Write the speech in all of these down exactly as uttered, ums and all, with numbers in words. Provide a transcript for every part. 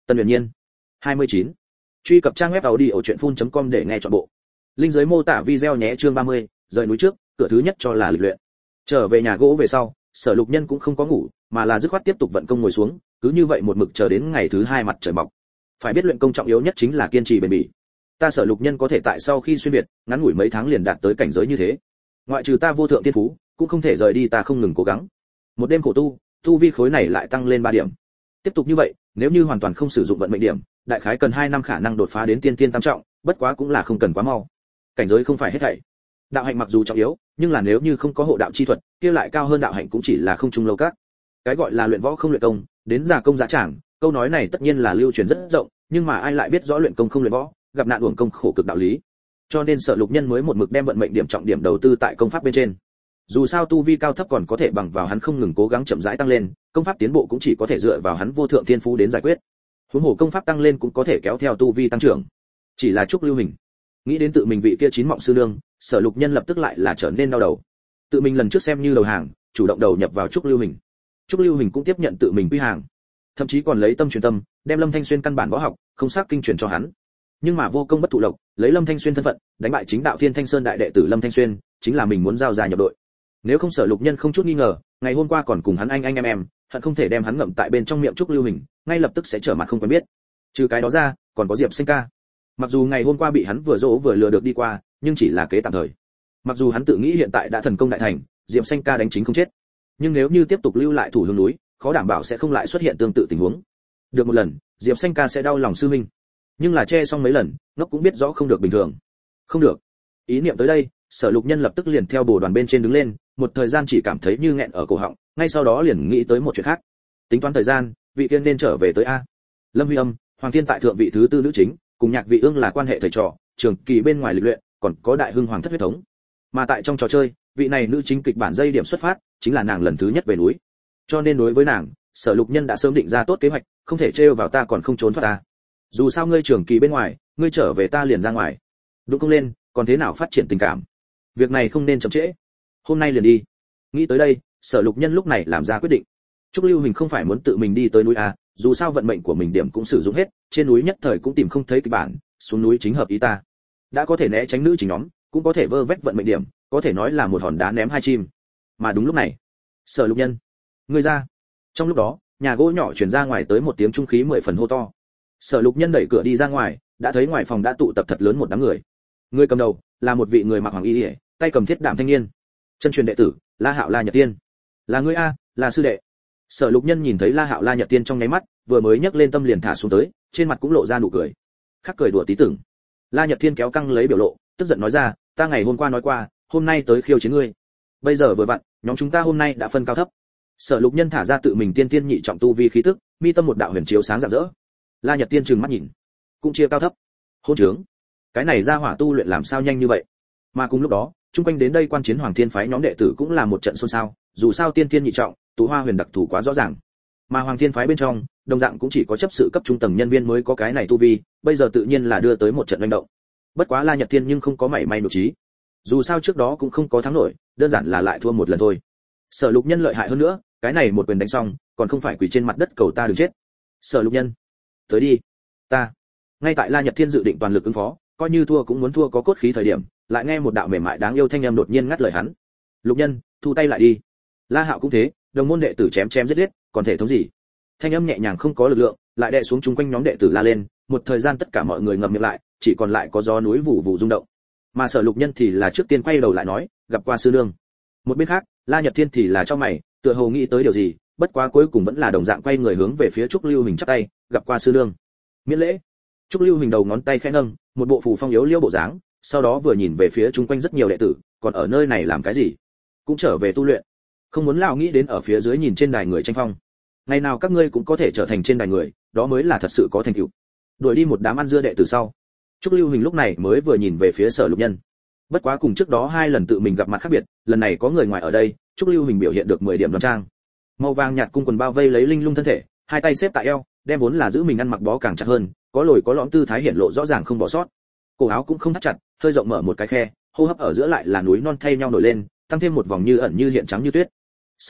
Tân Uyển Nhiên. hai mươi chín. Truy cập trang web audiochuyenphun com để nghe trọn bộ. Linh dưới mô tả video nhé. Chương ba mươi, rời núi trước, cửa thứ nhất cho là lịch luyện. Trở về nhà gỗ về sau, Sở Lục Nhân cũng không có ngủ, mà là dứt khoát tiếp tục vận công ngồi xuống, cứ như vậy một mực chờ đến ngày thứ hai mặt trời mọc. Phải biết luyện công trọng yếu nhất chính là kiên trì bền bỉ. Ta Sở Lục Nhân có thể tại sau khi xuyên việt, ngắn ngủi mấy tháng liền đạt tới cảnh giới như thế. Ngoại trừ ta vô thượng tiên phú, cũng không thể rời đi ta không ngừng cố gắng. Một đêm khổ tu, tu vi khối này lại tăng lên ba điểm. Tiếp tục như vậy, nếu như hoàn toàn không sử dụng vận mệnh điểm, đại khái cần hai năm khả năng đột phá đến tiên tiên tam trọng, bất quá cũng là không cần quá mau. Cảnh giới không phải hết thảy. Đạo hạnh mặc dù trọng yếu, nhưng là nếu như không có hộ đạo chi thuật, kia lại cao hơn đạo hạnh cũng chỉ là không trung lâu các. Cái gọi là luyện võ không luyện công, đến già công giá trảng, câu nói này tất nhiên là lưu truyền rất rộng, nhưng mà ai lại biết rõ luyện công không luyện võ, gặp nạn uổng công khổ cực đạo lý. Cho nên Sở Lục Nhân mới một mực đem vận mệnh điểm trọng điểm đầu tư tại công pháp bên trên. Dù sao tu vi cao thấp còn có thể bằng vào hắn không ngừng cố gắng chậm rãi tăng lên, công pháp tiến bộ cũng chỉ có thể dựa vào hắn vô thượng thiên phú đến giải quyết. Huống hồ công pháp tăng lên cũng có thể kéo theo tu vi tăng trưởng. Chỉ là Trúc Lưu Hình, nghĩ đến tự mình vị kia chín mọng sư nương, Sở Lục Nhân lập tức lại là trở nên đau đầu. Tự mình lần trước xem như đầu hàng, chủ động đầu nhập vào Trúc Lưu Hình. Trúc Lưu Hình cũng tiếp nhận tự mình quy hàng, thậm chí còn lấy tâm truyền tâm, đem Lâm Thanh Xuyên căn bản võ học, không xác kinh truyền cho hắn. Nhưng mà vô công bất thụ lộc, lấy Lâm Thanh Xuyên thân phận, đánh bại chính đạo Thiên Thanh Sơn đại đệ tử Lâm Thanh Xuyên, chính là mình muốn giao ra nhập đội. Nếu không Sở Lục Nhân không chút nghi ngờ, ngày hôm qua còn cùng hắn anh anh em em, hận không thể đem hắn ngậm tại bên trong miệng Trúc Lưu Hình, ngay lập tức sẽ trở mặt không quen biết. Trừ cái đó ra, còn có Diệp Sinh ca. Mặc dù ngày hôm qua bị hắn vừa dỗ vừa lừa được đi qua, nhưng chỉ là kế tạm thời. Mặc dù hắn tự nghĩ hiện tại đã thần công đại thành, Diệp Sinh ca đánh chính không chết, nhưng nếu như tiếp tục lưu lại thủ hướng núi, khó đảm bảo sẽ không lại xuất hiện tương tự tình huống. Được một lần, Diệp Sinh ca sẽ đau lòng sư huynh, nhưng là che xong mấy lần, ngốc cũng biết rõ không được bình thường. Không được. Ý niệm tới đây, Sở Lục Nhân lập tức liền theo bồ đoàn bên trên đứng lên, một thời gian chỉ cảm thấy như nghẹn ở cổ họng, ngay sau đó liền nghĩ tới một chuyện khác. Tính toán thời gian, vị tiên nên trở về tới a. Lâm Huy Âm, Hoàng Thiên tại thượng vị thứ tư nữ chính, cùng Nhạc Vị Ương là quan hệ thầy trò, trường kỳ bên ngoài lịch luyện, còn có Đại Hưng Hoàng thất huyết thống. Mà tại trong trò chơi, vị này nữ chính kịch bản dây điểm xuất phát, chính là nàng lần thứ nhất về núi. Cho nên đối với nàng, Sở Lục Nhân đã sớm định ra tốt kế hoạch, không thể trêu vào ta còn không trốn thoát ta. Dù sao ngươi trường kỳ bên ngoài, ngươi trở về ta liền ra ngoài. Đúng không lên, còn thế nào phát triển tình cảm? Việc này không nên chậm trễ. Hôm nay liền đi. Nghĩ tới đây, Sở Lục Nhân lúc này làm ra quyết định. Trúc Lưu Hình không phải muốn tự mình đi tới núi a, dù sao vận mệnh của mình điểm cũng sử dụng hết, trên núi nhất thời cũng tìm không thấy kịch bản, xuống núi chính hợp ý ta. Đã có thể né tránh nữ chính nhóm, cũng có thể vơ vét vận mệnh điểm, có thể nói là một hòn đá ném hai chim. Mà đúng lúc này, Sở Lục Nhân, ngươi ra. Trong lúc đó, nhà gỗ nhỏ truyền ra ngoài tới một tiếng trung khí mười phần hô to. Sở Lục Nhân đẩy cửa đi ra ngoài, đã thấy ngoài phòng đã tụ tập thật lớn một đám người. Người cầm đầu là một vị người mặc hoàng y, tay cầm thiết đạm thanh niên, chân truyền đệ tử La Hạo La Nhật Tiên. Là ngươi a, là sư đệ. Sở Lục Nhân nhìn thấy La Hạo La Nhật Tiên trong nháy mắt, vừa mới nhấc lên tâm liền thả xuống tới, trên mặt cũng lộ ra nụ cười. Khắc cười đùa tí tưởng. La Nhật Tiên kéo căng lấy biểu lộ, tức giận nói ra, ta ngày hôm qua nói qua, hôm nay tới khiêu chiến ngươi. Bây giờ vừa vặn, nhóm chúng ta hôm nay đã phân cao thấp. Sở Lục Nhân thả ra tự mình tiên tiên nhị trọng tu vi khí tức, mi tâm một đạo huyền chiếu sáng rạng rỡ. La Nhật Tiên trừng mắt nhìn, cũng chia cao thấp. Hôn trướng, cái này ra hỏa tu luyện làm sao nhanh như vậy? Mà cùng lúc đó, chung quanh đến đây quan chiến Hoàng Thiên phái nhóm đệ tử cũng là một trận xôn xao, dù sao tiên tiên nhị trọng, Tú Hoa huyền đặc thủ quá rõ ràng. Mà Hoàng Thiên phái bên trong, đồng dạng cũng chỉ có chấp sự cấp trung tầng nhân viên mới có cái này tu vi, bây giờ tự nhiên là đưa tới một trận manh động. Bất quá La Nhật Thiên nhưng không có mảy may nổi trí. Dù sao trước đó cũng không có thắng nổi, đơn giản là lại thua một lần thôi. Sở Lục Nhân lợi hại hơn nữa, cái này một quyền đánh xong, còn không phải quỳ trên mặt đất cầu ta đừng chết. Sở Lục Nhân, tới đi, ta. Ngay tại La Nhật Thiên dự định toàn lực ứng phó, coi như thua cũng muốn thua có cốt khí thời điểm, lại nghe một đạo mềm mại đáng yêu thanh âm đột nhiên ngắt lời hắn. Lục Nhân, thu tay lại đi. La Hạo cũng thế, đồng môn đệ tử chém chém giết giết, còn thể thống gì? Thanh âm nhẹ nhàng không có lực lượng, lại đè xuống chung quanh nhóm đệ tử la lên, một thời gian tất cả mọi người ngậm miệng lại, chỉ còn lại có gió núi vụ vụ rung động. Mà Sở Lục Nhân thì là trước tiên quay đầu lại nói, gặp qua sư nương. Một bên khác, La Nhật Thiên thì là cho mày, tựa hồ nghĩ tới điều gì, bất quá cuối cùng vẫn là đồng dạng quay người hướng về phía Trúc Lưu Hình chắp tay, gặp qua sư nương. Miễn lễ. Trúc Lưu Hình đầu ngón tay khẽ nâng, một bộ phù phong yếu liêu bộ dáng, sau đó vừa nhìn về phía chung quanh rất nhiều đệ tử, còn ở nơi này làm cái gì? Cũng trở về tu luyện. Không muốn lão nghĩ đến ở phía dưới nhìn trên đài người tranh phong. Ngày nào các ngươi cũng có thể trở thành trên đài người, đó mới là thật sự có thành tựu. Đuổi đi một đám ăn dưa đệ tử sau, Trúc Lưu Hình lúc này mới vừa nhìn về phía Sở Lục Nhân. Bất quá cùng trước đó hai lần tự mình gặp mặt khác biệt, lần này có người ngoài ở đây, Trúc Lưu Hình biểu hiện được mười điểm đoan trang. Màu vàng nhạt cung quần bao vây lấy linh lung thân thể, hai tay xếp tại eo, đem vốn là giữ mình ăn mặc bó càng chặt hơn, có lồi có lõm tư thái hiển lộ rõ ràng không bỏ sót. Cổ áo cũng không thắt chặt, hơi rộng mở một cái khe, hô hấp ở giữa lại là núi non thay nhau nổi lên, tăng thêm một vòng như ẩn như hiện trắng như tuyết. Sau đó,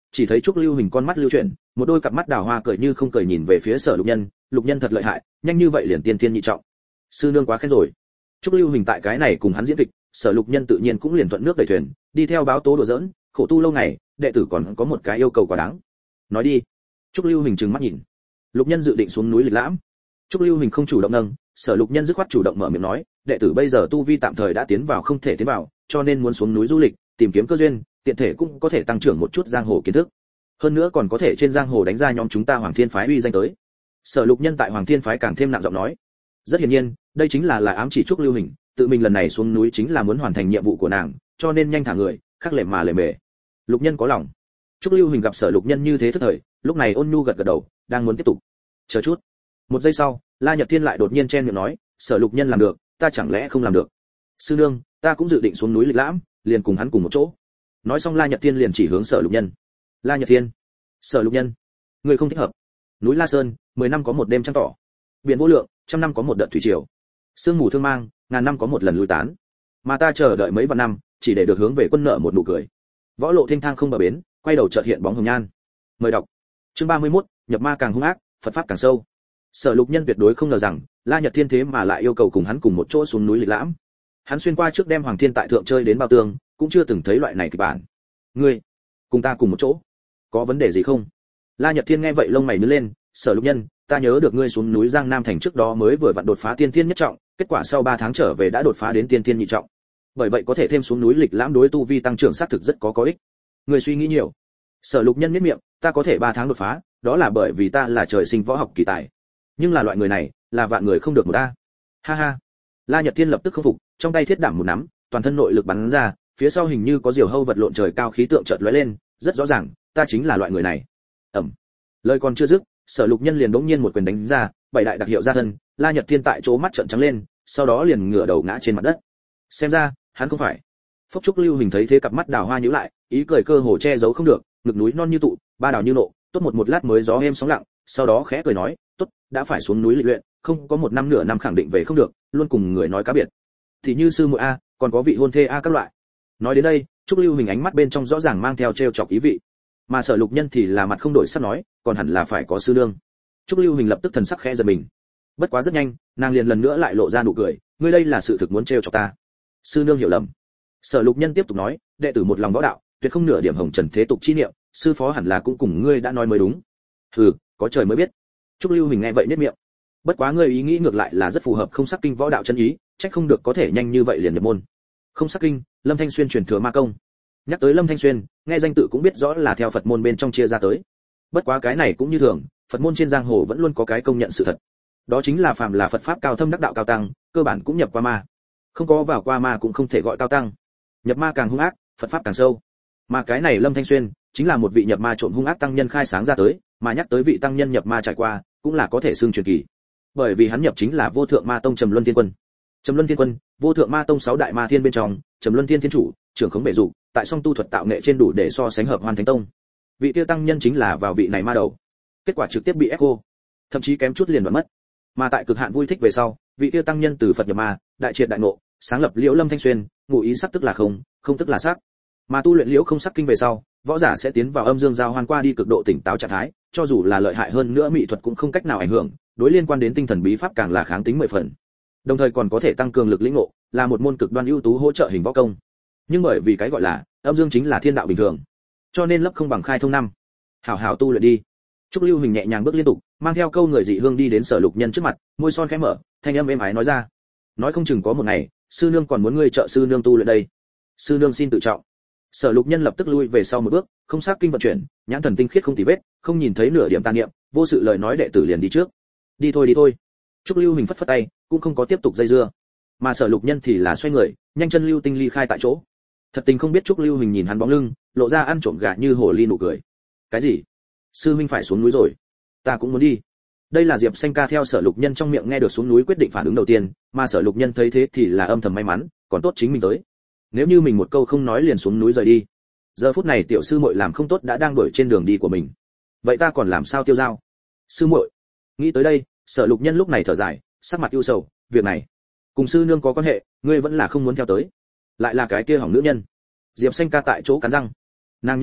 chỉ thấy Trúc Lưu Hình con mắt lưu chuyển, một đôi cặp mắt đào hoa cười như không cười nhìn về phía Sở Lục Nhân, Lục Nhân thật lợi hại, nhanh như vậy liền tiên tiên nhị trọng. Sư nương quá khen rồi. Trúc Lưu Hình tại cái này cùng hắn diễn kịch, Sở Lục Nhân tự nhiên cũng liền thuận nước đẩy thuyền, đi theo báo tố đùa giỡn, khổ tu lâu ngày, đệ tử còn có một cái yêu cầu quá đáng. Nói đi. Trúc Lưu Hình trừng mắt nhìn. Lục Nhân dự định xuống núi lịch lãm. Trúc Lưu Hình không chủ động nâng, Sở Lục Nhân dứt khoát chủ động mở miệng nói, đệ tử bây giờ tu vi tạm thời đã tiến vào không thể tiến vào, cho nên muốn xuống núi du lịch, tìm kiếm cơ duyên, tiện thể cũng có thể tăng trưởng một chút giang hồ kiến thức. Hơn nữa còn có thể trên giang hồ đánh ra nhóm chúng ta Hoàng Thiên phái uy danh tới. Sở Lục Nhân tại Hoàng Thiên phái càng thêm nặng giọng nói. Rất hiển nhiên, đây chính là là ám chỉ Trúc Lưu Hình, tự mình lần này xuống núi chính là muốn hoàn thành nhiệm vụ của nàng, cho nên nhanh thả người, khắc lệ mà lề mề. Lục Nhân có lòng. Trúc Lưu Hình gặp Sở Lục Nhân như thế thức thời, lúc này ôn nhu gật gật đầu, đang muốn tiếp tục. Chờ chút. Một giây sau, La Nhật Thiên lại đột nhiên chen miệng nói, Sở Lục Nhân làm được, ta chẳng lẽ không làm được? Sư nương, ta cũng dự định xuống núi lịch lãm, liền cùng hắn cùng một chỗ. Nói xong La Nhật Thiên liền chỉ hướng Sở Lục Nhân. La Nhật Thiên, Sở Lục Nhân, người không thích hợp. Núi La Sơn, mười năm có một đêm trăng tỏ. Biển vô lượng, trăm năm có một đợt thủy triều. Sương mù thương mang, ngàn năm có một lần lui tán. Mà ta chờ đợi mấy vạn năm, chỉ để được hướng về quân nợ một nụ cười. Võ lộ thênh thang không bờ bến, quay đầu chợt hiện bóng hồng nhan. Mời đọc. Chương ba mươi mốt, nhập ma càng hung ác, Phật pháp càng sâu. Sở Lục Nhân tuyệt đối không ngờ rằng, La Nhật Thiên thế mà lại yêu cầu cùng hắn cùng một chỗ xuống núi lịch lãm. Hắn xuyên qua trước đem Hoàng Thiên tại thượng chơi đến bao tương, cũng chưa từng thấy loại này kịch bản. Ngươi, cùng ta cùng một chỗ, có vấn đề gì không? La Nhật Thiên nghe vậy lông mày nhướng lên, Sở Lục Nhân, ta nhớ được ngươi xuống núi Giang Nam thành trước đó mới vừa vặn đột phá tiên thiên nhất trọng, kết quả sau ba tháng trở về đã đột phá đến tiên thiên nhị trọng. Bởi vậy có thể thêm xuống núi lịch lãm đối tu vi tăng trưởng xác thực rất có có ích. Ngươi suy nghĩ nhiều. Sở Lục Nhân nhếch miệng, ta có thể ba tháng đột phá, đó là bởi vì ta là trời sinh võ học kỳ tài. Nhưng là loại người này, là vạn người không được một ta. Ha ha. La Nhật Thiên lập tức không phục, trong tay thiết đảm một nắm, toàn thân nội lực bắn ra, phía sau hình như có diều hâu vật lộn trời cao khí tượng chợt lóe lên, rất rõ ràng, ta chính là loại người này. Ầm. Lời còn chưa dứt, Sở Lục Nhân liền bỗng nhiên một quyền đánh ra, bảy đại đặc hiệu ra thân, La Nhật Thiên tại chỗ mắt trợn trắng lên, sau đó liền ngửa đầu ngã trên mặt đất. Xem ra, hắn không phải. Phốc Trúc Lưu Hình thấy thế cặp mắt đào hoa nhíu lại, ý cười cơ hồ che giấu không được, ngực núi non như tụ, ba đào như nộ, tốt một một lát mới gió êm sóng lặng, sau đó khẽ cười nói, tốt, đã phải xuống núi lịch luyện, không có một năm nửa năm khẳng định về không được, luôn cùng người nói cá biệt. Thì như sư muội a, còn có vị hôn thê a các loại. Nói đến đây, Trúc Lưu Hình ánh mắt bên trong rõ ràng mang theo trêu chọc ý vị. Mà Sở Lục Nhân thì là mặt không đổi sắc nói, còn hẳn là phải có sư nương. Trúc Lưu Hình lập tức thần sắc khẽ giật mình. Bất quá rất nhanh, nàng liền lần nữa lại lộ ra nụ cười, ngươi đây là sự thực muốn trêu chọc ta. Sư nương hiểu lầm. Sở Lục Nhân tiếp tục nói, đệ tử một lòng võ đạo, tuyệt không nửa điểm hồng trần thế tục chi niệm, sư phó hẳn là cũng cùng ngươi đã nói mới đúng. Hừ, có trời mới biết. Trúc Lưu Hình nghe vậy nhếch miệng. Bất quá ngươi ý nghĩ ngược lại là rất phù hợp không sắc kinh võ đạo chân ý, trách không được có thể nhanh như vậy liền nhập môn. Không sắc kinh, Lâm Thanh Xuyên truyền thừa ma công. Nhắc tới Lâm Thanh Xuyên, nghe danh tự cũng biết rõ là theo Phật môn bên trong chia ra tới. Bất quá cái này cũng như thường, Phật môn trên giang hồ vẫn luôn có cái công nhận sự thật. Đó chính là phàm là Phật pháp cao thâm đắc đạo cao tăng, cơ bản cũng nhập qua ma. Không có vào qua ma cũng không thể gọi cao tăng. Nhập ma càng hung ác, Phật pháp càng sâu. Mà cái này Lâm Thanh Xuyên, chính là một vị nhập ma trộm hung ác tăng nhân khai sáng ra tới, mà nhắc tới vị tăng nhân nhập ma trải qua, cũng là có thể xưng truyền kỳ. Bởi vì hắn nhập chính là Vô Thượng Ma Tông Trầm Luân Thiên Quân. Trầm Luân Thiên Quân, Vô Thượng Ma Tông sáu đại ma thiên bên trong, Trầm Luân Thiên Thiên chủ, trưởng khống bể dục, tại song tu thuật tạo nghệ trên đủ để so sánh hợp Hoàn Thánh Tông. Vị tiêu tăng nhân chính là vào vị này ma đầu. Kết quả trực tiếp bị ép cô, thậm chí kém chút liền đoạn mất. Mà tại cực hạn vui thích về sau, vị tiêu tăng nhân từ Phật nhập ma, đại triệt đại ngộ, sáng lập Liễu Lâm Thanh Xuyên, ngụ ý sắc tức là không, không tức là sắc. Mà tu luyện Liễu không sắc kinh về sau, võ giả sẽ tiến vào âm dương giao hoan qua đi cực độ tỉnh táo trạng thái, cho dù là lợi hại hơn nữa mỹ thuật cũng không cách nào ảnh hưởng, đối liên quan đến tinh thần bí pháp càng là kháng tính mười phần. Đồng thời còn có thể tăng cường lực lĩnh ngộ, là một môn cực đoan ưu tú hỗ trợ hình võ công. Nhưng bởi vì cái gọi là âm dương chính là thiên đạo bình thường, cho nên lấp không bằng khai thông năm. Hảo hảo tu luyện đi. Trúc Lưu Hình nhẹ nhàng bước liên tục, mang theo câu người dị hương đi đến Sở Lục Nhân trước mặt, môi son khẽ mở, thanh âm êm ái nói ra: nói không chừng có một ngày, sư nương còn muốn ngươi trợ sư nương tu luyện đây. Sư nương xin tự trọng. Sở Lục Nhân lập tức lui về sau một bước, không sắc kinh vận chuyển, nhãn thần tinh khiết không tì vết, không nhìn thấy nửa điểm tà niệm, vô sự lời nói đệ tử liền đi trước. Đi thôi đi thôi. Trúc Lưu Hình phất phất tay, cũng không có tiếp tục dây dưa. Mà Sở Lục Nhân thì là xoay người, nhanh chân lưu tinh ly khai tại chỗ. Thật tình không biết Trúc Lưu Hình nhìn hắn bóng lưng, lộ ra ăn trộm gà như hồ ly nụ cười. Cái gì? Sư huynh phải xuống núi rồi? Ta cũng muốn đi. Đây là Diệp Xanh ca theo Sở Lục Nhân trong miệng nghe được xuống núi quyết định phản ứng đầu tiên, mà Sở Lục Nhân thấy thế thì là âm thầm may mắn, còn tốt chính mình tới. Nếu như mình một câu không nói liền xuống núi rời đi, giờ phút này tiểu sư muội làm không tốt đã đang đuổi trên đường đi của mình. Vậy ta còn làm sao tiêu dao? Sư muội. Nghĩ tới đây, Sở Lục Nhân lúc này thở dài, sắc mặt ưu sầu, việc này cùng sư nương có quan hệ, ngươi vẫn là không muốn theo tới. Lại là cái kia hỏng nữ nhân. Diệp Xanh ca tại chỗ cắn răng. Nàng nhớ lại,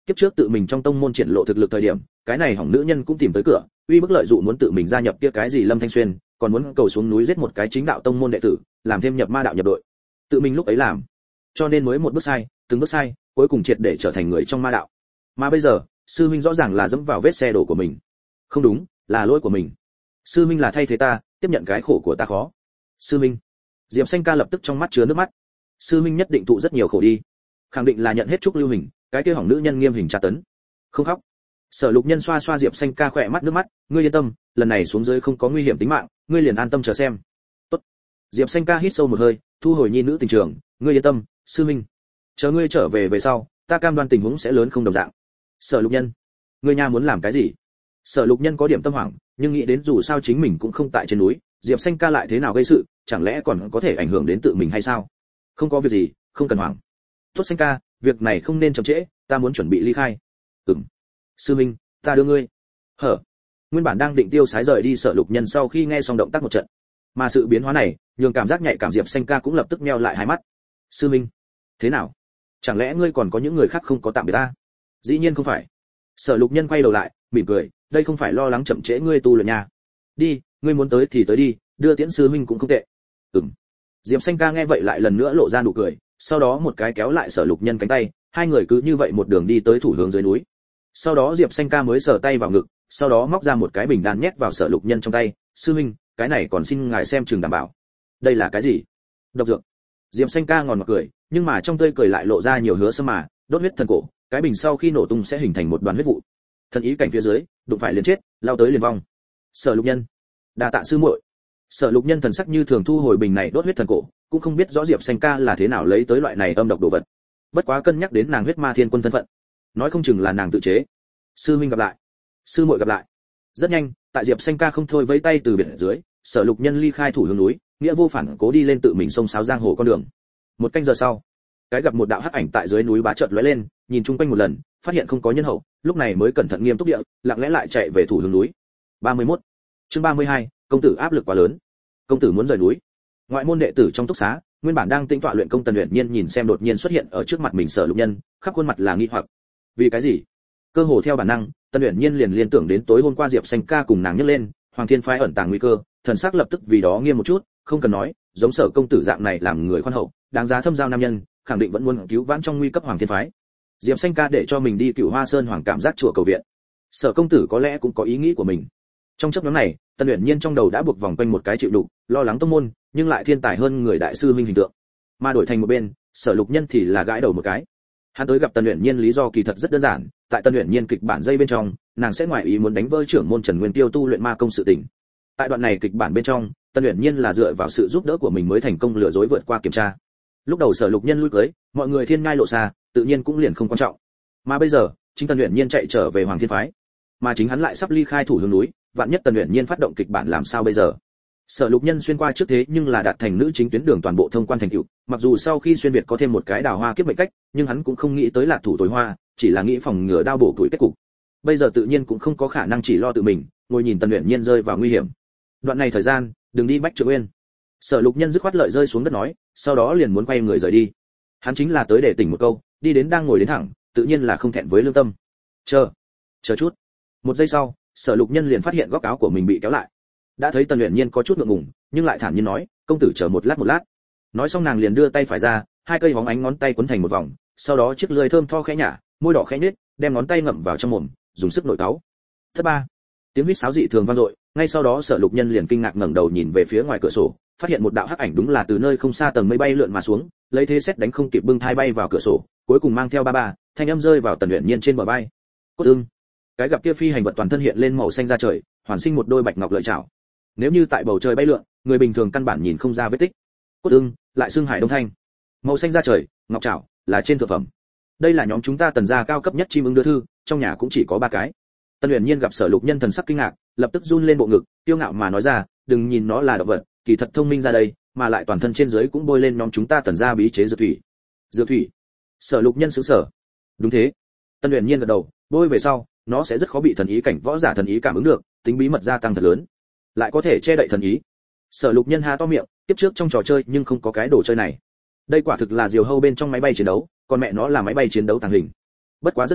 Kiếp trước tự mình trong tông môn triển lộ thực lực thời điểm, cái này hỏng nữ nhân cũng tìm tới cửa, uy bức lợi dụ muốn tự mình gia nhập kia cái gì Lâm Thanh Xuyên, còn muốn cầu xuống núi giết một cái chính đạo tông môn đệ tử, làm thêm nhập ma đạo nhập đội. Tự mình lúc ấy làm, cho nên mới một bước sai, từng bước sai, cuối cùng triệt để trở thành người trong ma đạo. Mà bây giờ, sư huynh rõ ràng là dẫm vào vết xe đổ của mình. Không đúng, là lỗi của mình. Sư huynh là thay thế ta, tiếp nhận cái khổ của ta khó. Sư huynh. Diệp Xanh Ca lập tức trong mắt chứa nước mắt. Sư huynh nhất định thụ rất nhiều khổ đi. Khẳng định là nhận hết chúc lưu hình, cái kia hỏng nữ nhân nghiêm hình tra tấn. Không khóc. Sở Lục Nhân xoa xoa Diệp Xanh Ca khỏe mắt nước mắt, ngươi yên tâm, lần này xuống dưới không có nguy hiểm tính mạng, ngươi liền an tâm chờ xem. Tốt. Diệp Xanh Ca hít sâu một hơi, thu hồi nhi nữ tình trường, ngươi yên tâm, sư huynh. Chờ ngươi trở về về sau, ta cam đoan tình huống sẽ lớn không đồng dạng. Sở Lục Nhân, ngươi nha muốn làm cái gì? Sở Lục Nhân có điểm tâm hoảng, nhưng nghĩ đến dù sao chính mình cũng không tại trên núi, Diệp Xanh Ca lại thế nào gây sự, chẳng lẽ còn có thể ảnh hưởng đến tự mình hay sao? Không có việc gì, không cần hoảng. Tốt Xanh Ca, việc này không nên chậm trễ, ta muốn chuẩn bị ly khai. Ừm. Sư minh, ta đưa ngươi. Hở. Nguyên bản đang định tiêu sái rời đi Sở Lục Nhân sau khi nghe xong động tác một trận, mà sự biến hóa này, nhường cảm giác nhạy cảm Diệp Xanh Ca cũng lập tức nheo lại hai mắt. Sư minh, thế nào? Chẳng lẽ ngươi còn có những người khác không có tạm biệt ta? Dĩ nhiên không phải. Sở Lục Nhân quay đầu lại, mỉm cười, đây không phải lo lắng chậm trễ ngươi tu luyện nha. Đi, ngươi muốn tới thì tới đi, đưa tiễn sư huynh cũng không tệ. Ừm. Diệp Xanh Ca nghe vậy lại lần nữa lộ ra nụ cười, sau đó một cái kéo lại Sở Lục Nhân cánh tay, hai người cứ như vậy một đường đi tới thủ hướng dưới núi. Sau đó Diệp Xanh Ca mới sờ tay vào ngực, sau đó móc ra một cái bình đan nhét vào Sở Lục Nhân trong tay, sư huynh, cái này còn xin ngài xem chừng đảm bảo. Đây là cái gì? Độc dược. Diệp Xanh Ca ngòn mặt cười, nhưng mà trong tươi cười lại lộ ra nhiều hứa sâm mà, đốt huyết thần cổ, cái bình sau khi nổ tung sẽ hình thành một đoàn huyết vụ. Thần ý cảnh phía dưới, đụng phải liền chết, lao tới liền vong. Sở Lục Nhân, đa tạ sư muội. Sở Lục Nhân thần sắc như thường thu hồi bình này đốt huyết thần cổ, cũng không biết rõ Diệp Xanh Ca là thế nào lấy tới loại này âm độc đồ vật. Bất quá cân nhắc đến nàng huyết ma thiên quân thân phận, nói không chừng là nàng tự chế. Sư huynh gặp lại, sư muội gặp lại. Rất nhanh, tại Diệp Xanh Ca không thôi vẫy tay từ biển dưới, Sở Lục Nhân ly khai thủ hướng núi, nghĩa vô phản cố đi lên tự mình sông sáo giang hồ con đường. Một canh giờ sau, cái gặp một đạo hắc ảnh tại dưới núi bá chợt lóe lên, nhìn chung quanh một lần, phát hiện không có nhân hậu, lúc này mới cẩn thận nghiêm túc địa, lặng lẽ lại chạy về thủ hướng núi. ba mươi mốt Chương ba mươi hai, công tử áp lực quá lớn. Công tử muốn rời núi. Ngoại môn đệ tử trong túc xá, nguyên bản đang tĩnh tọa luyện công Tần Uyển Nhiên nhìn xem đột nhiên xuất hiện ở trước mặt mình Sở Lục Nhân, khắp khuôn mặt là nghi hoặc. Vì cái gì? Cơ hồ theo bản năng, Tần Uyển Nhiên liền liên tưởng đến tối hôm qua Diệp Xanh Ca cùng nàng nhắc lên, Hoàng Thiên phái ẩn tàng nguy cơ, thần sắc lập tức vì đó nghiêm một chút, không cần nói, giống Sở công tử dạng này làm người khoan hậu, đáng giá thâm giao nam nhân, khẳng định vẫn muốn cứu vãn trong nguy cấp Hoàng Thiên phái. Diệp Xanh Ca để cho mình đi Cửu Hoa Sơn Hoàng cảm giác chùa cầu viện. Sở công tử có lẽ cũng có ý nghĩ của mình. Trong chốc ngắn này, Tần Uyển Nhiên trong đầu đã buộc vòng quanh một cái chịu đựng, lo lắng tông môn, nhưng lại thiên tài hơn người đại sư huynh hình tượng. Mà đổi thành một bên, Sở Lục Nhân thì là gãi đầu một cái. Hắn tới gặp Tần Uyển Nhiên lý do kỳ thật rất đơn giản, tại Tần Uyển Nhiên kịch bản dây bên trong, nàng sẽ ngoại ý muốn đánh vỡ trưởng môn Trần Nguyên Tiêu tu luyện ma công sự tình. Tại đoạn này kịch bản bên trong, Tần Uyển Nhiên là dựa vào sự giúp đỡ của mình mới thành công lừa dối vượt qua kiểm tra. Lúc đầu Sở Lục Nhân lui cưới, mọi người thiên ngai lộ xa, tự nhiên cũng liền không quan trọng. Mà bây giờ, chính Tần Uyển Nhiên chạy trở về Hoàng Thiên phái, mà chính hắn lại sắp ly khai thủ hướng núi, vạn nhất Tần Uyển Nhiên phát động kịch bản làm sao bây giờ? Sở Lục Nhân xuyên qua trước thế nhưng là đạt thành nữ chính tuyến đường toàn bộ thông quan thành tựu, mặc dù sau khi xuyên việt có thêm một cái đào hoa kiếp mệnh cách, nhưng hắn cũng không nghĩ tới là thủ tối hoa, chỉ là nghĩ phòng ngừa đao bổ tuổi kết cục. Bây giờ tự nhiên cũng không có khả năng chỉ lo tự mình, ngồi nhìn Tần Uyển Nhiên rơi vào nguy hiểm. Đoạn này thời gian, đừng đi Bách Trượng Uyên. Sở Lục Nhân dứt khoát lợi rơi xuống đất nói, sau đó liền muốn quay người rời đi. Hắn chính là tới để tỉnh một câu, đi đến đang ngồi đến thẳng, tự nhiên là không thẹn với lương tâm. Chờ, chờ chút. Một giây sau, Sở Lục Nhân liền phát hiện góc áo của mình bị kéo lại. Đã thấy Tần Uyển Nhiên có chút ngượng ngùng, nhưng lại thản nhiên nói, công tử chờ một lát một lát. Nói xong nàng liền đưa tay phải ra, hai cây hóng ánh ngón tay quấn thành một vòng, sau đó chiếc lưỡi thơm tho khẽ nhả, môi đỏ khẽ nhếch, đem ngón tay ngậm vào trong mồm, dùng sức nội cáu. Thứ ba, tiếng huýt sáo dị thường vang dội, ngay sau đó Sở Lục Nhân liền kinh ngạc ngẩng đầu nhìn về phía ngoài cửa sổ, phát hiện một đạo hắc ảnh đúng là từ nơi không xa tầng mây bay lượn mà xuống, lấy thế xét đánh không kịp bưng thai bay vào cửa sổ, cuối cùng mang theo ba ba, thanh âm rơi vào Tần Uyển Nhiên trên bờ vai. Cốt ưng. Cái gặp kia phi hành vật toàn thân hiện lên màu xanh da trời, hoàn sinh một đôi bạch ngọc lợi chảo. Nếu như tại bầu trời bay lượn, người bình thường căn bản nhìn không ra vết tích. Cốt ưng, lại xưng Hải Đông Thanh. Màu xanh da trời, ngọc chảo, là trên thượng phẩm. Đây là nhóm chúng ta Tần gia cao cấp nhất chim ưng đưa thư, trong nhà cũng chỉ có ba cái. Tần Uyển Nhiên gặp Sở Lục Nhân thần sắc kinh ngạc, lập tức run lên bộ ngực, tiêu ngạo mà nói ra, đừng nhìn nó là động vật, kỳ thật thông minh ra đây, mà lại toàn thân trên dưới cũng bôi lên nhóm chúng ta Tần gia bí chế dược thủy. Dược thủy? Sở Lục Nhân sững sờ. Đúng thế. Tần Uyển Nhiên gật đầu, bôi về sau, nó sẽ rất khó bị thần ý cảnh võ giả thần ý cảm ứng được, tính bí mật gia tăng thật lớn, lại có thể che đậy thần ý. Sở Lục Nhân há to miệng, tiếp trước trong trò chơi nhưng không có cái đồ chơi này. Đây quả thực là diều hâu bên trong máy bay chiến đấu, còn mẹ nó là máy bay chiến đấu tàng hình. Bất quá rất nhanh,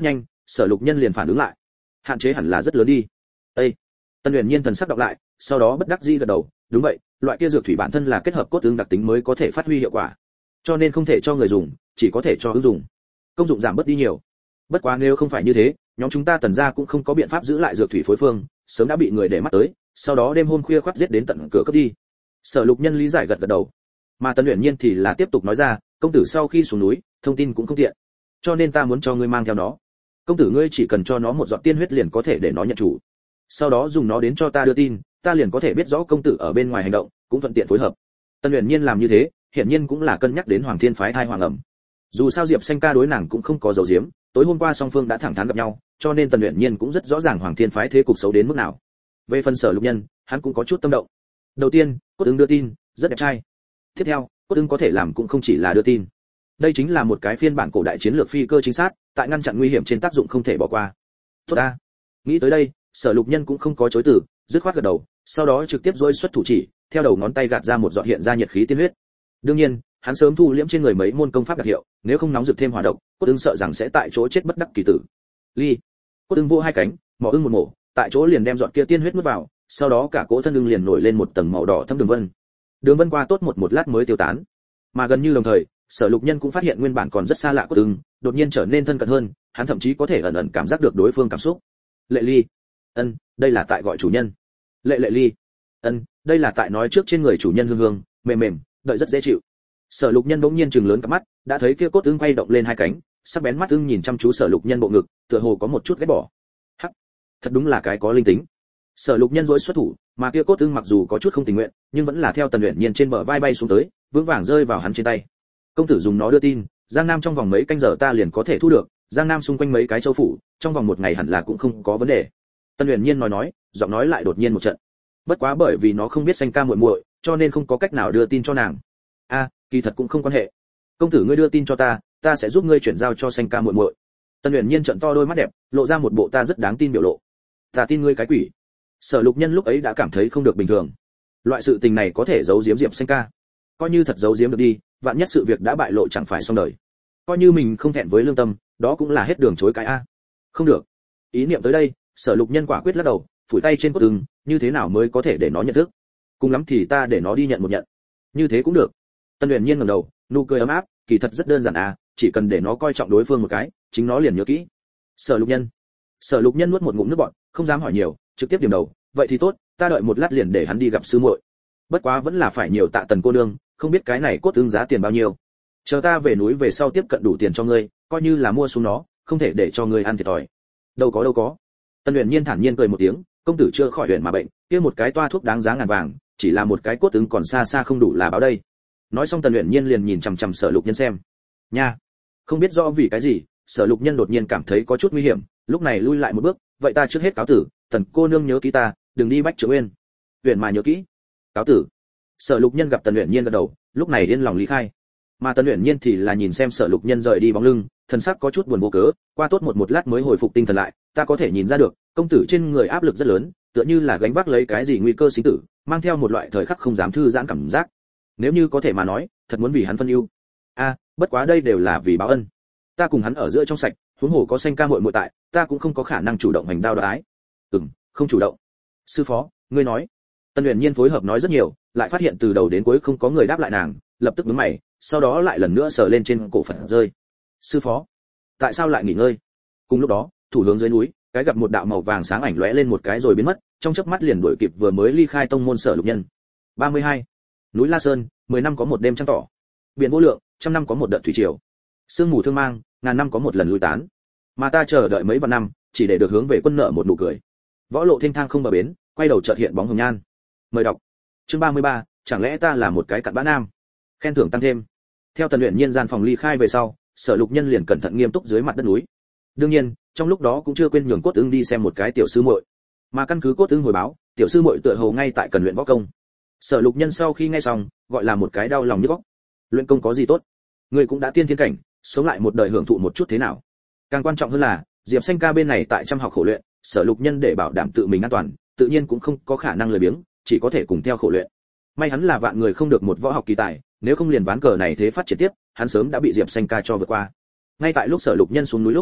Sở Lục Nhân liền phản ứng lại. Hạn chế hẳn là rất lớn đi. Ê! Tân Uyển Nhiên thần sắc đọc lại, sau đó bất đắc dĩ gật đầu, đúng vậy, loại kia dược thủy bản thân là kết hợp cốt ứng đặc tính mới có thể phát huy hiệu quả, cho nên không thể cho người dùng, chỉ có thể cho ứng dùng. Công dụng giảm bớt đi nhiều. Bất quá nếu không phải như thế, nhóm chúng ta Tần gia cũng không có biện pháp giữ lại dược thủy phối phương, sớm đã bị người để mắt tới, sau đó đêm hôm khuya khoắt giết đến tận cửa cướp đi. Sở Lục Nhân lý giải gật gật đầu. Mà Tân Uyển Nhiên thì là tiếp tục nói ra, công tử sau khi xuống núi, thông tin cũng không tiện, cho nên ta muốn cho ngươi mang theo nó. Công tử ngươi chỉ cần cho nó một giọt tiên huyết liền có thể để nó nhận chủ, sau đó dùng nó đến cho ta đưa tin, ta liền có thể biết rõ công tử ở bên ngoài hành động, cũng thuận tiện phối hợp. Tân Uyển Nhiên làm như thế, hiển nhiên cũng là cân nhắc đến Hoàng Thiên phái thai hoàng ẩm. Dù sao Diệp Xanh ca đối nàng cũng không có dấu diếm, tối hôm qua song phương đã thẳng thắn gặp nhau, cho nên Tân Uyển Nhiên cũng rất rõ ràng Hoàng Thiên phái thế cục xấu đến mức nào. Về phần Sở Lục Nhân, hắn cũng có chút tâm động. Đầu tiên, cốt ứng đưa tin, rất đẹp trai. Tiếp theo, cốt ứng có thể làm cũng không chỉ là đưa tin. Đây chính là một cái phiên bản cổ đại chiến lược phi cơ chính xác, tại ngăn chặn nguy hiểm trên tác dụng không thể bỏ qua. Tốt ta. Nghĩ tới đây, Sở Lục Nhân cũng không có chối từ, dứt khoát gật đầu, sau đó trực tiếp duỗi xuất thủ chỉ, theo đầu ngón tay gạt ra một giọt hiện ra nhiệt khí tiên huyết. Đương nhiên, hắn sớm thu liễm trên người mấy môn công pháp đặc hiệu, nếu không nóng rực thêm hỏa độc, cốt ứng sợ rằng sẽ tại chỗ chết bất đắc kỳ tử. Ly. Cốt ứng vỗ hai cánh, mỏ ưng một mổ, tại chỗ liền đem giọt kia tiên huyết nuốt vào, sau đó cả cỗ thân ưng liền nổi lên một tầng màu đỏ thâm đường vân. Đường vân qua tốt một một lát mới tiêu tán. Mà gần như đồng thời, Sở Lục Nhân cũng phát hiện nguyên bản còn rất xa lạ cốt ứng, đột nhiên trở nên thân cận hơn, hắn thậm chí có thể ẩn ẩn cảm giác được đối phương cảm xúc. Lệ Ly. Ân, đây là tại gọi chủ nhân. Lệ Lệ Ly. Ân, đây là tại nói trước trên người chủ nhân hương hương, mềm mềm, đợi rất dễ chịu. Sở Lục Nhân bỗng nhiên trừng lớn cặp mắt, đã thấy kia cốt ứng quay động lên hai cánh, sắc bén mắt ưng nhìn chăm chú Sở Lục Nhân bộ ngực, tựa hồ có một chút ghét bỏ. Hắc, thật đúng là cái có linh tính. Sở Lục Nhân rối xuất thủ, mà kia cốt ưng mặc dù có chút không tình nguyện, nhưng vẫn là theo Tần Uyển Nhiên trên bờ vai bay xuống tới, vững vàng rơi vào hắn trên tay. Công tử dùng nó đưa tin, Giang Nam trong vòng mấy canh giờ ta liền có thể thu được, Giang Nam xung quanh mấy cái châu phủ, trong vòng một ngày hẳn là cũng không có vấn đề. Tần Uyển Nhiên nói nói, giọng nói lại đột nhiên một trận. Bất quá bởi vì nó không biết Xanh ca muội muội, cho nên không có cách nào đưa tin cho nàng. A, kỳ thật cũng không quan hệ. Công tử ngươi đưa tin cho ta, ta sẽ giúp ngươi chuyển giao cho Xanh ca muội muội. Tần Uyển Nhiên trợn to đôi mắt đẹp, lộ ra một bộ ta rất đáng tin biểu lộ. Ta tin ngươi cái quỷ. Sở Lục Nhân lúc ấy đã cảm thấy không được bình thường. Loại sự tình này có thể giấu giếm Diệp Xanh ca, coi như thật giấu giếm được đi, vạn nhất sự việc đã bại lộ chẳng phải xong đời. Coi như mình không thẹn với lương tâm, đó cũng là hết đường chối cái a. Không được. Ý niệm tới đây, Sở Lục Nhân quả quyết lắc đầu, phủi tay trên cốt ưng, như thế nào mới có thể để nó nhận thức? Cùng lắm thì ta để nó đi nhận một nhận. Như thế cũng được. Tân Uyển Nhiên ngẩng đầu, nụ cười ấm áp, kỳ thật rất đơn giản à, chỉ cần để nó coi trọng đối phương một cái, chính nó liền nhớ kỹ. Sở Lục Nhân. Sở Lục Nhân nuốt một ngụm nước bọt, không dám hỏi nhiều, trực tiếp điểm đầu, vậy thì tốt, ta đợi một lát liền để hắn đi gặp sư muội. Bất quá vẫn là phải nhiều tạ Tần cô nương, không biết cái này cốt ưng giá tiền bao nhiêu. Chờ ta về núi về sau tiếp cận đủ tiền cho ngươi, coi như là mua xuống nó, không thể để cho ngươi ăn thiệt thòi. Đâu có đâu có. Tân Uyển Nhiên thản nhiên cười một tiếng, công tử chưa khỏi huyện mà bệnh, kia một cái toa thuốc đáng giá ngàn vàng, chỉ là một cái cốt ứng còn xa xa không đủ là báo đây. Nói xong Tần Uyển Nhiên liền nhìn chằm chằm Sở Lục Nhân xem. Nha, không biết rõ vì cái gì, Sở Lục Nhân đột nhiên cảm thấy có chút nguy hiểm, lúc này lui lại một bước, vậy ta trước hết cáo tử, Tần cô nương nhớ kỹ ta, đừng đi Bách Trưởng Uyên. Uyển mà nhớ kỹ. Cáo tử. Sở Lục Nhân gặp Tần Uyển Nhiên gật đầu, lúc này yên lòng lý khai. Mà Tần Uyển Nhiên thì là nhìn xem Sở Lục Nhân rời đi bóng lưng, thần sắc có chút buồn vô cớ, qua tốt một một lát mới hồi phục tinh thần lại, ta có thể nhìn ra được, công tử trên người áp lực rất lớn, tựa như là gánh vác lấy cái gì nguy cơ sinh tử, mang theo một loại thời khắc không dám thư giãn cảm giác. Nếu như có thể mà nói, thật muốn vì hắn phân ưu. A, à, bất quá đây đều là vì báo ân. Ta cùng hắn ở giữa trong sạch, huống hồ có Xanh ca muội muội tại, ta cũng không có khả năng chủ động hành đao đái. Ừm, không chủ động. Sư phó, ngươi nói. Tân Uyển Nhiên phối hợp nói rất nhiều, lại phát hiện từ đầu đến cuối không có người đáp lại nàng, lập tức nhướng mày, sau đó lại lần nữa sờ lên trên cổ Phật rơi. Sư phó, tại sao lại nghỉ ngơi? Cùng lúc đó, thủ hướng dưới núi, cái gặp một đạo màu vàng sáng ảnh lóe lên một cái rồi biến mất, trong chớp mắt liền đuổi kịp vừa mới ly khai tông môn Sở Lục Nhân. ba mươi hai. Núi La Sơn, mười năm có một đêm trăng tỏ. Biển vô lượng, trăm năm có một đợt thủy triều. Sương mù thương mang, ngàn năm có một lần lui tán. Mà ta chờ đợi mấy vạn năm, chỉ để được hướng về quân nợ một nụ cười. Võ lộ thênh thang không bờ bến, quay đầu chợt hiện bóng hồng nhan. Mời đọc. Chương ba mươi ba, chẳng lẽ ta là một cái cặn bã nam? Khen thưởng tăng thêm. Theo Tần Uyển Nhiên gian phòng ly khai về sau, Sở Lục Nhân liền cẩn thận nghiêm túc dưới mặt đất núi. Đương nhiên, trong lúc đó cũng chưa quên nhường Cốt Ưng đi xem một cái tiểu sư muội. Mà căn cứ Cốt Ưng hồi báo, tiểu sư muội tựa hồ ngay tại cần luyện võ công. Sở Lục Nhân sau khi nghe xong, gọi là một cái đau lòng nhức óc. Luyện công có gì tốt? Người cũng đã tiên thiên cảnh, sống lại một đời hưởng thụ một chút thế nào? Càng quan trọng hơn là, Diệp Xanh ca bên này tại chăm học khổ luyện, Sở Lục Nhân để bảo đảm tự mình an toàn, tự nhiên cũng không có khả năng lười biếng, chỉ có thể cùng theo khổ luyện. May hắn là vạn người không được một võ học kỳ tài, nếu không liền ván cờ này thế phát triển tiếp, hắn sớm đã bị Diệp Xanh ca cho vượt qua. Ngay tại lúc Sở Lục Nhân xuống núi lúc,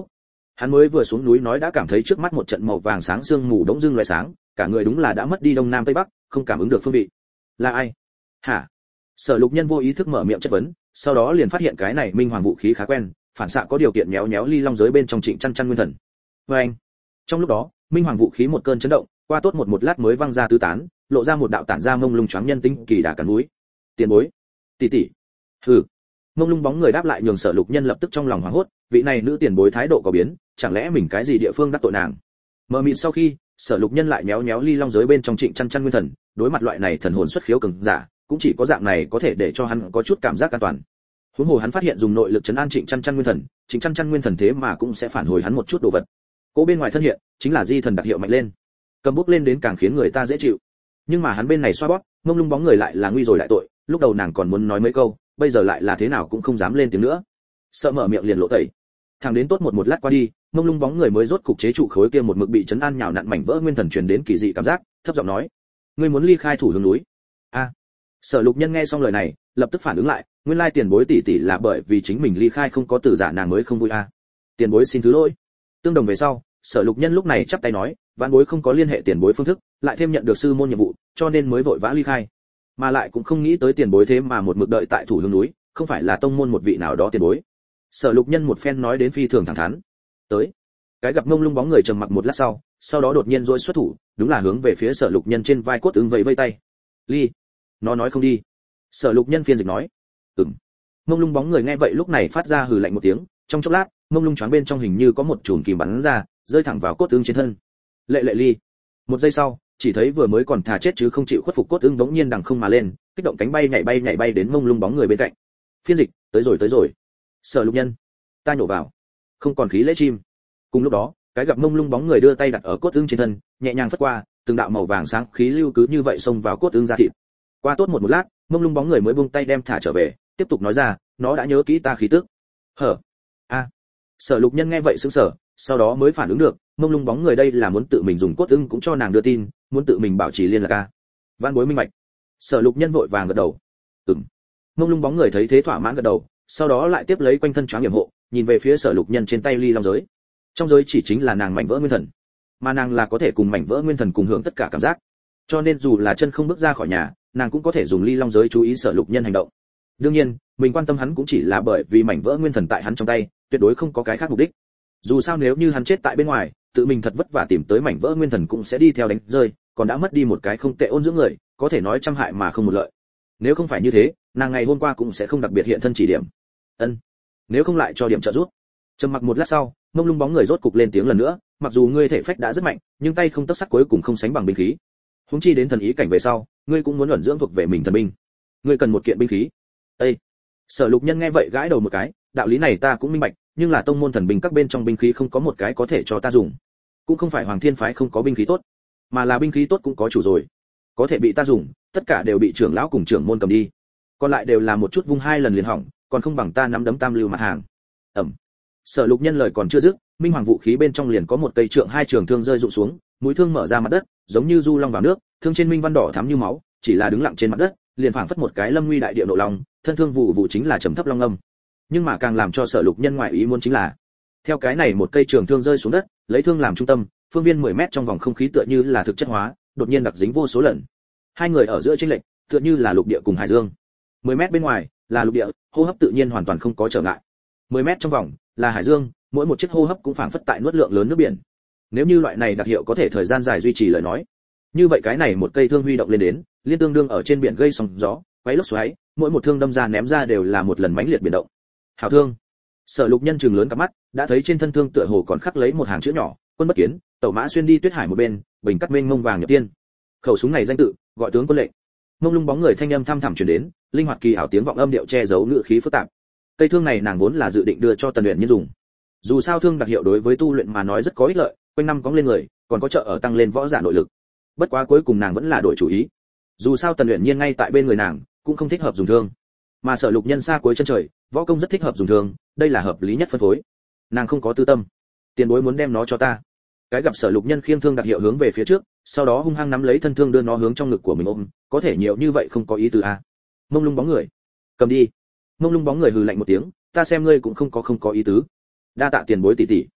hắn mới vừa xuống núi nói đã cảm thấy trước mắt một trận màu vàng sáng sương mù đống dưng loại sáng, cả người đúng là đã mất đi đông nam tây bắc, không cảm ứng được phương vị. Là ai? Hả? Sở Lục Nhân vô ý thức mở miệng chất vấn, sau đó liền phát hiện cái này minh hoàng vũ khí khá quen, phản xạ có điều kiện méo méo ly long giới bên trong Trịnh Chăn Chăn nguyên thần. Và anh, trong lúc đó, minh hoàng vũ khí một cơn chấn động, qua tốt một một lát mới văng ra tứ tán, lộ ra một đạo tản ra mông lung choáng nhân tinh kỳ đả cắn núi. Tiền bối, tỷ tỷ. Hừ. Mông lung bóng người đáp lại nhường Sở Lục Nhân lập tức trong lòng hoảng hốt, vị này nữ tiền bối thái độ có biến, chẳng lẽ mình cái gì địa phương đắc tội nàng? Mờ mịt sau khi, Sở Lục Nhân lại méo méo ly long giới bên trong Trịnh Chăn Chăn nguyên thần, đối mặt loại này thần hồn xuất khiếu cường giả, cũng chỉ có dạng này có thể để cho hắn có chút cảm giác an toàn. Huống hồ hắn phát hiện dùng nội lực trấn an Trịnh Chăn Chăn nguyên thần, Trịnh Chăn Chăn nguyên thần thế mà cũng sẽ phản hồi hắn một chút đồ vật. Cố bên ngoài thân hiện, chính là di thần đặc hiệu mạnh lên, cầm bút lên đến càng khiến người ta dễ chịu. Nhưng mà hắn bên này xoa bóp, mông lung bóng người lại là nguy rồi đại tội, lúc đầu nàng còn muốn nói mấy câu, bây giờ lại là thế nào cũng không dám lên tiếng nữa, sợ mở miệng liền lộ tẩy. Thằng đến tốt một một lát qua đi, mông lung bóng người mới rốt cục chế trụ khối kia một mực bị chấn an nhào nặn mảnh vỡ nguyên thần truyền đến kỳ dị cảm giác, thấp giọng nói: "Ngươi muốn ly khai thủ hướng núi?" A. À. Sở Lục Nhân nghe xong lời này, lập tức phản ứng lại, nguyên lai tiền bối tỷ tỷ là bởi vì chính mình ly khai không có từ giả nàng mới không vui a. À. Tiền bối xin thứ lỗi. Tương đồng về sau, Sở Lục Nhân lúc này chắp tay nói, vãn bối không có liên hệ tiền bối phương thức, lại thêm nhận được sư môn nhiệm vụ, cho nên mới vội vã ly khai. Mà lại cũng không nghĩ tới tiền bối thế mà một mực đợi tại thủ hướng núi, không phải là tông môn một vị nào đó tiền bối. Sở Lục Nhân một phen nói đến phi thường thẳng thắn. Tới. Cái gặp mông lung bóng người trầm mặc một lát sau, sau đó đột nhiên rối xuất thủ, đúng là hướng về phía Sở Lục Nhân trên vai cốt ứng vẫy vây tay. Ly. Nó nói không đi. Sở Lục Nhân phiên dịch nói. Ừm. Mông lung bóng người nghe vậy lúc này phát ra hừ lạnh một tiếng, trong chốc lát, mông lung choáng bên trong hình như có một chùm kìm bắn ra, rơi thẳng vào cốt ưng trên thân. Lệ lệ ly. Một giây sau, chỉ thấy vừa mới còn thà chết chứ không chịu khuất phục cốt ưng bỗng nhiên đằng không mà lên, kích động cánh bay nhảy bay nhảy bay đến mông lung bóng người bên cạnh. Phiên dịch, tới rồi tới rồi. Sở Lục Nhân, ta nhổ vào. Không còn khí lễ chim. Cùng lúc đó, cái gặp mông lung bóng người đưa tay đặt ở cốt ưng trên thân, nhẹ nhàng phất qua, từng đạo màu vàng sáng khí lưu cứ như vậy xông vào cốt ưng da thịt. Qua tốt một một lát, mông lung bóng người mới buông tay đem thả trở về, tiếp tục nói ra, nó đã nhớ kỹ ta khí tức. Hở? A. À. Sở Lục Nhân nghe vậy sững sờ, sau đó mới phản ứng được, mông lung bóng người đây là muốn tự mình dùng cốt ưng cũng cho nàng đưa tin, muốn tự mình bảo trì liên lạc a. Vãn bối minh bạch. Sở Lục Nhân vội vàng gật đầu. Ừm. Mông lung bóng người thấy thế thỏa mãn gật đầu, sau đó lại tiếp lấy quanh thân choáng yểm hộ, nhìn về phía Sở Lục Nhân trên tay ly long giới. Trong giới chỉ chính là nàng mảnh vỡ nguyên thần, mà nàng là có thể cùng mảnh vỡ nguyên thần cùng hưởng tất cả cảm giác, cho nên dù là chân không bước ra khỏi nhà, nàng cũng có thể dùng ly long giới chú ý Sở Lục Nhân hành động. Đương nhiên, mình quan tâm hắn cũng chỉ là bởi vì mảnh vỡ nguyên thần tại hắn trong tay, tuyệt đối không có cái khác mục đích. Dù sao nếu như hắn chết tại bên ngoài, tự mình thật vất vả tìm tới mảnh vỡ nguyên thần cũng sẽ đi theo đánh rơi, còn đã mất đi một cái không tệ ôn dưỡng người, có thể nói trăm hại mà không một lợi. Nếu không phải như thế, nàng ngày hôm qua cũng sẽ không đặc biệt hiện thân chỉ điểm. Ân, nếu không lại cho điểm trợ giúp. Trầm mặc một lát sau, mông lung bóng người rốt cục lên tiếng lần nữa, mặc dù ngươi thể phách đã rất mạnh, nhưng tay không tấc sắt cuối cùng không sánh bằng binh khí. Huống chi đến thần ý cảnh về sau, ngươi cũng muốn luận dưỡng thuộc về mình thần binh. Ngươi cần một kiện binh khí. Ê! Sở Lục Nhân nghe vậy gãi đầu một cái, đạo lý này ta cũng minh bạch, nhưng là tông môn thần binh các bên trong binh khí không có một cái có thể cho ta dùng. Cũng không phải Hoàng Thiên phái không có binh khí tốt, mà là binh khí tốt cũng có chủ rồi. Có thể bị ta dùng, tất cả đều bị trưởng lão cùng trưởng môn cầm đi. Còn lại đều là một chút vung hai lần liền hỏng, còn không bằng ta nắm đấm tam lưu mặt hàng. Ẩm. Sở Lục Nhân lời còn chưa dứt, minh hoàng vũ khí bên trong liền có một cây trượng hai trường thương rơi rụng xuống, mũi thương mở ra mặt đất, giống như du long vào nước, thương trên minh văn đỏ thắm như máu, chỉ là đứng lặng trên mặt đất, liền phảng phất một cái lâm nguy đại địa nộ long, thân thương vụ vụ chính là trầm thấp long âm. Nhưng mà càng làm cho Sở Lục Nhân ngoại ý muốn chính là, theo cái này một cây trường thương rơi xuống đất, lấy thương làm trung tâm, phương viên mười mét trong vòng không khí tựa như là thực chất hóa, đột nhiên đặc dính vô số lần. Hai người ở giữa chênh lệch, tựa như là lục địa cùng hải dương. mười mét bên ngoài là lục địa, hô hấp tự nhiên hoàn toàn không có trở ngại. mười mét trong vòng là hải dương, mỗi một chiếc hô hấp cũng phảng phất tại nuốt lượng lớn nước biển. Nếu như loại này đặc hiệu có thể thời gian dài duy trì lời nói, như vậy cái này một cây thương huy động lên đến, liên tương đương ở trên biển gây sóng gió, quấy lốc xoáy, mỗi một thương đâm ra ném ra đều là một lần mãnh liệt biển động. Hảo thương. Sở Lục Nhân trừng lớn cả mắt, đã thấy trên thân thương tựa hồ còn khắc lấy một hàng chữ nhỏ, quân bất kiến, tẩu mã xuyên đi tuyết hải một bên, bình cắt mênh mông vàng nhập tiên. Khẩu súng này danh tự, gọi tướng quân lệnh. Mông lung bóng người thanh âm thăm thẳm truyền đến, linh hoạt kỳ ảo tiếng vọng âm điệu che giấu ngữ khí phức tạp. Cây thương này nàng vốn là dự định đưa cho Tần Uyển Nhiên dùng. Dù sao thương đặc hiệu đối với tu luyện mà nói rất có ích lợi, quanh năm cóng lên người, còn có trợ ở tăng lên võ giả nội lực. Bất quá cuối cùng nàng vẫn là đổi chủ ý. Dù sao Tần Uyển Nhiên ngay tại bên người nàng, cũng không thích hợp dùng thương. Mà Sở Lục Nhân xa cuối chân trời, võ công rất thích hợp dùng thương, đây là hợp lý nhất phân phối. Nàng không có tư tâm. Tiền bối muốn đem nó cho ta. Cái gặp Sở Lục Nhân khiêng thương đặc hiệu hướng về phía trước, sau đó hung hăng nắm lấy thân thương đưa nó hướng trong ngực của mình ôm, có thể nhiều như vậy không có ý tứ a. Mông lung bóng người, cầm đi. Mông lung bóng người hừ lạnh một tiếng, ta xem ngươi cũng không có không có ý tứ. Đa tạ tiền bối tỷ tỷ.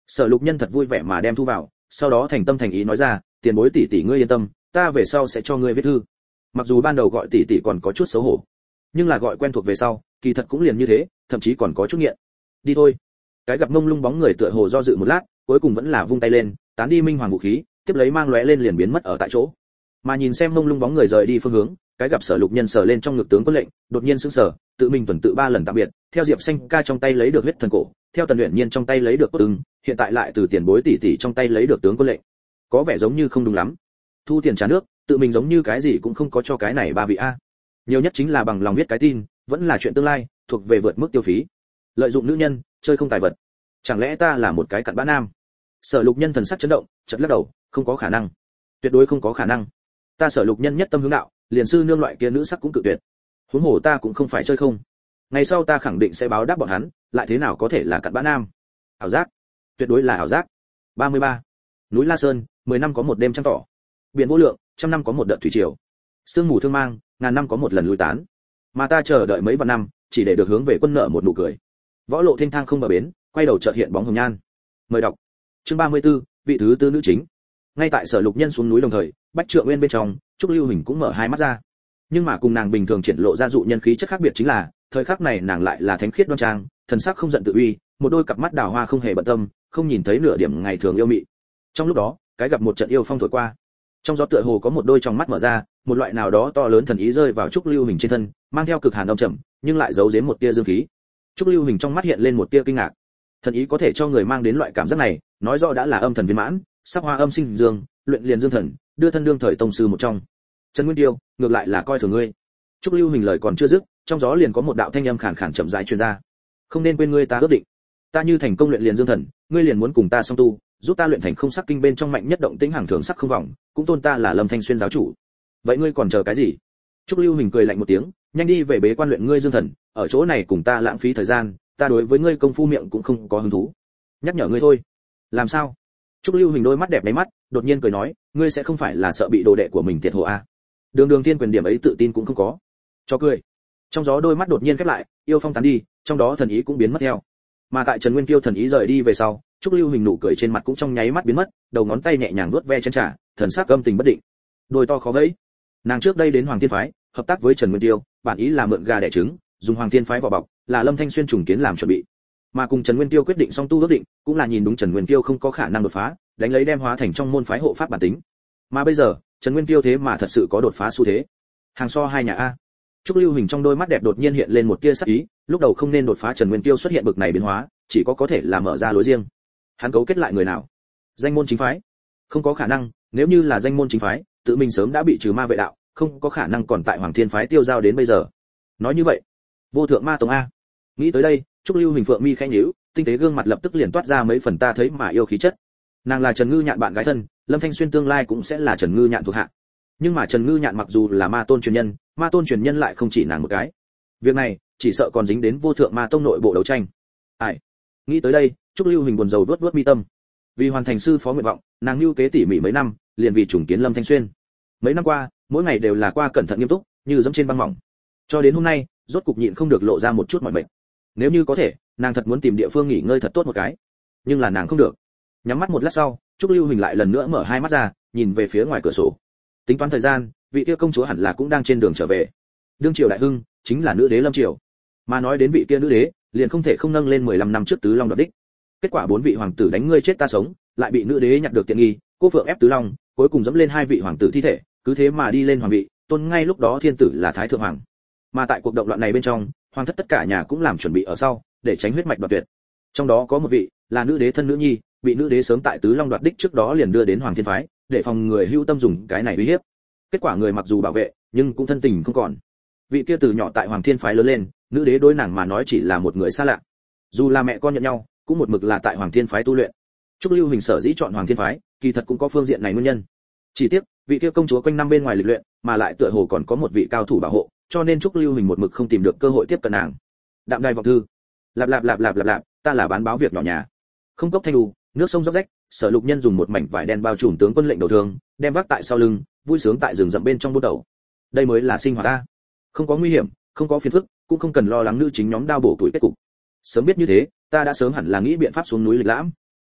Sở Lục Nhân thật vui vẻ mà đem thu vào, sau đó thành tâm thành ý nói ra, tiền bối tỷ tỷ ngươi yên tâm, ta về sau sẽ cho ngươi viết thư. Mặc dù ban đầu gọi tỷ tỷ còn có chút xấu hổ, nhưng là gọi quen thuộc về sau, kỳ thật cũng liền như thế, thậm chí còn có chút nghiện. Đi thôi. Cái gặp mông lung bóng người tựa hồ do dự một lát, cuối cùng vẫn là vung tay lên, tán đi minh hoàng vũ khí, tiếp lấy mang lóe lên liền biến mất ở tại chỗ. Mà nhìn xem mông lung bóng người rời đi phương hướng, cái gặp Sở Lục Nhân sờ lên trong ngực tướng quân lệnh, đột nhiên sững sờ, tự mình tuần tự ba lần tạm biệt, theo Diệp Xanh ca trong tay lấy được huyết thần cổ, theo Tần Uyển Nhiên trong tay lấy được cốt ưng, hiện tại lại từ tiền bối tỷ tỷ trong tay lấy được tướng quân lệnh. Có vẻ giống như không đúng lắm. Thu tiền trả nước, tự mình giống như cái gì cũng không có cho cái này ba vị a. Nhiều nhất chính là bằng lòng viết cái tin, vẫn là chuyện tương lai, thuộc về vượt mức tiêu phí. Lợi dụng nữ nhân, chơi không tài vật. Chẳng lẽ ta là một cái cặn bã nam? Sở Lục Nhân thần sắc chấn động, chợt lắc đầu, không có khả năng. Tuyệt đối không có khả năng. Ta Sở Lục Nhân nhất tâm hướng đạo, liền sư nương loại kia nữ sắc cũng cự tuyệt. Huống hồ ta cũng không phải chơi không. Ngày sau ta khẳng định sẽ báo đáp bọn hắn, lại thế nào có thể là cặn bã nam? Ảo giác, tuyệt đối là ảo giác. ba mươi ba. Núi La Sơn, mười năm có một đêm trăng tỏ. Biển vô lượng, trăm năm có một đợt thủy triều. Sương mù thương mang, ngàn năm có một lần lui tán. Mà ta chờ đợi mấy vạn năm, chỉ để được hướng về quân nợ một nụ cười. Võ lộ thênh thang không bờ bến, quay đầu chợt hiện bóng hồng nhan. Mời đọc. Chương ba mươi tư, vị thứ tư nữ chính. Ngay tại Sở Lục Nhân xuống núi đồng thời, Bách Trượng Nguyên bên trong, Trúc Lưu Hình cũng mở hai mắt ra. Nhưng mà cùng nàng bình thường triển lộ ra dụ nhân khí chất khác biệt chính là, thời khắc này nàng lại là thánh khiết đoan trang, thần sắc không giận tự uy, một đôi cặp mắt đào hoa không hề bận tâm, không nhìn thấy nửa điểm ngày thường yêu mị. Trong lúc đó, cái gặp một trận yêu phong thổi qua. Trong gió tựa hồ có một đôi tròng mắt mở ra, một loại nào đó to lớn thần ý rơi vào Trúc Lưu Hình trên thân, mang theo cực hàn âm trầm, nhưng lại giấu giếm một tia dương khí. Trúc Lưu Hình trong mắt hiện lên một tia kinh ngạc. Thần ý có thể cho người mang đến loại cảm giác này, nói rõ đã là âm thần viên mãn, sắc hoa âm sinh dương, luyện liền dương thần, đưa thân đương thời tông sư một trong. Trần Nguyên Tiêu, ngược lại là coi thường ngươi. Trúc Lưu Hình lời còn chưa dứt, trong gió liền có một đạo thanh âm khàn khàn chậm rãi truyền ra. Không nên quên ngươi ta ước định. Ta như thành công luyện liền dương thần, ngươi liền muốn cùng ta song tu, giúp ta luyện thành không sắc kinh bên trong mạnh nhất động tĩnh hàng thường sắc không vòng, cũng tôn ta là Lâm Thanh Xuyên giáo chủ. Vậy ngươi còn chờ cái gì? Trúc Lưu Hình cười lạnh một tiếng, nhanh đi về bế quan luyện ngươi dương thần, ở chỗ này cùng ta lãng phí thời gian, ta đối với ngươi công phu miệng cũng không có hứng thú. Nhắc nhở ngươi thôi. Làm sao? Trúc Lưu Hình đôi mắt đẹp đáy mắt, đột nhiên cười nói, ngươi sẽ không phải là sợ bị đồ đệ của mình tiệt hồ à? Đường Đường Thiên quyền điểm ấy tự tin cũng không có. Cho cười. Trong gió đôi mắt đột nhiên khép lại, yêu phong tán đi, trong đó thần ý cũng biến mất theo. Mà tại Trần Nguyên Kiêu thần ý rời đi về sau, Trúc Lưu Hình nụ cười trên mặt cũng trong nháy mắt biến mất, đầu ngón tay nhẹ nhàng vuốt ve chân trà, thần sắc âm tình bất định. Đôi to khó vẫy. Nàng trước đây đến Hoàng Thiên phái, hợp tác với Trần Nguyên Kiêu, bản ý là mượn gà đẻ trứng, dùng Hoàng Thiên phái vỏ bọc, là Lâm Thanh Xuyên trùng kiến làm chuẩn bị. Mà cùng Trần Nguyên Kiêu quyết định song tu ước định, cũng là nhìn đúng Trần Nguyên Kiêu không có khả năng đột phá, đánh lấy đem hóa thành trong môn phái hộ pháp bản tính. Mà bây giờ, Trần Nguyên Kiêu thế mà thật sự có đột phá xu thế. Hàng so hai nhà a. Trúc Lưu Hình trong đôi mắt đẹp đột nhiên hiện lên một tia sắc ý, lúc đầu không nên đột phá Trần Nguyên Kiêu xuất hiện bực này biến hóa, chỉ có có thể là mở ra lối riêng. Hắn cấu kết lại người nào? Danh môn chính phái? Không có khả năng, nếu như là danh môn chính phái, tự mình sớm đã bị trừ ma vệ đạo, không có khả năng còn tại Hoàng Thiên phái tiêu giao đến bây giờ. Nói như vậy, Vô Thượng Ma Tông a. Nghĩ tới đây, Trúc Lưu Hình phượng mi khẽ nhíu, tinh tế gương mặt lập tức liền toát ra mấy phần ta thấy mà yêu khí chất. Nàng là Trần Ngư Nhạn bạn gái thân, Lâm Thanh Xuyên tương lai cũng sẽ là Trần Ngư Nhạn thuộc hạ. Nhưng mà Trần Ngư Nhạn mặc dù là ma tôn truyền nhân, ma tôn truyền nhân lại không chỉ nàng một cái. Việc này, chỉ sợ còn dính đến Vô Thượng Ma Tông nội bộ đấu tranh. Ai? Nghĩ tới đây, Trúc Lưu Hình buồn rầu vuốt vuốt mi tâm. Vì hoàn thành sư phó nguyện vọng, nàng lưu kế tỉ mỉ mấy năm, liền vì trùng kiến Lâm Thanh Xuyên. Mấy năm qua, mỗi ngày đều là qua cẩn thận nghiêm túc, như dẫm trên băng mỏng. Cho đến hôm nay, rốt cục nhịn không được lộ ra một chút mỏi mệt. Nếu như có thể, nàng thật muốn tìm địa phương nghỉ ngơi thật tốt một cái. Nhưng là nàng không được. Nhắm mắt một lát sau, Trúc Lưu Hình lại lần nữa mở hai mắt ra, nhìn về phía ngoài cửa sổ. Tính toán thời gian, vị kia công chúa hẳn là cũng đang trên đường trở về. Đương triều đại hưng, chính là nữ đế Lâm Triều. Mà nói đến vị kia nữ đế, liền không thể không nâng lên mười lăm năm trước Tứ Long đoạt đích. Kết quả bốn vị hoàng tử đánh ngươi chết ta sống, lại bị nữ đế nhặt được tiện nghi, cô phượng ép Tứ Long, cuối cùng dẫm lên hai vị hoàng tử thi thể, cứ thế mà đi lên hoàng vị, tôn ngay lúc đó thiên tử là thái thượng hoàng. Mà tại cuộc động loạn này bên trong, hoàng thất tất cả nhà cũng làm chuẩn bị ở sau, để tránh huyết mạch đoạt tuyệt. Trong đó có một vị là nữ đế thân nữ nhi, bị nữ đế sớm tại Tứ Long đoạt đích trước đó liền đưa đến Hoàng Thiên phái, để phòng người hưu tâm dùng cái này uy hiếp. Kết quả người mặc dù bảo vệ, nhưng cũng thân tình không còn. Vị kia từ nhỏ tại Hoàng Thiên phái lớn lên, nữ đế đối nàng mà nói chỉ là một người xa lạ. Dù là mẹ con nhận nhau, cũng một mực là tại Hoàng Thiên phái tu luyện. Trúc Lưu Hình sở dĩ chọn Hoàng Thiên phái, kỳ thật cũng có phương diện này nguyên nhân. Chỉ tiếc, vị kia công chúa quanh năm bên ngoài lịch luyện, mà lại tựa hồ còn có một vị cao thủ bảo hộ, cho nên Trúc Lưu Hình một mực không tìm được cơ hội tiếp cận nàng. Đạm đài vọng thư. Lạp lạp lạp lạp lạp lạp, ta là bán báo việc nhỏ nhà. Không cốc thanh đù, nước sông róc rách, Sở Lục Nhân dùng một mảnh vải đen bao trùm tướng quân lệnh đầu thường, đem vác tại sau lưng, vui sướng tại rừng rậm bên trong buôn đầu. Đây mới là sinh hoạt ta. Không có nguy hiểm, không có phiền phức, cũng không cần lo lắng nữ chính nhóm đao bổ tuổi kết cục. Sớm biết như thế, ta đã sớm hẳn là nghĩ biện pháp xuống núi lịch lãm.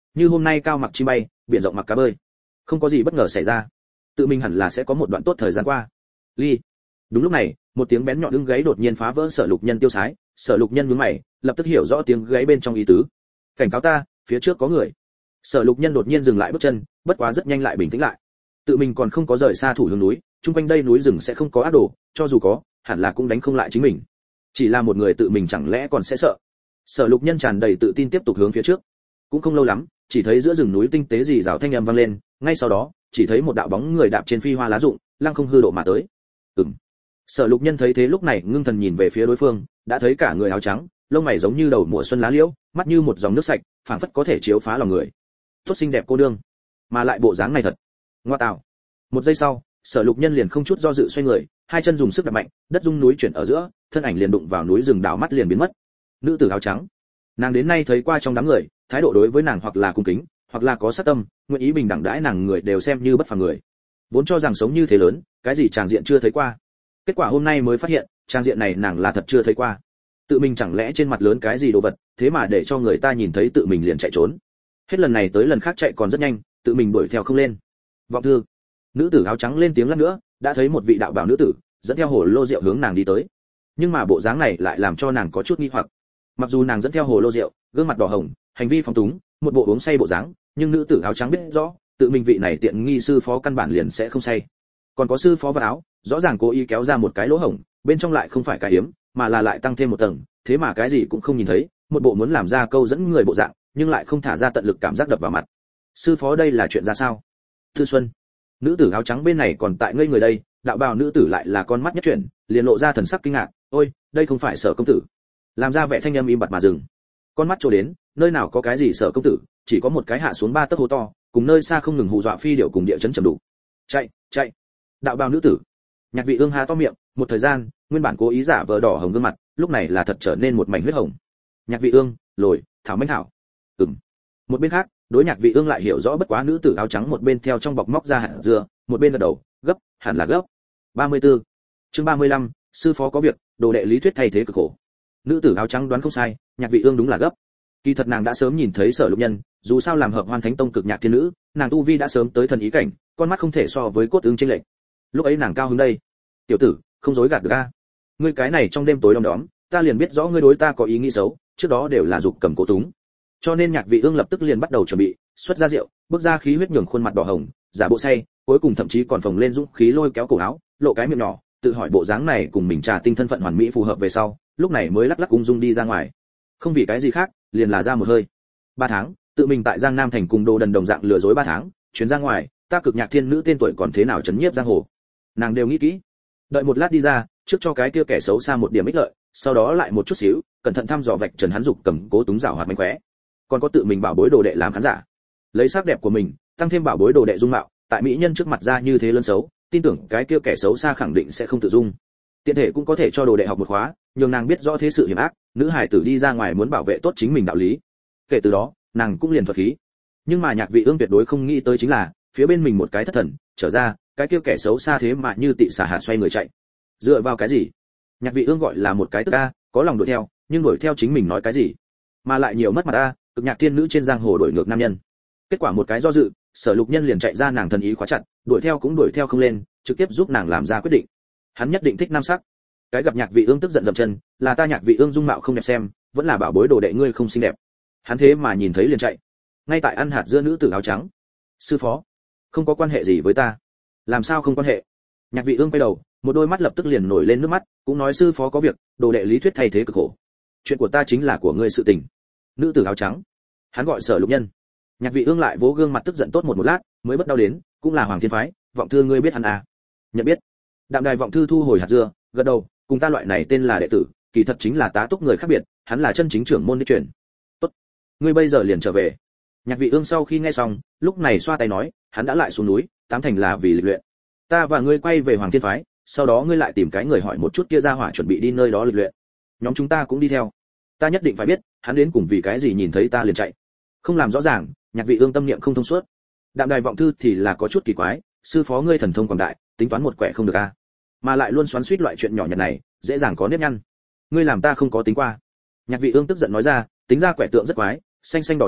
Như hôm nay cao mặc chim bay, biển rộng mặc cá bơi. Không có gì bất ngờ xảy ra. Tự mình hẳn là sẽ có một đoạn tốt thời gian qua. Ly. Đúng lúc này, một tiếng bén nhọn ưng gáy đột nhiên phá vỡ Sở Lục Nhân tiêu sái, Sở Lục Nhân nhướng mày, lập tức hiểu rõ tiếng gáy bên trong ý tứ. Cảnh cáo ta, phía trước có người. Sở Lục Nhân đột nhiên dừng lại bước chân, bất quá rất nhanh lại bình tĩnh lại. Tự mình còn không có rời xa thủ hướng núi, chung quanh đây núi rừng sẽ không có ác đồ, cho dù có, hẳn là cũng đánh không lại chính mình. Chỉ là một người tự mình chẳng lẽ còn sẽ sợ. Sở Lục Nhân tràn đầy tự tin tiếp tục hướng phía trước. Cũng không lâu lắm, chỉ thấy giữa rừng núi tinh tế rì rào thanh âm vang lên, ngay sau đó, chỉ thấy một đạo bóng người đạp trên phi hoa lá rụng, lăng không hư độ mà tới. Ừm. Sở Lục Nhân thấy thế lúc này ngưng thần nhìn về phía đối phương, đã thấy cả người áo trắng, lông mày giống như đầu mùa xuân lá liễu, mắt như một dòng nước sạch, phảng phất có thể chiếu phá lòng người. Tốt xinh đẹp cô đương, mà lại bộ dáng này thật. Ngoa tạo. Một giây sau, Sở Lục Nhân liền không chút do dự xoay người, hai chân dùng sức đạp mạnh, đất rung núi chuyển ở giữa, thân ảnh liền đụng vào núi rừng, đảo mắt liền biến mất. Nữ tử áo trắng, nàng đến nay thấy qua trong đám người, thái độ đối với nàng hoặc là cung kính, hoặc là có sát tâm, nguyện ý bình đẳng đãi nàng người đều xem như bất phàm người. Vốn cho rằng sống như thế lớn, cái gì tràng diện chưa thấy qua. Kết quả hôm nay mới phát hiện, trang diện này nàng là thật chưa thấy qua. Tự mình chẳng lẽ trên mặt lớn cái gì đồ vật, thế mà để cho người ta nhìn thấy tự mình liền chạy trốn. Hết lần này tới lần khác chạy còn rất nhanh, tự mình đuổi theo không lên. Vọng thư. Nữ tử áo trắng lên tiếng lát nữa, đã thấy một vị đạo bảo nữ tử, dẫn theo hồ lô rượu hướng nàng đi tới. Nhưng mà bộ dáng này lại làm cho nàng có chút nghi hoặc. Mặc dù nàng dẫn theo hồ lô rượu, gương mặt đỏ hồng, hành vi phóng túng, một bộ uống say bộ dáng, nhưng nữ tử áo trắng biết rõ, tự mình vị này tiện nghi sư phó căn bản liền sẽ không say. Còn có sư phó vật áo, rõ ràng cố ý kéo ra một cái lỗ hổng, bên trong lại không phải cái hiếm, mà là lại tăng thêm một tầng, thế mà cái gì cũng không nhìn thấy, một bộ muốn làm ra câu dẫn người bộ dạng, nhưng lại không thả ra tận lực cảm giác đập vào mặt. Sư phó đây là chuyện ra sao? Thư Xuân. Nữ tử áo trắng bên này còn tại ngây người đây, đạo bào nữ tử lại là con mắt nhất chuyển, liền lộ ra thần sắc kinh ngạc, ôi, đây không phải Sở công tử. Làm ra vẻ thanh âm im bặt mà dừng. Con mắt trôi đến, nơi nào có cái gì Sở công tử, chỉ có một cái hạ xuống ba tấc hố to, cùng nơi xa không ngừng hù dọa phi điểu cùng địa chấn trầm đủ. Chạy, chạy. Đạo bào nữ tử. Nhạc Vị Ương há to miệng, một thời gian, nguyên bản cố ý giả vờ đỏ hồng gương mặt, lúc này là thật trở nên một mảnh huyết hồng. Nhạc Vị Ương, lồi, thảo mãnh thảo. Ừm. Một bên khác, đối Nhạc Vị Ương lại hiểu rõ bất quá nữ tử áo trắng một bên theo trong bọc móc ra hạt dưa, một bên gật đầu, gấp, hẳn là gấp. ba mươi tư. Chương ba mươi lăm, sư phó có việc, đồ đệ lý thuyết thay thế cực khổ. Nữ tử áo trắng đoán không sai, Nhạc Vị Ương đúng là gấp. Kỳ thật nàng đã sớm nhìn thấy Sở Lục Nhân, dù sao làm hợp Hoan Thánh Tông cực nhạc thiên nữ, nàng tu vi đã sớm tới thần ý cảnh, con mắt không thể so với cốt ứng chênh lệch. Lúc ấy nàng cao hứng đây. Tiểu tử, không dối gạt được a. Ngươi cái này trong đêm tối đom đóm, ta liền biết rõ ngươi đối ta có ý nghĩ xấu, trước đó đều là dục cầm cố túng. Cho nên Nhạc Vị Ương lập tức liền bắt đầu chuẩn bị, xuất ra rượu, bước ra khí huyết nhường khuôn mặt đỏ hồng, giả bộ say, cuối cùng thậm chí còn phồng lên dũng khí lôi kéo cổ áo, lộ cái miệng nhỏ, tự hỏi bộ dáng này cùng mình trà tinh thân phận hoàn mỹ phù hợp về sau, lúc này mới lắc lắc ung dung đi ra ngoài. Không vì cái gì khác, liền là ra một hơi. Ba tháng, tự mình tại Giang Nam thành cùng Đồ Đần đồng dạng lừa dối ba tháng, chuyến ra ngoài, ta cực nhạc thiên nữ tên tuổi còn thế nào chấn nhiếp giang hồ. Nàng đều nghĩ kỹ. Đợi một lát đi ra, trước cho cái kia kẻ xấu xa một điểm ích lợi, sau đó lại một chút xíu, cẩn thận thăm dò vạch trần hắn dục cầm cố túng giảo hoạt mánh khóe. Còn có tự mình bảo bối đồ đệ làm khán giả. Lấy sắc đẹp của mình, tăng thêm bảo bối đồ đệ dung mạo, tại mỹ nhân trước mặt ra như thế lớn xấu, tin tưởng cái kia kẻ xấu xa khẳng định sẽ không tự dung. Tiện thể cũng có thể cho đồ đệ học một khóa, nhường nàng biết rõ thế sự hiểm ác, nữ hài tử đi ra ngoài muốn bảo vệ tốt chính mình đạo lý. Kể từ đó, nàng cũng liền thuật khí. Nhưng mà Nhạc Vị Ương tuyệt đối không nghĩ tới chính là, phía bên mình một cái thất thần, trở ra, cái kia kẻ xấu xa thế mà như tị xà hạt xoay người chạy. Dựa vào cái gì? Nhạc Vị Ương gọi là một cái tức a, có lòng đuổi theo, nhưng đuổi theo chính mình nói cái gì? Mà lại nhiều mất mặt a, cực nhạc thiên nữ trên giang hồ đổi ngược nam nhân. Kết quả một cái do dự, Sở Lục Nhân liền chạy ra nàng thần ý khóa chặt, đuổi theo cũng đuổi theo không lên, trực tiếp giúp nàng làm ra quyết định. Hắn nhất định thích nam sắc. Cái gặp Nhạc Vị Ương tức giận dậm chân, là ta Nhạc Vị Ương dung mạo không đẹp xem, vẫn là bảo bối đồ đệ ngươi không xinh đẹp. Hắn thế mà nhìn thấy liền chạy. Ngay tại ăn hạt dưa nữ tử áo trắng. Sư phó, không có quan hệ gì với ta. Làm sao không quan hệ? Nhạc Vị Ương quay đầu, một đôi mắt lập tức liền nổi lên nước mắt, cũng nói sư phó có việc, đồ đệ lý thuyết thay thế cực khổ. Chuyện của ta chính là của ngươi sự tình. Nữ tử áo trắng. Hắn gọi Sở Lục Nhân. Nhạc Vị Ương lại vỗ gương mặt tức giận tốt một một lát, mới bất đau đến, cũng là Hoàng Thiên phái, Vọng Thư ngươi biết hắn à? Nhận biết. Đạm Đài Vọng Thư thu hồi hạt dưa, gật đầu, cùng ta loại này tên là đệ tử, kỳ thật chính là tá túc người khác biệt, hắn là chân chính trưởng môn đi truyền. Tốt, ngươi bây giờ liền trở về. Nhạc Vị Ương sau khi nghe xong, lúc này xoa tay nói, hắn đã lại xuống núi, tám thành là vì lịch luyện. Ta và ngươi quay về Hoàng Thiên phái, sau đó ngươi lại tìm cái người hỏi một chút kia ra hỏa chuẩn bị đi nơi đó lịch luyện. Nhóm chúng ta cũng đi theo. Ta nhất định phải biết, hắn đến cùng vì cái gì nhìn thấy ta liền chạy. Không làm rõ ràng, Nhạc Vị Ương tâm niệm không thông suốt. Đạm Đài Vọng Thư thì là có chút kỳ quái, sư phó ngươi thần thông quảng đại, tính toán một quẻ không được a, mà lại luôn xoắn xuýt loại chuyện nhỏ nhặt này, dễ dàng có nếp nhăn. Ngươi làm ta không có tính qua. Nhạc Vị Ương tức giận nói ra, tính ra quẻ tượng rất quái, xanh xanh đỏ đỏ,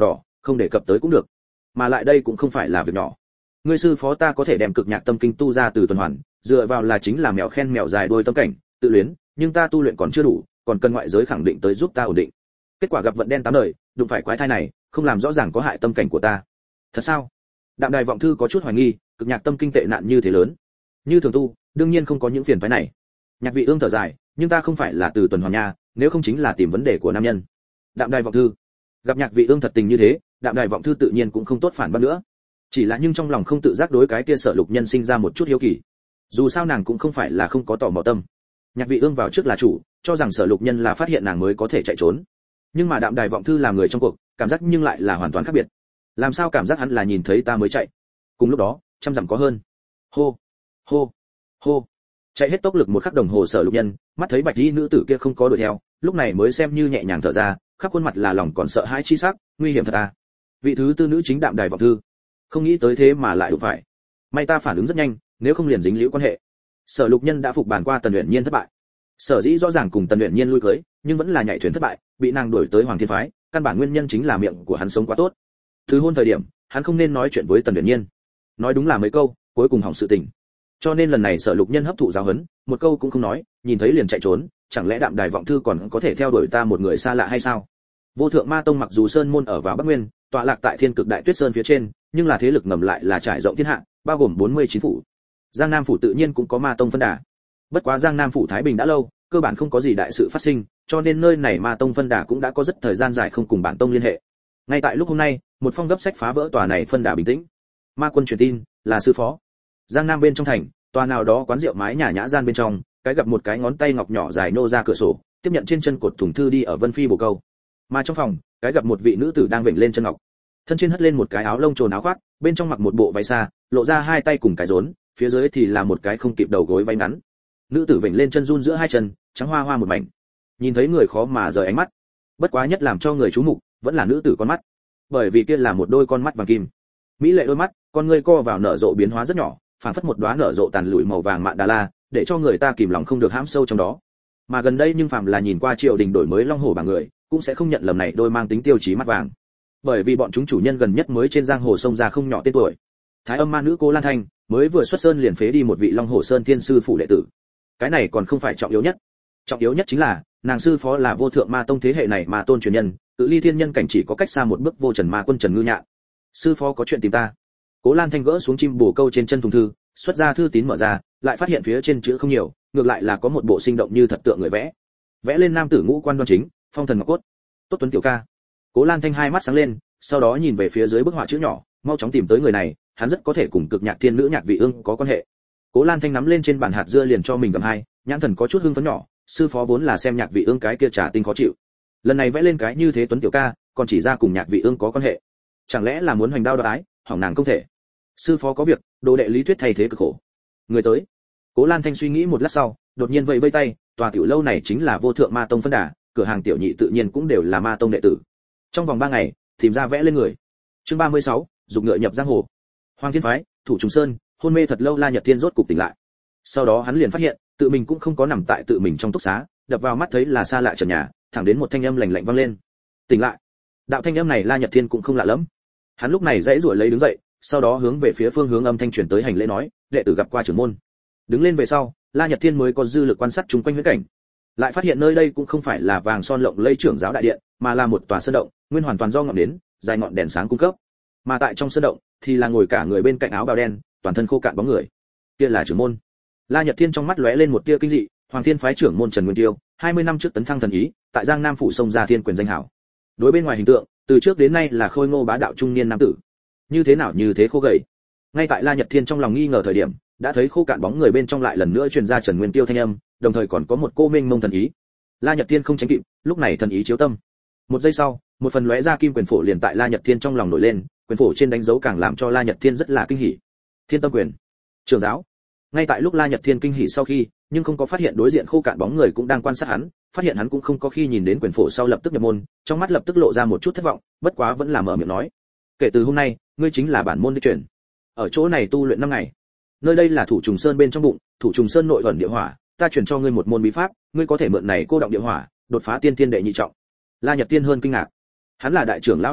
không đề cập tới cũng được. Mà lại đây cũng không phải là việc nhỏ. Ngươi sư phó ta có thể đem cực nhạc tâm kinh tu ra từ tuần hoàn, dựa vào là chính là mèo khen mèo dài đuôi tâm cảnh, tự luyến, nhưng ta tu luyện còn chưa đủ, còn cần ngoại giới khẳng định tới giúp ta ổn định. Kết quả gặp vận đen tám đời, đụng phải quái thai này, không làm rõ ràng có hại tâm cảnh của ta. Thật sao? Đạm Đài vọng thư có chút hoài nghi, cực nhạc tâm kinh tệ nạn như thế lớn, như thường tu, đương nhiên không có những phiền phức này. Nhạc Vị Ương thở dài, nhưng ta không phải là từ tuần hoàn nha, nếu không chính là tìm vấn đề của nam nhân. Đạm Đài vọng thư, gặp Nhạc Vị Ương thật tình như thế, Đạm Đài vọng thư tự nhiên cũng không tốt phản bác nữa. Chỉ là nhưng trong lòng không tự giác đối cái kia Sở Lục Nhân sinh ra một chút hiếu kỳ. Dù sao nàng cũng không phải là không có tò mò tâm. Nhạc Vị Ương vào trước là chủ, cho rằng Sở Lục Nhân là phát hiện nàng mới có thể chạy trốn. Nhưng mà Đạm Đài vọng thư làm người trong cuộc, cảm giác nhưng lại là hoàn toàn khác biệt. Làm sao cảm giác hắn là nhìn thấy ta mới chạy? Cùng lúc đó, trăm dặm có hơn. Hô, hô, hô. Chạy hết tốc lực một khắc đồng hồ Sở Lục Nhân, mắt thấy bạch y nữ tử kia không có đuổi theo, lúc này mới xem như nhẹ nhàng thở ra, khắp khuôn mặt là lòng còn sợ hãi chi sắc, nguy hiểm thật à. Vị thứ tư nữ chính Đạm Đài vọng thư, không nghĩ tới thế mà lại đụng phải. May ta phản ứng rất nhanh, nếu không liền dính liễu quan hệ. Sở Lục Nhân đã phục bàn qua Tần Uyển Nhiên thất bại. Sở dĩ rõ ràng cùng Tần Uyển Nhiên lui cưới, nhưng vẫn là nhảy thuyền thất bại, bị nàng đuổi tới Hoàng Thiên phái, căn bản nguyên nhân chính là miệng của hắn sống quá tốt. Từ hôn thời điểm, hắn không nên nói chuyện với Tần Uyển Nhiên. Nói đúng là mấy câu, cuối cùng hỏng sự tình. Cho nên lần này Sở Lục Nhân hấp thụ giáo huấn, một câu cũng không nói, nhìn thấy liền chạy trốn, chẳng lẽ Đạm Đài vọng thư còn có thể theo đuổi ta một người xa lạ hay sao? Vô Thượng Ma Tông mặc dù sơn môn ở vào Bắc Nguyên, tọa lạc tại Thiên Cực Đại Tuyết Sơn phía trên, nhưng là thế lực ngầm lại là trải rộng thiên hạ, bao gồm bốn mươi chín phủ. Giang Nam phủ tự nhiên cũng có Ma Tông phân đà. Bất quá Giang Nam phủ thái bình đã lâu, cơ bản không có gì đại sự phát sinh, cho nên nơi này Ma Tông phân đà cũng đã có rất thời gian dài không cùng bản tông liên hệ. Ngay tại lúc hôm nay, một phong gấp sách phá vỡ tòa này phân đà bình tĩnh. Ma Quân truyền tin, là sư phó. Giang Nam bên trong thành, tòa nào đó quán rượu mái nhà nhã gian bên trong, cái gặp một cái ngón tay ngọc nhỏ dài nô ra cửa sổ, tiếp nhận trên chân cột thùng thư đi ở Vân Phi bồ câu. Mà trong phòng, cái gặp một vị nữ tử đang vểnh lên chân ngọc, thân trên hất lên một cái áo lông trồn áo khoác, bên trong mặc một bộ váy xa, lộ ra hai tay cùng cái rốn, phía dưới thì là một cái không kịp đầu gối váy ngắn. Nữ tử vểnh lên chân run giữa hai chân, trắng hoa hoa một mảnh. Nhìn thấy người khó mà rời ánh mắt. Bất quá nhất làm cho người chú mục, vẫn là nữ tử con mắt. Bởi vì kia là một đôi con mắt vàng kim. Mỹ lệ đôi mắt, con ngươi co vào nở rộ biến hóa rất nhỏ, phản phất một đóa nở rộ tàn lụi màu vàng mạn đà la, để cho người ta kìm lòng không được hãm sâu trong đó. Mà gần đây nhưng phàm là nhìn qua triều đình đổi mới long hổ bảng người, cũng sẽ không nhận lầm này đôi mang tính tiêu chí mắt vàng. Bởi vì bọn chúng chủ nhân gần nhất mới trên giang hồ sông ra không nhỏ tên tuổi. Thái Âm ma nữ Cố Lan Thanh mới vừa xuất sơn liền phế đi một vị Long Hồ Sơn Thiên sư phụ đệ tử. Cái này còn không phải trọng yếu nhất. Trọng yếu nhất chính là, nàng sư phó là Vô Thượng Ma Tông thế hệ này mà tôn truyền nhân, tự ly thiên nhân cảnh chỉ có cách xa một bước Vô Trần Ma Quân Trần Ngư Nhạn. Sư phó có chuyện tìm ta. Cố Lan Thanh gỡ xuống chim bồ câu trên chân thùng thư, xuất ra thư tín mở ra, lại phát hiện phía trên chữ không nhiều, ngược lại là có một bộ sinh động như thật tượng người vẽ. Vẽ lên nam tử ngũ quan đoan chính, phong thần ngọc cốt. Tốt Tuấn tiểu ca. Cố Lan Thanh hai mắt sáng lên, sau đó nhìn về phía dưới bức họa chữ nhỏ, mau chóng tìm tới người này, hắn rất có thể cùng cực nhạc thiên nữ Nhạc Vị Ương có quan hệ. Cố Lan Thanh nắm lên trên bàn hạt dưa liền cho mình gặm hai, nhãn thần có chút hưng phấn nhỏ, sư phó vốn là xem Nhạc Vị Ương cái kia trả tinh khó chịu. Lần này vẽ lên cái như thế Tuấn tiểu ca, còn chỉ ra cùng Nhạc Vị Ương có quan hệ. Chẳng lẽ là muốn hoành đao đoạt ái, hỏng nàng không thể. Sư phó có việc, đồ đệ Lý Thuyết thay thế cực khổ. Người tới. Cố Lan Thanh suy nghĩ một lát sau, đột nhiên vẫy vẫy tay, tòa tiểu lâu này chính là Vô Thượng Ma Tông phân đà, cửa hàng tiểu nhị tự nhiên cũng đều là Ma Tông đệ tử. Trong vòng ba ngày, tìm ra vẽ lên người. Chương ba mươi sáu, dục ngựa nhập giang hồ. Hoàng Thiên phái, Thủ Trùng Sơn, hôn mê thật lâu La Nhật Thiên rốt cục tỉnh lại. Sau đó hắn liền phát hiện, tự mình cũng không có nằm tại tự mình trong túc xá, đập vào mắt thấy là xa lạ trần nhà, thẳng đến một thanh âm lạnh lạnh vang lên. Tỉnh lại. Đạo thanh âm này La Nhật Thiên cũng không lạ lắm. Hắn lúc này dãy rủa lấy đứng dậy, sau đó hướng về phía phương hướng âm thanh truyền tới hành lễ nói, đệ tử gặp qua trưởng môn. Đứng lên về sau, La Nhật Thiên mới có dư lực quan sát chung quanh huyễn cảnh, lại phát hiện nơi đây cũng không phải là vàng son lộng lẫy trưởng giáo đại điện, mà là một tòa sơn động, nguyên hoàn toàn do ngọn đến, dài ngọn đèn sáng cung cấp. Mà tại trong sơn động thì là ngồi cả người bên cạnh áo bào đen, toàn thân khô cạn bóng người. Kia là trưởng môn. La Nhật Thiên trong mắt lóe lên một tia kinh dị, Hoàng Thiên phái trưởng môn Trần Nguyên Tiêu, hai mươi năm trước tấn thăng thần ý, tại Giang Nam phủ sông ra thiên quyền danh hảo. Đối bên ngoài hình tượng, từ trước đến nay là khôi ngô bá đạo trung niên nam tử. Như thế nào như thế khô gầy. Ngay tại La Nhật Thiên trong lòng nghi ngờ thời điểm, đã thấy khô cạn bóng người bên trong lại lần nữa truyền ra Trần Nguyên Tiêu thanh âm, đồng thời còn có một cô mênh mông thần ý. La Nhật Thiên không tránh kịp, lúc này thần ý chiếu tâm. Một giây sau, một phần lóe ra kim quyền phổ liền tại La Nhật Thiên trong lòng nổi lên, quyền phổ trên đánh dấu càng làm cho La Nhật Thiên rất là kinh hỉ. Thiên Tâm quyền, trưởng giáo. Ngay tại lúc La Nhật Thiên kinh hỉ sau khi, nhưng không có phát hiện đối diện khô cạn bóng người cũng đang quan sát hắn, phát hiện hắn cũng không có khi nhìn đến quyền phổ sau lập tức nhập môn, trong mắt lập tức lộ ra một chút thất vọng, bất quá vẫn là mở miệng nói: "Kể từ hôm nay, ngươi chính là bản môn đi truyền. Ở chỗ này tu luyện năm ngày. Nơi đây là Thủ Trùng Sơn bên trong bụng, Thủ Trùng Sơn nội ẩn địa hỏa, ta truyền cho ngươi một môn bí pháp, ngươi có thể mượn này cô động địa hỏa, đột phá tiên thiên đệ nhị trọng." La Nhật Thiên hơn kinh ngạc. Hắn là đại trưởng lão đệ tử,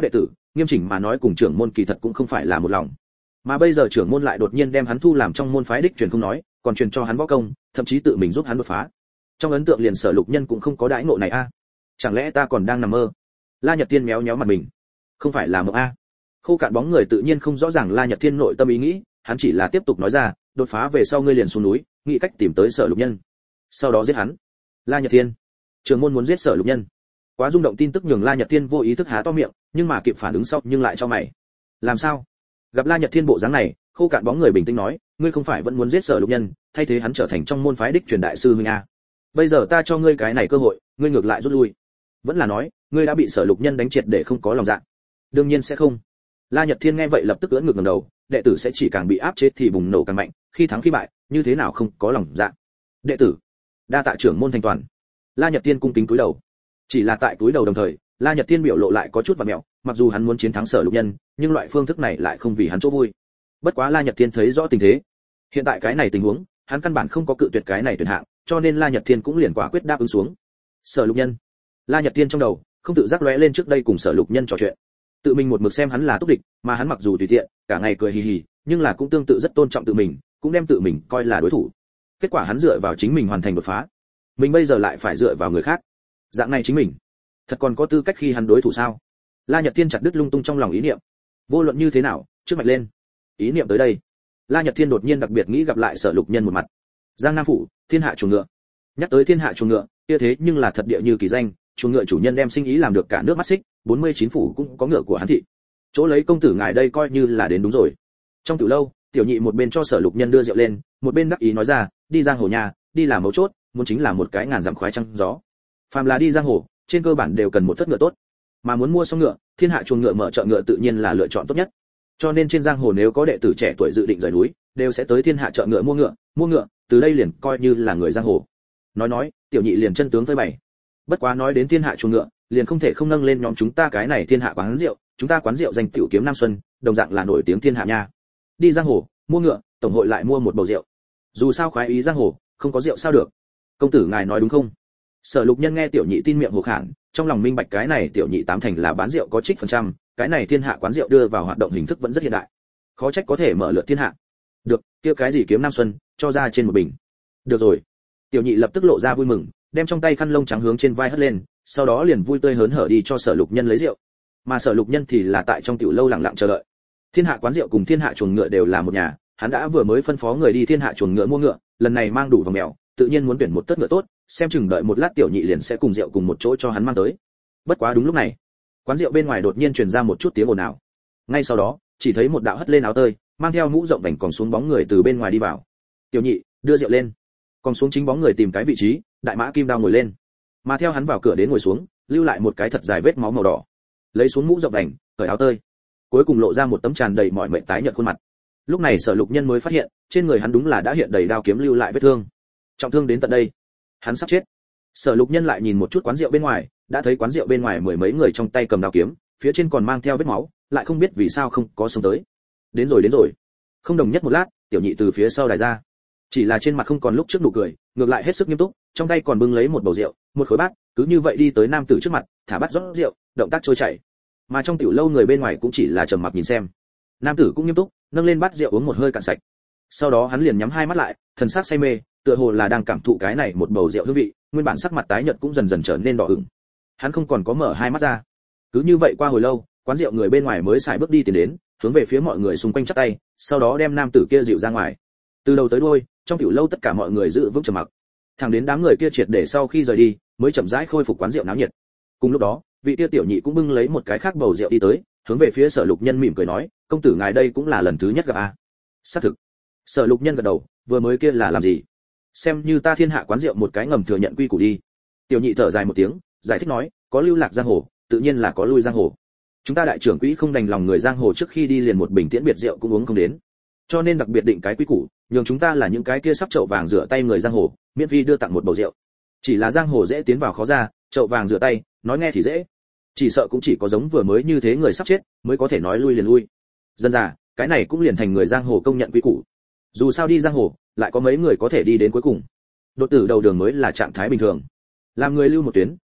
nghiêm chỉnh mà nói cùng trưởng môn kỳ thật cũng không phải là một lòng. Mà bây giờ trưởng môn lại đột nhiên đem hắn thu làm trong môn phái đích truyền không nói, còn truyền cho hắn võ công, thậm chí tự mình giúp hắn đột phá. Trong ấn tượng liền Sở Lục Nhân cũng không có đãi ngộ này a. Chẳng lẽ ta còn đang nằm mơ? La Nhật Thiên méo méo mặt mình. Không phải là mộng a. Khô Cạn bóng người tự nhiên không rõ ràng La Nhật Thiên nội tâm ý nghĩ, hắn chỉ là tiếp tục nói ra, đột phá về sau ngươi liền xuống núi, nghĩ cách tìm tới Sở Lục Nhân, sau đó giết hắn. La Nhật Thiên, trưởng môn muốn giết Sở Lục Nhân. Quá rung động tin tức nhường La Nhật Thiên vô ý thức há to miệng, nhưng mà kịp phản ứng sau nhưng lại cho mày. Làm sao? Gặp La Nhật Thiên bộ dáng này, Khô Cạn bóng người bình tĩnh nói, ngươi không phải vẫn muốn giết Sở Lục Nhân, thay thế hắn trở thành trong môn phái đích truyền đại sư huynh a. Bây giờ ta cho ngươi cái này cơ hội, ngươi ngược lại rút lui. Vẫn là nói, ngươi đã bị Sở Lục Nhân đánh triệt để không có lòng dạ. Đương nhiên sẽ không. La Nhật Thiên nghe vậy lập tức ưỡn ngược ngẩng đầu, đệ tử sẽ chỉ càng bị áp chế thì bùng nổ càng mạnh, khi thắng khi bại, như thế nào không có lòng dạ. Đệ tử, đa tạ trưởng môn thành toàn. La Nhật Thiên cung kính cúi đầu. Chỉ là tại cúi đầu đồng thời, La Nhật Thiên biểu lộ lại có chút vặn mèo, mặc dù hắn muốn chiến thắng Sở Lục Nhân, nhưng loại phương thức này lại không vì hắn chỗ vui. Bất quá La Nhật Thiên thấy rõ tình thế, hiện tại cái này tình huống, hắn căn bản không có cự tuyệt cái này tuyển hạng, cho nên La Nhật Thiên cũng liền quả quyết đáp ứng xuống. Sở Lục Nhân. La Nhật Thiên trong đầu không tự giác lóe lên trước đây cùng Sở Lục Nhân trò chuyện. Tự mình một mực xem hắn là túc địch, mà hắn mặc dù tùy tiện, cả ngày cười hì hì, nhưng là cũng tương tự rất tôn trọng tự mình, cũng đem tự mình coi là đối thủ. Kết quả hắn dựa vào chính mình hoàn thành đột phá, mình bây giờ lại phải dựa vào người khác. Dạng này chính mình, thật còn có tư cách khi hắn đối thủ sao? La Nhật Thiên chặt đứt lung tung trong lòng ý niệm. Vô luận như thế nào, trước mạch lên. Ý niệm tới đây, La Nhật Thiên đột nhiên đặc biệt nghĩ gặp lại Sở Lục Nhân một mặt. Giang Nam phủ, Thiên Hạ chuồng ngựa. Nhắc tới Thiên Hạ chuồng ngựa, kia thế nhưng là thật địa như kỳ danh, chuồng ngựa chủ nhân đem sinh ý làm được cả nước mắt xích, bốn mươi chín phủ cũng có ngựa của hắn thị. Chỗ lấy công tử ngài đây coi như là đến đúng rồi. Trong tiểu lâu, tiểu nhị một bên cho Sở Lục Nhân đưa rượu lên, một bên đắc ý nói ra, đi giang hồ nhà, đi làm mấu chốt, muốn chính là một cái ngàn dặm khoái trăng gió. Phàm là đi giang hồ, trên cơ bản đều cần một thất ngựa tốt. Mà muốn mua xong ngựa, Thiên Hạ chuồng ngựa mở chợ ngựa tự nhiên là lựa chọn tốt nhất. Cho nên trên giang hồ nếu có đệ tử trẻ tuổi dự định rời núi, đều sẽ tới Thiên Hạ chợ ngựa mua ngựa, mua ngựa, từ đây liền coi như là người giang hồ. Nói nói, tiểu nhị liền chân tướng phơi bày. Bất quá nói đến Thiên Hạ chuồng ngựa, liền không thể không nâng lên nhóm chúng ta cái này Thiên Hạ quán rượu, chúng ta quán rượu danh tiểu kiếm Nam Xuân, đồng dạng là nổi tiếng thiên hạ nha. Đi giang hồ, mua ngựa, tổng hội lại mua một bầu rượu. Dù sao khoái ý giang hồ, không có rượu sao được. Công tử ngài nói đúng không? Sở Lục Nhân nghe tiểu nhị tin miệng hồ khản, trong lòng minh bạch cái này tiểu nhị tám thành là bán rượu có trích phần trăm, cái này Thiên Hạ quán rượu đưa vào hoạt động hình thức vẫn rất hiện đại. Khó trách có thể mở lượt thiên hạ. Được, kia cái gì kiếm Nam Xuân, cho ra trên một bình. Được rồi. Tiểu nhị lập tức lộ ra vui mừng, đem trong tay khăn lông trắng hướng trên vai hất lên, sau đó liền vui tươi hớn hở đi cho Sở Lục Nhân lấy rượu. Mà Sở Lục Nhân thì là tại trong tiểu lâu lặng lặng chờ đợi. Thiên Hạ quán rượu cùng Thiên Hạ chuồng ngựa đều là một nhà, hắn đã vừa mới phân phó người đi Thiên Hạ chuồng ngựa mua ngựa, lần này mang đủ vòng mèo, tự nhiên muốn tuyển một tất ngựa tốt, xem chừng đợi một lát tiểu nhị liền sẽ cùng rượu cùng một chỗ cho hắn mang tới. Bất quá đúng lúc này, quán rượu bên ngoài đột nhiên truyền ra một chút tiếng ồn ào. Ngay sau đó, chỉ thấy một đạo hất lên áo tơi, mang theo mũ rộng vành còn xuống bóng người từ bên ngoài đi vào. Tiểu nhị, đưa rượu lên. Còn xuống chính bóng người tìm cái vị trí, đại mã kim đao ngồi lên. Mà theo hắn vào cửa đến ngồi xuống, lưu lại một cái thật dài vết máu màu đỏ. Lấy xuống mũ rộng vành, cởi áo tơi, cuối cùng lộ ra một tấm tràn đầy mỏi mệt tái nhợt khuôn mặt. Lúc này Sở Lục Nhân mới phát hiện, trên người hắn đúng là đã hiện đầy đao kiếm lưu lại vết thương. Trọng thương đến tận đây, hắn sắp chết. Sở Lục Nhân lại nhìn một chút quán rượu bên ngoài, đã thấy quán rượu bên ngoài mười mấy người trong tay cầm đao kiếm, phía trên còn mang theo vết máu, lại không biết vì sao không có sống tới. Đến rồi đến rồi. Không đồng nhất một lát, tiểu nhị từ phía sau đài ra. Chỉ là trên mặt không còn lúc trước nụ cười, ngược lại hết sức nghiêm túc, trong tay còn bưng lấy một bầu rượu, một khối bát, cứ như vậy đi tới nam tử trước mặt, thả bát rót rượu, động tác trôi chảy. Mà trong tiểu lâu người bên ngoài cũng chỉ là trầm mặc nhìn xem. Nam tử cũng nghiêm túc, nâng lên bát rượu uống một hơi cạn sạch. Sau đó hắn liền nhắm hai mắt lại, thần sắc say mê, tựa hồ là đang cảm thụ cái này một bầu rượu hương vị, nguyên bản sắc mặt tái nhợt cũng dần dần trở nên đỏ ửng. Hắn không còn có mở hai mắt ra. Cứ như vậy qua hồi lâu, quán rượu người bên ngoài mới xài bước đi tiến đến, hướng về phía mọi người xung quanh chắp tay, sau đó đem nam tử kia dịu ra ngoài. Từ đầu tới đuôi, trong tiểu lâu tất cả mọi người giữ vững trầm mặc. Thẳng đến đám người kia triệt để sau khi rời đi, mới chậm rãi khôi phục quán rượu náo nhiệt. Cùng lúc đó, vị kia tiểu nhị cũng bưng lấy một cái khác bầu rượu đi tới, hướng về phía Sở Lục Nhân mỉm cười nói, công tử ngài đây cũng là lần thứ nhất gặp a. Xác thực. Sở Lục Nhân gật đầu, vừa mới kia là làm gì? Xem như ta Thiên Hạ quán rượu một cái ngầm thừa nhận quy củ đi. Tiểu nhị thở dài một tiếng, giải thích nói, có lưu lạc giang hồ, tự nhiên là có lui giang hồ. Chúng ta đại trưởng quỹ không đành lòng người giang hồ trước khi đi liền một bình tiễn biệt rượu cũng uống không đến, cho nên đặc biệt định cái quy củ, nhường chúng ta là những cái kia sắp chậu vàng rửa tay người giang hồ, miễn phí đưa tặng một bầu rượu. Chỉ là giang hồ dễ tiến vào khó ra, chậu vàng rửa tay, nói nghe thì dễ, chỉ sợ cũng chỉ có giống vừa mới như thế người sắp chết mới có thể nói lui liền lui. Dân già, cái này cũng liền thành người giang hồ công nhận quy củ. Dù sao đi giang hồ, lại có mấy người có thể đi đến cuối cùng. Đột tử đầu đường mới là trạng thái bình thường. Làm người lưu một tuyến,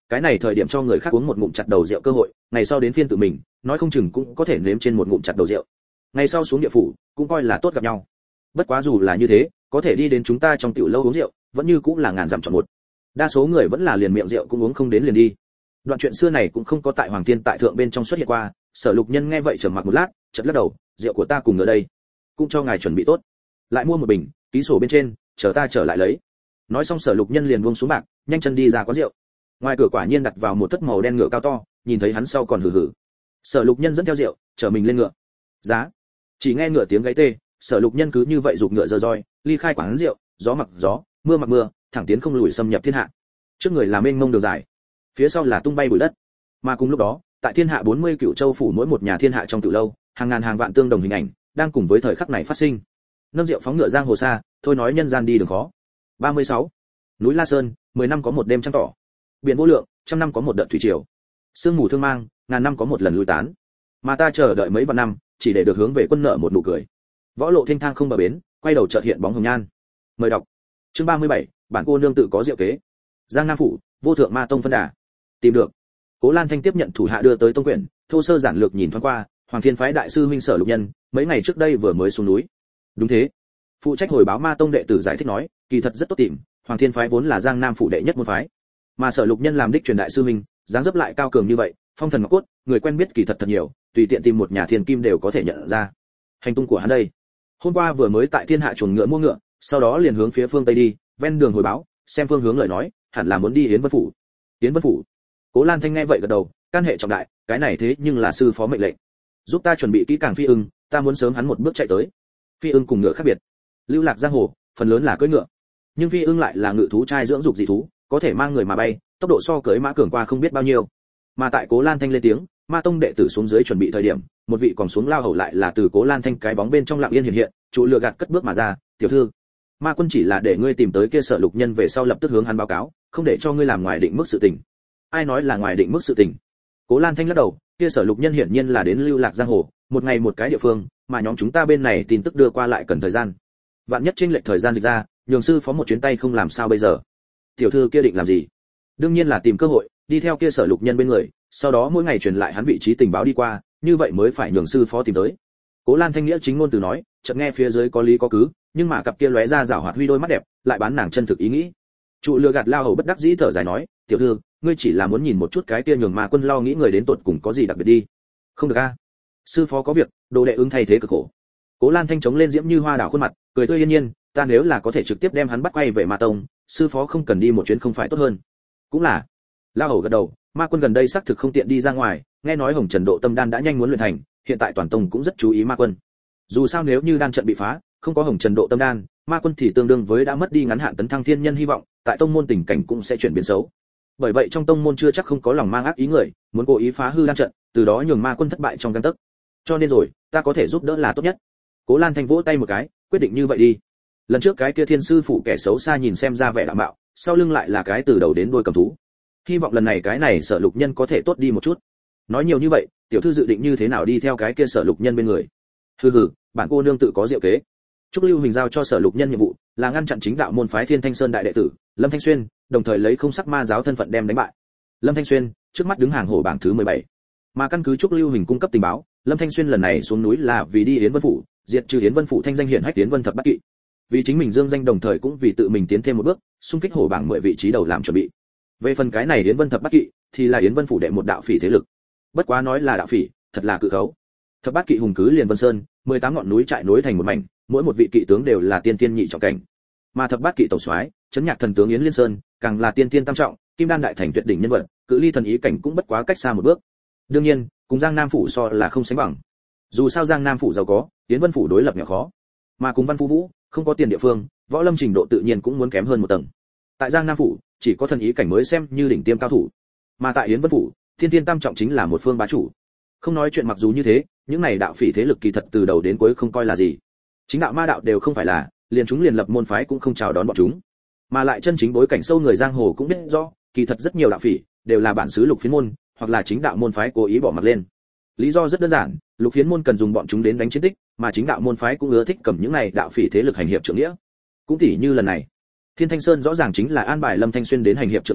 cái này thời điểm cho người khác uống một ngụm chặt đầu rượu cơ hội, ngày sau đến phiên tự mình, nói không chừng cũng có thể nếm trên một ngụm chặt đầu rượu. Ngày sau xuống địa phủ, cũng coi là tốt gặp nhau. Bất quá dù là như thế, có thể đi đến chúng ta trong tiểu lâu uống rượu, vẫn như cũng là ngàn dặm chọn một. Đa số người vẫn là liền miệng rượu cũng uống không đến liền đi. Đoạn chuyện xưa này cũng không có tại Hoàng Thiên tại thượng bên trong xuất hiện qua, Sở Lục Nhân nghe vậy trầm mặc một lát, chợt lắc đầu, rượu của ta cùng ở đây, cũng cho ngài chuẩn bị tốt. Lại mua một bình, ký sổ bên trên, chờ ta trở lại lấy. Nói xong Sở Lục Nhân liền buông xuống bạc, nhanh chân đi ra quán rượu. Ngoài cửa quả nhiên đặt vào một thất màu đen ngựa cao to, nhìn thấy hắn sau còn hừ hừ. Sở Lục Nhân dẫn theo rượu, chở mình lên ngựa. Giá. Chỉ nghe ngựa tiếng gáy tê, Sở Lục Nhân cứ như vậy giục ngựa dơ roi, ly khai quán rượu, gió mặc gió, mưa mặc mưa, thẳng tiến không lùi xâm nhập thiên hạ. Trước người là mênh mông đường dài, phía sau là tung bay bụi đất. Mà cùng lúc đó, tại thiên hạ bốn mươi cựu châu phủ mỗi một nhà thiên hạ trong tiểu lâu, hàng ngàn hàng vạn tương đồng hình ảnh đang cùng với thời khắc này phát sinh. Nâng rượu phóng ngựa giang hồ xa, thôi nói nhân gian đi đường khó. ba mươi sáu. Núi La Sơn, mười năm có một đêm trăng tỏ. Biển vô lượng, trăm năm có một đợt thủy triều. Sương mù thương mang, ngàn năm có một lần lui tán. Mà ta chờ đợi mấy vạn năm, chỉ để được hướng về quân nợ một nụ cười. Võ lộ thênh thang không bờ bến, quay đầu chợt hiện bóng hồng nhan. Mời đọc. Chương ba mươi bảy, bản cô nương tự có diệu kế. Giang Nam phủ, vô thượng ma tông phân đà. Tìm được. Cố Lan Thanh tiếp nhận thủ hạ đưa tới tông quyển, thô sơ giản lược nhìn thoáng qua, Hoàng Thiên phái đại sư huynh Sở Lục Nhân, mấy ngày trước đây vừa mới xuống núi. Đúng thế. Phụ trách hồi báo ma tông đệ tử giải thích nói, kỳ thật rất tốt tìm, Hoàng Thiên phái vốn là Giang Nam phủ đệ nhất môn phái, mà Sở Lục Nhân làm đích truyền đại sư huynh, dáng dấp lại cao cường như vậy, phong thần ngọc cốt, người quen biết kỳ thật thật nhiều, tùy tiện tìm một nhà thiên kim đều có thể nhận ra. Hành tung của hắn đây, hôm qua vừa mới tại thiên hạ chuồng ngựa mua ngựa, sau đó liền hướng phía phương tây đi, ven đường hồi báo, xem phương hướng lời nói, hẳn là muốn đi Yến Vân phủ. Yến Vân phủ. Cố Lan Thanh nghe vậy gật đầu, can hệ trọng đại, cái này thế nhưng là sư phó mệnh lệnh. Giúp ta chuẩn bị kỹ càng Phi Ưng, ta muốn sớm hắn một bước chạy tới. Phi Ưng cùng ngựa khác biệt, lưu lạc giang hồ, phần lớn là cưỡi ngựa, nhưng Phi Ưng lại là ngự thú trai dưỡng dục dị thú, có thể mang người mà bay, tốc độ so cưỡi mã cường qua không biết bao nhiêu. Mà tại Cố Lan Thanh lên tiếng, ma tông đệ tử xuống dưới chuẩn bị thời điểm, một vị còn xuống lao hầu lại là từ Cố Lan Thanh cái bóng bên trong lặng yên hiện hiện, trụ lừa gạt cất bước mà ra, "Tiểu thư, ma quân chỉ là để ngươi tìm tới kia Sở Lục Nhân về sau lập tức hướng hắn báo cáo, không để cho ngươi làm ngoài định mức sự tình." Ai nói là ngoài định mức sự tình? Cố Lan Thanh lắc đầu, kia Sở Lục Nhân hiển nhiên là đến lưu lạc giang hồ, một ngày một cái địa phương, mà nhóm chúng ta bên này tin tức đưa qua lại cần thời gian. Vạn nhất chênh lệch thời gian dịch ra, nhường sư phó một chuyến tay không làm sao bây giờ? Tiểu thư kia định làm gì? Đương nhiên là tìm cơ hội, đi theo kia Sở Lục Nhân bên người, sau đó mỗi ngày truyền lại hắn vị trí tình báo đi qua, như vậy mới phải nhường sư phó tìm tới. Cố Lan Thanh nghĩa chính ngôn từ nói, chợt nghe phía dưới có lý có cứ, nhưng mà cặp kia lóe ra rảo hoạt huy đôi mắt đẹp, lại bán nàng chân thực ý nghĩ. Trụ lừa gạt lao hầu bất đắc dĩ thở dài nói, "Tiểu thư, ngươi chỉ là muốn nhìn một chút cái kia nhường ma quân lo nghĩ người đến tột cùng có gì đặc biệt đi." "Không được a, sư phó có việc, đồ đệ ứng thay thế cực khổ." Cố Lan Thanh chống lên diễm như hoa đảo khuôn mặt, cười tươi yên nhiên, "Ta nếu là có thể trực tiếp đem hắn bắt quay về ma tông, sư phó không cần đi một chuyến không phải tốt hơn." "Cũng là." Lao hầu gật đầu, "Ma quân gần đây xác thực không tiện đi ra ngoài, nghe nói Hồng Trần Độ Tâm Đan đã nhanh muốn luyện thành, hiện tại toàn tông cũng rất chú ý ma quân. Dù sao nếu như đan trận bị phá, không có Hồng Trần Độ Tâm Đan, ma quân thì tương đương với đã mất đi ngắn hạn tấn thăng thiên nhân hy vọng, tại tông môn tình cảnh cũng sẽ chuyển biến xấu. Bởi vậy trong tông môn chưa chắc không có lòng mang ác ý người, muốn cố ý phá hư đan trận, từ đó nhường ma quân thất bại trong gang tấc. Cho nên rồi, ta có thể giúp đỡ là tốt nhất." Cố Lan Thanh vỗ tay một cái, quyết định như vậy đi. Lần trước cái kia thiên sư phụ kẻ xấu xa nhìn xem ra vẻ đạm bạo, sau lưng lại là cái từ đầu đến đuôi cầm thú. Hy vọng lần này cái này Sở Lục Nhân có thể tốt đi một chút. Nói nhiều như vậy, tiểu thư dự định như thế nào đi theo cái kia Sở Lục Nhân bên người? Hừ hừ, bản cô nương tự có diệu kế. Trúc Lưu Hình giao cho Sở Lục Nhân nhiệm vụ là ngăn chặn chính đạo môn phái Thiên Thanh Sơn đại đệ tử Lâm Thanh Xuyên, đồng thời lấy không sắc ma giáo thân phận đem đánh bại. Lâm Thanh Xuyên trước mắt đứng hàng hổ bảng thứ mười bảy. Mà căn cứ Trúc Lưu Hình cung cấp tình báo, Lâm Thanh Xuyên lần này xuống núi là vì đi Yến Vân phủ, diệt trừ Yến Vân phủ thanh danh hiển hách Yến Vân thập bát kỵ. Vì chính mình dương danh đồng thời cũng vì tự mình tiến thêm một bước, xung kích hổ bảng mười vị trí đầu làm chuẩn bị. Về phần cái này Yến Vân thập bát kỵ thì là Yến Vân phủ đệ một đạo phỉ thế lực. Bất quá nói là đạo phỉ, thật là cự khấu. Thập bát kỵ hùng cứ liền Vân Sơn, mười tám ngọn núi trại nối thành một mảnh, mỗi một vị kỵ tướng đều là tiên tiên nhị trọng cảnh. Mà thập bát kỵ tổng soái, chấn nhạc thần tướng Yến Liên Sơn, càng là tiên tiên tam trọng, kim đan đại thành tuyệt đỉnh nhân vật, cự ly thần ý cảnh cũng bất quá cách xa một bước. Đương nhiên, cùng Giang Nam phủ so là không sánh bằng. Dù sao Giang Nam phủ giàu có, Yến Vân phủ đối lập nhỏ khó. Mà cùng Văn Phú Vũ, không có tiền địa phương, võ lâm trình độ tự nhiên cũng muốn kém hơn một tầng. Tại Giang Nam phủ, chỉ có thần ý cảnh mới xem như đỉnh tiêm cao thủ. Mà tại Yến Vân phủ, thiên tiên tam trọng chính là một phương bá chủ. Không nói chuyện mặc dù như thế, những này đạo phỉ thế lực kỳ thật từ đầu đến cuối không coi là gì. Chính đạo ma đạo đều không phải là, liền chúng liền lập môn phái cũng không chào đón bọn chúng. Mà lại chân chính bối cảnh sâu người giang hồ cũng biết rõ, kỳ thật rất nhiều đạo phỉ đều là bản xứ lục phiến môn, hoặc là chính đạo môn phái cố ý bỏ mặt lên. Lý do rất đơn giản, lục phiến môn cần dùng bọn chúng đến đánh chiến tích, mà chính đạo môn phái cũng ưa thích cầm những này đạo phỉ thế lực hành hiệp trượng nghĩa. Cũng tỉ như lần này, Thiên Thanh Sơn rõ ràng chính là an bài Lâm Thanh Xuyên đến hành hiệp trượng nghĩa,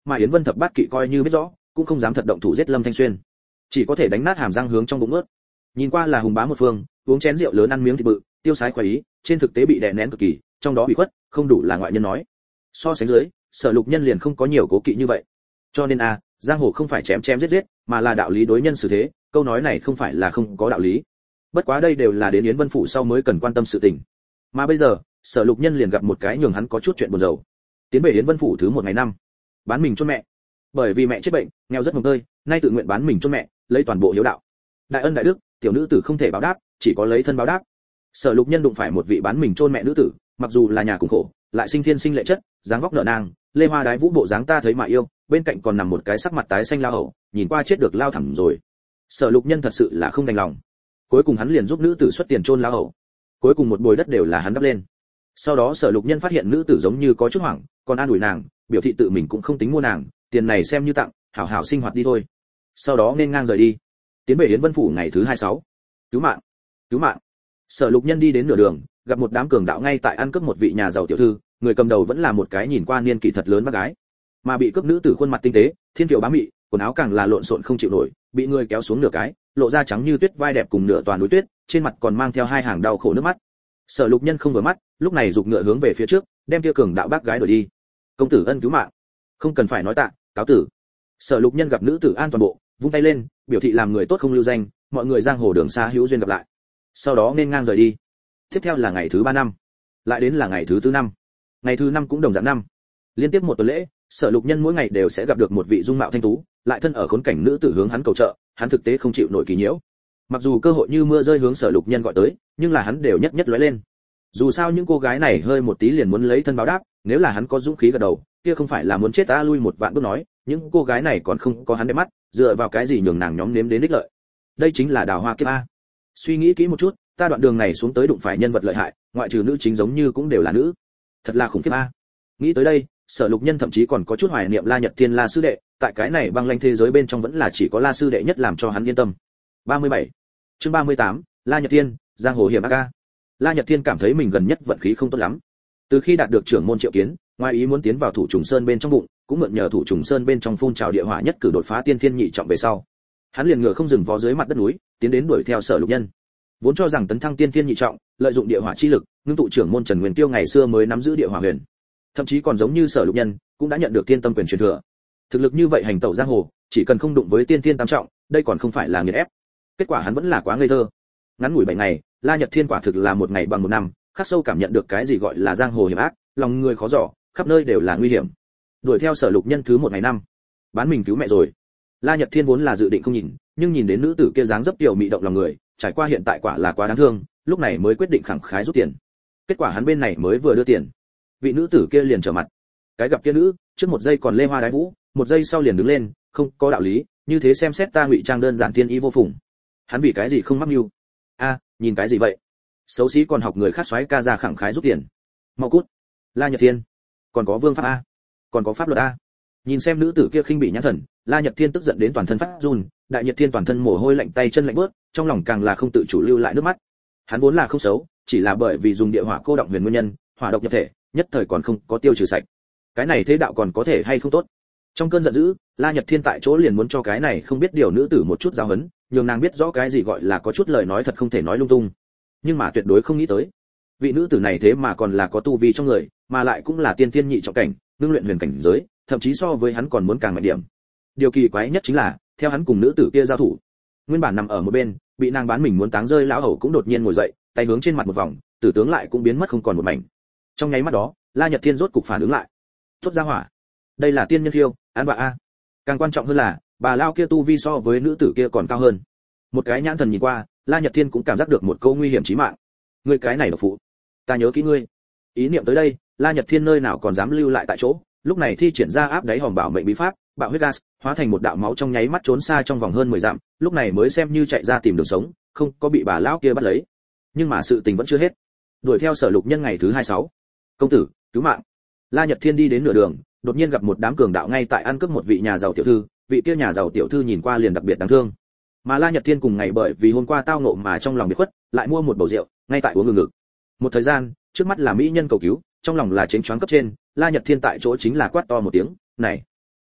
mà Yến Vân thập bát kỵ coi như biết rõ, cũng không dám thật động thủ giết Lâm Thanh Xuyên, chỉ có thể đánh nát hàm răng hướng trong bụng ướt. Nhìn qua là hùng bá một phương, uống chén rượu lớn ăn miếng thịt bự, tiêu sái khoái ý, trên thực tế bị đè nén cực kỳ, trong đó bị khuất, không đủ là ngoại nhân nói. So sánh dưới, Sở Lục Nhân liền không có nhiều cố kỵ như vậy. Cho nên a, giang hồ không phải chém chém giết giết, mà là đạo lý đối nhân xử thế, câu nói này không phải là không có đạo lý. Bất quá đây đều là đến Yến Vân phủ sau mới cần quan tâm sự tình. Mà bây giờ, Sở Lục Nhân liền gặp một cái nhường hắn có chút chuyện buồn rầu. Tiến về Yến Vân phủ thứ một ngày năm, bán mình chôn mẹ. Bởi vì mẹ chết bệnh, nghèo rất mồng tơi, nay tự nguyện bán mình chôn mẹ, lấy toàn bộ hiếu đạo. Đại ân đại đức, tiểu nữ tử không thể báo đáp, chỉ có lấy thân báo đáp. Sở Lục Nhân đụng phải một vị bán mình chôn mẹ nữ tử, mặc dù là nhà cùng khổ, lại sinh thiên sinh lệ chất, dáng vóc nở nàng, lê hoa đái vũ bộ dáng ta thấy mà yêu, bên cạnh còn nằm một cái sắc mặt tái xanh lao hậu, nhìn qua chết được lao thẳng rồi. Sở Lục Nhân thật sự là không đành lòng. Cuối cùng hắn liền giúp nữ tử xuất tiền chôn lao hậu. Cuối cùng một bồi đất đều là hắn đắp lên. Sau đó Sở Lục Nhân phát hiện nữ tử giống như có chút hoảng, còn an ủi nàng, biểu thị tự mình cũng không tính mua nàng, tiền này xem như tặng, hảo hảo sinh hoạt đi thôi. Sau đó nên ngang rời đi. Tiến về Yến Vân phủ ngày thứ hai mươi sáu. Cứu mạng, cứu mạng. Sở Lục Nhân đi đến nửa đường, gặp một đám cường đạo ngay tại ăn cướp một vị nhà giàu tiểu thư, người cầm đầu vẫn là một cái nhìn qua niên kỷ thật lớn bác gái, mà bị cướp nữ tử khuôn mặt tinh tế, thiên kiều bá mị, quần áo càng là lộn xộn không chịu nổi, bị người kéo xuống nửa cái, lộ ra trắng như tuyết vai đẹp cùng nửa toàn núi tuyết, trên mặt còn mang theo hai hàng đau khổ nước mắt. Sở Lục Nhân không vừa mắt, lúc này giục ngựa hướng về phía trước, đem kia cường đạo bác gái đuổi đi. Công tử ân cứu mạng, không cần phải nói tạ, cáo tử. Sở Lục Nhân gặp nữ tử an toàn bộ, vung tay lên, biểu thị làm người tốt không lưu danh, mọi người giang hồ đường xa hữu duyên gặp lại. Sau đó nên ngang rời đi. Tiếp theo là ngày thứ ba năm, lại đến là ngày thứ tư năm, ngày thứ năm cũng đồng dạng năm. Liên tiếp một tuần lễ, Sở Lục Nhân mỗi ngày đều sẽ gặp được một vị dung mạo thanh tú, lại thân ở khốn cảnh nữ tử hướng hắn cầu trợ, hắn thực tế không chịu nổi kỳ nhiễu. Mặc dù cơ hội như mưa rơi hướng Sở Lục Nhân gọi tới, nhưng là hắn đều nhất nhất lóe lên. Dù sao những cô gái này hơi một tí liền muốn lấy thân báo đáp, nếu là hắn có dũng khí gật đầu, kia không phải là muốn chết ta lui một vạn bước nói, những cô gái này còn không có hắn đẹp mắt, dựa vào cái gì nhường nàng nhóm nếm đến đích lợi. Đây chính là đào hoa kiếp a. Suy nghĩ kỹ một chút, ta đoạn đường này xuống tới đụng phải nhân vật lợi hại, ngoại trừ nữ chính giống như cũng đều là nữ. Thật là khủng khiếp a. Nghĩ tới đây, Sở Lục Nhân thậm chí còn có chút hoài niệm La Nhật Thiên La sư đệ, tại cái này băng lanh thế giới bên trong vẫn là chỉ có La sư đệ nhất làm cho hắn yên tâm. ba mươi bảy. Chương ba mươi tám, La Nhật Thiên, giang hồ hiểm ác ca. La Nhật Thiên cảm thấy mình gần nhất vận khí không tốt lắm. Từ khi đạt được trưởng môn Triệu Kiến, ngoài ý muốn tiến vào Thủ Trùng Sơn bên trong bụng, cũng mượn nhờ Thủ Trùng Sơn bên trong phun trào địa hỏa nhất cử đột phá tiên thiên nhị trọng về sau. Hắn liền ngựa không dừng vó dưới mặt đất núi, tiến đến đuổi theo Sở Lục Nhân. Vốn cho rằng tấn thăng tiên thiên nhị trọng, lợi dụng địa hỏa chi lực, ngưng tụ trưởng môn Trần Nguyên Tiêu ngày xưa mới nắm giữ địa hỏa huyền. Thậm chí còn giống như Sở Lục Nhân, cũng đã nhận được tiên tâm quyền truyền thừa. Thực lực như vậy hành tẩu giang hồ, chỉ cần không đụng với tiên thiên tam trọng, đây còn không phải là nghiền ép. Kết quả hắn vẫn là quá ngây thơ. Ngắn ngủi bảy ngày, La Nhật Thiên quả thực là một ngày bằng một năm, khắc sâu cảm nhận được cái gì gọi là giang hồ hiểm ác, lòng người khó dò, khắp nơi đều là nguy hiểm. Đuổi theo Sở Lục Nhân thứ một ngày năm, bán mình cứu mẹ rồi. La Nhật Thiên vốn là dự định không nhìn, nhưng nhìn đến nữ tử kia dáng dấp tiểu mị động lòng người, trải qua hiện tại quả là quá đáng thương, lúc này mới quyết định khẳng khái rút tiền. Kết quả hắn bên này mới vừa đưa tiền, vị nữ tử kia liền trở mặt. Cái gặp kia nữ, trước một giây còn lê hoa đái vũ, một giây sau liền đứng lên, không có đạo lý, như thế xem xét ta ngụy trang đơn giản thiên ý vô phùng. Hắn vì cái gì không mắc mưu? A, nhìn cái gì vậy? Xấu xí còn học người khác xoáy ca ra khẳng khái rút tiền. Mau cút. La Nhật Thiên, còn có vương pháp a, còn có pháp luật a. Nhìn xem nữ tử kia khinh bỉ nhãn thần, La Nhật Thiên tức giận đến toàn thân phát run, Đại Nhật Thiên toàn thân mồ hôi lạnh tay chân lạnh bước, trong lòng càng là không tự chủ lưu lại nước mắt. Hắn vốn là không xấu, chỉ là bởi vì dùng địa hỏa cô động huyền nguyên nhân, hỏa độc nhập thể, nhất thời còn không có tiêu trừ sạch. Cái này thế đạo còn có thể hay không tốt? Trong cơn giận dữ, La Nhật Thiên tại chỗ liền muốn cho cái này không biết điều nữ tử một chút giáo huấn, nhường nàng biết rõ cái gì gọi là có chút lời nói thật không thể nói lung tung. Nhưng mà tuyệt đối không nghĩ tới, vị nữ tử này thế mà còn là có tu vi trong người, mà lại cũng là tiên thiên nhị trọng cảnh, ngưng luyện huyền cảnh giới, thậm chí so với hắn còn muốn càng mạnh điểm. Điều kỳ quái nhất chính là, theo hắn cùng nữ tử kia giao thủ, nguyên bản nằm ở một bên, bị nàng bán mình muốn táng rơi lão hầu cũng đột nhiên ngồi dậy, tay hướng trên mặt một vòng, tử tướng lại cũng biến mất không còn một mảnh. Trong nháy mắt đó, La Nhật Thiên rốt cục phản ứng lại. Tốt ra hỏa, đây là tiên nhân thiêu, án bạ a. Càng quan trọng hơn là, bà lao kia tu vi so với nữ tử kia còn cao hơn. Một cái nhãn thần nhìn qua, La Nhật Thiên cũng cảm giác được một câu nguy hiểm chí mạng. Ngươi cái này độc phụ, ta nhớ kỹ ngươi. Ý niệm tới đây, La Nhật Thiên nơi nào còn dám lưu lại tại chỗ, lúc này thi triển ra áp đáy hòm bảo mệnh bí pháp, bạo huyết gas, hóa thành một đạo máu trong nháy mắt trốn xa trong vòng hơn mười dặm, lúc này mới xem như chạy ra tìm đường sống, không có bị bà lão kia bắt lấy. Nhưng mà sự tình vẫn chưa hết. Đuổi theo Sở Lục Nhân ngày thứ hai mươi sáu. Công tử, cứu mạng. La Nhật Thiên đi đến nửa đường, đột nhiên gặp một đám cường đạo ngay tại ăn cướp một vị nhà giàu tiểu thư, vị kia nhà giàu tiểu thư nhìn qua liền đặc biệt đáng thương. Mà La Nhật Thiên cùng ngày bởi vì hôm qua tao ngộ mà trong lòng biệt khuất, lại mua một bầu rượu, ngay tại uống ngừng ngực. Một thời gian, trước mắt là mỹ nhân cầu cứu, trong lòng là chênh choáng cấp trên, La Nhật Thiên tại chỗ chính là quát to một tiếng, "Này,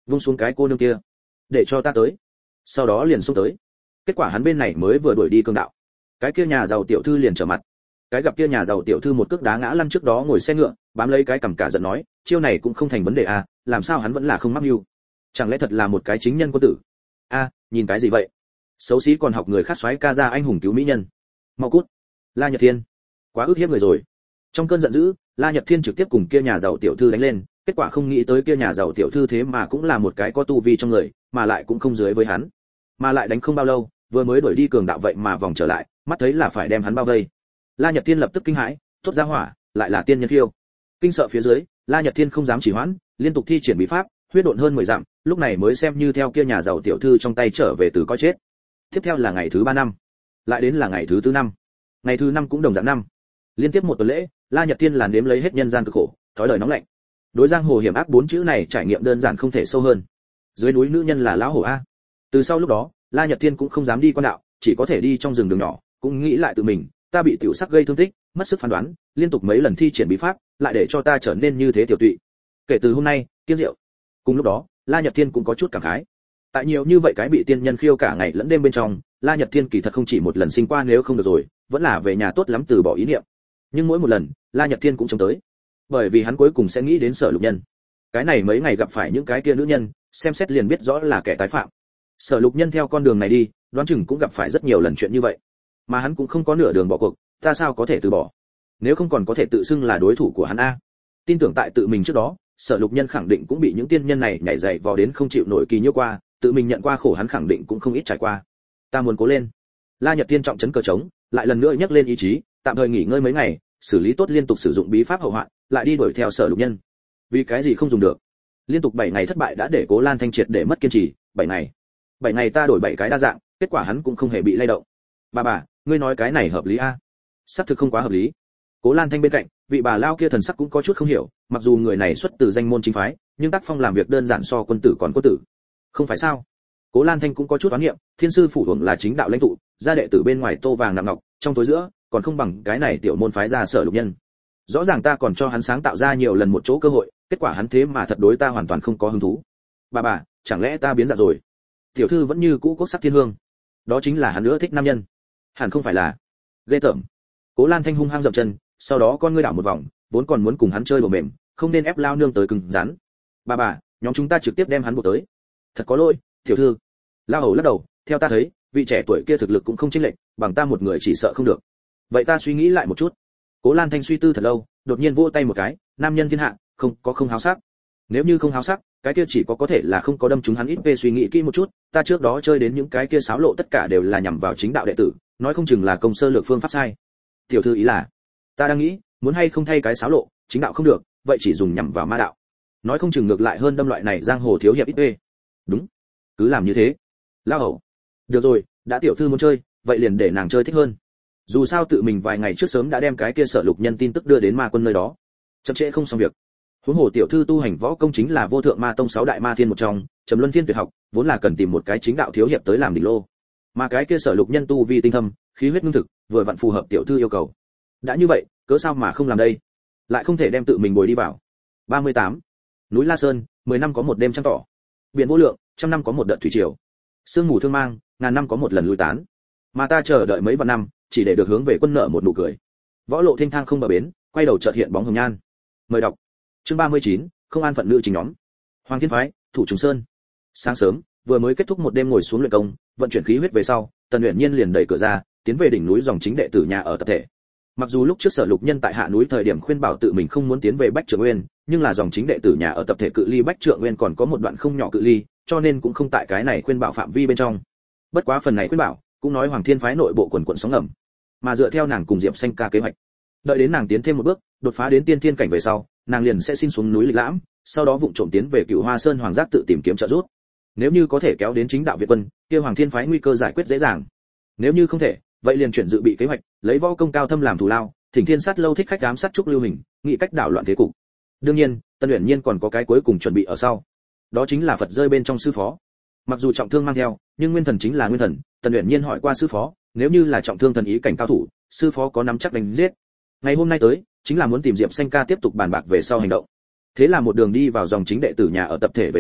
vung xuống cái cô nương kia, để cho ta tới. Sau đó liền xông tới. Kết quả hắn bên này mới vừa đuổi đi cường đạo, cái kia nhà giàu tiểu thư liền trở mặt. Cái gặp kia nhà giàu tiểu thư một cước đá ngã lăn trước đó ngồi xe ngựa, bám lấy cái cằm cả giận nói, chiêu này cũng không thành vấn đề à, làm sao hắn vẫn là không mắc mưu? Chẳng lẽ thật là một cái chính nhân quân tử? A, à, nhìn cái gì vậy? Xấu xí còn học người khác xoáy ca ra anh hùng cứu mỹ nhân. Mau cút. La Nhật Thiên, quá ức hiếp người rồi. Trong cơn giận dữ, La Nhật Thiên trực tiếp cùng kia nhà giàu tiểu thư đánh lên, kết quả không nghĩ tới kia nhà giàu tiểu thư thế mà cũng là một cái có tu vi trong người, mà lại cũng không dưới với hắn. Mà lại đánh không bao lâu, vừa mới đuổi đi cường đạo vậy mà vòng trở lại, mắt thấy là phải đem hắn bao vây. La Nhật Thiên lập tức kinh hãi, thốt ra hỏa, lại là tiên nhân khiêu. Kinh sợ phía dưới, La Nhật Thiên không dám chỉ hoãn, liên tục thi triển bí pháp, huyết độn hơn mười dặm, lúc này mới xem như theo kia nhà giàu tiểu thư trong tay trở về từ coi chết. Tiếp theo là ngày thứ ba năm, lại đến là ngày thứ tư năm. Ngày thứ năm cũng đồng dạng năm. Liên tiếp một tuần lễ, La Nhật Thiên làn đếm lấy hết nhân gian cực khổ, thói lời nóng lạnh. Đối giang hồ hiểm ác bốn chữ này trải nghiệm đơn giản không thể sâu hơn. Dưới núi nữ nhân là lão hổ a. Từ sau lúc đó, La Nhật Thiên cũng không dám đi quan đạo, chỉ có thể đi trong rừng đường nhỏ, cũng nghĩ lại tự mình, ta bị tiểu sắc gây thương tích, mất sức phán đoán, liên tục mấy lần thi triển bí pháp, lại để cho ta trở nên như thế tiểu tụy. Kể từ hôm nay, kiêng rượu. Cùng lúc đó, La Nhật Thiên cũng có chút cảm khái. Tại nhiều như vậy cái bị tiên nhân khiêu cả ngày lẫn đêm bên trong, La Nhật Thiên kỳ thật không chỉ một lần sinh qua nếu không được rồi, vẫn là về nhà tốt lắm từ bỏ ý niệm. Nhưng mỗi một lần, La Nhật Thiên cũng chống tới, bởi vì hắn cuối cùng sẽ nghĩ đến Sở Lục Nhân. Cái này mấy ngày gặp phải những cái kia nữ nhân, xem xét liền biết rõ là kẻ tái phạm. Sở Lục Nhân theo con đường này đi, đoán chừng cũng gặp phải rất nhiều lần chuyện như vậy, mà hắn cũng không có nửa đường bỏ cuộc, ta sao có thể từ bỏ? Nếu không còn có thể tự xưng là đối thủ của hắn a. Tin tưởng tại tự mình trước đó, Sở Lục Nhân khẳng định cũng bị những tiên nhân này nhảy dậy vò đến không chịu nổi kỳ nhiêu qua, tự mình nhận qua khổ hắn khẳng định cũng không ít trải qua. Ta muốn cố lên. La Nhật Thiên trọng trấn cờ trống, lại lần nữa nhấc lên ý chí, tạm thời nghỉ ngơi mấy ngày, xử lý tốt liên tục sử dụng bí pháp hậu hoạn, lại đi đuổi theo Sở Lục Nhân. Vì cái gì không dùng được? Liên tục bảy ngày thất bại đã để Cố Lan Thanh triệt để mất kiên trì, bảy ngày. bảy ngày ta đổi bảy cái đa dạng, kết quả hắn cũng không hề bị lay động. Bà bà, ngươi nói cái này hợp lý a? Sắp thực không quá hợp lý. Cố Lan Thanh bên cạnh, vị bà lao kia thần sắc cũng có chút không hiểu, mặc dù người này xuất từ danh môn chính phái, nhưng tác phong làm việc đơn giản so quân tử còn quân tử. Không phải sao? Cố Lan Thanh cũng có chút oán niệm, thiên sư phủ hưởng là chính đạo lãnh tụ, gia đệ tử bên ngoài tô vàng nặng ngọc, trong tối giữa, còn không bằng cái này tiểu môn phái ra Sở Lục Nhân. Rõ ràng ta còn cho hắn sáng tạo ra nhiều lần một chỗ cơ hội, kết quả hắn thế mà thật đối ta hoàn toàn không có hứng thú. Bà bà, chẳng lẽ ta biến dạng rồi? Tiểu thư vẫn như cũ cốt sắc thiên hương. Đó chính là hắn nữa thích nam nhân. Hẳn không phải là. Ghê tởm. Cố Lan Thanh hung hăng dậm chân, sau đó con ngươi đảo một vòng, vốn còn muốn cùng hắn chơi bầu mềm, không nên ép lao nương tới cứng rắn. Bà bà, nhóm chúng ta trực tiếp đem hắn buộc tới. Thật có lỗi, tiểu thư. Lao hầu lắc đầu, theo ta thấy, vị trẻ tuổi kia thực lực cũng không chênh lệch, bằng ta một người chỉ sợ không được. Vậy ta suy nghĩ lại một chút. Cố Lan Thanh suy tư thật lâu, đột nhiên vỗ tay một cái, nam nhân thiên hạ, không có không háo sắc. Nếu như không háo sắc, cái kia chỉ có có thể là không có đâm trúng hắn ít về suy nghĩ kỹ một chút, ta trước đó chơi đến những cái kia xáo lộ tất cả đều là nhằm vào chính đạo đệ tử, nói không chừng là công sơ lược phương pháp sai. Tiểu thư ý là, ta đang nghĩ, muốn hay không thay cái xáo lộ, chính đạo không được, vậy chỉ dùng nhằm vào ma đạo. Nói không chừng ngược lại hơn đâm loại này giang hồ thiếu hiệp ít về. Đúng, cứ làm như thế. Lao hầu. Được rồi, đã tiểu thư muốn chơi, vậy liền để nàng chơi thích hơn. Dù sao tự mình vài ngày trước sớm đã đem cái kia Sở Lục Nhân tin tức đưa đến ma quân nơi đó, chậm trễ không xong việc. Huống hồ tiểu thư tu hành võ công chính là vô thượng ma tông sáu đại ma thiên một trong, trầm luân thiên tuyệt học, vốn là cần tìm một cái chính đạo thiếu hiệp tới làm đỉnh lô. Mà cái kia Sở Lục Nhân tu vi tinh thâm, khí huyết ngưng thực, vừa vặn phù hợp tiểu thư yêu cầu. Đã như vậy, cớ sao mà không làm đây? Lại không thể đem tự mình bồi đi vào. ba mươi tám. Núi La Sơn, mười năm có một đêm trăng tỏ. Biển vô lượng, trăm năm có một đợt thủy triều. Sương mù thương mang, ngàn năm có một lần lui tán. Mà ta chờ đợi mấy vạn năm, chỉ để được hướng về quân nợ một nụ cười. Võ lộ thênh thang không bờ bến, quay đầu chợt hiện bóng hồng nhan. Mời đọc. Chương ba mươi chín, không an phận nữ chính nhóm. Hoàng Thiên phái, thủ Trùng Sơn. Sáng sớm, vừa mới kết thúc một đêm ngồi xuống luyện công, vận chuyển khí huyết về sau, Tần Uyển Nhiên liền đẩy cửa ra, tiến về đỉnh núi dòng chính đệ tử nhà ở tập thể. Mặc dù lúc trước Sở Lục Nhân tại hạ núi thời điểm khuyên bảo tự mình không muốn tiến về Bách Trượng Nguyên, nhưng là dòng chính đệ tử nhà ở tập thể cự ly Bách Trượng Nguyên còn có một đoạn không nhỏ cự ly, cho nên cũng không tại cái này khuyên bảo phạm vi bên trong. Bất quá phần này khuyên bảo, cũng nói Hoàng Thiên phái nội bộ quần quần sóng ngầm, mà dựa theo nàng cùng Diệp Xanh ca kế hoạch, đợi đến nàng tiến thêm một bước, đột phá đến tiên thiên cảnh về sau, nàng liền sẽ xin xuống núi lịch lãm, sau đó vụng trộm tiến về Cửu Hoa Sơn Hoàng Giác tự tìm kiếm trợ giúp. Nếu như có thể kéo đến chính đạo Việt quân, kia Hoàng Thiên phái nguy cơ giải quyết dễ dàng. Nếu như không thể, vậy liền chuyển dự bị kế hoạch, lấy võ công cao thâm làm thù lao, Thỉnh Thiên Sát lâu thích khách ám sát trúc lưu hình, nghĩ cách đảo loạn thế cục. Đương nhiên, Tân Uyển Nhiên còn có cái cuối cùng chuẩn bị ở sau. Đó chính là Phật rơi bên trong sư phó. Mặc dù trọng thương mang theo, nhưng nguyên thần chính là nguyên thần, Tân Uyển Nhiên hỏi qua sư phó, nếu như là trọng thương thần ý cảnh cao thủ, sư phó có nắm chắc đánh giết. Ngày hôm nay tới, chính là muốn tìm Diệp Xanh ca tiếp tục bàn bạc về sau hành động. Thế là một đường đi vào dòng chính đệ tử nhà ở tập thể về sau,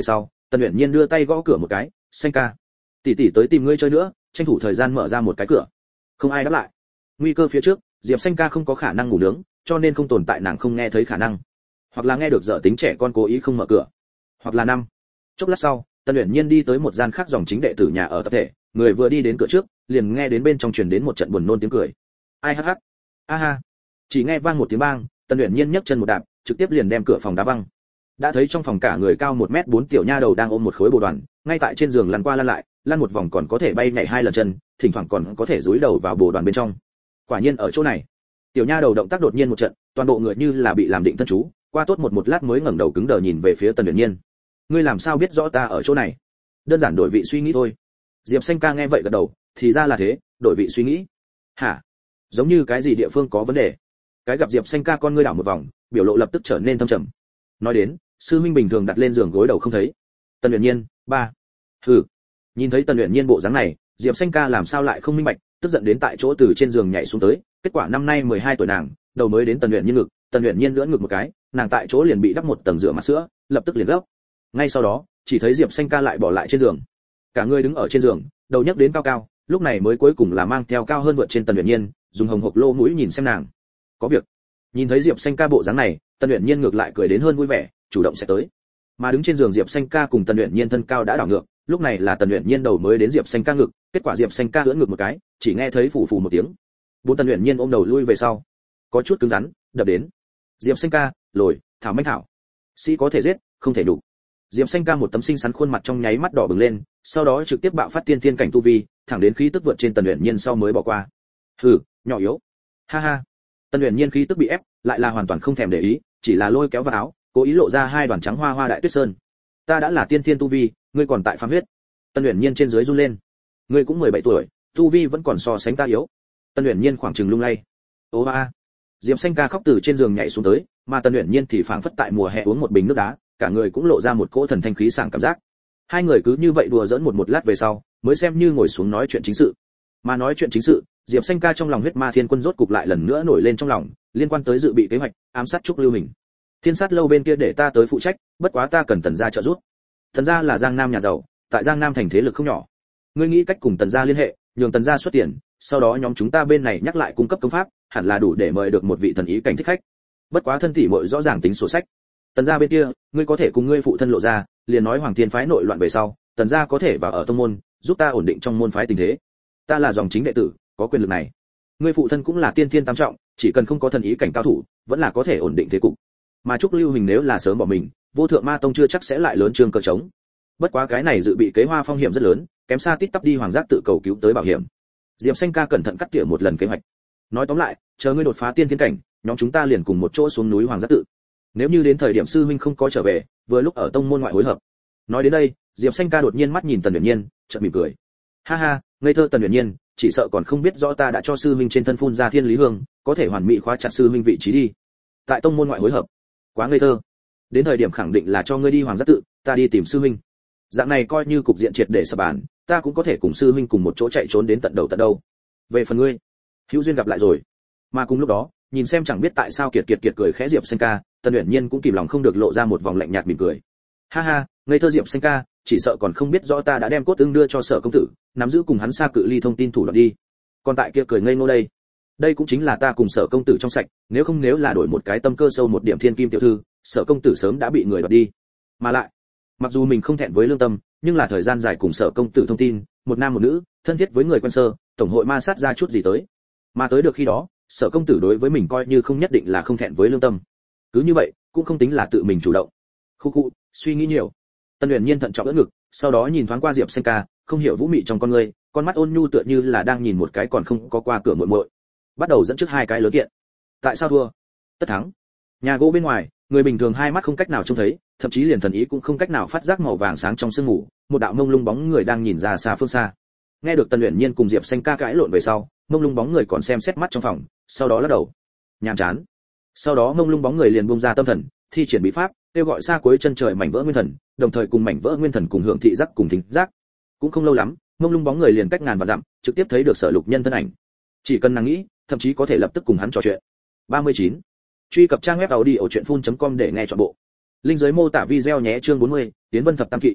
Tần Uyển Nhiên đưa tay gõ cửa một cái, "Xanh ca, tỷ tỷ tới tìm ngươi chơi nữa." Tranh thủ thời gian mở ra một cái cửa. Không ai đáp lại. Nguy cơ phía trước, Diệp Xanh ca không có khả năng ngủ nướng, cho nên không tồn tại nàng không nghe thấy khả năng. Hoặc là nghe được dở tính trẻ con cố ý không mở cửa, hoặc là năm. Chốc lát sau, Tần Uyển Nhiên đi tới một gian khác dòng chính đệ tử nhà ở tập thể, người vừa đi đến cửa trước, liền nghe đến bên trong truyền đến một trận buồn nôn tiếng cười. Ai hắc hắc. A ha. Chỉ nghe vang một tiếng bang, Tần Uyển Nhiên nhấc chân một đạp, trực tiếp liền đem cửa phòng đá văng. Đã thấy trong phòng cả người cao một mét bốn tiểu nha đầu đang ôm một khối bồ đoàn, ngay tại trên giường lăn qua lăn lại, lăn một vòng còn có thể bay nhảy hai lần chân, thỉnh thoảng còn có thể dúi đầu vào bồ đoàn bên trong. Quả nhiên ở chỗ này. Tiểu nha đầu động tác đột nhiên một trận, toàn bộ người như là bị làm định thân chú, qua tốt một một lát mới ngẩng đầu cứng đờ nhìn về phía Tần Uyển Nhiên. Ngươi làm sao biết rõ ta ở chỗ này? Đơn giản đổi vị suy nghĩ thôi. Diệp Xanh ca nghe vậy gật đầu, thì ra là thế, đổi vị suy nghĩ. Hả? Giống như cái gì địa phương có vấn đề? Cái gặp Diệp Xanh ca con ngươi đảo một vòng, biểu lộ lập tức trở nên thâm trầm. Nói đến, sư huynh bình thường đặt lên giường gối đầu không thấy. Tần Uyển Nhiên, ba. Hừ. Nhìn thấy Tần Uyển Nhiên bộ dáng này, Diệp Xanh ca làm sao lại không minh bạch, tức giận đến tại chỗ từ trên giường nhảy xuống tới, kết quả năm nay mười hai tuổi nàng, đầu mới đến Tần Uyển Nhiên ngực, Tần Uyển Nhiên lưỡn ngực một cái, nàng tại chỗ liền bị đắp một tầng rửa mặt sữa, lập tức liền gấp. Ngay sau đó, chỉ thấy Diệp Xanh ca lại bỏ lại trên giường. Cả người đứng ở trên giường, đầu nhấc đến cao cao, lúc này mới cuối cùng là mang theo cao hơn vượt trên Tần Uyển Nhiên, dùng hồng hộc lô mũi nhìn xem nàng. Có việc. Nhìn thấy Diệp Xanh ca bộ dáng này, Tần Uyển Nhiên ngược lại cười đến hơn vui vẻ, chủ động sẽ tới. Mà đứng trên giường Diệp Xanh ca cùng Tần Uyển Nhiên thân cao đã đảo ngược, lúc này là Tần Uyển Nhiên đầu mới đến Diệp Xanh ca ngực, kết quả Diệp Xanh ca ưỡn ngực một cái, chỉ nghe thấy phù phù một tiếng. Bốn Tần Uyển Nhiên ôm đầu lui về sau, có chút cứng rắn, đập đến. Diệp Xanh ca, lồi, thảo manh thảo. Sĩ có thể giết, không thể đủ. Diệp Xanh ca một tấm xinh xắn khuôn mặt trong nháy mắt đỏ bừng lên, sau đó trực tiếp bạo phát tiên thiên cảnh tu vi, thẳng đến khí tức vượt trên Tần Uyển Nhiên sau mới bỏ qua. Hừ, nhỏ yếu. Ha ha. Tần Uyển Nhiên khí tức bị ép, lại là hoàn toàn không thèm để ý, chỉ là lôi kéo vào áo, cố ý lộ ra hai đoàn trắng hoa hoa đại tuyết sơn. Ta đã là tiên thiên tu vi, ngươi còn tại phàm huyết. Tần Uyển Nhiên trên dưới run lên. Ngươi cũng mười bảy tuổi, tu vi vẫn còn so sánh ta yếu. Tần Uyển Nhiên khoảng chừng lung lay. Ô a. Diệp Xanh ca khóc từ trên giường nhảy xuống tới, mà Tần Uyển Nhiên thì phảng phất tại mùa hè uống một bình nước đá, cả người cũng lộ ra một cỗ thần thanh khí sảng cảm giác. Hai người cứ như vậy đùa giỡn một một lát về sau, mới xem như ngồi xuống nói chuyện chính sự. Mà nói chuyện chính sự, Diệp Xanh ca trong lòng huyết ma thiên quân rốt cục lại lần nữa nổi lên trong lòng, liên quan tới dự bị kế hoạch ám sát Trúc Lưu Hình. Thiên sát lâu bên kia để ta tới phụ trách, bất quá ta cần Tần gia trợ giúp. Tần gia là Giang Nam nhà giàu, tại Giang Nam thành thế lực không nhỏ. Ngươi nghĩ cách cùng Tần gia liên hệ, nhường Tần gia xuất tiền, sau đó nhóm chúng ta bên này nhắc lại cung cấp công pháp, hẳn là đủ để mời được một vị thần ý cảnh thích khách. Bất quá thân tỷ muội rõ ràng tính sổ sách. Tần gia bên kia, ngươi có thể cùng ngươi phụ thân lộ ra, liền nói Hoàng Thiên phái nội loạn về sau, Tần gia có thể vào ở tông môn, giúp ta ổn định trong môn phái tình thế. Ta là dòng chính đệ tử, có quyền lực này. Ngươi phụ thân cũng là tiên thiên tam trọng, chỉ cần không có thần ý cảnh cao thủ, vẫn là có thể ổn định thế cục. Mà Trúc Lưu Hình nếu là sớm bỏ mình, Vô Thượng Ma Tông chưa chắc sẽ lại lớn trương cờ trống. Bất quá cái này dự bị kế hoa phong hiểm rất lớn, kém xa tít tắp đi hoàng giác tự cầu cứu tới bảo hiểm. Diệp Xanh ca cẩn thận cắt tỉa một lần kế hoạch. Nói tóm lại, chờ ngươi đột phá tiên thiên cảnh, nhóm chúng ta liền cùng một chỗ xuống núi hoàng giác tự. Nếu như đến thời điểm sư huynh không có trở về, vừa lúc ở tông môn ngoại hối hợp. Nói đến đây, Diệp Xanh ca đột nhiên mắt nhìn Tần Uyển Nhiên, chợt mỉm cười. Ha ha, ngây thơ Tần Uyển Nhiên, chỉ sợ còn không biết rõ ta đã cho sư huynh trên thân phun ra thiên lý hương, có thể hoàn mỹ khóa chặt sư huynh vị trí đi. Tại tông môn ngoại hối hợp. Quá ngây thơ. Đến thời điểm khẳng định là cho ngươi đi hoàng giác tự, ta đi tìm sư huynh. Dạng này coi như cục diện triệt để sập bàn, ta cũng có thể cùng sư huynh cùng một chỗ chạy trốn đến tận đầu tận đâu. Về phần ngươi, hữu duyên gặp lại rồi. Mà cùng lúc đó, nhìn xem chẳng biết tại sao kiệt kiệt kiệt cười khẽ Diệp Xanh ca, Tần Uyển Nhiên cũng kìm lòng không được lộ ra một vòng lạnh nhạt mỉm cười. Ha ha, ngây thơ Diệp Xanh ca, chỉ sợ còn không biết rõ ta đã đem cốt ưng đưa cho Sở công tử, nắm giữ cùng hắn xa cự ly thông tin thủ đoạn đi. Còn tại kia cười ngây ngô đây. Đây cũng chính là ta cùng Sở công tử trong sạch, nếu không nếu là đổi một cái tâm cơ sâu một điểm thiên kim tiểu thư, Sở công tử sớm đã bị người đoạt đi. Mà lại, mặc dù mình không thẹn với lương tâm, nhưng là thời gian dài cùng Sở công tử thông tin, một nam một nữ, thân thiết với người quen sơ, tổng hội ma sát ra chút gì tới. Mà tới được khi đó, Sở công tử đối với mình coi như không nhất định là không thẹn với lương tâm. Cứ như vậy, cũng không tính là tự mình chủ động. Khu khu, suy nghĩ nhiều. Tần Uyển Nhiên thận trọng ưỡn ngực, sau đó nhìn thoáng qua Diệp Xanh ca, không hiểu vũ mị trong con người, con mắt ôn nhu tựa như là đang nhìn một cái còn không có qua cửa muội muội. Bắt đầu dẫn trước hai cái lớn kiện. Tại sao thua? Tất thắng. Nhà gỗ bên ngoài, người bình thường hai mắt không cách nào trông thấy, thậm chí liền thần ý cũng không cách nào phát giác màu vàng sáng trong sương mù, một đạo mông lung bóng người đang nhìn ra xa phương xa. Nghe được Tần Uyển Nhiên cùng Diệp Xanh ca cãi lộn về sau, mông lung bóng người còn xem xét mắt trong phòng, sau đó lắc đầu. Nhàm chán. Sau đó mông lung bóng người liền buông ra tâm thần, thi triển bí pháp, kêu gọi xa cuối chân trời mảnh vỡ nguyên thần, đồng thời cùng mảnh vỡ nguyên thần cùng hưởng thị giác cùng thính giác. Cũng không lâu lắm, mông lung bóng người liền cách ngàn vạn dặm, trực tiếp thấy được Sở Lục Nhân thân ảnh. Chỉ cần nàng nghĩ, thậm chí có thể lập tức cùng hắn trò chuyện. ba mươi chín. Truy cập trang web audio chuyện phun chấm com để nghe trọn bộ. Linh dưới mô tả video nhé chương bốn mươi, Tiến Vân thập tam kỵ.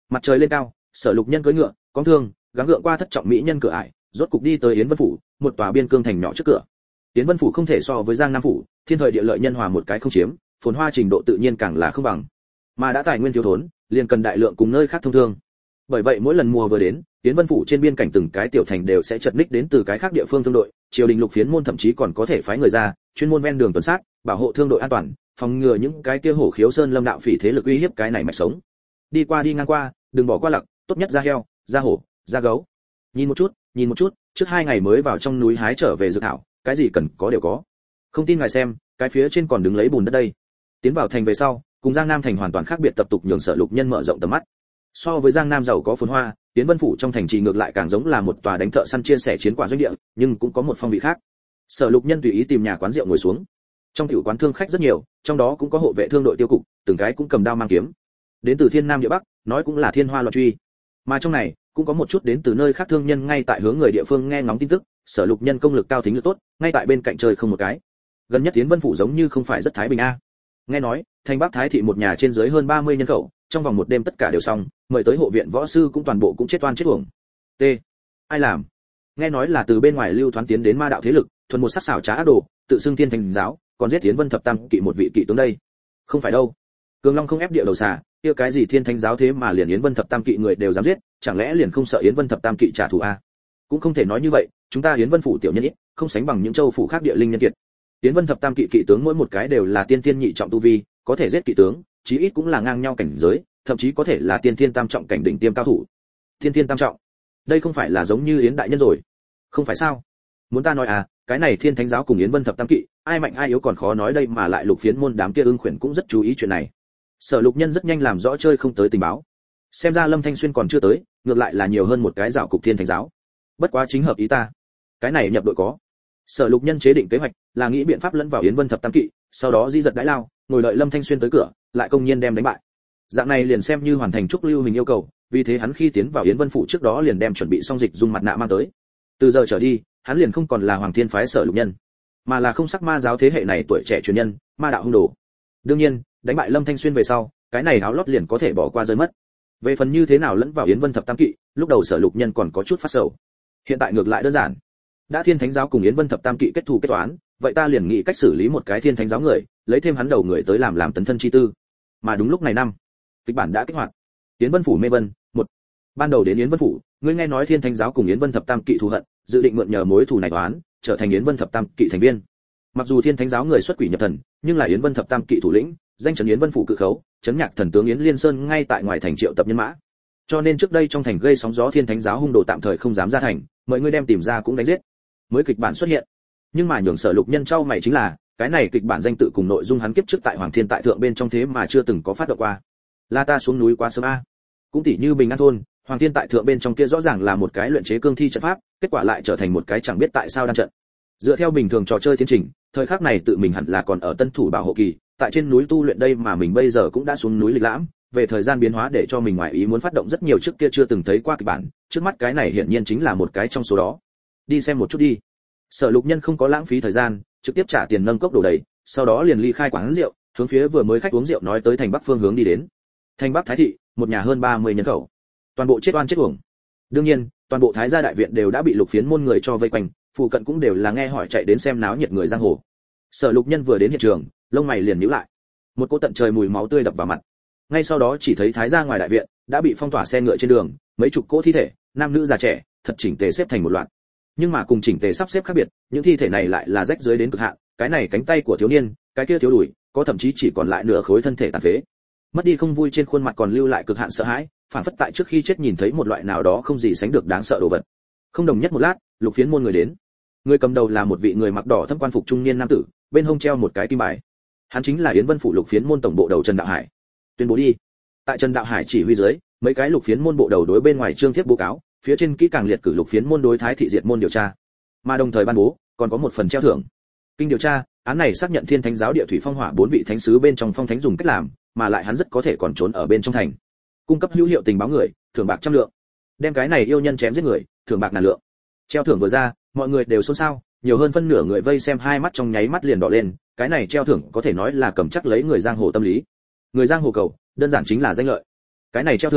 Mặt trời lên cao, Sở Lục Nhân cưỡi ngựa, cong thương, gắng gượng qua thất trọng mỹ nhân cửa ải, rốt cục đi tới Yến Vân phủ, một tòa biên cương thành nhỏ trước cửa. Yến Vân phủ không thể so với Giang Nam phủ, thiên thời địa lợi nhân hòa một cái không chiếm, phồn hoa trình độ tự nhiên càng là không bằng. Mà đã tài nguyên thiếu thốn, liền cần đại lượng cùng nơi khác thông thương. Bởi vậy mỗi lần mùa vừa đến, Yến Vân phủ trên biên cảnh từng cái tiểu thành đều sẽ chật ních đến từ cái khác địa phương thương đội, triều đình lục phiến môn thậm chí còn có thể phái người ra, chuyên môn ven đường tuần sát, bảo hộ thương đội an toàn, phòng ngừa những cái kia hổ khiếu sơn lâm đạo phỉ thế lực uy hiếp cái này mạch sống. Đi qua đi ngang qua, đừng bỏ qua lặc, tốt nhất ra heo, ra hổ, ra gấu. Nhìn một chút, nhìn một chút, trước hai ngày mới vào trong núi hái trở về dược thảo, cái gì cần có đều có. Không tin ngài xem, cái phía trên còn đứng lấy bùn đất đây. Tiến vào thành về sau, cùng Giang Nam thành hoàn toàn khác biệt, tập tục nhường Sở Lục Nhân mở rộng tầm mắt. So với Giang Nam giàu có phồn hoa, Yến Vân phủ trong thành trì ngược lại càng giống là một tòa đánh thợ săn chia sẻ chiến quả doanh địa, nhưng cũng có một phong vị khác. Sở Lục Nhân tùy ý tìm nhà quán rượu ngồi xuống. Trong tiểu quán thương khách rất nhiều, trong đó cũng có hộ vệ thương đội tiêu cục, từng cái cũng cầm đao mang kiếm. Đến từ thiên nam địa bắc, nói cũng là thiên hoa loạn truy. Mà trong này, cũng có một chút đến từ nơi khác thương nhân ngay tại hướng người địa phương nghe ngóng tin tức, Sở Lục Nhân công lực cao thính lực tốt, ngay tại bên cạnh chơi không một cái. Gần nhất Yến Vân phủ giống như không phải rất thái bình a. Nghe nói, thành Bắc Thái thị một nhà trên dưới hơn ba mươi nhân khẩu, trong vòng một đêm tất cả đều xong, mời tới hộ viện võ sư cũng toàn bộ cũng chết oan chết uổng. T. Ai làm? Nghe nói là từ bên ngoài lưu thoán tiến đến ma đạo thế lực, thuần một sát xảo trá ác đồ, tự xưng thiên thành giáo, còn giết Yến Vân thập tam kỵ một vị kỵ tướng đây. Không phải đâu. Cường Long không ép địa đầu xà, kia cái gì thiên thánh giáo thế mà liền Yến Vân thập tam kỵ người đều dám giết, chẳng lẽ liền không sợ Yến Vân thập tam kỵ trả thù a? Cũng không thể nói như vậy, chúng ta Yến Vân phủ tiểu nhân ít, không sánh bằng những châu phủ khác địa linh nhân kiệt. Yến Vân thập tam kỵ kỵ tướng mỗi một cái đều là tiên tiên nhị trọng tu vi, có thể giết kỵ tướng, chí ít cũng là ngang nhau cảnh giới, thậm chí có thể là tiên tiên tam trọng cảnh đỉnh tiêm cao thủ. Tiên tiên tam trọng, đây không phải là giống như Yến đại nhân rồi? Không phải sao? Muốn ta nói à, cái này thiên thánh giáo cùng Yến Vân thập tam kỵ, ai mạnh ai yếu còn khó nói đây, mà lại lục phiến môn đám kia ưng khuyển cũng rất chú ý chuyện này. Sở Lục Nhân rất nhanh làm rõ chơi không tới tình báo. Xem ra Lâm Thanh Xuyên còn chưa tới, ngược lại là nhiều hơn một cái rào cục thiên thánh giáo. Bất quá chính hợp ý ta. Cái này nhập đội có. Sở Lục Nhân chế định kế hoạch, là nghĩ biện pháp lẫn vào Yến Vân thập tam kỵ, sau đó di giật đãi lao, ngồi đợi Lâm Thanh Xuyên tới cửa, lại công nhiên đem đánh bại. Dạng này liền xem như hoàn thành trúc lưu hình yêu cầu, vì thế hắn khi tiến vào Yến Vân phủ trước đó liền đem chuẩn bị xong dịch dung mặt nạ mang tới. Từ giờ trở đi, hắn liền không còn là Hoàng Thiên phái Sở Lục Nhân, mà là không sắc ma giáo thế hệ này tuổi trẻ truyền nhân, ma đạo hung đồ. Đương nhiên, đánh bại Lâm Thanh Xuyên về sau, cái này áo lót liền có thể bỏ qua rơi mất. Về phần như thế nào lẫn vào Yến Vân thập tam kỵ, lúc đầu Sở Lục Nhân còn có chút phát sầu. Hiện tại ngược lại đơn giản. Đã thiên thánh giáo cùng Yến Vân thập tam kỵ kết thù kết toán, vậy ta liền nghĩ cách xử lý một cái thiên thánh giáo người, lấy thêm hắn đầu người tới làm làm tấn thân chi tư. Mà đúng lúc này năm, kịch bản đã kích hoạt. Yến Vân phủ mê vân, một. Ban đầu đến Yến Vân phủ, ngươi nghe nói thiên thánh giáo cùng Yến Vân thập tam kỵ thù hận, dự định mượn nhờ mối thù này toán, trở thành Yến Vân thập tam kỵ thành viên. Mặc dù thiên thánh giáo người xuất quỷ nhập thần, nhưng là Yến Vân thập tam kỵ thủ lĩnh, danh trấn Yến Vân phủ cự khấu, chấn nhạc thần tướng Yến Liên Sơn ngay tại ngoài thành triệu tập nhân mã. Cho nên trước đây trong thành gây sóng gió thiên thánh giáo hung đồ tạm thời không dám ra thành, mọi người đem tìm ra cũng đánh giết. Mới kịch bản xuất hiện. Nhưng mà nhường Sở Lục Nhân trao mày chính là, cái này kịch bản danh tự cùng nội dung hắn kiếp trước tại Hoàng Thiên tại thượng bên trong thế mà chưa từng có phát động qua. Là ta xuống núi quá sớm a. Cũng tỉ như Bình An thôn, Hoàng Thiên tại thượng bên trong kia rõ ràng là một cái luyện chế cương thi trận pháp, kết quả lại trở thành một cái chẳng biết tại sao đan trận. Dựa theo bình thường trò chơi tiến trình, thời khắc này tự mình hẳn là còn ở tân thủ bảo hộ kỳ, tại trên núi tu luyện đây mà mình bây giờ cũng đã xuống núi lịch lãm, về thời gian biến hóa để cho mình ngoài ý muốn phát động rất nhiều trước kia chưa từng thấy qua kịch bản, trước mắt cái này hiển nhiên chính là một cái trong số đó. Đi xem một chút đi. Sở Lục Nhân không có lãng phí thời gian, trực tiếp trả tiền nâng cốc đổ đầy, sau đó liền ly khai quán rượu, hướng phía vừa mới khách uống rượu nói tới thành Bắc phương hướng đi đến. Thành Bắc Thái thị, một nhà hơn ba mươi nhân khẩu, toàn bộ chết oan chết uổng. Đương nhiên, toàn bộ Thái gia đại viện đều đã bị lục phiến môn người cho vây quanh, phụ cận cũng đều là nghe hỏi chạy đến xem náo nhiệt người giang hồ. Sở Lục Nhân vừa đến hiện trường, lông mày liền nhíu lại. Một cỗ tận trời mùi máu tươi đập vào mặt. Ngay sau đó chỉ thấy Thái gia ngoài đại viện đã bị phong tỏa xe ngựa trên đường, mấy chục cỗ thi thể, nam nữ già trẻ, thật chỉnh tề xếp thành một loạt. Nhưng mà cùng chỉnh tề sắp xếp khác biệt, những thi thể này lại là rách dưới đến cực hạn, cái này cánh tay của thiếu niên, cái kia thiếu đùi, có thậm chí chỉ còn lại nửa khối thân thể tàn phế. Mất đi không vui trên khuôn mặt còn lưu lại cực hạn sợ hãi, phản phất tại trước khi chết nhìn thấy một loại nào đó không gì sánh được đáng sợ đồ vật. Không đồng nhất một lát, lục phiến môn người đến. Người cầm đầu là một vị người mặc đỏ thâm quan phục trung niên nam tử, bên hông treo một cái kim bài. Hắn chính là Yến Vân phủ lục phiến môn tổng bộ đầu Trần Đạo Hải. Tuyên bố đi. Tại Trần Đạo Hải chỉ huy dưới, mấy cái lục phiến môn bộ đầu đối bên ngoài trương thiết bố cáo, phía trên kỹ càng liệt cử lục phiến môn đối Thái thị diệt môn điều tra, mà đồng thời ban bố còn có một phần treo thưởng. Kinh điều tra, án này xác nhận thiên thánh giáo địa thủy phong hỏa bốn vị thánh sứ bên trong phong thánh dùng cách làm, mà lại hắn rất có thể còn trốn ở bên trong thành. Cung cấp hữu hiệu tình báo người, thưởng bạc trăm lượng. Đem cái này yêu nhân chém giết người, thưởng bạc ngàn lượng. Treo thưởng vừa ra, mọi người đều xôn xao, nhiều hơn phân nửa người vây xem hai mắt trong nháy mắt liền đỏ lên, cái này treo thưởng có thể nói là cầm chắc lấy người giang hồ tâm lý. Người giang hồ cầu, đơn giản chính là danh lợi. Cái này treo thưởng,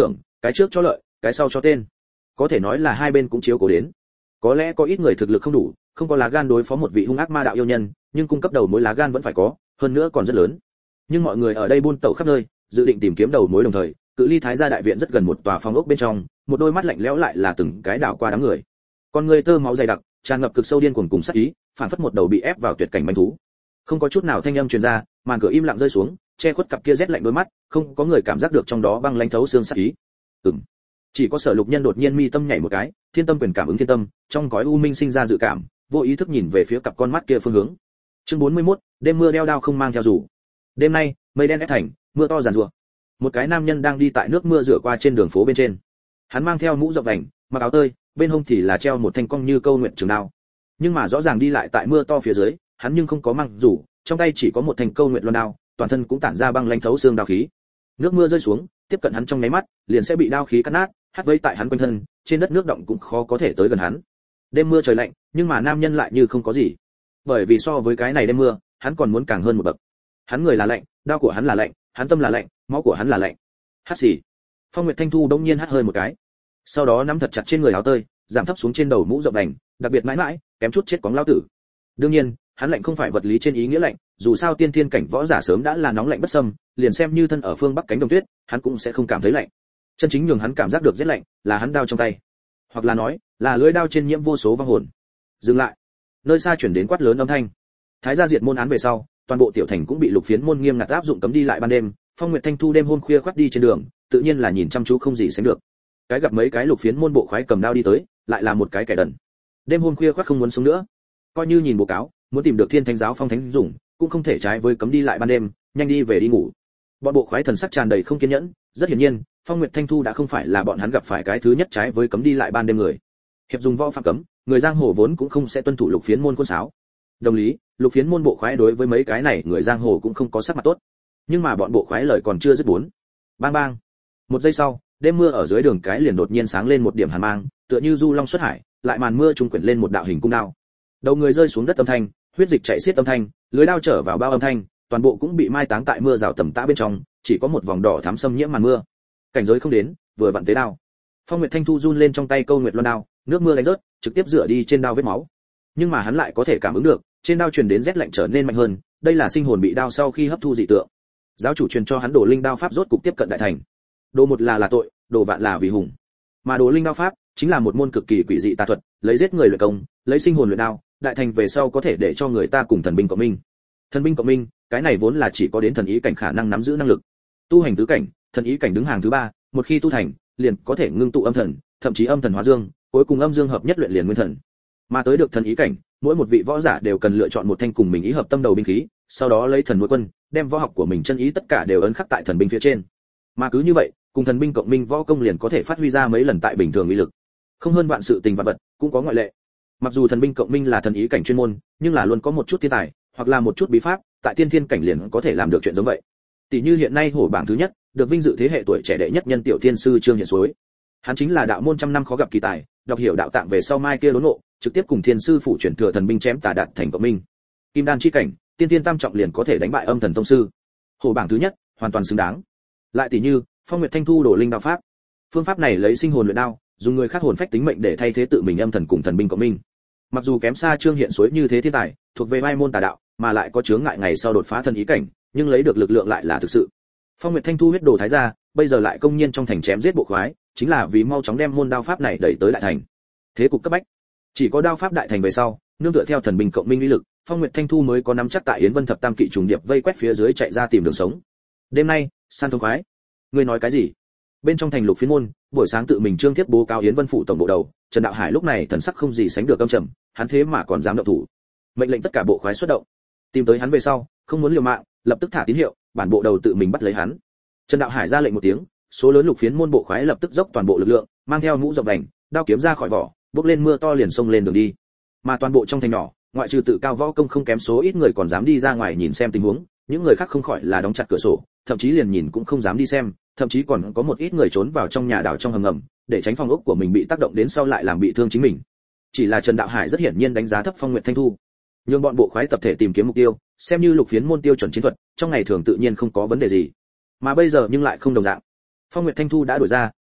cái trước cho lợi, cái sau cho tên. Có thể nói là hai bên cũng chiếu cố đến. Có lẽ có ít người thực lực không đủ, không có lá gan đối phó một vị hung ác ma đạo yêu nhân, nhưng cung cấp đầu mối lá gan vẫn phải có, hơn nữa còn rất lớn. Nhưng mọi người ở đây buôn tẩu khắp nơi, dự định tìm kiếm đầu mối đồng thời, cự ly Thái gia đại viện rất gần một tòa phòng ốc bên trong, một đôi mắt lạnh lẽo lại là từng cái đảo qua đám người. Con người tơ máu dày đặc, tràn ngập cực sâu điên cuồng cùng sát ý, phản phất một đầu bị ép vào tuyệt cảnh manh thú. Không có chút nào thanh âm truyền ra, màn cửa im lặng rơi xuống, che khuất cặp kia rét lạnh đôi mắt, không có người cảm giác được trong đó băng lãnh thấu xương sát ý. Ừm. Chỉ có Sở Lục Nhân đột nhiên mi tâm nhảy một cái, thiên tâm quyền cảm ứng thiên tâm, trong cõi u minh sinh ra dự cảm, vô ý thức nhìn về phía cặp con mắt kia phương hướng. Chương bốn mươi mốt, đêm mưa đeo đao không mang theo dù. Đêm nay, mây đen ép thành, mưa to giàn giụa. Một cái nam nhân đang đi tại nước mưa rửa qua trên đường phố bên trên. Hắn mang theo mũ rộng vành, mặc áo tơi, bên hông thì là treo một thanh cong như câu nguyện trường đao. Nhưng mà rõ ràng đi lại tại mưa to phía dưới, hắn nhưng không có mang dù, trong tay chỉ có một thanh câu nguyện loan đao, toàn thân cũng tản ra băng lãnh thấu xương đao khí. Nước mưa rơi xuống, tiếp cận hắn trong nháy mắt, liền sẽ bị đao khí cắt nát, hắt vây tại hắn quanh thân, trên đất nước động cũng khó có thể tới gần hắn. Đêm mưa trời lạnh, nhưng mà nam nhân lại như không có gì. Bởi vì so với cái này đêm mưa, hắn còn muốn càng hơn một bậc. Hắn người là lạnh, đao của hắn là lạnh, hắn tâm là lạnh, máu của hắn là lạnh. Hắt xì. Phong Nguyệt Thanh Thu đống nhiên hắt hơi một cái. Sau đó nắm thật chặt trên người áo tơi, giảm thấp xuống trên đầu mũ rộng vành, đặc biệt mãi mãi, kém chút chết cóng lao tử. Đương nhiên, hắn lạnh không phải vật lý trên ý nghĩa lạnh, dù sao tiên thiên cảnh võ giả sớm đã là nóng lạnh bất xâm, liền xem như thân ở phương bắc cánh đồng tuyết, hắn cũng sẽ không cảm thấy lạnh. Chân chính nhường hắn cảm giác được rét lạnh, là hắn đao trong tay, hoặc là nói, là lưỡi đao trên nhiễm vô số vong hồn. Dừng lại. Nơi xa chuyển đến quát lớn âm thanh. Thái gia diệt môn án về sau, toàn bộ tiểu thành cũng bị lục phiến môn nghiêm ngặt áp dụng cấm đi lại ban đêm. Phong Nguyệt Thanh Thu đêm hôm khuya khoắt đi trên đường, tự nhiên là nhìn chăm chú không gì sánh được. Cái gặp mấy cái lục phiến môn bộ khoái cầm đao đi tới, lại là một cái kẻ đần. Đêm hôm khuya khoắt không muốn sống nữa, coi như nhìn bố cáo, muốn tìm được Thiên Thánh giáo phong thánh dùng, cũng không thể trái với cấm đi lại ban đêm, nhanh đi về đi ngủ. Bọn bộ khoái thần sắc tràn đầy không kiên nhẫn, rất hiển nhiên, Phong Nguyệt Thanh Thu đã không phải là bọn hắn gặp phải cái thứ nhất trái với cấm đi lại ban đêm người. Hiệp dùng võ phạm cấm, người giang hồ vốn cũng không sẽ tuân thủ lục phiến môn quân sáo. Đồng lý, lục phiến môn bộ khoái đối với mấy cái này người giang hồ cũng không có sắc mặt tốt. Nhưng mà bọn bộ khoái lời còn chưa dứt bốn. Bang bang. Một giây sau, đêm mưa ở dưới đường cái liền đột nhiên sáng lên một điểm hàn mang, tựa như du long xuất hải, lại màn mưa trung quyển lên một đạo hình cung đao. Đầu người rơi xuống đất âm thanh, huyết dịch chảy xiết âm thanh, lưới đao trở vào bao âm thanh, toàn bộ cũng bị mai táng tại mưa rào tầm tã bên trong, chỉ có một vòng đỏ thắm xâm nhiễm màn mưa. Cảnh giới không đến, vừa vặn tế đao. Phong Nguyệt Thanh Thu run lên trong tay câu nguyệt loan đao, nước mưa đánh rớt, trực tiếp rửa đi trên đao vết máu. Nhưng mà hắn lại có thể cảm ứng được, trên đao truyền đến rét lạnh trở nên mạnh hơn, đây là sinh hồn bị đao sau khi hấp thu dị tượng. Giáo chủ truyền cho hắn đồ linh đao pháp rốt cục tiếp cận đại thành. Đồ một là là tội, đồ vạn là vì hùng. Mà đồ linh đao pháp chính là một môn cực kỳ quỷ dị tà thuật, lấy giết người luyện công, lấy sinh hồn luyện đao, đại thành về sau có thể để cho người ta cùng thần binh cộng minh. Thần binh cộng minh, cái này vốn là chỉ có đến thần ý cảnh khả năng nắm giữ năng lực. Tu hành tứ cảnh, thần ý cảnh đứng hàng thứ ba, một khi tu thành, liền có thể ngưng tụ âm thần, thậm chí âm thần hóa dương, cuối cùng âm dương hợp nhất luyện liền nguyên thần. Mà tới được thần ý cảnh, mỗi một vị võ giả đều cần lựa chọn một thanh cùng mình ý hợp tâm đầu binh khí, sau đó lấy thần nuôi quân, đem võ học của mình chân ý tất cả đều ấn khắc tại thần binh phía trên. Mà cứ như vậy, cùng thần binh cộng minh võ công liền có thể phát huy ra mấy lần tại bình thường uy lực. Không hơn vạn sự tình vạn vật, cũng có ngoại lệ. Mặc dù thần binh cộng minh là thần ý cảnh chuyên môn, nhưng là luôn có một chút thiên tài, hoặc là một chút bí pháp, tại tiên thiên cảnh liền có thể làm được chuyện giống vậy. Tỷ như hiện nay hổ bảng thứ nhất, được vinh dự thế hệ tuổi trẻ đệ nhất nhân tiểu thiên sư Trương Hiển Suối. Hắn chính là đạo môn trăm năm khó gặp kỳ tài, đọc hiểu đạo tạng về sau mai kia đốn ngộ, trực tiếp cùng thiên sư phụ chuyển thừa thần binh chém tà đạt thành cộng minh. Kim đan chi cảnh, tiên thiên tam trọng liền có thể đánh bại âm thần tông sư. Hổ bảng thứ nhất, hoàn toàn xứng đáng. Lại tỷ như, Phong Nguyệt Thanh Thu đổ linh đao pháp. Phương pháp này lấy sinh hồn luyện đao, dùng người khác hồn phách tính mệnh để thay thế tự mình âm thần cùng thần binh cộng minh. Mặc dù kém xa Trương Hiển Suối như thế thiên tài, thuộc về vai môn tà đạo, mà lại có chướng ngại ngày sau đột phá thần ý cảnh, nhưng lấy được lực lượng lại là thực sự. Phong Nguyệt Thanh Thu huyết đồ thái gia, bây giờ lại công nhiên trong thành chém giết bộ khoái, chính là vì mau chóng đem môn đao pháp này đẩy tới đại thành. Thế cục cấp bách, chỉ có đao pháp đại thành về sau, nương tựa theo thần binh cộng minh uy lực, Phong Nguyệt Thanh Thu mới có nắm chắc tại Yến Vân thập tam kỵ trùng điệp vây quét phía dưới chạy ra tìm đường sống. Đêm nay, san thông khoái. Ngươi nói cái gì? Bên trong thành lục phiến môn, buổi sáng tự mình trương tiếp bố cáo Yến Vân phủ tổng bộ đầu, Trần Đạo Hải lúc này thần sắc không gì sánh được căm trầm, hắn thế mà còn dám động thủ. Mệnh lệnh tất cả bộ khoái xuất động. Tìm tới hắn về sau, không muốn liều mạng, lập tức thả tín hiệu, bản bộ đầu tự mình bắt lấy hắn. Trần Đạo Hải ra lệnh một tiếng, số lớn lục phiến môn bộ khoái lập tức dốc toàn bộ lực lượng, mang theo mũ rộng vành, đao kiếm ra khỏi vỏ, bước lên mưa to liền xông lên đường đi. Mà toàn bộ trong thành nhỏ, ngoại trừ tự cao võ công không kém số ít người còn dám đi ra ngoài nhìn xem tình huống, những người khác không khỏi là đóng chặt cửa sổ, thậm chí liền nhìn cũng không dám đi xem, thậm chí còn có một ít người trốn vào trong nhà đảo trong hầm ngầm, để tránh phòng ốc của mình bị tác động đến sau lại làm bị thương chính mình. Chỉ là Trần Đạo Hải rất hiển nhiên đánh giá thấp Phong Nguyệt Thanh Thu, nhưng bọn bộ khoái tập thể tìm kiếm mục tiêu, xem như lục phiến môn tiêu chuẩn chiến thuật, trong ngày thường tự nhiên không có vấn đề gì. Mà bây giờ nhưng lại không đồng dạng. Phong Nguyệt Thanh Thu đã đổi ra,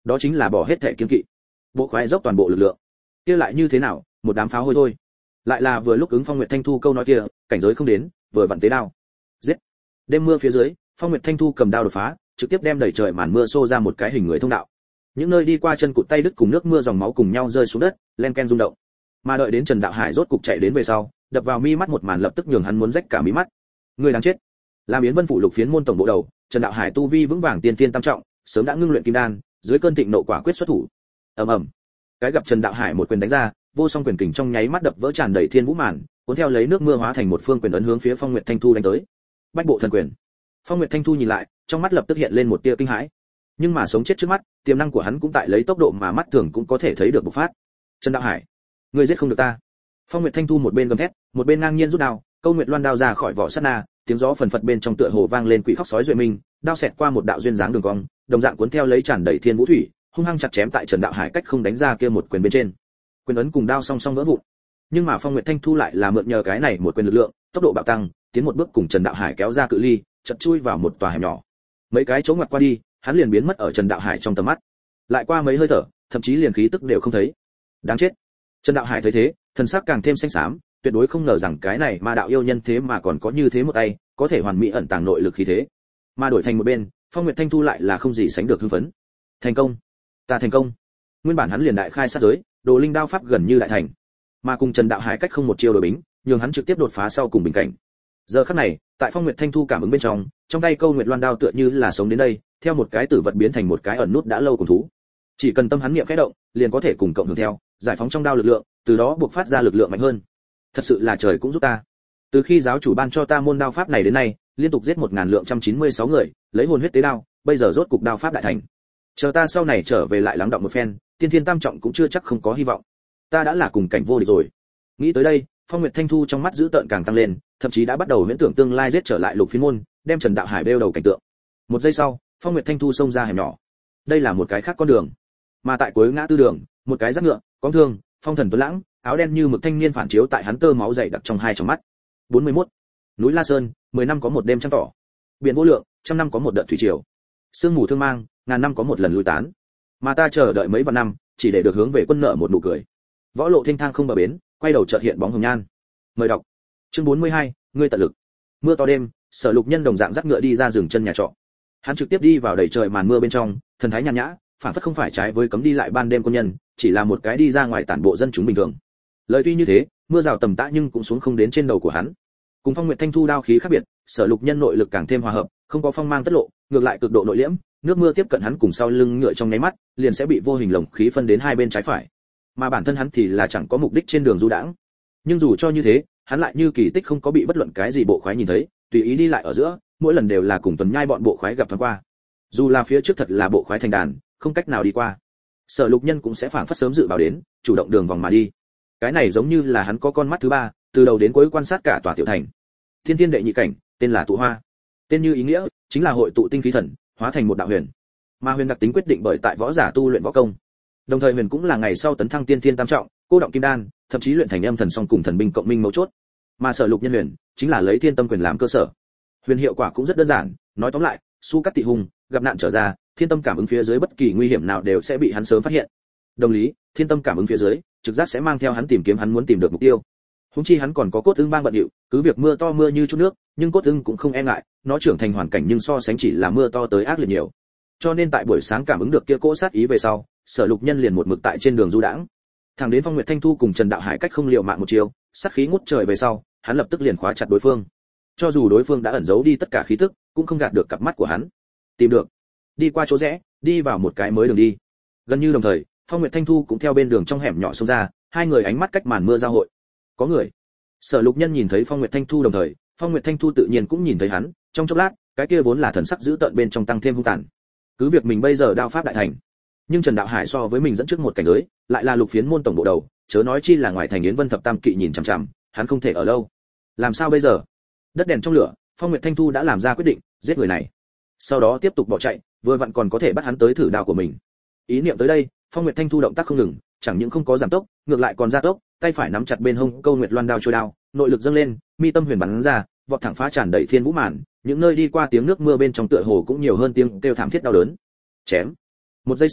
đó chính là bỏ hết thể kiên kỵ, bộ khoái dốc toàn bộ lực lượng. Kia lại như thế nào, một đám pháo hôi thôi. Lại là vừa lúc ứng Phong Nguyệt Thanh Thu câu nói kia, cảnh giới không đến, vừa vặn tế đao. Giết. Đêm mưa phía dưới, Phong Nguyệt Thanh Thu cầm đao đột phá, trực tiếp đem đẩy trời màn mưa xô ra một cái hình người thông đạo. Những nơi đi qua chân cụt tay đứt cùng nước mưa dòng máu cùng nhau rơi xuống đất, len ken rung động. Mà đợi đến Trần Đạo Hải rốt cục chạy đến về sau, đập vào mi mắt một màn lập tức nhường hắn muốn rách cả mí mắt. Người đáng chết. Làm Yến Vân phủ lục phiến môn tổng bộ đầu, Trần Đạo Hải tu vi vững vàng tiên tiên tam trọng, sớm đã ngưng luyện kim đan, dưới cơn thịnh nộ quả quyết xuất thủ. Ầm ầm. Cái gặp Trần Đạo Hải một quyền đánh ra, vô song quyền kình trong nháy mắt đập vỡ tràn đầy thiên vũ màn, cuốn theo lấy nước mưa hóa thành một phương quyền ấn hướng phía Phong Nguyệt Thanh Thu đánh tới. Bách bộ thần quyền. Phong Nguyệt Thanh Thu nhìn lại, trong mắt lập tức hiện lên một tia kinh hãi. Nhưng mà sống chết trước mắt, tiềm năng của hắn cũng tại lấy tốc độ mà mắt thường cũng có thể thấy được bộc phát. Trần Đạo Hải, ngươi giết không được ta. Phong Nguyệt Thanh Thu một bên gầm thét, một bên ngang nhiên rút đao, câu Nguyệt Loan đao ra khỏi vỏ sát na, tiếng gió phần phật bên trong tựa hồ vang lên quỷ khóc sói duệ minh, đao xẹt qua một đạo duyên dáng đường cong, đồng dạng cuốn theo lấy tràn đầy thiên vũ thủy, hung hăng chặt chém tại Trần Đạo Hải cách không đánh ra kia một quyền bên trên. Quyền ấn cùng đao song song vỡ vụn. Nhưng mà Phong Nguyệt Thanh Thu lại là mượn nhờ cái này một quyền lực lượng, tốc độ bạo tăng, tiến một bước cùng Trần Đạo Hải kéo ra cự ly, chợt chui vào một tòa hẻm nhỏ. Mấy cái chỗ ngoặt qua đi, hắn liền biến mất ở Trần Đạo Hải trong tầm mắt. Lại qua mấy hơi thở, thậm chí liền khí tức đều không thấy. Đáng chết. Trần Đạo Hải thấy thế, thần sắc càng thêm xanh xám, tuyệt đối không ngờ rằng cái này ma đạo yêu nhân thế mà còn có như thế một tay, có thể hoàn mỹ ẩn tàng nội lực khí thế. Mà đổi thành một bên, Phong Nguyệt Thanh Thu lại là không gì sánh được hưng phấn. Thành công, ta thành công. Nguyên bản hắn liền đại khai sát giới, đồ linh đao pháp gần như đại thành, mà cùng Trần Đạo Hải cách không một chiêu đổi bính, nhường hắn trực tiếp đột phá sau cùng bình cảnh. Giờ khắc này, tại Phong Nguyệt Thanh Thu cảm ứng bên trong, trong tay câu Nguyệt Loan đao tựa như là sống đến đây, theo một cái tử vật biến thành một cái ẩn nút đã lâu cùng thú. Chỉ cần tâm hắn niệm khẽ động, liền có thể cùng cộng hưởng theo, giải phóng trong đao lực lượng, từ đó buộc phát ra lực lượng mạnh hơn. Thật sự là trời cũng giúp ta. Từ khi giáo chủ ban cho ta môn đao pháp này đến nay, liên tục giết một nghìn lượng trăm chín mươi sáu người, lấy hồn huyết tế đao, bây giờ rốt cục đao pháp đại thành. Chờ ta sau này trở về lại lắng động một phen, tiên thiên tam trọng cũng chưa chắc không có hy vọng. Ta đã là cùng cảnh vô địch rồi. Nghĩ tới đây, Phong Nguyệt Thanh Thu trong mắt dữ tợn càng tăng lên, thậm chí đã bắt đầu huyễn tưởng tương lai giết trở lại Lục Phiến môn, đem Trần Đạo Hải đeo đầu cảnh tượng. Một giây sau, Phong Nguyệt Thanh Thu xông ra hẻm nhỏ. Đây là một cái khác con đường, mà tại cuối ngã tư đường, một cái rắc ngựa, có thương, phong thần tuấn lãng, áo đen như mực thanh niên phản chiếu tại hắn tơ máu dày đặc trong hai tròng mắt. bốn mươi mốt. Núi La Sơn, mười năm có một đêm trăng tỏ. Biển vô lượng, trăm năm có một đợt thủy triều. Sương mù thương mang, ngàn năm có một lần lui tán. Mà ta chờ đợi mấy vạn năm, chỉ để được hướng về quân nợ một nụ cười. Võ lộ thênh thang không bờ bến, quay đầu chợt hiện bóng hồng nhan. Mời đọc. Chương bốn mươi hai, ngươi tận lực. Mưa to đêm, Sở Lục Nhân đồng dạng dắt ngựa đi ra rừng chân nhà trọ. Hắn trực tiếp đi vào đầy trời màn mưa bên trong, thần thái nhàn nhã, phản phất không phải trái với cấm đi lại ban đêm quân nhân, chỉ là một cái đi ra ngoài tản bộ dân chúng bình thường. Lời tuy như thế, mưa rào tầm tã nhưng cũng xuống không đến trên đầu của hắn. Cùng Phong Nguyệt Thanh Thu đao khí khác biệt, Sở Lục Nhân nội lực càng thêm hòa hợp, không có phong mang tất lộ, ngược lại cực độ nội liễm, nước mưa tiếp cận hắn cùng sau lưng ngựa trong nháy mắt, liền sẽ bị vô hình lồng khí phân đến hai bên trái phải. Mà bản thân hắn thì là chẳng có mục đích trên đường du đãng. Nhưng dù cho như thế, hắn lại như kỳ tích không có bị bất luận cái gì bộ khoái nhìn thấy, tùy ý đi lại ở giữa, mỗi lần đều là cùng tuần nhai bọn bộ khoái gặp thoáng qua. Dù là phía trước thật là bộ khoái thành đàn, không cách nào đi qua, Sở Lục Nhân cũng sẽ phảng phất sớm dự báo đến, chủ động đường vòng mà đi. Cái này giống như là hắn có con mắt thứ ba, từ đầu đến cuối quan sát cả tòa tiểu thành. Thiên tiên đệ nhị cảnh, tên là Tụ Hoa. Tên như ý nghĩa, chính là hội tụ tinh khí thần, hóa thành một đạo huyền. Mà huyền đặc tính quyết định bởi tại võ giả tu luyện võ công. Đồng thời huyền cũng là ngày sau tấn thăng tiên thiên tam trọng, cô động kim đan, thậm chí luyện thành âm thần song cùng thần binh cộng minh mấu chốt. Mà Sở Lục Nhân huyền chính là lấy thiên tâm quyền làm cơ sở. Huyền hiệu quả cũng rất đơn giản, nói tóm lại, su cắt tị hùng, gặp nạn trở ra, thiên tâm cảm ứng phía dưới bất kỳ nguy hiểm nào đều sẽ bị hắn sớm phát hiện. Đồng lý, thiên tâm cảm ứng phía dưới, trực giác sẽ mang theo hắn tìm kiếm hắn muốn tìm được mục tiêu. Huống chi hắn còn có cốt ưng bang bận điệu, cứ việc mưa to mưa như chút nước, nhưng cốt ưng cũng không e ngại, nó trưởng thành hoàn cảnh nhưng so sánh chỉ là mưa to tới ác liệt nhiều. Cho nên tại buổi sáng cảm ứng được kia cỗ sát ý về sau, Sở Lục Nhân liền một mực tại trên đường du đãng. Thẳng đến Phong Nguyệt Thanh Thu cùng Trần Đạo Hải cách không liều mạng một chiều, sát khí ngút trời về sau, hắn lập tức liền khóa chặt đối phương. Cho dù đối phương đã ẩn giấu đi tất cả khí tức, cũng không gạt được cặp mắt của hắn. Tìm được. Đi qua chỗ rẽ, đi vào một cái mới đường đi. Gần như đồng thời, Phong Nguyệt Thanh Thu cũng theo bên đường trong hẻm nhỏ xông ra, hai người ánh mắt cách màn mưa giao hội. Có người. Sở Lục Nhân nhìn thấy Phong Nguyệt Thanh Thu đồng thời, Phong Nguyệt Thanh Thu tự nhiên cũng nhìn thấy hắn, trong chốc lát, cái kia vốn là thần sắc dữ tợn bên trong tăng thêm hung tàn. Cứ việc mình bây giờ đao pháp đại thành, nhưng Trần Đạo Hải so với mình dẫn trước một cảnh giới, lại là Lục Phiến môn tổng bộ đầu, chớ nói chi là ngoài thành Yến Vân thập tam kỵ nhìn chằm chằm, hắn không thể ở lâu. Làm sao bây giờ? Đất đèn trong lửa, Phong Nguyệt Thanh Thu đã làm ra quyết định, giết người này. Sau đó tiếp tục bỏ chạy, vừa vặn còn có thể bắt hắn tới thử đao của mình. Ý niệm tới đây, Phong Nguyệt Thanh Thu động tác không ngừng, chẳng những không có giảm tốc, ngược lại còn gia tốc, tay phải nắm chặt bên hông câu Nguyệt Loan đao trôi đao, nội lực dâng lên, mi tâm huyền bắn ra, vọt thẳng phá tràn đầy thiên vũ màn, những nơi đi qua tiếng nước mưa bên trong tựa hồ cũng nhiều hơn tiếng kêu thảm thiết đau đớn. Chém. Một giây sau,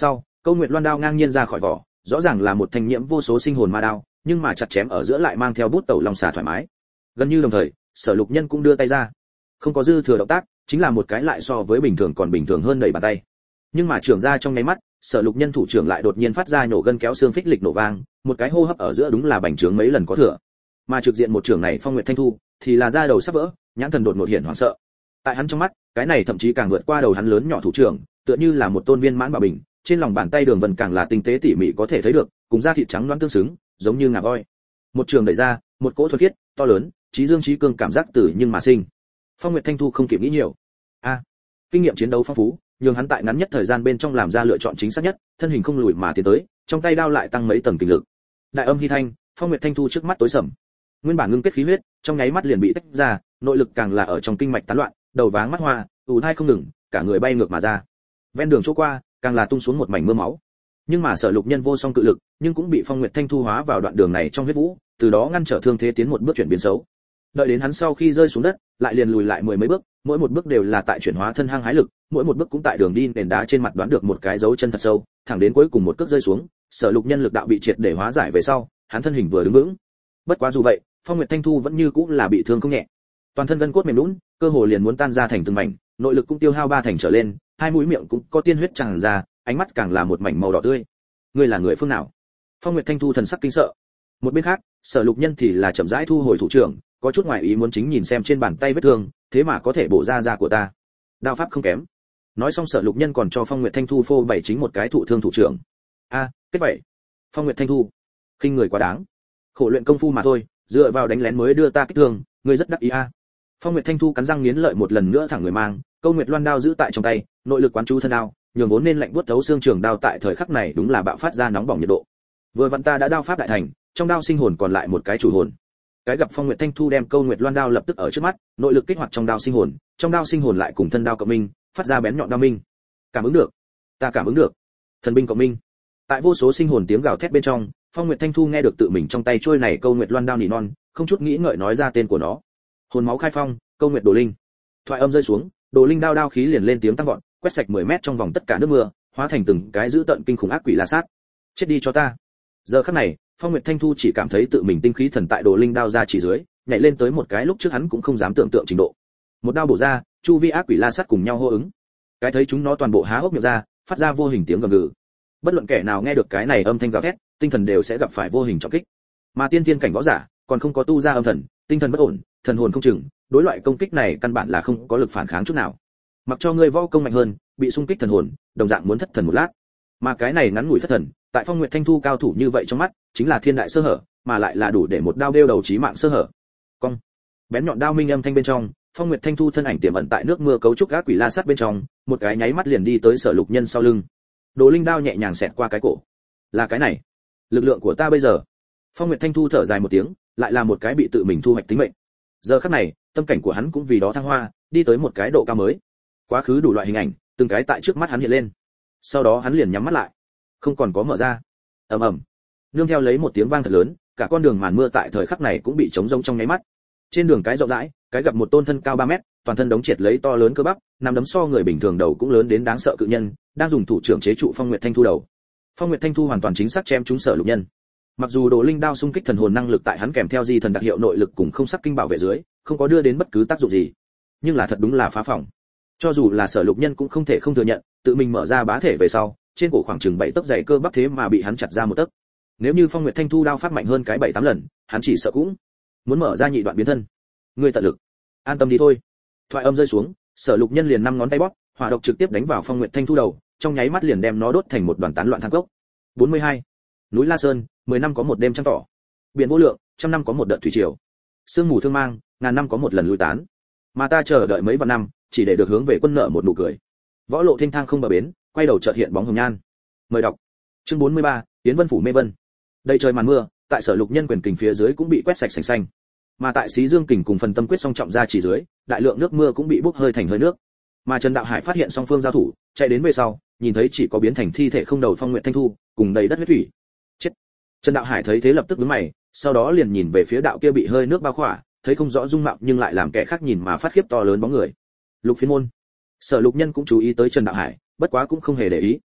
Câu Nguyệt Loan đao ngang nhiên ra khỏi vỏ, rõ ràng là một thanh nhiễm vô số sinh hồn ma đao, nhưng mà chặt chém ở giữa lại mang theo bút tẩu long xà thoải mái. Gần như đồng thời, Sở Lục Nhân cũng đưa tay ra. Không có dư thừa động tác, chính là một cái lại so với bình thường còn bình thường hơn đẩy bàn tay. Nhưng mà trưởng ra trong nháy mắt, Sở Lục Nhân thủ trưởng lại đột nhiên phát ra nổ gân kéo xương phích lịch nổ vang, một cái hô hấp ở giữa đúng là bành trướng mấy lần có thừa. Mà trực diện một trưởng này Phong Nguyệt Thanh Thu, thì là da đầu sắp vỡ, nhãn thần đột ngột hiện hoảng sợ. Tại hắn trong mắt, cái này thậm chí càng vượt qua đầu hắn lớn nhỏ thủ trưởng, tựa như là một tôn viên mãn bảo bình, trên lòng bàn tay đường vân càng là tinh tế tỉ mỉ có thể thấy được, cùng da thịt trắng loáng tương xứng, giống như ngà voi. Một trường đẩy ra, một cỗ thuần khiết, to lớn, trí dương trí cương cảm giác tử nhưng mà sinh. Phong Nguyệt Thanh Thu không kịp nghĩ nhiều. A, kinh nghiệm chiến đấu phong phú, nhường hắn tại ngắn nhất thời gian bên trong làm ra lựa chọn chính xác nhất, thân hình không lùi mà tiến tới, trong tay đao lại tăng mấy tầng kinh lực. Đại âm hy thanh, Phong Nguyệt Thanh Thu trước mắt tối sầm. Nguyên bản ngưng kết khí huyết, trong nháy mắt liền bị tách ra, nội lực càng là ở trong kinh mạch tán loạn, đầu váng mắt hoa, ù thai không ngừng, cả người bay ngược mà ra. Ven đường chỗ qua, càng là tung xuống một mảnh mưa máu. Nhưng mà Sở Lục Nhân vô song cự lực, nhưng cũng bị Phong Nguyệt Thanh Thu hóa vào đoạn đường này trong huyết vũ, từ đó ngăn trở thương thế tiến một bước chuyển biến xấu. Đợi đến hắn sau khi rơi xuống đất, lại liền lùi lại mười mấy bước, mỗi một bước đều là tại chuyển hóa thân hăng hái lực, mỗi một bước cũng tại đường đi nền đá trên mặt đoán được một cái dấu chân thật sâu, thẳng đến cuối cùng một cước rơi xuống, Sở Lục Nhân lực đạo bị triệt để hóa giải về sau, hắn thân hình vừa đứng vững. Bất quá dù vậy, Phong Nguyệt Thanh Thu vẫn như cũng là bị thương không nhẹ. Toàn thân gân cốt mềm nhũn, cơ hồ liền muốn tan ra thành từng mảnh, nội lực cũng tiêu hao ba thành trở lên, hai mũi miệng cũng có tiên huyết tràn ra, ánh mắt càng là một mảnh màu đỏ tươi. Ngươi là người phương nào? Phong Nguyệt Thanh Thu thần sắc kinh sợ. Một bên khác, Sở Lục Nhân thì là chậm rãi thu hồi thủ trưởng, có chút ngoài ý muốn chính nhìn xem trên bàn tay vết thương, thế mà có thể bổ ra da của ta. Đao pháp không kém. Nói xong Sở Lục Nhân còn cho Phong Nguyệt Thanh Thu phô bày chính một cái thụ thương thủ trưởng. A, kết vậy. Phong Nguyệt Thanh Thu, khinh người quá đáng. Khổ luyện công phu mà thôi, dựa vào đánh lén mới đưa ta kích thương, ngươi rất đắc ý a. Phong Nguyệt Thanh Thu cắn răng nghiến lợi một lần nữa thẳng người mang, Câu Nguyệt Loan đao giữ tại trong tay, nội lực quán chú thân đao, nhường vốn nên lạnh buốt thấu xương trường đao tại thời khắc này đúng là bạo phát ra nóng bỏng nhiệt độ. Vừa vặn ta đã đao pháp đại thành, trong đao sinh hồn còn lại một cái chủ hồn. Cái gặp Phong Nguyệt Thanh Thu đem Câu Nguyệt Loan đao lập tức ở trước mắt, nội lực kích hoạt trong đao sinh hồn, trong đao sinh hồn lại cùng thân đao cộng minh, phát ra bén nhọn đao minh. Cảm ứng được, ta cảm ứng được. Thần binh cộng minh. Tại vô số sinh hồn tiếng gào thét bên trong, Phong Nguyệt Thanh Thu nghe được tự mình trong tay trôi này Câu Nguyệt Loan đao nỉ non, không chút nghĩ ngợi nói ra tên của nó. Hồn máu khai phong, Câu Nguyệt Đồ Linh. Thoại âm rơi xuống, Đồ Linh đao đao khí liền lên tiếng tăng vọt, quét sạch mười mét trong vòng tất cả nước mưa, hóa thành từng cái dữ tợn kinh khủng ác quỷ la sát. Chết đi cho ta. Giờ khắc này, Phong Nguyệt Thanh Thu chỉ cảm thấy tự mình tinh khí thần tại Đồ Linh đao ra chỉ dưới, nhảy lên tới một cái lúc trước hắn cũng không dám tưởng tượng trình độ. Một đao bổ ra, chu vi ác quỷ la sát cùng nhau hô ứng. Cái thấy chúng nó toàn bộ há hốc miệng ra, phát ra vô hình tiếng gầm gừ. Bất luận kẻ nào nghe được cái này âm thanh gào thét, tinh thần đều sẽ gặp phải vô hình trọng kích. Mà tiên tiên cảnh võ giả, còn không có tu ra âm thần, tinh thần bất ổn, thần hồn không chừng, đối loại công kích này căn bản là không có lực phản kháng chút nào. Mặc cho ngươi võ công mạnh hơn, bị xung kích thần hồn, đồng dạng muốn thất thần một lát. Mà cái này ngắn ngủi thất thần, tại Phong Nguyệt Thanh Thu cao thủ như vậy trong mắt, chính là thiên đại sơ hở, mà lại là đủ để một đao đeo đầu chí mạng sơ hở. Cong. Bén nhọn đao minh âm thanh bên trong, Phong Nguyệt Thanh Thu thân ảnh tiềm ẩn tại nước mưa cấu trúc ác quỷ la sát bên trong, một cái nháy mắt liền đi tới Sở Lục Nhân sau lưng. Đồ Linh đao nhẹ nhàng xẹt qua cái cổ. Là cái này, lực lượng của ta bây giờ. Phong Nguyệt Thanh Thu thở dài một tiếng, lại là một cái bị tự mình thu hoạch tính mệnh. Giờ khắc này, tâm cảnh của hắn cũng vì đó thăng hoa, đi tới một cái độ cao mới. Quá khứ đủ loại hình ảnh, từng cái tại trước mắt hắn hiện lên. Sau đó hắn liền nhắm mắt lại, không còn có mở ra. Ầm ầm. Nương theo lấy một tiếng vang thật lớn, cả con đường màn mưa tại thời khắc này cũng bị trống rỗng trong nháy mắt. Trên đường cái rộng rãi, cái gặp một tôn thân cao ba mét, toàn thân đống triệt lấy to lớn cơ bắp, nằm đấm so người bình thường đầu cũng lớn đến đáng sợ cự nhân, đang dùng thủ trưởng chế trụ Phong Nguyệt Thanh Thu đầu. Phong Nguyệt Thanh Thu hoàn toàn chính xác chém trúng Sở Lục Nhân. Mặc dù Đồ Linh đao xung kích thần hồn năng lực tại hắn kèm theo di thần đặc hiệu nội lực cùng không sắc kinh bảo vệ dưới, không có đưa đến bất cứ tác dụng gì, nhưng là thật đúng là phá phòng. Cho dù là Sở Lục Nhân cũng không thể không thừa nhận, tự mình mở ra bá thể về sau, trên cổ khoảng chừng bảy tấc dày cơ bắp thế mà bị hắn chặt ra một tấc. Nếu như Phong Nguyệt Thanh Thu đao pháp mạnh hơn cái bảy tám lần, hắn chỉ sợ cũng muốn mở ra nhị đoạn biến thân. Ngươi tận lực, an tâm đi thôi. Thoại âm rơi xuống, Sở Lục Nhân liền năm ngón tay bóp, hỏa độc trực tiếp đánh vào Phong Nguyệt Thanh Thu đầu, trong nháy mắt liền đem nó đốt thành một đoàn tán loạn than cốc. bốn mươi hai. Núi La Sơn, mười năm có một đêm trăng tỏ. Biển vô lượng, trăm năm có một đợt thủy triều. Sương mù thương mang, ngàn năm có một lần lui tán. Mà ta chờ đợi mấy vạn năm, chỉ để được hướng về quân nợ một nụ cười. Võ lộ thênh thang không bờ bến, quay đầu chợt hiện bóng hồng nhan. Mời đọc. Chương bốn mươi ba, Tiến Vân phủ mê vân. Đây trời màn mưa, tại Sở Lục Nhân quyền kình phía dưới cũng bị quét sạch sành xanh. Mà tại Xí Dương kình cùng phần tâm quyết song trọng ra chỉ dưới, đại lượng nước mưa cũng bị bốc hơi thành hơi nước. Mà Trần Đạo Hải phát hiện song phương giao thủ, chạy đến về sau, nhìn thấy chỉ có biến thành thi thể không đầu Phong Nguyệt Thanh Thu, cùng đầy đất huyết thủy. Chết. Trần Đạo Hải thấy thế lập tức nhướng mày, sau đó liền nhìn về phía đạo kia bị hơi nước bao khỏa, thấy không rõ dung mạo nhưng lại làm kẻ khác nhìn mà phát khiếp to lớn bóng người. Lục Phiên Môn. Sở Lục Nhân cũng chú ý tới Trần Đạo Hải, bất quá cũng không hề để ý,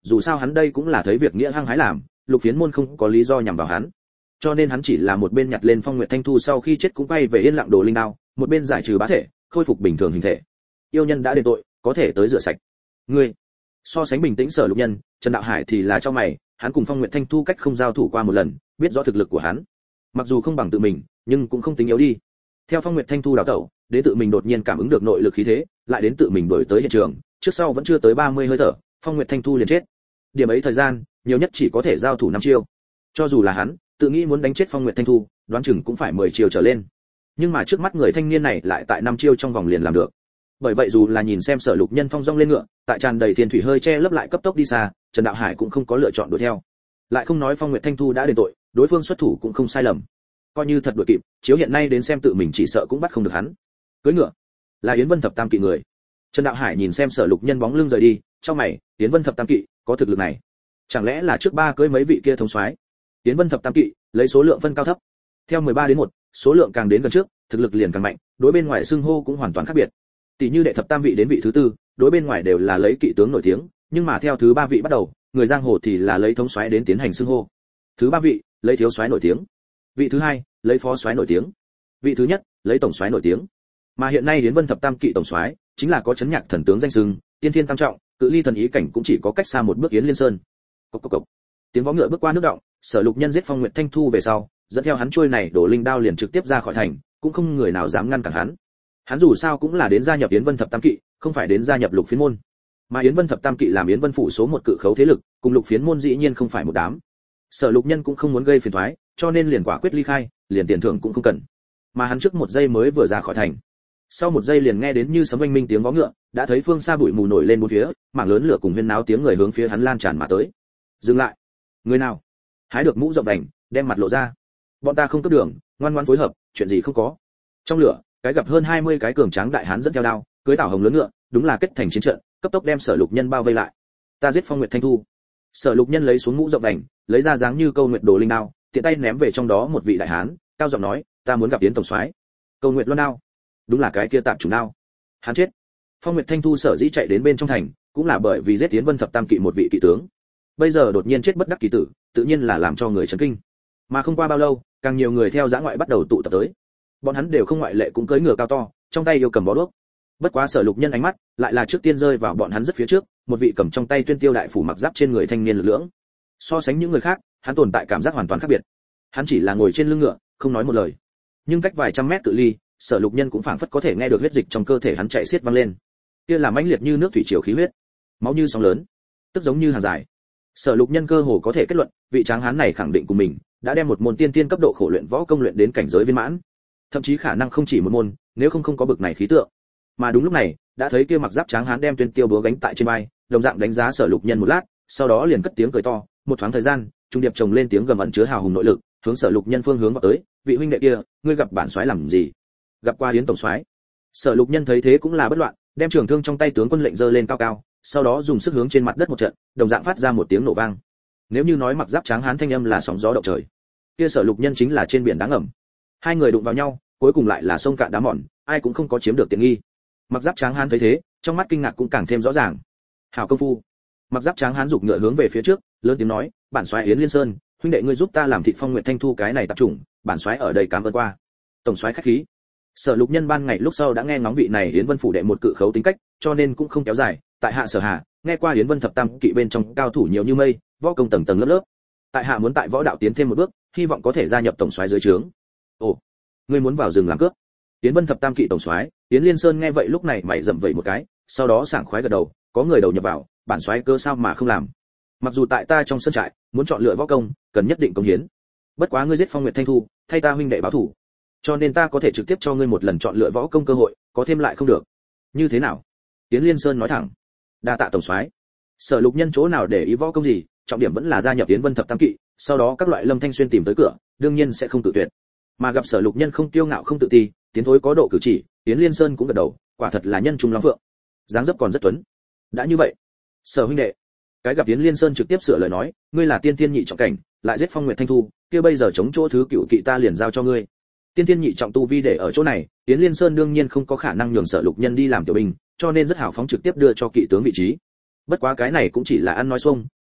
dù sao hắn đây cũng là thấy việc nghĩa hăng hái làm, Lục Phiến môn không có lý do nhằm vào hắn. Cho nên hắn chỉ là một bên nhặt lên Phong Nguyệt Thanh Thu sau khi chết cũng quay về yên lặng đồ linh đao, một bên giải trừ bá thể, khôi phục bình thường hình thể. Yêu nhân đã đền tội, có thể tới rửa sạch. Ngươi, so sánh bình tĩnh Sở Lục Nhân, Trần Đạo Hải thì là cho mày, hắn cùng Phong Nguyệt Thanh Thu cách không giao thủ qua một lần, biết rõ thực lực của hắn. Mặc dù không bằng tự mình, nhưng cũng không tính yếu đi. Theo Phong Nguyệt Thanh Thu đào tẩu, đến tự mình đột nhiên cảm ứng được nội lực khí thế, lại đến tự mình đuổi tới hiện trường, trước sau vẫn chưa tới ba mươi hơi thở, Phong Nguyệt Thanh Thu liền chết. Điểm ấy thời gian, nhiều nhất chỉ có thể giao thủ năm chiêu. Cho dù là hắn, tự nghĩ muốn đánh chết Phong Nguyệt Thanh Thu, đoán chừng cũng phải mười chiêu trở lên. Nhưng mà trước mắt người thanh niên này lại tại năm chiêu trong vòng liền làm được. Bởi vậy dù là nhìn xem Sở Lục Nhân phong dong lên ngựa, tại tràn đầy thiên thủy hơi che lấp lại cấp tốc đi xa, Trần Đạo Hải cũng không có lựa chọn đuổi theo. Lại không nói Phong Nguyệt Thanh Thu đã đền tội, đối phương xuất thủ cũng không sai lầm. Coi như thật đuổi kịp, chiếu hiện nay đến xem tự mình chỉ sợ cũng bắt không được hắn. Cưỡi ngựa, là Yến Vân Thập Tam Kỵ người. Trần Đạo Hải nhìn xem Sở Lục Nhân bóng lưng rời đi, trong mày, Yến Vân Thập Tam Kỵ, có thực lực này, chẳng lẽ là trước ba cưỡi mấy vị kia thống soái? Yến Vân Thập Tam Kỵ, lấy số lượng phân cao thấp. Theo mười ba đến một, số lượng càng đến gần trước, thực lực liền càng mạnh, đối bên ngoài xưng hô cũng hoàn toàn khác biệt. Tỷ như đệ thập tam vị đến vị thứ tư, đối bên ngoài đều là lấy kỵ tướng nổi tiếng, nhưng mà theo thứ ba vị bắt đầu, người giang hồ thì là lấy thống soái đến tiến hành xưng hô. Thứ ba vị, lấy thiếu soái nổi tiếng. Vị thứ hai, lấy phó soái nổi tiếng. Vị thứ nhất, lấy tổng soái nổi tiếng. Mà hiện nay Yến Vân Thập Tam Kỵ tổng soái, chính là có chấn nhạc thần tướng danh xưng, tiên thiên tam trọng, cự ly thần ý cảnh cũng chỉ có cách xa một bước Yến Liên Sơn. Cộc cộc cộc. Tiếng vó ngựa bước qua nước động, Sở Lục Nhân giết Phong Nguyệt Thanh Thu về sau, dẫn theo hắn chuôi này đổ linh đao liền trực tiếp ra khỏi thành, cũng không người nào dám ngăn cản hắn. Hắn dù sao cũng là đến gia nhập Yến Vân Thập Tam Kỵ, không phải đến gia nhập Lục Phiến môn. Mà Yến Vân Thập Tam Kỵ làm Yến Vân phủ số một cự khấu thế lực, cùng Lục Phiến môn dĩ nhiên không phải một đám. Sở Lục Nhân cũng không muốn gây phiền toái, cho nên liền quả quyết ly khai, liền tiền thưởng cũng không cần. Mà hắn trước một giây mới vừa ra khỏi thành, sau một giây liền nghe đến như sấm oanh minh tiếng vó ngựa, đã thấy phương xa bụi mù nổi lên bốn phía, mảng lớn lửa cùng huyên náo tiếng người hướng phía hắn lan tràn mà tới. Dừng lại, người nào? Hái được mũ rộng đành, đem mặt lộ ra. Bọn ta không cướp đường, ngoan ngoãn phối hợp, chuyện gì không có. Trong lửa, cái gặp hơn hai mươi cái cường tráng đại hán dẫn theo đao, cưỡi tảo hồng lớn ngựa, đúng là kết thành chiến trận, cấp tốc đem Sở Lục Nhân bao vây lại. Ta giết Phong Nguyệt Thanh Thu. Sở Lục Nhân lấy xuống mũ rộng đành, lấy ra dáng như câu nguyệt đồ linh đao, tiện tay ném về trong đó một vị đại hán, cao giọng nói, ta muốn gặp Yến tổng soái. Câu nguyệt loan đao, đúng là cái kia tạm chủ đao. Hắn chết. Phong Nguyệt Thanh Thu sở dĩ chạy đến bên trong thành, cũng là bởi vì giết Yến Vân Thập Tam Kỵ một vị kỵ tướng. Bây giờ đột nhiên chết bất đắc kỳ tử, tự nhiên là làm cho người chấn kinh. Mà không qua bao lâu, càng nhiều người theo dã ngoại bắt đầu tụ tập tới. Bọn hắn đều không ngoại lệ cũng cưỡi ngựa cao to, trong tay yêu cầm bó đuốc. Bất quá Sở Lục Nhân ánh mắt lại là trước tiên rơi vào bọn hắn rất phía trước, một vị cầm trong tay tuyên tiêu đại phủ mặc giáp trên người thanh niên lực lưỡng. So sánh những người khác, hắn tồn tại cảm giác hoàn toàn khác biệt. Hắn chỉ là ngồi trên lưng ngựa, không nói một lời. Nhưng cách vài trăm mét cự ly, Sở Lục Nhân cũng phảng phất có thể nghe được huyết dịch trong cơ thể hắn chạy xiết vang lên. Kia là mãnh liệt như nước thủy triều khí huyết, máu như sóng lớn, tức giống như hàng dài. Sở Lục Nhân cơ hồ có thể kết luận, vị tráng hán này khẳng định của mình đã đem một môn tiên tiên cấp độ khổ luyện võ công luyện đến cảnh giới viên mãn, thậm chí khả năng không chỉ một môn, nếu không không có bực này khí tượng. Mà đúng lúc này, đã thấy kia mặc giáp tráng hán đem tuyên tiêu búa gánh tại trên vai, đồng dạng đánh giá Sở Lục Nhân một lát, sau đó liền cất tiếng cười to, một thoáng thời gian, trung điệp chồng lên tiếng gầm ẩn chứa hào hùng nội lực, hướng Sở Lục Nhân phương hướng vào tới, vị huynh đệ kia, ngươi gặp bản soái làm gì? Gặp qua Yến tổng soái. Sở Lục Nhân thấy thế cũng là bất loạn, đem trường thương trong tay tướng quân lệnh giơ lên cao cao, sau đó dùng sức hướng trên mặt đất một trận, đồng dạng phát ra một tiếng nổ vang. Nếu như nói mặc giáp tráng hán thanh âm là sóng gió động trời, kia Sở Lục Nhân chính là trên biển đá ngầm. Hai người đụng vào nhau, cuối cùng lại là sông cạn đá mòn, ai cũng không có chiếm được tiện nghi. Mặc giáp tráng hán thấy thế, trong mắt kinh ngạc cũng càng thêm rõ ràng. Hảo công phu. Mặc giáp tráng hán giục ngựa hướng về phía trước, lớn tiếng nói, bản soái Yến Liên Sơn, huynh đệ ngươi giúp ta làm thịt Phong Nguyệt Thanh Thu cái này tạp chủng, bản soái ở đây cảm ơn qua. Tổng soái khách khí. Sở Lục Nhân ban ngày lúc sau đã nghe ngóng vị này Yến Vân phủ đệ một cự khấu tính cách, cho nên cũng không kéo dài, tại hạ Sở Hạ, nghe qua Yến Vân Thập Tam Kỵ bên trong cao thủ nhiều như mây, võ công tầng tầng lớp lớp. Tại hạ muốn tại võ đạo tiến thêm một bước, hy vọng có thể gia nhập tổng soái dưới trướng. Ồ, ngươi muốn vào rừng làm cướp? Yến Vân Thập Tam Kỵ tổng soái, Yến Liên Sơn nghe vậy lúc này mày rậm vẩy một cái, sau đó sảng khoái gật đầu, có người đầu nhập vào, bản soái cơ sao mà không làm. Mặc dù tại ta trong sân trại, muốn chọn lựa võ công, cần nhất định công hiến. Bất quá ngươi giết Phong Nguyệt Thanh Thu, thay ta huynh đệ báo thủ, cho nên ta có thể trực tiếp cho ngươi một lần chọn lựa võ công cơ hội, có thêm lại không được. Như thế nào? Yến Liên Sơn nói thẳng. Đa tạ tổng soái. Sở Lục Nhân chỗ nào để ý võ công gì, trọng điểm vẫn là gia nhập Yến Vân Thập Tam Kỵ, sau đó các loại Lâm Thanh Xuyên tìm tới cửa, đương nhiên sẽ không tự tuyệt. Mà gặp Sở Lục Nhân không kiêu ngạo không tự ti, tiến thối có độ cử chỉ, Yến Liên Sơn cũng gật đầu, quả thật là nhân trung lắm vượng. Dáng dấp còn rất tuấn. Đã như vậy, Sở huynh đệ. Cái gặp Yến Liên Sơn trực tiếp sửa lời nói, ngươi là tiên tiên nhị trọng cảnh, lại giết Phong Nguyệt Thanh Thu, kia bây giờ chống chỗ thứ cựu kỵ ta liền giao cho ngươi. Tiên tiên nhị trọng tu vi để ở chỗ này, Yến Liên Sơn đương nhiên không có khả năng nhường Sở Lục Nhân đi làm tiểu binh, cho nên rất hào phóng trực tiếp đưa cho kỵ tướng vị trí. Bất quá cái này cũng chỉ là ăn nói xuông,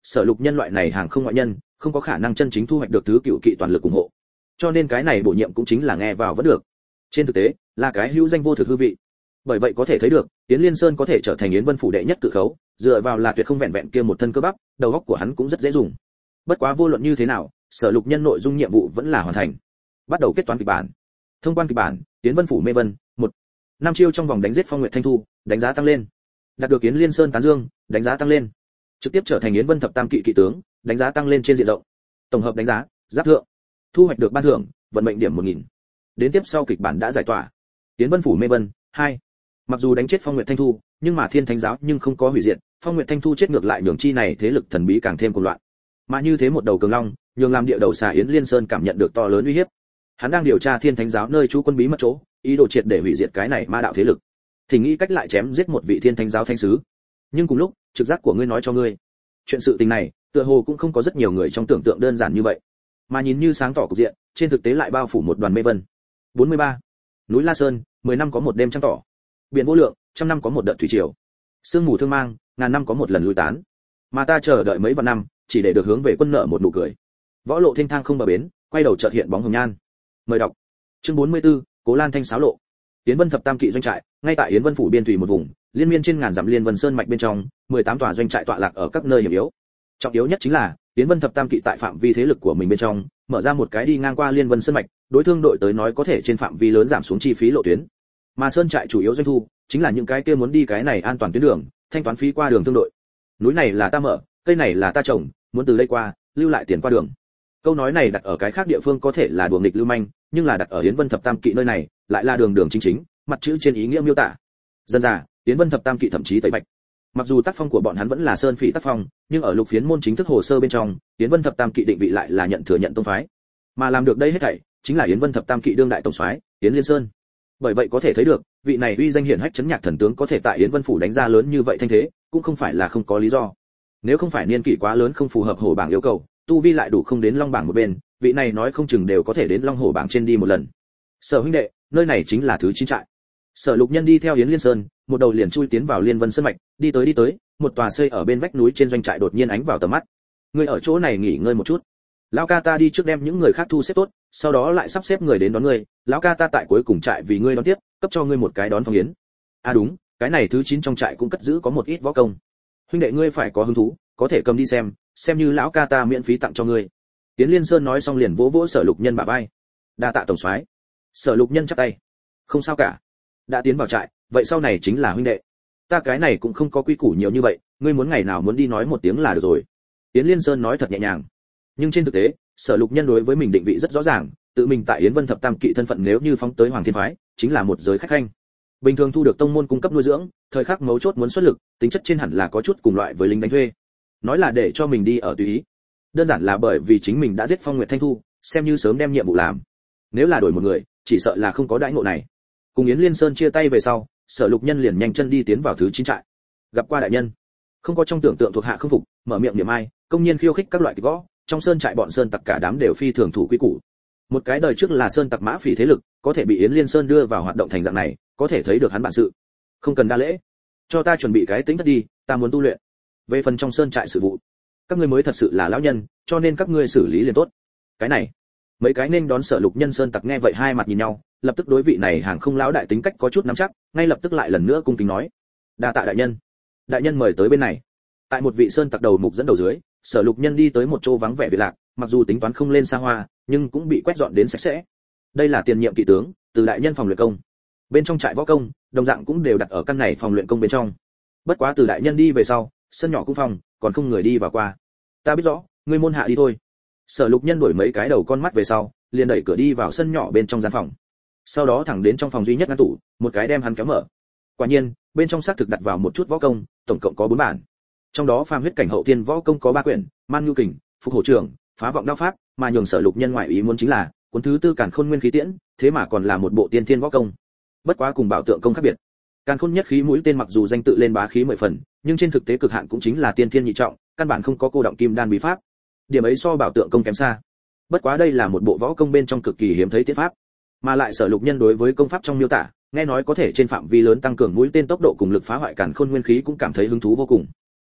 Sở Lục Nhân loại này hàng không ngoại nhân, không có khả năng chân chính thu hoạch được thứ cựu kỵ toàn lực ủng hộ. Cho nên cái này bổ nhiệm cũng chính là nghe vào vẫn được. Trên thực tế, là cái hữu danh vô thực hư vị. Bởi vậy có thể thấy được, Yến Liên Sơn có thể trở thành Yến Vân phủ đệ nhất cự khấu, dựa vào là tuyệt không vẹn vẹn kia một thân cơ bắp, đầu óc của hắn cũng rất dễ dùng. Bất quá vô luận như thế nào, Sở Lục Nhân nội dung nhiệm vụ vẫn là hoàn thành. Bắt đầu kết toán kịch bản. Thông quan kịch bản, Yến Vân phủ mê vân, một năm chiêu trong vòng đánh giết Phong Nguyệt Thanh Thu, đánh giá tăng lên. Đạt được Yến Liên Sơn tán dương, đánh giá tăng lên. Trực tiếp trở thành Yến Vân thập tam kỵ kỵ tướng, đánh giá tăng lên trên diện rộng. Tổng hợp đánh giá, giáp thượng. Thu hoạch được ban thưởng, vận mệnh điểm một nghìn. Đến tiếp sau kịch bản đã giải tỏa. Yến Vân phủ mê vân, hai. Mặc dù đánh chết Phong Nguyệt Thanh Thu, nhưng mà Thiên Thánh giáo nhưng không có hủy diệt, Phong Nguyệt Thanh Thu chết ngược lại nhường chi này thế lực thần bí càng thêm cuồng loạn. Mà như thế một đầu cường long, nhường làm địa đầu xà Yến Liên Sơn cảm nhận được to lớn uy hiếp. Hắn đang điều tra Thiên Thánh giáo nơi trú quân bí mật chỗ, ý đồ triệt để hủy diệt cái này ma đạo thế lực. Thì nghĩ cách lại chém giết một vị Thiên Thánh giáo thánh sứ. Nhưng cùng lúc, trực giác của ngươi nói cho ngươi, chuyện sự tình này, tựa hồ cũng không có rất nhiều người trong tưởng tượng đơn giản như vậy, mà nhìn như sáng tỏ cục diện, trên thực tế lại bao phủ một đoàn mê vân. bốn mươi ba. Núi La Sơn, mười năm có một đêm trăng tỏ. Biển vô lượng, trăm năm có một đợt thủy triều. Sương mù thương mang, ngàn năm có một lần lui tán. Mà ta chờ đợi mấy vạn năm, chỉ để được hướng về quân nợ một nụ cười. Võ lộ thênh thang không bờ bến, quay đầu chợt hiện bóng hồng nhan. Mời đọc. Chương bốn mươi tư, Cố Lan Thanh sáo lộ. Yến Vân thập tam kỵ doanh trại, ngay tại Yến Vân phủ biên thủy một vùng, liên miên trên ngàn dặm liên vân sơn mạch bên trong, mười tám tòa doanh trại tọa lạc ở các nơi hiểm yếu. Trọng yếu nhất chính là, Yến Vân thập tam kỵ tại phạm vi thế lực của mình bên trong, mở ra một cái đi ngang qua liên vân sơn mạch, đối thương đội tới nói có thể trên phạm vi lớn giảm xuống chi phí lộ tuyến. Mà sơn trại chủ yếu doanh thu, chính là những cái kia muốn đi cái này an toàn tuyến đường, thanh toán phí qua đường thương đội. Núi này là ta mở, cây này là ta trồng, muốn từ đây qua, lưu lại tiền qua đường. Câu nói này đặt ở cái khác địa phương có thể là đùa nghịch lưu manh, nhưng là đặt ở Yến Vân thập tam kỵ nơi này, lại là đường đường chính chính, mặt chữ trên ý nghĩa miêu tả. Dân già, Yến Vân thập tam kỵ thậm chí tẩy bạch. Mặc dù tác phong của bọn hắn vẫn là sơn phỉ tác phong, nhưng ở lục phiến môn chính thức hồ sơ bên trong, Yến Vân thập tam kỵ định vị lại là nhận thừa nhận tông phái. Mà làm được đây hết thảy, chính là Yến Vân thập tam kỵ đương đại tổng soái, Yến Liên Sơn. Bởi vậy có thể thấy được, vị này uy danh hiển hách chấn nhạc thần tướng có thể tại Yến Vân phủ đánh ra lớn như vậy thanh thế, cũng không phải là không có lý do. Nếu không phải niên kỷ quá lớn không phù hợp hổ bảng yêu cầu, tu vi lại đủ không đến long bảng một bên, vị này nói không chừng đều có thể đến long hổ bảng trên đi một lần. Sở huynh đệ, nơi này chính là thứ chín trại. Sở Lục Nhân đi theo Yến Liên Sơn, một đầu liền chui tiến vào Liên Vân Sơn mạch, đi tới đi tới, một tòa xây ở bên vách núi trên doanh trại đột nhiên ánh vào tầm mắt. Người ở chỗ này nghỉ ngơi một chút. Lão ca ta đi trước đem những người khác thu xếp tốt, sau đó lại sắp xếp người đến đón ngươi, lão ca ta tại cuối cùng trại vì ngươi đón tiếp, cấp cho ngươi một cái đón phong yến. À đúng, cái này thứ chín trong trại cũng cất giữ có một ít võ công. Huynh đệ ngươi phải có hứng thú, có thể cầm đi xem, xem như lão ca ta miễn phí tặng cho ngươi. Yến Liên Sơn nói xong liền vỗ vỗ Sở Lục Nhân bả vai. Đa tạ tổng soái. Sở Lục Nhân chắp tay. Không sao cả. Đã tiến vào trại, vậy sau này chính là huynh đệ. Ta cái này cũng không có quy củ nhiều như vậy, ngươi muốn ngày nào muốn đi nói một tiếng là được rồi. Yến Liên Sơn nói thật nhẹ nhàng. Nhưng trên thực tế, Sở Lục Nhân đối với mình định vị rất rõ ràng, tự mình tại Yến Vân thập tam kỵ thân phận nếu như phóng tới Hoàng Thiên phái, chính là một giới khách khanh. Bình thường thu được tông môn cung cấp nuôi dưỡng, thời khắc mấu chốt muốn xuất lực, tính chất trên hẳn là có chút cùng loại với lính đánh thuê. Nói là để cho mình đi ở tùy ý, đơn giản là bởi vì chính mình đã giết Phong Nguyệt Thanh Thu, xem như sớm đem nhiệm vụ làm. Nếu là đổi một người, chỉ sợ là không có đãi ngộ này. Cùng Yến Liên Sơn chia tay về sau, Sở Lục Nhân liền nhanh chân đi tiến vào thứ chín trại. Gặp qua đại nhân, không có trong tưởng tượng thuộc hạ không phục, mở miệng niệm ai, công nhiên khiêu khích các loại kịch võ, trong sơn trại bọn sơn tặc cả đám đều phi thường thủ quy củ. Một cái đời trước là sơn tặc mã phỉ thế lực, có thể bị Yến Liên Sơn đưa vào hoạt động thành dạng này, có thể thấy được hắn bản sự. Không cần đa lễ, cho ta chuẩn bị cái tính thất đi, ta muốn tu luyện. Về phần trong sơn trại sự vụ, các ngươi mới thật sự là lão nhân, cho nên các ngươi xử lý liền tốt. Cái này, mấy cái nên đón Sở Lục Nhân sơn tặc nghe vậy hai mặt nhìn nhau, lập tức đối vị này hàng không lão đại tính cách có chút nắm chắc, ngay lập tức lại lần nữa cung kính nói: đa tạ đại nhân. Đại nhân mời tới bên này. Tại một vị sơn tặc đầu mục dẫn đầu dưới, Sở Lục Nhân đi tới một chỗ vắng vẻ vị lạc, mặc dù tính toán không lên xa hoa, nhưng cũng bị quét dọn đến sạch sẽ. Đây là tiền nhiệm kỵ tướng, từ đại nhân phòng luyện công. Bên trong trại võ công, đồng dạng cũng đều đặt ở căn này phòng luyện công bên trong. Bất quá từ đại nhân đi về sau, sân nhỏ cũng phòng, còn không người đi vào qua. Ta biết rõ, ngươi môn hạ đi thôi. Sở Lục Nhân đổi mấy cái đầu con mắt về sau, liền đẩy cửa đi vào sân nhỏ bên trong gian phòng. Sau đó thẳng đến trong phòng duy nhất ngăn tủ, một cái đem hắn kéo mở. Quả nhiên, bên trong xác thực đặt vào một chút võ công, tổng cộng có bốn bản. Trong đó phàm huyết cảnh hậu tiên võ công có ba quyển, Man Nhu Kình, Phục Hổ Trưởng, Phá Vọng Đao Pháp, mà nhường Sở Lục Nhân ngoại ý muốn chính là, cuốn thứ tư Càn Khôn Nguyên Khí Tiễn, thế mà còn là một bộ tiên thiên võ công. Bất quá cùng Bảo Tượng công khác biệt. Càn Khôn nhất khí mũi tên mặc dù danh tự lên bá khí mười phần, nhưng trên thực tế cực hạn cũng chính là tiên thiên nhị trọng, căn bản không có cô động kim đan bí pháp. Điểm ấy so Bảo Tượng công kém xa. Bất quá đây là một bộ võ công bên trong cực kỳ hiếm thấy tiết pháp, mà lại Sở Lục Nhân đối với công pháp trong miêu tả, nghe nói có thể trên phạm vi lớn tăng cường mũi tên tốc độ cùng lực phá hoại Càn Khôn Nguyên Khí cũng cảm thấy hứng thú vô cùng.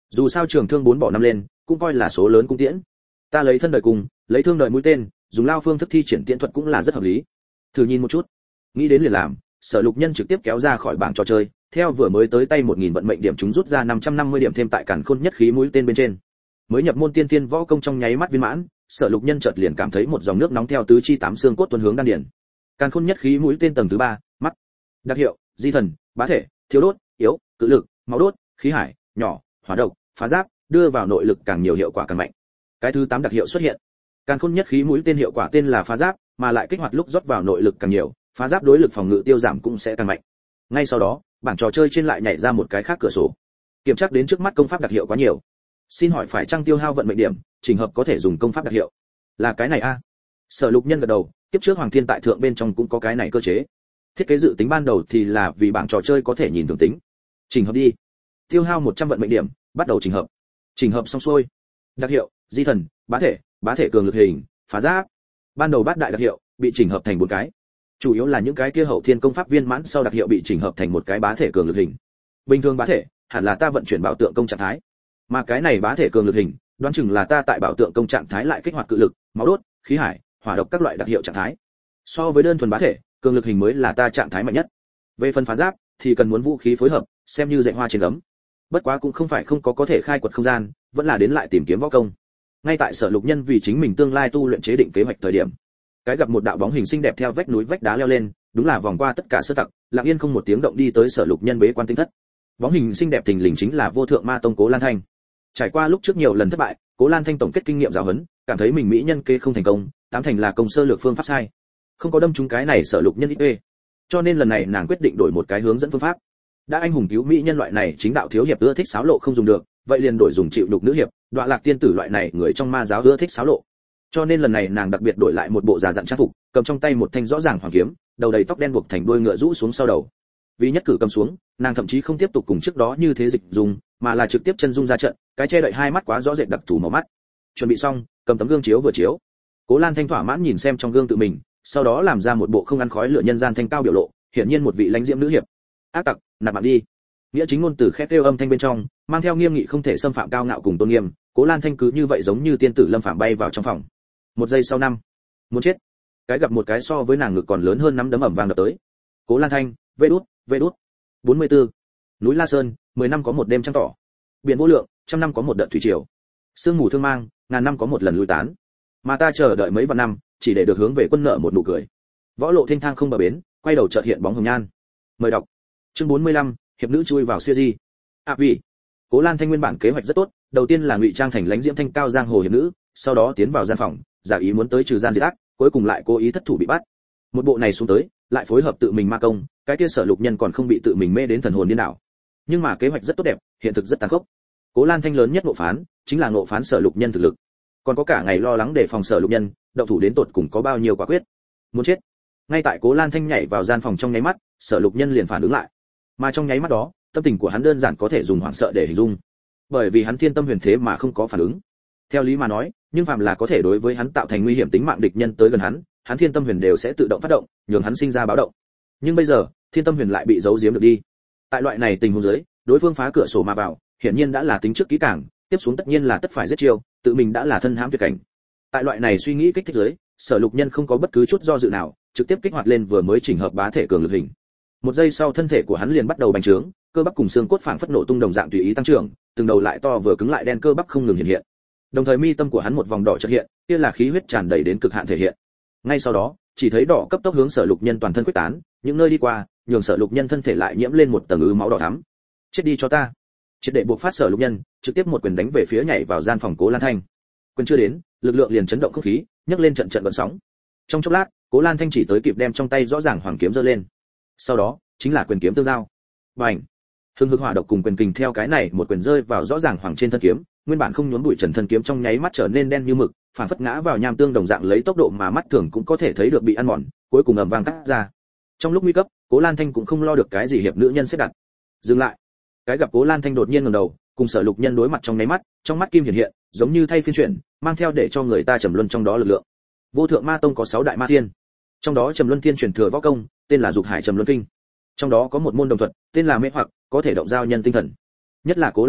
Dù sao trường thương bốn bỏ năm lên, cũng coi là số lớn cung tiễn. Ta lấy thân đời cùng, lấy thương đời mũi tên, dùng lao phương thức thi triển tiễn thuật cũng là rất hợp lý. Thử nhìn một chút. Nghĩ đến liền làm, Sở Lục Nhân trực tiếp kéo ra khỏi bảng trò chơi, theo vừa mới tới tay một nghìn vận mệnh điểm chúng rút ra năm trăm năm mươi điểm thêm tại càn khôn nhất khí mũi tên bên trên. Mới nhập môn tiên tiên võ công trong nháy mắt viên mãn, Sở Lục Nhân chợt liền cảm thấy một dòng nước nóng theo tứ chi tám xương cốt tuôn hướng đan điền. Càn khôn nhất khí mũi tên tầng thứ ba, mắt. Đặc hiệu: Di thần, bá thể, thiếu đốt, yếu, cự lực, máu đốt, khí hải, nhỏ, hỏa độc, phá giáp, đưa vào nội lực càng nhiều hiệu quả càng mạnh. Cái thứ tám đặc hiệu xuất hiện. Càn khôn nhất khí mũi tên hiệu quả tên là phá giáp, mà lại kích hoạt lúc rót vào nội lực càng nhiều, phá giáp đối lực phòng ngự tiêu giảm cũng sẽ càng mạnh. Ngay sau đó, bảng trò chơi trên lại nhảy ra một cái khác cửa sổ. Kiểm tra đến trước mắt công pháp đặc hiệu quá nhiều. Xin hỏi phải chăng tiêu hao vận mệnh điểm, trình hợp có thể dùng công pháp đặc hiệu? Là cái này a? À? Sở Lục Nhân gật đầu, kiếp trước Hoàng Thiên tại thượng bên trong cũng có cái này cơ chế. Thiết kế dự tính ban đầu thì là vì bảng trò chơi có thể nhìn thường tính. Trình hợp đi. Tiêu hao một trăm vận mệnh điểm, bắt đầu trình hợp. Trình hợp xong xuôi. Đặc hiệu: Di thần, bá thể, bá thể cường lực hình, phá giáp. Ban đầu bát đại đặc hiệu bị chỉnh hợp thành bốn cái. Chủ yếu là những cái kia hậu thiên công pháp viên mãn sau đặc hiệu bị chỉnh hợp thành một cái bá thể cường lực hình. Bình thường bá thể, hẳn là ta vận chuyển bảo tượng công trạng thái. Mà cái này bá thể cường lực hình, đoán chừng là ta tại bảo tượng công trạng thái lại kích hoạt cự lực, máu đốt, khí hải, hỏa độc các loại đặc hiệu trạng thái. So với đơn thuần bá thể, cường lực hình mới là ta trạng thái mạnh nhất. Về phần phá giáp thì cần muốn vũ khí phối hợp, xem như dạy hoa trên gấm. Bất quá cũng không phải không có có thể khai quật không gian, vẫn là đến lại tìm kiếm võ công. Ngay tại Sở Lục Nhân vì chính mình tương lai tu luyện chế định kế hoạch thời điểm, cái gặp một đạo bóng hình xinh đẹp theo vách núi vách đá leo lên, đúng là vòng qua tất cả sơ tặc, lặng yên không một tiếng động đi tới Sở Lục Nhân bế quan tinh thất. Bóng hình xinh đẹp thình lình chính là Vô Thượng Ma Tông Cố Lan Thanh. Trải qua lúc trước nhiều lần thất bại, Cố Lan Thanh tổng kết kinh nghiệm giáo huấn, cảm thấy mình mỹ nhân kế không thành công, tám thành là công sơ lược phương pháp sai, không có đâm trúng cái này Sở Lục Nhân ít ê. Cho nên lần này nàng quyết định đổi một cái hướng dẫn phương pháp. Đã anh hùng cứu mỹ nhân loại này chính đạo thiếu hiệp ưa thích xáo lộ không dùng được, vậy liền đổi dùng chịu đục nữ hiệp, Đoạ Lạc tiên tử loại này người trong ma giáo ưa thích xáo lộ. Cho nên lần này nàng đặc biệt đổi lại một bộ già dặn trang phục, cầm trong tay một thanh rõ ràng hoàng kiếm, đầu đầy tóc đen buộc thành đuôi ngựa rũ xuống sau đầu. Vì nhất cử cầm xuống, nàng thậm chí không tiếp tục cùng trước đó như thế dịch dùng, mà là trực tiếp chân dung ra trận, cái che đậy hai mắt quá rõ rệt đặc thù màu mắt. Chuẩn bị xong, cầm tấm gương chiếu vừa chiếu. Cố Lan Thanh thỏa mãn nhìn xem trong gương tự mình, sau đó làm ra một bộ không ăn khói lửa nhân gian thanh cao biểu lộ, hiển nhiên một vị lãnh diễm nữ hiệp. Ác tặc, nạp mạng đi. Nghĩa chính ngôn từ khét kêu âm thanh bên trong, mang theo nghiêm nghị không thể xâm phạm cao ngạo cùng tôn nghiêm, Cố Lan Thanh cứ như vậy giống như tiên tử lâm phàm bay vào trong phòng. Một giây sau năm, muốn chết. Cái gặp một cái so với nàng ngực còn lớn hơn nắm đấm ẩm vang đập tới. Cố Lan Thanh, vê đút, vê đút. bốn mươi tư. Núi La Sơn, mười năm có một đêm trăng tỏ. Biển vô lượng, trăm năm có một đợt thủy triều. Sương mù thương mang, ngàn năm có một lần lui tán. Mà ta chờ đợi mấy vạn năm, chỉ để được hướng về quân nợ một nụ cười. Võ lộ thênh thang không bờ bến, quay đầu chợt hiện bóng hồng nhan. Mời đọc. Chương bốn mươi lăm, hiệp nữ chui vào series. À vì, Cố Lan Thanh nguyên bản kế hoạch rất tốt, đầu tiên là ngụy trang thành lãnh diễm thanh cao giang hồ hiệp nữ, sau đó tiến vào gian phòng, giả ý muốn tới trừ gian diệt ác, cuối cùng lại cố ý thất thủ bị bắt. Một bộ này xuống tới, lại phối hợp tự mình ma công, cái kia Sở Lục Nhân còn không bị tự mình mê đến thần hồn điên đảo. Nhưng mà kế hoạch rất tốt đẹp, hiện thực rất tàn khốc. Cố Lan Thanh lớn nhất ngộ phán, chính là ngộ phán Sở Lục Nhân thực lực. Còn có cả ngày lo lắng để phòng Sở Lục Nhân, động thủ đến tột cùng có bao nhiêu quả quyết. Muốn chết. Ngay tại Cố Lan Thanh nhảy vào gian phòng trong nháy mắt, Sở Lục Nhân liền phản ứng lại. Mà trong nháy mắt đó, tâm tình của hắn đơn giản có thể dùng hoảng sợ để hình dung. Bởi vì hắn thiên tâm huyền thế mà không có phản ứng. Theo lý mà nói, nhưng phàm là có thể đối với hắn tạo thành nguy hiểm tính mạng địch nhân tới gần hắn, hắn thiên tâm huyền đều sẽ tự động phát động, nhường hắn sinh ra báo động. Nhưng bây giờ, thiên tâm huyền lại bị giấu giếm được đi. Tại loại này tình huống dưới, đối phương phá cửa sổ mà vào, hiển nhiên đã là tính trước kỹ càng, tiếp xuống tất nhiên là tất phải giết chiêu, tự mình đã là thân hãm tuyệt cảnh. Tại loại này suy nghĩ kích thích dưới, Sở Lục Nhân không có bất cứ chút do dự nào, trực tiếp kích hoạt lên vừa mới chỉnh hợp bá thể cường lực hình. Một giây sau thân thể của hắn liền bắt đầu bành trướng, cơ bắp cùng xương cốt phảng phất nổ tung đồng dạng tùy ý tăng trưởng, từng đầu lại to vừa cứng lại đen cơ bắp không ngừng hiện hiện. Đồng thời mi tâm của hắn một vòng đỏ chợt hiện, kia là khí huyết tràn đầy đến cực hạn thể hiện. Ngay sau đó, chỉ thấy đỏ cấp tốc hướng Sở Lục Nhân toàn thân quyết tán, những nơi đi qua, nhường Sở Lục Nhân thân thể lại nhiễm lên một tầng ứ máu đỏ thắm. Chết đi cho ta. Triệt để buộc phát Sở Lục Nhân, trực tiếp một quyền đánh về phía nhảy vào gian phòng Cố Lan Thanh. Quyền chưa đến, lực lượng liền chấn động không khí, nhấc lên trận trận gợn sóng. Trong chốc lát, Cố Lan Thanh chỉ tới kịp đem trong tay rõ ràng hoàng kiếm giơ lên. Sau đó, chính là quyền kiếm tương giao. Bành! Hưng hực hỏa độc cùng quyền kình theo cái này một quyền rơi vào rõ ràng hoàng trên thân kiếm, nguyên bản không nhốn bụi trần thân kiếm trong nháy mắt trở nên đen như mực, phản phất ngã vào nham tương đồng dạng lấy tốc độ mà mắt thường cũng có thể thấy được bị ăn mòn, cuối cùng ầm vang cắt ra. Trong lúc nguy cấp, Cố Lan Thanh cũng không lo được cái gì hiệp nữ nhân xếp đặt. Dừng lại. Cái gặp Cố Lan Thanh đột nhiên ngẩng đầu, cùng Sở Lục Nhân đối mặt trong nháy mắt, trong mắt kim hiện hiện, giống như thay phiên chuyển, mang theo để cho người ta trầm luân trong đó lực lượng. Vô Thượng Ma Tông có sáu đại ma thiên, trong đó Trầm Luân Thiên truyền thừa võ công, tên là Dục Hải Trầm Luân Kinh. Trong đó có một môn đồng thuật, tên là Mê Hoặc, có thể động giao nhân tinh thần. Nhất là Cố Lan Thanh,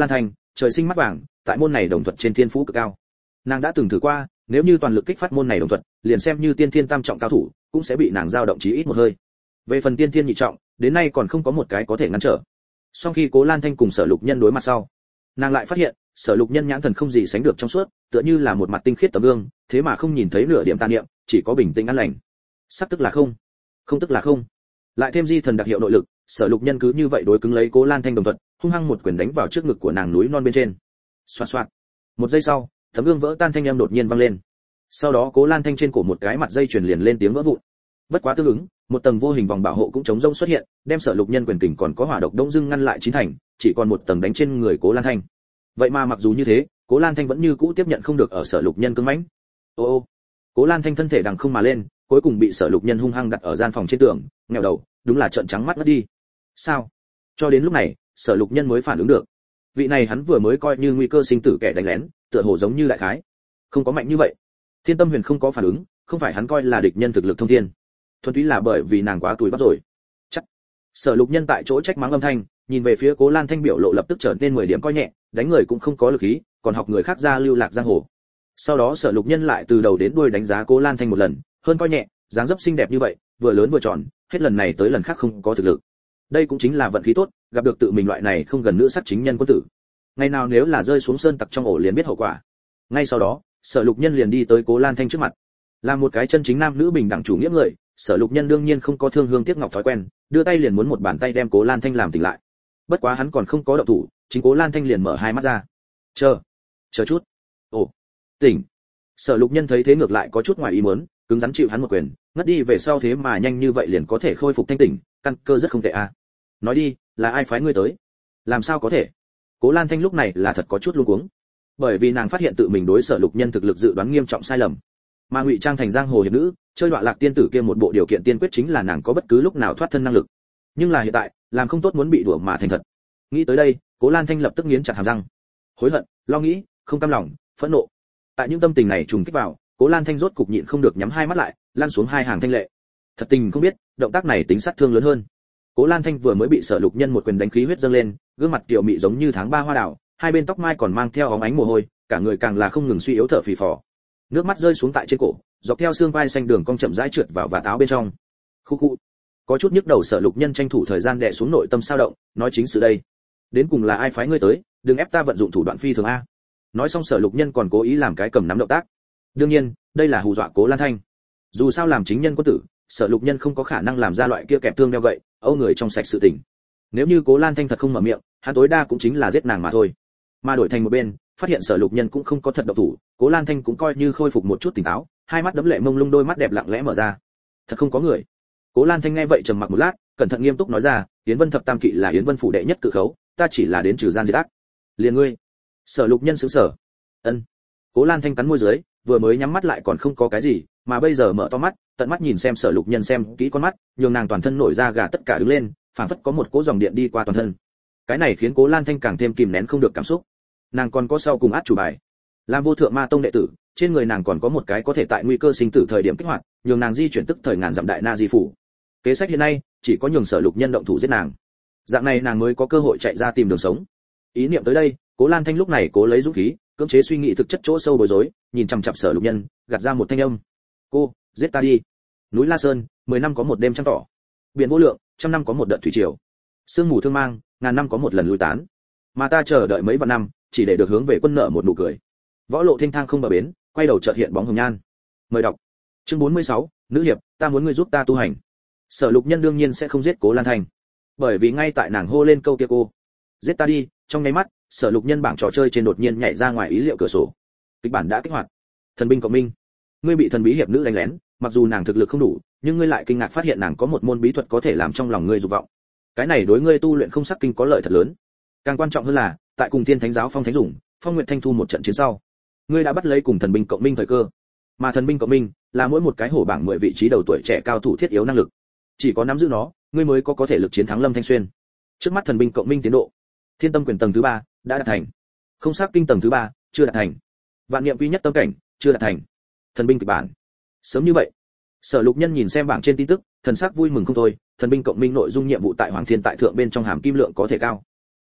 trời sinh mắt vàng, tại môn này đồng thuật trên thiên phú cực cao. Nàng đã từng thử qua, nếu như toàn lực kích phát môn này đồng thuật, liền xem như tiên thiên tam trọng cao thủ, cũng sẽ bị nàng dao động chí ít một hơi. Về phần tiên thiên nhị trọng, đến nay còn không có một cái có thể ngăn trở. Sau khi Cố Lan Thanh cùng Sở Lục Nhân đối mặt sau, nàng lại phát hiện, Sở Lục Nhân nhãn thần không gì sánh được trong suốt, tựa như là một mặt tinh khiết tấm gương, thế mà không nhìn thấy nửa điểm tà niệm, chỉ có bình tĩnh an lành. Sắc tức là không, không tức là không. Lại thêm di thần đặc hiệu nội lực, Sở Lục Nhân cứ như vậy đối cứng lấy Cố Lan Thanh đồng thuận, hung hăng một quyền đánh vào trước ngực của nàng núi non bên trên. Xoạt xoạt. Một giây sau, tấm gương vỡ tan thanh âm đột nhiên vang lên. Sau đó Cố Lan Thanh trên cổ một cái mặt dây chuyền liền lên tiếng vỡ vụn. Bất quá tương ứng, một tầng vô hình vòng bảo hộ cũng chống rông xuất hiện, đem Sở Lục Nhân quyền kình còn có hỏa độc đông dưng ngăn lại chín thành, chỉ còn một tầng đánh trên người Cố Lan Thanh. Vậy mà mặc dù như thế, Cố Lan Thanh vẫn như cũ tiếp nhận không được ở Sở Lục Nhân cứng mãnh. Ô ô. Cố Lan Thanh thân thể đằng không mà lên, cuối cùng bị Sở Lục Nhân hung hăng đặt ở gian phòng trên tường, nghèo đầu, đúng là trợn trắng mắt mất đi. Sao? Cho đến lúc này, Sở Lục Nhân mới phản ứng được. Vị này hắn vừa mới coi như nguy cơ sinh tử kẻ đánh lén, tựa hồ giống như đại khái, không có mạnh như vậy. Thiên Tâm Huyền không có phản ứng, không phải hắn coi là địch nhân thực lực thông thiên, thuần túy là bởi vì nàng quá tuổi bắp rồi. Chắc. Sở Lục Nhân tại chỗ trách mắng âm thanh, nhìn về phía Cố Lan Thanh biểu lộ lập tức trở nên mười điểm coi nhẹ, đánh người cũng không có lực khí, còn học người khác ra lưu lạc giang hồ. Sau đó Sở Lục Nhân lại từ đầu đến đuôi đánh giá Cố Lan Thanh một lần, hơn coi nhẹ, dáng dấp xinh đẹp như vậy, vừa lớn vừa tròn, hết lần này tới lần khác không có thực lực. Đây cũng chính là vận khí tốt, gặp được tự mình loại này không gần nữ sắc chính nhân quân tử. Ngày nào nếu là rơi xuống sơn tặc trong ổ liền biết hậu quả. Ngay sau đó, Sở Lục Nhân liền đi tới Cố Lan Thanh trước mặt. Là một cái chân chính nam nữ bình đẳng chủ nghĩa người, Sở Lục Nhân đương nhiên không có thương hương tiếc ngọc thói quen, đưa tay liền muốn một bàn tay đem Cố Lan Thanh làm tỉnh lại. Bất quá hắn còn không có động thủ, chính Cố Lan Thanh liền mở hai mắt ra. "Chờ, chờ chút." "Ồ, tỉnh." Sở Lục Nhân thấy thế ngược lại có chút ngoài ý muốn, cứng rắn chịu hắn một quyền, ngất đi về sau thế mà nhanh như vậy liền có thể khôi phục thanh tỉnh, căn cơ rất không tệ a. À. Nói đi, là ai phái ngươi tới? Làm sao có thể? Cố Lan Thanh lúc này là thật có chút luống cuống, bởi vì nàng phát hiện tự mình đối Sở Lục Nhân thực lực dự đoán nghiêm trọng sai lầm, mà ngụy trang thành giang hồ hiệp nữ, chơi đoạn lạc tiên tử kia một bộ điều kiện tiên quyết chính là nàng có bất cứ lúc nào thoát thân năng lực. Nhưng là hiện tại, làm không tốt muốn bị đùa mà thành thật. Nghĩ tới đây, Cố Lan Thanh lập tức nghiến chặt hàm răng, hối hận, lo nghĩ, không cam lòng, phẫn nộ. Tại những tâm tình này trùng kích vào, Cố Lan Thanh rốt cục nhịn không được nhắm hai mắt lại, lăn xuống hai hàng thanh lệ. Thật tình không biết, động tác này tính sát thương lớn hơn. Cố Lan Thanh vừa mới bị Sở Lục Nhân một quyền đánh khí huyết dâng lên, gương mặt tiểu mị giống như tháng ba hoa đào, hai bên tóc mai còn mang theo óng ánh mồ hôi, cả người càng là không ngừng suy yếu thở phì phò. Nước mắt rơi xuống tại trên cổ, dọc theo xương vai xanh đường cong chậm rãi trượt vào vạt áo bên trong. Khu khu. Có chút nhức đầu Sở Lục Nhân tranh thủ thời gian đè xuống nội tâm sao động, nói chính sự đây. Đến cùng là ai phái ngươi tới, đừng ép ta vận dụng thủ đoạn phi thường a. Nói xong Sở Lục Nhân còn cố ý làm cái cầm nắm động tác. Đương nhiên, đây là hù dọa Cố Lan Thanh. Dù sao làm chính nhân quân tử, Sở Lục Nhân không có khả năng làm ra loại kia kẹp thương đeo gậy, âu người trong sạch sự tình. Nếu như Cố Lan Thanh thật không mở miệng, hắn tối đa cũng chính là giết nàng mà thôi. Mà đổi thành một bên, phát hiện Sở Lục Nhân cũng không có thật động thủ, Cố Lan Thanh cũng coi như khôi phục một chút tỉnh táo, hai mắt đẫm lệ mông lung đôi mắt đẹp lặng lẽ mở ra. Thật không có người. Cố Lan Thanh nghe vậy trầm mặc một lát, cẩn thận nghiêm túc nói ra, Yến Vân thập tam kỵ là Yến Vân phủ đệ nhất cự khấu, ta chỉ là đến trừ gian diệt ác. Liền ngươi. Sở Lục Nhân sững sờ. Ân. Cố Lan Thanh cắn môi dưới, vừa mới nhắm mắt lại còn không có cái gì, mà bây giờ mở to mắt, tận mắt nhìn xem Sở Lục Nhân xem kỹ con mắt, nhường nàng toàn thân nổi da gà tất cả đứng lên, phảng phất có một cỗ dòng điện đi qua toàn thân. Cái này khiến Cố Lan Thanh càng thêm kìm nén không được cảm xúc. Nàng còn có sau cùng át chủ bài, làm vô thượng ma tông đệ tử, trên người nàng còn có một cái có thể tại nguy cơ sinh tử thời điểm kích hoạt, nhường nàng di chuyển tức thời ngàn dặm đại na di phủ. Kế sách hiện nay chỉ có nhường Sở Lục Nhân động thủ giết nàng, dạng này nàng mới có cơ hội chạy ra tìm đường sống. Ý niệm tới đây, Cố Lan Thanh lúc này cố lấy dũng khí, cưỡng chế suy nghĩ thực chất chỗ sâu bối rối, nhìn chằm chằm Sở Lục Nhân, gạt ra một thanh âm. Cô, giết ta đi. Núi La Sơn, mười năm có một đêm trăng tỏ. Biển vô lượng, trăm năm có một đợt thủy triều. Sương mù thương mang, ngàn năm có một lần lui tán. Mà ta chờ đợi mấy vạn năm, chỉ để được hướng về quân nợ một nụ cười. Võ lộ thênh thang không bờ bến, quay đầu chợt hiện bóng hồng nhan. Mời đọc. Chương bốn mươi sáu, nữ hiệp, ta muốn ngươi giúp ta tu hành. Sở Lục Nhân đương nhiên sẽ không giết Cố Lan Thanh, bởi vì ngay tại nàng hô lên câu kia cô, giết ta đi, trong nháy mắt, Sở Lục Nhân bảng trò chơi trên đột nhiên nhảy ra ngoài ý liệu cửa sổ. Kịch bản đã kích hoạt. Thần binh cộng minh. Ngươi bị thần bí hiệp nữ đánh lén, mặc dù nàng thực lực không đủ, nhưng ngươi lại kinh ngạc phát hiện nàng có một môn bí thuật có thể làm trong lòng ngươi dục vọng. Cái này đối ngươi tu luyện không sắc kinh có lợi thật lớn. Càng quan trọng hơn là, tại cùng Thiên Thánh giáo Phong Thánh Dùng, Phong Nguyệt Thanh Thu một trận chiến sau, ngươi đã bắt lấy cùng thần binh cộng minh thời cơ. Mà thần binh cộng minh là mỗi một cái hổ bảng mười vị trí đầu tuổi trẻ cao thủ thiết yếu năng lực. Chỉ có nắm giữ nó, ngươi mới có có thể lực chiến thắng Lâm Thanh Xuyên. Trước mắt thần binh cộng minh tiến độ, Thiên Tâm quyền tầng thứ ba đã đạt thành. Không sắc kinh tầng thứ ba chưa đạt thành. Vạn niệm quy nhất tâm cảnh chưa đạt thành. Thần binh kịch bản. Sớm như vậy. Sở Lục Nhân nhìn xem bảng trên tin tức, thần sắc vui mừng không thôi, thần binh cộng minh nội dung nhiệm vụ tại Hoàng Thiên tại thượng bên trong hàm kim lượng có thể cao.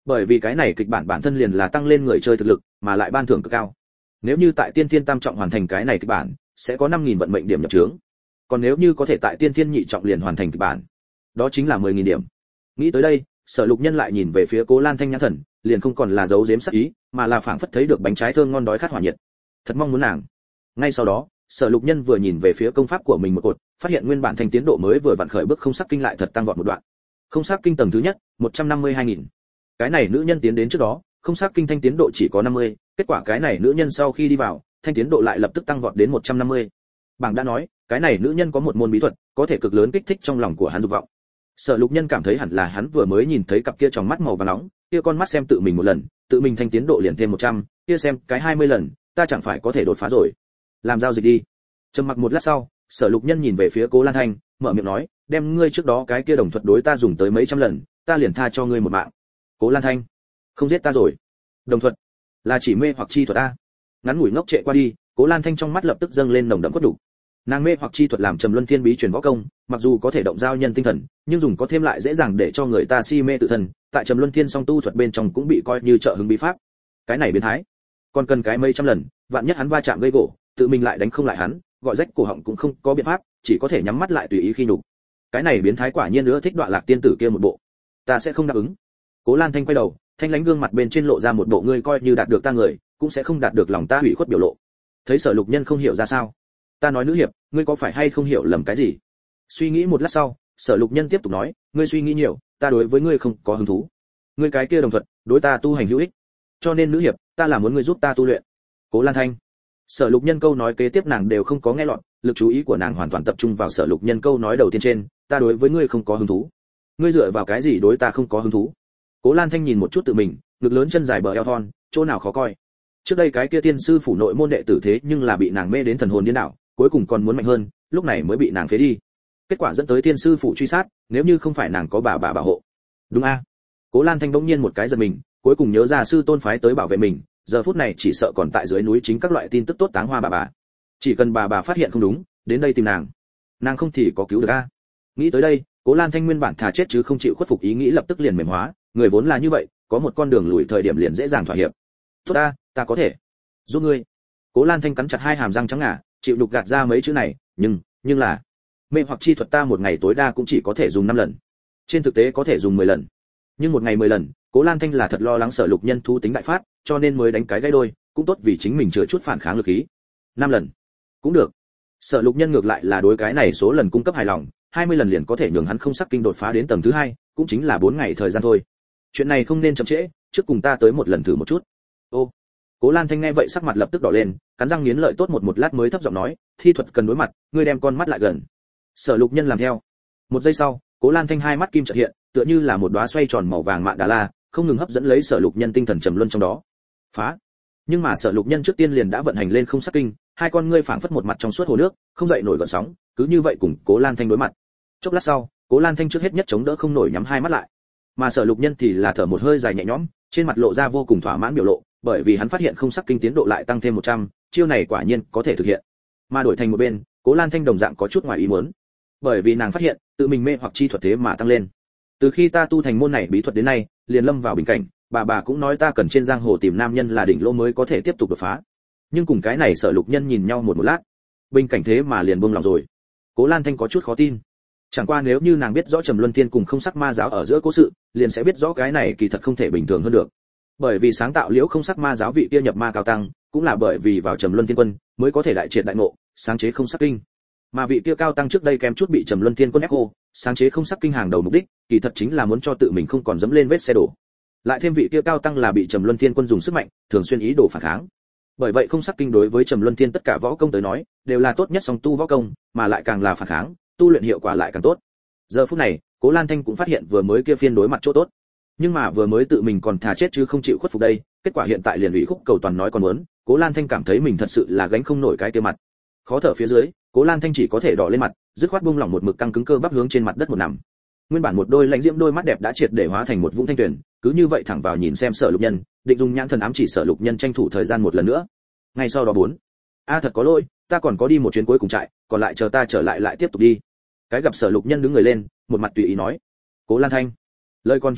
Bởi vì cái này kịch bản bản thân liền là tăng lên người chơi thực lực, mà lại ban thưởng cực cao. Nếu như tại tiên thiên tam trọng hoàn thành cái này kịch bản, sẽ có năm nghìn vận mệnh điểm nhập trướng. Còn nếu như có thể tại tiên thiên nhị trọng liền hoàn thành kịch bản, đó chính là mười nghìn điểm. Nghĩ tới đây, Sở Lục Nhân lại nhìn về phía Cố Lan Thanh nhãn thần, liền không còn là giấu giếm sắc ý, mà là phảng phất thấy được bánh trái thơm ngon đói khát hỏa nhiệt. Thật mong muốn nàng. Ngay sau đó, Sở Lục Nhân vừa nhìn về phía công pháp của mình một cột, phát hiện nguyên bản thanh tiến độ mới vừa vặn khởi bước không sắc kinh lại thật tăng vọt một đoạn. Không sắc kinh tầng thứ nhất, một trăm năm mươi hai nghìn. Cái này nữ nhân tiến đến trước đó, không sắc kinh thanh tiến độ chỉ có năm mươi, kết quả cái này nữ nhân sau khi đi vào, thanh tiến độ lại lập tức tăng vọt đến một trăm năm mươi. Bảng đã nói, cái này nữ nhân có một môn bí thuật, có thể cực lớn kích thích trong lòng của hắn dục vọng. Sở Lục Nhân cảm thấy hẳn là hắn vừa mới nhìn thấy cặp kia tròng mắt màu vàng nóng, kia con mắt xem tự mình một lần, tự mình thanh tiến độ liền thêm một trăm, kia xem cái hai mươi lần, ta chẳng phải có thể đột phá rồi. Làm giao dịch đi. Trầm mặc một lát sau, Sở Lục Nhân nhìn về phía Cố Lan Thanh, mở miệng nói, đem ngươi trước đó cái kia đồng thuật đối ta dùng tới mấy trăm lần, ta liền tha cho ngươi một mạng. Cố Lan Thanh, không giết ta rồi. Đồng thuật là chỉ mê hoặc chi thuật a. Ngắn ngủi ngốc trệ qua đi, Cố Lan Thanh trong mắt lập tức dâng lên nồng đậm cốt đủ. Nàng mê hoặc chi thuật làm Trầm Luân Thiên bí truyền võ công, mặc dù có thể động giao nhân tinh thần, nhưng dùng có thêm lại dễ dàng để cho người ta si mê tự thân, tại Trầm Luân Thiên song tu thuật bên trong cũng bị coi như trợ hứng bí pháp. Cái này biến thái. Còn cần cái mấy trăm lần, vạn nhất hắn va chạm gây gỗ, tự mình lại đánh không lại hắn, gọi rách cổ họng cũng không có biện pháp, chỉ có thể nhắm mắt lại tùy ý khi nhục. Cái này biến thái quả nhiên nữa thích Đoạn Lạc tiên tử kia một bộ. Ta sẽ không đáp ứng. Cố Lan Thanh quay đầu, thanh lãnh gương mặt bên trên lộ ra một bộ ngươi coi như đạt được ta người, cũng sẽ không đạt được lòng ta hủy khuất biểu lộ. Thấy Sở Lục Nhân không hiểu ra sao, ta nói nữ hiệp, ngươi có phải hay không hiểu lầm cái gì? Suy nghĩ một lát sau, Sở Lục Nhân tiếp tục nói, ngươi suy nghĩ nhiều, ta đối với ngươi không có hứng thú. Ngươi cái kia đồng thuật, đối ta tu hành hữu ích, cho nên nữ hiệp, ta là muốn ngươi giúp ta tu luyện. Cố Lan Thanh. Sở Lục Nhân câu nói kế tiếp nàng đều không có nghe lọt, lực chú ý của nàng hoàn toàn tập trung vào Sở Lục Nhân câu nói đầu tiên trên, ta đối với ngươi không có hứng thú. Ngươi dựa vào cái gì đối ta không có hứng thú? Cố Lan Thanh nhìn một chút tự mình, ngực lớn chân dài bờ eo thon, chỗ nào khó coi. Trước đây cái kia tiên sư phủ nội môn đệ tử thế nhưng là bị nàng mê đến thần hồn điên đảo, cuối cùng còn muốn mạnh hơn, lúc này mới bị nàng phế đi. Kết quả dẫn tới tiên sư phủ truy sát, nếu như không phải nàng có bà bà bảo hộ. Đúng a? Cố Lan Thanh bỗng nhiên một cái giật mình, cuối cùng nhớ ra sư tôn phái tới bảo vệ mình, giờ phút này chỉ sợ còn tại dưới núi chính các loại tin tức tốt táng hoa bà bà. Chỉ cần bà bà phát hiện không đúng, đến đây tìm nàng, nàng không thì có cứu được a. Nghĩ tới đây, Cố Lan Thanh nguyên bản thà chết chứ không chịu khuất phục ý nghĩ lập tức liền mềm hóa, người vốn là như vậy, có một con đường lùi thời điểm liền dễ dàng thỏa hiệp. Tốt ta, ta có thể giúp ngươi. Cố Lan Thanh cắn chặt hai hàm răng trắng ngà, chịu đục gạt ra mấy chữ này, nhưng, nhưng là mê hoặc chi thuật ta một ngày tối đa cũng chỉ có thể dùng năm lần. Trên thực tế có thể dùng mười lần. Nhưng một ngày mười lần, Cố Lan Thanh là thật lo lắng Sở Lục Nhân thu tính đại phát, cho nên mới đánh cái gãy đôi, cũng tốt vì chính mình chữa chút phản kháng lực khí. năm lần cũng được. Sở Lục Nhân ngược lại là đối cái này số lần cung cấp hài lòng, hai mươi lần liền có thể nhường hắn không sắc kinh đột phá đến tầng thứ hai, cũng chính là bốn ngày thời gian thôi. Chuyện này không nên chậm trễ, trước cùng ta tới một lần thử một chút. Ô. Cố Lan Thanh nghe vậy sắc mặt lập tức đỏ lên, cắn răng nghiến lợi tốt một một lát mới thấp giọng nói, thi thuật cần đối mặt, ngươi đem con mắt lại gần. Sở Lục Nhân làm theo. Một giây sau, Cố Lan Thanh hai mắt kim chợt hiện, tựa như là một đóa xoay tròn màu vàng mạn đà la, không ngừng hấp dẫn lấy Sở Lục Nhân tinh thần trầm luân trong đó. Phá. Nhưng mà Sở Lục Nhân trước tiên liền đã vận hành lên không sắc kinh, hai con ngươi phảng phất một mặt trong suốt hồ nước, không dậy nổi gợn sóng, cứ như vậy cùng Cố Lan Thanh đối mặt. Chốc lát sau, Cố Lan Thanh trước hết nhất chống đỡ không nổi nhắm hai mắt lại. Mà Sở Lục Nhân thì là thở một hơi dài nhẹ nhõm, trên mặt lộ ra vô cùng thỏa mãn biểu lộ, bởi vì hắn phát hiện không sắc kinh tiến độ lại tăng thêm một trăm, chiêu này quả nhiên có thể thực hiện. Mà đổi thành một bên, Cố Lan Thanh đồng dạng có chút ngoài ý muốn, bởi vì nàng phát hiện tự mình mê hoặc chi thuật thế mà tăng lên. Từ khi ta tu thành môn này bí thuật đến nay, liền lâm vào bình cảnh, bà bà cũng nói ta cần trên giang hồ tìm nam nhân là đỉnh lô mới có thể tiếp tục đột phá. Nhưng cùng cái này Sở Lục Nhân nhìn nhau một một lát, bình cảnh thế mà liền buông lòng rồi. Cố Lan Thanh có chút khó tin. Chẳng qua nếu như nàng biết rõ Trầm Luân Thiên cùng không sắc ma giáo ở giữa cố sự, liền sẽ biết rõ cái này kỳ thật không thể bình thường hơn được. Bởi vì sáng tạo liễu không sắc ma giáo vị kia nhập ma cao tăng, cũng là bởi vì vào Trầm Luân Thiên quân mới có thể đại triệt đại ngộ, sáng chế không sắc kinh. Mà vị kia cao tăng trước đây kém chút bị Trầm Luân Thiên quân ép khô, sáng chế không sắc kinh hàng đầu mục đích, kỳ thật chính là muốn cho tự mình không còn dẫm lên vết xe đổ. Lại thêm vị kia cao tăng là bị Trầm Luân Thiên quân dùng sức mạnh, thường xuyên ý đồ phản kháng. Bởi vậy không sắc kinh đối với Trầm Luân Thiên tất cả võ công tới nói, đều là tốt nhất song tu võ công, mà lại càng là phản kháng, tu luyện hiệu quả lại càng tốt. Giờ phút này, Cố Lan Thanh cũng phát hiện vừa mới kia phiên đối mặt chỗ tốt. Nhưng mà vừa mới tự mình còn thà chết chứ không chịu khuất phục đây, kết quả hiện tại liền ủy khúc cầu toàn nói còn muốn, Cố Lan Thanh cảm thấy mình thật sự là gánh không nổi cái kia mặt. Khó thở phía dưới, Cố Lan Thanh chỉ có thể đỏ lên mặt, dứt khoát buông lỏng một mực căng cứng cơ bắp hướng trên mặt đất một nằm. Nguyên bản một đôi lãnh diễm đôi mắt đẹp đã triệt để hóa thành một vũng thanh tuyền, cứ như vậy thẳng vào nhìn xem Sở Lục Nhân, định dùng nhãn thần ám chỉ Sở Lục Nhân tranh thủ thời gian một lần nữa. Ngay sau đó bốn, a thật có lỗi, ta còn có đi một chuyến cuối cùng trại, còn lại chờ ta trở lại lại tiếp tục đi. Cái gặp Sở Lục Nhân đứng người lên, một mặt tùy ý nói. Cố Lan Thanh, lời còn chưa dứt,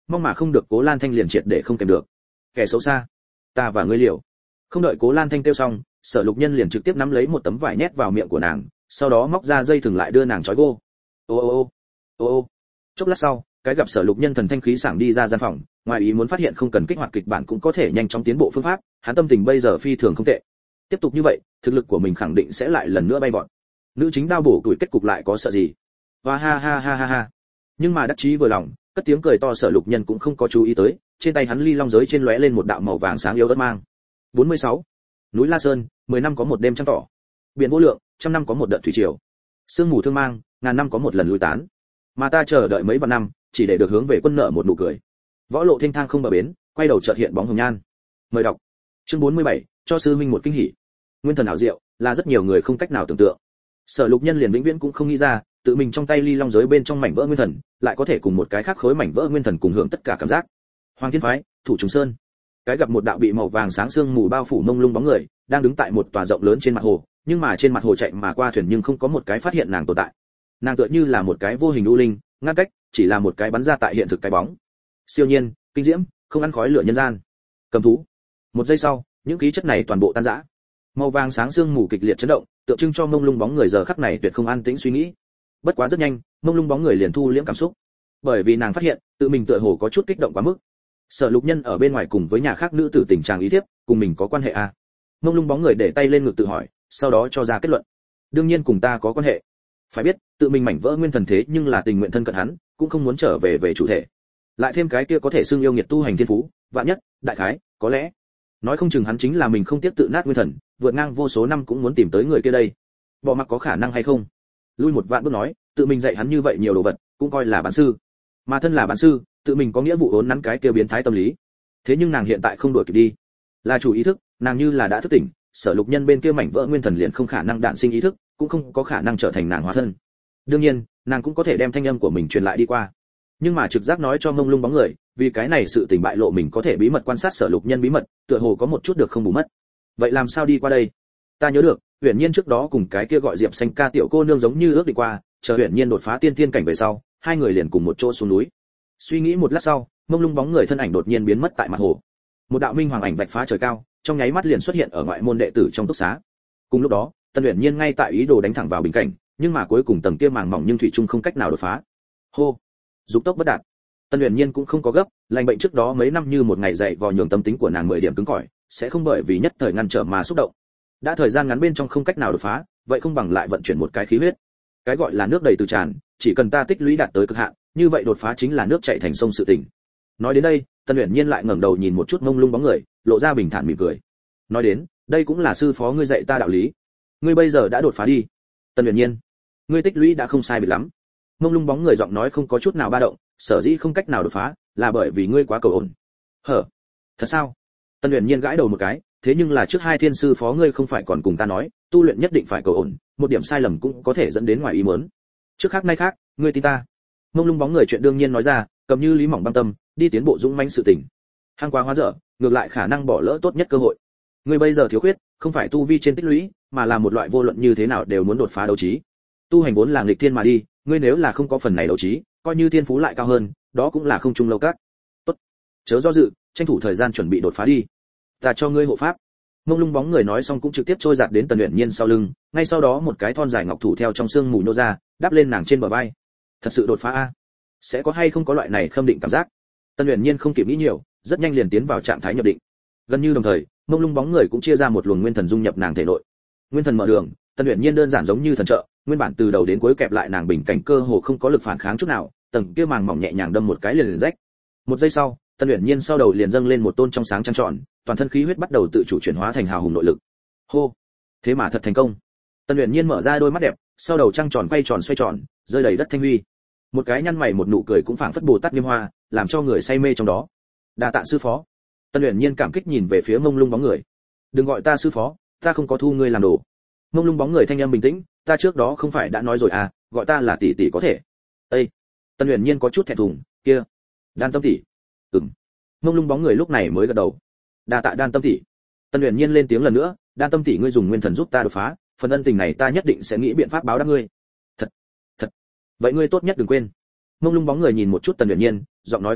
mong mà không được Cố Lan Thanh liền triệt để không kèm được. Kẻ xấu xa, ta và ngươi liều. Không đợi Cố Lan Thanh kêu xong, Sở Lục Nhân liền trực tiếp nắm lấy một tấm vải nhét vào miệng của nàng, sau đó móc ra dây thừng lại đưa nàng trói gô. Ô ô ô, ô ô. Chốc lát sau, cái gặp Sở Lục Nhân thần thanh khí sảng đi ra gian phòng, ngoài ý muốn phát hiện không cần kích hoạt kịch bản cũng có thể nhanh chóng tiến bộ phương pháp, hắn tâm tình bây giờ phi thường không tệ. Tiếp tục như vậy, thực lực của mình khẳng định sẽ lại lần nữa bay vọt. Nữ chính đao bổ tuổi kết cục lại có sợ gì? Hoa ha ha ha ha ha. Nhưng mà đắc chí vừa lòng, cất tiếng cười to Sở Lục Nhân cũng không có chú ý tới, trên tay hắn ly long giới trên lóe lên một đạo màu vàng sáng yếu ớt mang. bốn mươi sáu. Núi La Sơn, mười năm có một đêm trăng tỏ. Biển vô lượng, trăm năm có một đợt thủy triều. Sương mù thương mang, ngàn năm có một lần lui tán. Mà ta chờ đợi mấy vạn năm, chỉ để được hướng về quân nợ một nụ cười. Võ lộ thênh thang không bờ bến, quay đầu chợt hiện bóng hồng nhan. Mời đọc. Chương bốn mươi bảy, cho sư huynh một kinh hỉ. Nguyên thần ảo diệu, là rất nhiều người không cách nào tưởng tượng. Sở Lục Nhân liền vĩnh viễn cũng không nghĩ ra, tự mình trong tay ly long giới bên trong mảnh vỡ nguyên thần, lại có thể cùng một cái khác khối mảnh vỡ nguyên thần cùng hưởng tất cả cảm giác. Hoàng Thiên phái, Thủ Trùng Sơn. Cái gặp một đạo bị màu vàng sáng sương mù bao phủ mông lung bóng người, đang đứng tại một tòa rộng lớn trên mặt hồ, nhưng mà trên mặt hồ chạy mà qua thuyền nhưng không có một cái phát hiện nàng tồn tại. Nàng tựa như là một cái vô hình u linh, ngăn cách, chỉ là một cái bắn ra tại hiện thực cái bóng. Siêu nhiên, kinh diễm, không ăn khói lửa nhân gian. Cầm thú. Một giây sau, những khí chất này toàn bộ tan rã. Màu vàng sáng sương mù kịch liệt chấn động, tượng trưng cho mông lung bóng người giờ khắc này tuyệt không an tĩnh suy nghĩ. Bất quá rất nhanh, mông lung bóng người liền thu liễm cảm xúc, bởi vì nàng phát hiện tự mình tựa hồ có chút kích động quá mức. Sở Lục Nhân ở bên ngoài cùng với nhà khác nữ tử tình trạng ý thiếp, cùng mình có quan hệ à? Mông lung bóng người để tay lên ngực tự hỏi, sau đó cho ra kết luận. Đương nhiên cùng ta có quan hệ. Phải biết, tự mình mảnh vỡ nguyên thần thế nhưng là tình nguyện thân cận hắn, cũng không muốn trở về về chủ thể. Lại thêm cái kia có thể xưng yêu nghiệt tu hành thiên phú, vạn nhất, đại khái, có lẽ, nói không chừng hắn chính là mình không tiếp tự nát nguyên thần, vượt ngang vô số năm cũng muốn tìm tới người kia đây. Bỏ mặc có khả năng hay không? Lui một vạn bước nói, tự mình dạy hắn như vậy nhiều đồ vật, cũng coi là bản sư. Mà thân là bản sư, tự mình có nghĩa vụ vốn nắn cái kia biến thái tâm lý. Thế nhưng nàng hiện tại không đuổi kịp đi, là chủ ý thức, nàng như là đã thức tỉnh, Sở Lục Nhân bên kia mảnh vỡ nguyên thần liền không khả năng đạn sinh ý thức, cũng không có khả năng trở thành nàng hóa thân. Đương nhiên, nàng cũng có thể đem thanh âm của mình truyền lại đi qua. Nhưng mà trực giác nói cho mông lung bóng người, vì cái này sự tình bại lộ mình có thể bí mật quan sát Sở Lục Nhân bí mật, tựa hồ có một chút được không bù mất. Vậy làm sao đi qua đây? Ta nhớ được, Uyển Nhiên trước đó cùng cái kia gọi Diệp Xanh ca tiểu cô nương giống như ước định qua, chờ Uyển Nhiên đột phá tiên tiên cảnh về sau, hai người liền cùng một chỗ xuống núi. Suy nghĩ một lát sau, mông lung bóng người thân ảnh đột nhiên biến mất tại mặt hồ. Một đạo minh hoàng ảnh vạch phá trời cao, trong nháy mắt liền xuất hiện ở ngoại môn đệ tử trong túc xá. Cùng lúc đó, Tân Uyển Nhiên ngay tại ý đồ đánh thẳng vào bình cảnh, nhưng mà cuối cùng tầng kia màng mỏng nhưng thủy chung không cách nào đột phá. Hô, dục tốc bất đạt. Tân Uyển Nhiên cũng không có gấp, lành bệnh trước đó mấy năm như một ngày dậy vò nhường tâm tính của nàng mười điểm cứng cỏi, sẽ không bởi vì nhất thời ngăn trở mà xúc động. Đã thời gian ngắn bên trong không cách nào đột phá, vậy không bằng lại vận chuyển một cái khí huyết. Cái gọi là nước đầy từ tràn, chỉ cần ta tích lũy đạt tới cực hạn, như vậy đột phá chính là nước chảy thành sông sự tình. Nói đến đây, Tân Uyển Nhiên lại ngẩng đầu nhìn một chút mông lung bóng người, lộ ra bình thản mỉm cười. Nói đến, đây cũng là sư phó ngươi dạy ta đạo lý. Ngươi bây giờ đã đột phá đi. Tân Uyển Nhiên, ngươi tích lũy đã không sai biệt lắm. Mông lung bóng người giọng nói không có chút nào ba động, sở dĩ không cách nào đột phá, là bởi vì ngươi quá cầu ổn. Hở? Thật sao? Tân Uyển Nhiên gãi đầu một cái, thế nhưng là trước hai thiên sư phó ngươi không phải còn cùng ta nói, tu luyện nhất định phải cầu ổn, một điểm sai lầm cũng có thể dẫn đến ngoài ý muốn. Trước khác nay khác, ngươi tin ta. Mông lung bóng người chuyện đương nhiên nói ra, cầm như lý mỏng băng tâm, đi tiến bộ dũng mãnh sự tình. Hang quá hóa dở, ngược lại khả năng bỏ lỡ tốt nhất cơ hội. Ngươi bây giờ thiếu khuyết, không phải tu vi trên tích lũy, mà là một loại vô luận như thế nào đều muốn đột phá đấu trí. Tu hành vốn là nghịch thiên mà đi, ngươi nếu là không có phần này đấu trí, coi như thiên phú lại cao hơn, đó cũng là không trung lâu các. Tốt, chớ do dự, tranh thủ thời gian chuẩn bị đột phá đi. Ta cho ngươi hộ pháp. Mông lung bóng người nói xong cũng trực tiếp trôi giạt đến Tần Uyển Nhiên sau lưng, ngay sau đó một cái thon dài ngọc thủ theo trong xương mù nhô ra, đáp lên nàng trên bờ vai. Thật sự đột phá a? Sẽ có hay không có loại này khâm định cảm giác? Tần Uyển Nhiên không kịp nghĩ nhiều, rất nhanh liền tiến vào trạng thái nhập định. Gần như đồng thời, mông lung bóng người cũng chia ra một luồng nguyên thần dung nhập nàng thể nội. Nguyên thần mở đường, Tần Uyển Nhiên đơn giản giống như thần trợ, nguyên bản từ đầu đến cuối kẹp lại nàng bình cảnh cơ hồ không có lực phản kháng chút nào, tầng kia màng mỏng nhẹ nhàng đâm một cái liền liền rách. Một giây sau, Tần Uyển Nhiên sau đầu liền dâng lên một tôn trong sáng trăng tròn, toàn thân khí huyết bắt đầu tự chủ chuyển hóa thành hào hùng nội lực. Hô, thế mà thật thành công. Tần Uyển Nhiên mở ra đôi mắt đẹp, sau đầu trăng tròn quay tròn xoay tròn, rơi đầy đất thanh huy. Một cái nhăn mày một nụ cười cũng phảng phất Bồ Tát Niêm Hoa, làm cho người say mê trong đó. Đa tạ sư phó. Tần Uyển Nhiên cảm kích nhìn về phía mông lung bóng người. Đừng gọi ta sư phó, ta không có thu ngươi làm đồ. Mông lung bóng người thanh âm bình tĩnh, ta trước đó không phải đã nói rồi à, gọi ta là tỷ tỷ có thể. Ê. Tần Uyển Nhiên có chút thẹn thùng, kia, Đan Tâm tỷ. Ừm. Mông lung bóng người lúc này mới gật đầu. Đa tạ Đan Tâm tỷ. Tần Uyển Nhiên lên tiếng lần nữa, Đan Tâm tỷ ngươi dùng nguyên thần giúp ta đột phá, phần ân tình này ta nhất định sẽ nghĩ biện pháp báo đáp ngươi. Thật, thật. Vậy ngươi tốt nhất đừng quên. Mông lung bóng người nhìn một chút Tần Uyển Nhiên, giọng nói không hiểu,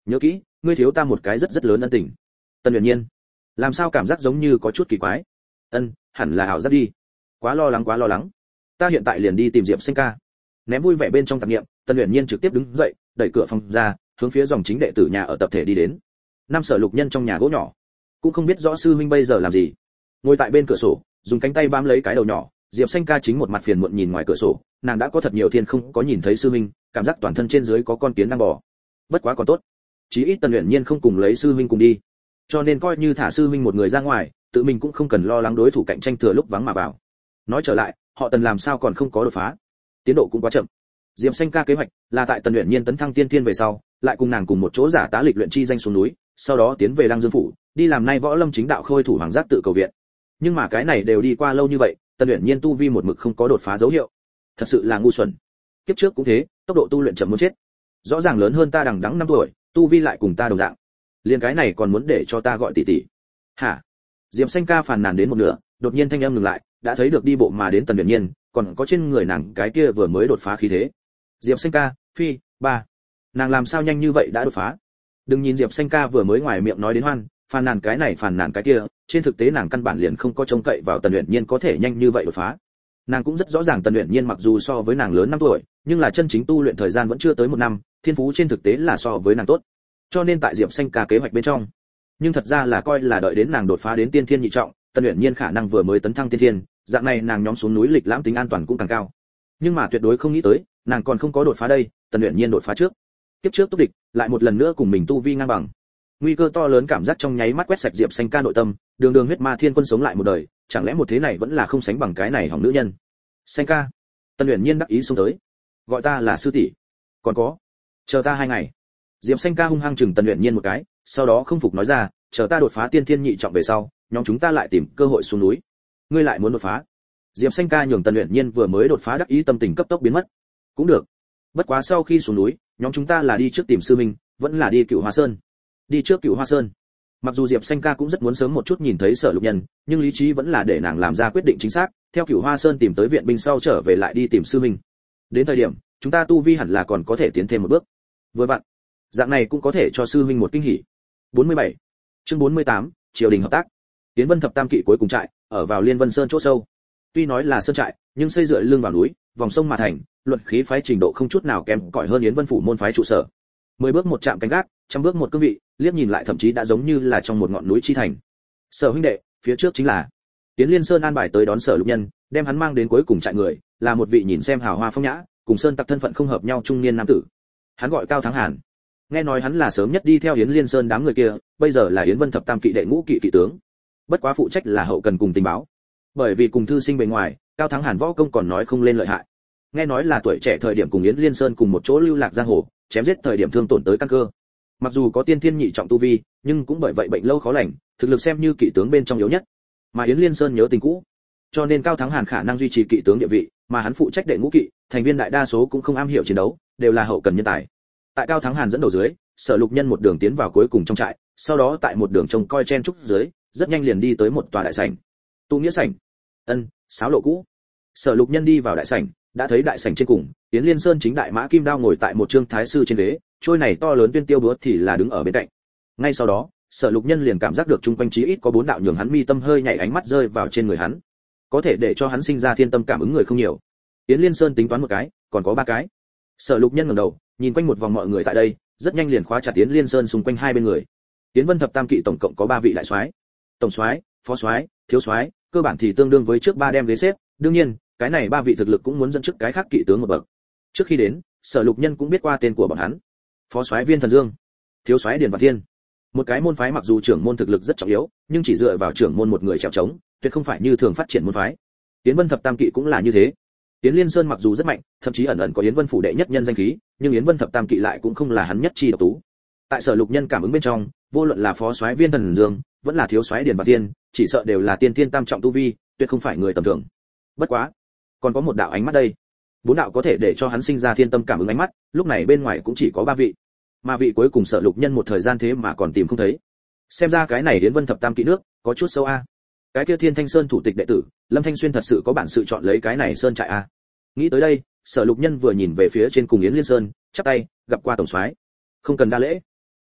nhớ kỹ, ngươi thiếu ta một cái rất rất lớn ân tình. Tần Uyển Nhiên, làm sao cảm giác giống như có chút kỳ quái? Ân, hẳn là ảo giác đi. Quá lo lắng quá lo lắng. Ta hiện tại liền đi tìm Diệp Sinh ca. Ném vui vẻ bên trong tạp niệm, Tần Uyển Nhiên trực tiếp đứng dậy, đẩy cửa phòng ra, hướng phía dòng chính đệ tử nhà ở tập thể đi đến. Năm Sở Lục Nhân trong nhà gỗ nhỏ, cũng không biết rõ sư huynh bây giờ làm gì. Ngồi tại bên cửa sổ, dùng cánh tay bám lấy cái đầu nhỏ, Diệp Sinh ca chính một mặt phiền muộn nhìn ngoài cửa sổ, nàng đã có thật nhiều thiên không có nhìn thấy sư huynh, cảm giác toàn thân trên dưới có con kiến đang bò. Bất quá còn tốt, chí ít Tần Uyển Nhiên không cùng lấy sư huynh cùng đi, cho nên coi như thả sư huynh một người ra ngoài, tự mình cũng không cần lo lắng đối thủ cạnh tranh thừa lúc vắng mà vào. Nói trở lại, họ Tần làm sao còn không có đột phá, tiến độ cũng quá chậm. Diệp Sinh ca kế hoạch là tại Tần Uyển Nhiên tấn thăng tiên tiên về sau, lại cùng nàng cùng một chỗ giả tá lịch luyện chi danh xuống núi, sau đó tiến về Lăng Dương phủ, đi làm nay võ lâm chính đạo khôi thủ hoàng giác tự cầu viện. Nhưng mà cái này đều đi qua lâu như vậy, Tần Uyển Nhiên tu vi một mực không có đột phá dấu hiệu, thật sự là ngu xuẩn. Kiếp trước cũng thế, tốc độ tu luyện chậm muốn chết. Rõ ràng lớn hơn ta đằng đẵng năm tuổi, tu vi lại cùng ta đồng dạng. Liên cái này còn muốn để cho ta gọi tỷ tỷ. Hả? Diệp Sinh ca phàn nàn đến một nửa, đột nhiên thanh âm ngừng lại, đã thấy được đi bộ mà đến Tần Uyển Nhiên, còn có trên người nàng cái kia vừa mới đột phá khí thế. Diệp Sinh ca, phi, ba. Nàng làm sao nhanh như vậy đã đột phá? Đừng nhìn Diệp Sinh ca vừa mới ngoài miệng nói đến hoan, phàn nàn cái này phàn nàn cái kia, trên thực tế nàng căn bản liền không có trông cậy vào Tần Uyển Nhiên có thể nhanh như vậy đột phá. Nàng cũng rất rõ ràng Tần Uyển Nhiên mặc dù so với nàng lớn năm tuổi, nhưng là chân chính tu luyện thời gian vẫn chưa tới một năm, thiên phú trên thực tế là so với nàng tốt. Cho nên tại Diệp Sinh ca kế hoạch bên trong, nhưng thật ra là coi là đợi đến nàng đột phá đến tiên thiên nhị trọng, Tần Uyển Nhiên khả năng vừa mới tấn thăng tiên thiên, dạng này nàng nhóm xuống núi lịch lãm tính an toàn cũng càng cao. Nhưng mà tuyệt đối không nghĩ tới, nàng còn không có đột phá đây, Tần Uyển Nhiên đột phá trước. Kiếp trước túc địch, lại một lần nữa cùng mình tu vi ngang bằng. Nguy cơ to lớn cảm giác trong nháy mắt quét sạch Diệp Sinh ca nội tâm, đường đường huyết ma thiên quân sống lại một đời, chẳng lẽ một thế này vẫn là không sánh bằng cái này hỏng nữ nhân. Sinh ca. Tần Uyển Nhiên đắc ý xông tới. Gọi ta là sư tỷ. Còn có, chờ ta hai ngày. Diệp Sinh ca hung hăng chừng Tần Uyển Nhiên một cái, sau đó không phục nói ra, chờ ta đột phá tiên thiên nhị trọng về sau, nhóm chúng ta lại tìm cơ hội xuống núi. Ngươi lại muốn đột phá? Diệp Sinh ca nhường Tần Uyển Nhiên vừa mới đột phá đắc ý tâm tình cấp tốc biến mất. Cũng được. Bất quá sau khi xuống núi, nhóm chúng ta là đi trước tìm sư minh, vẫn là đi Cửu Hoa Sơn. Đi trước Cửu Hoa Sơn. Mặc dù Diệp Sinh ca cũng rất muốn sớm một chút nhìn thấy Sở Lục Nhân, nhưng lý trí vẫn là để nàng làm ra quyết định chính xác, theo Cửu Hoa Sơn tìm tới viện binh sau trở về lại đi tìm sư minh. Đến thời điểm, chúng ta tu vi hẳn là còn có thể tiến thêm một bước. Vừa vặn, dạng này cũng có thể cho sư minh một kinh hỉ. bốn mươi bảy. Chương bốn mươi tám, triều đình hợp tác. Tiến Vân thập tam kỵ cuối cùng trại, ở vào Liên Vân Sơn chỗ sâu. Tuy nói là sơn trại, nhưng xây dựa lưng vào núi, vòng sông mà thành, luận khí phái trình độ không chút nào kém cỏi hơn Yến Vân phủ môn phái trụ sở. Mười bước một trạm canh gác, trăm bước một cương vị, liếc nhìn lại thậm chí đã giống như là trong một ngọn núi chi thành. Sở huynh đệ, phía trước chính là Yến Liên Sơn an bài tới đón Sở Lục Nhân, đem hắn mang đến cuối cùng trại người, là một vị nhìn xem hào hoa phong nhã, cùng sơn tặc thân phận không hợp nhau trung niên nam tử. Hắn gọi Cao Thắng Hàn. Nghe nói hắn là sớm nhất đi theo Yến Liên Sơn đám người kia, bây giờ là Yến Vân thập tam kỵ đệ ngũ kỵ kỵ tướng. Bất quá phụ trách là hậu cần cùng tình báo. Bởi vì cùng thư sinh bề ngoài, Cao Thắng Hàn võ công còn nói không lên lợi hại. Nghe nói là tuổi trẻ thời điểm cùng Yến Liên Sơn cùng một chỗ lưu lạc giang hồ, chém giết thời điểm thương tổn tới căn cơ. Mặc dù có tiên thiên nhị trọng tu vi, nhưng cũng bởi vậy bệnh lâu khó lành, thực lực xem như kỵ tướng bên trong yếu nhất. Mà Yến Liên Sơn nhớ tình cũ, cho nên Cao Thắng Hàn khả năng duy trì kỵ tướng địa vị, mà hắn phụ trách đệ ngũ kỵ, thành viên đại đa số cũng không am hiểu chiến đấu, đều là hậu cần nhân tài. Tại Cao Thắng Hàn dẫn đầu dưới, Sở Lục Nhân một đường tiến vào cuối cùng trong trại, sau đó tại một đường trông coi chen trúc dưới, rất nhanh liền đi tới một tòa đại sảnh. Tu nghĩa sảnh. Ân, sáo lộ cũ. Sở Lục Nhân đi vào đại sảnh, đã thấy đại sảnh trên cùng, Yến Liên Sơn chính đại mã kim đao ngồi tại một trương thái sư trên ghế, trôi này to lớn tuyên tiêu búa thì là đứng ở bên cạnh. Ngay sau đó, Sở Lục Nhân liền cảm giác được chung quanh chí ít có bốn đạo nhường hắn mi tâm hơi nhảy ánh mắt rơi vào trên người hắn. Có thể để cho hắn sinh ra thiên tâm cảm ứng người không nhiều. Yến Liên Sơn tính toán một cái, còn có ba cái. Sở Lục Nhân ngẩng đầu, nhìn quanh một vòng mọi người tại đây, rất nhanh liền khóa chặt Yến Liên Sơn xung quanh hai bên người. Yến Vân thập tam kỵ tổng cộng có ba vị đại soái, tổng soái, phó soái, thiếu soái, cơ bản thì tương đương với trước ba đem ghế xếp, đương nhiên, cái này ba vị thực lực cũng muốn dẫn trước cái khác kỵ tướng một bậc. Trước khi đến, Sở Lục Nhân cũng biết qua tên của bọn hắn. Phó soái Viên Thần Dương, thiếu soái Điền Vạn Thiên. Một cái môn phái mặc dù trưởng môn thực lực rất trọng yếu, nhưng chỉ dựa vào trưởng môn một người trèo trống, tuyệt không phải như thường phát triển môn phái. Yến Vân thập tam kỵ cũng là như thế. Yến Liên Sơn mặc dù rất mạnh, thậm chí ẩn ẩn có Yến Vân phủ đệ nhất nhân danh khí, nhưng Yến Vân thập tam kỵ lại cũng không là hắn nhất chi độc tú. Tại Sở Lục Nhân cảm ứng bên trong, vô luận là phó soái Viên Thần Dương, vẫn là thiếu soái Điền Vạn Thiên, chỉ sợ đều là tiên tiên tam trọng tu vi, tuyệt không phải người tầm thường. Bất quá, còn có một đạo ánh mắt đây. Bốn đạo có thể để cho hắn sinh ra thiên tâm cảm ứng ánh mắt, lúc này bên ngoài cũng chỉ có ba vị. Mà vị cuối cùng Sở Lục Nhân một thời gian thế mà còn tìm không thấy. Xem ra cái này Yến Vân thập tam kỵ nước có chút sâu a. Cái kia Thiên Thanh Sơn thủ tịch đệ tử, Lâm Thanh Xuyên thật sự có bản sự chọn lấy cái này sơn trại a. Nghĩ tới đây, Sở Lục Nhân vừa nhìn về phía trên cùng Yến Liên Sơn, chắp tay, gặp qua tổng soái. Không cần đa lễ.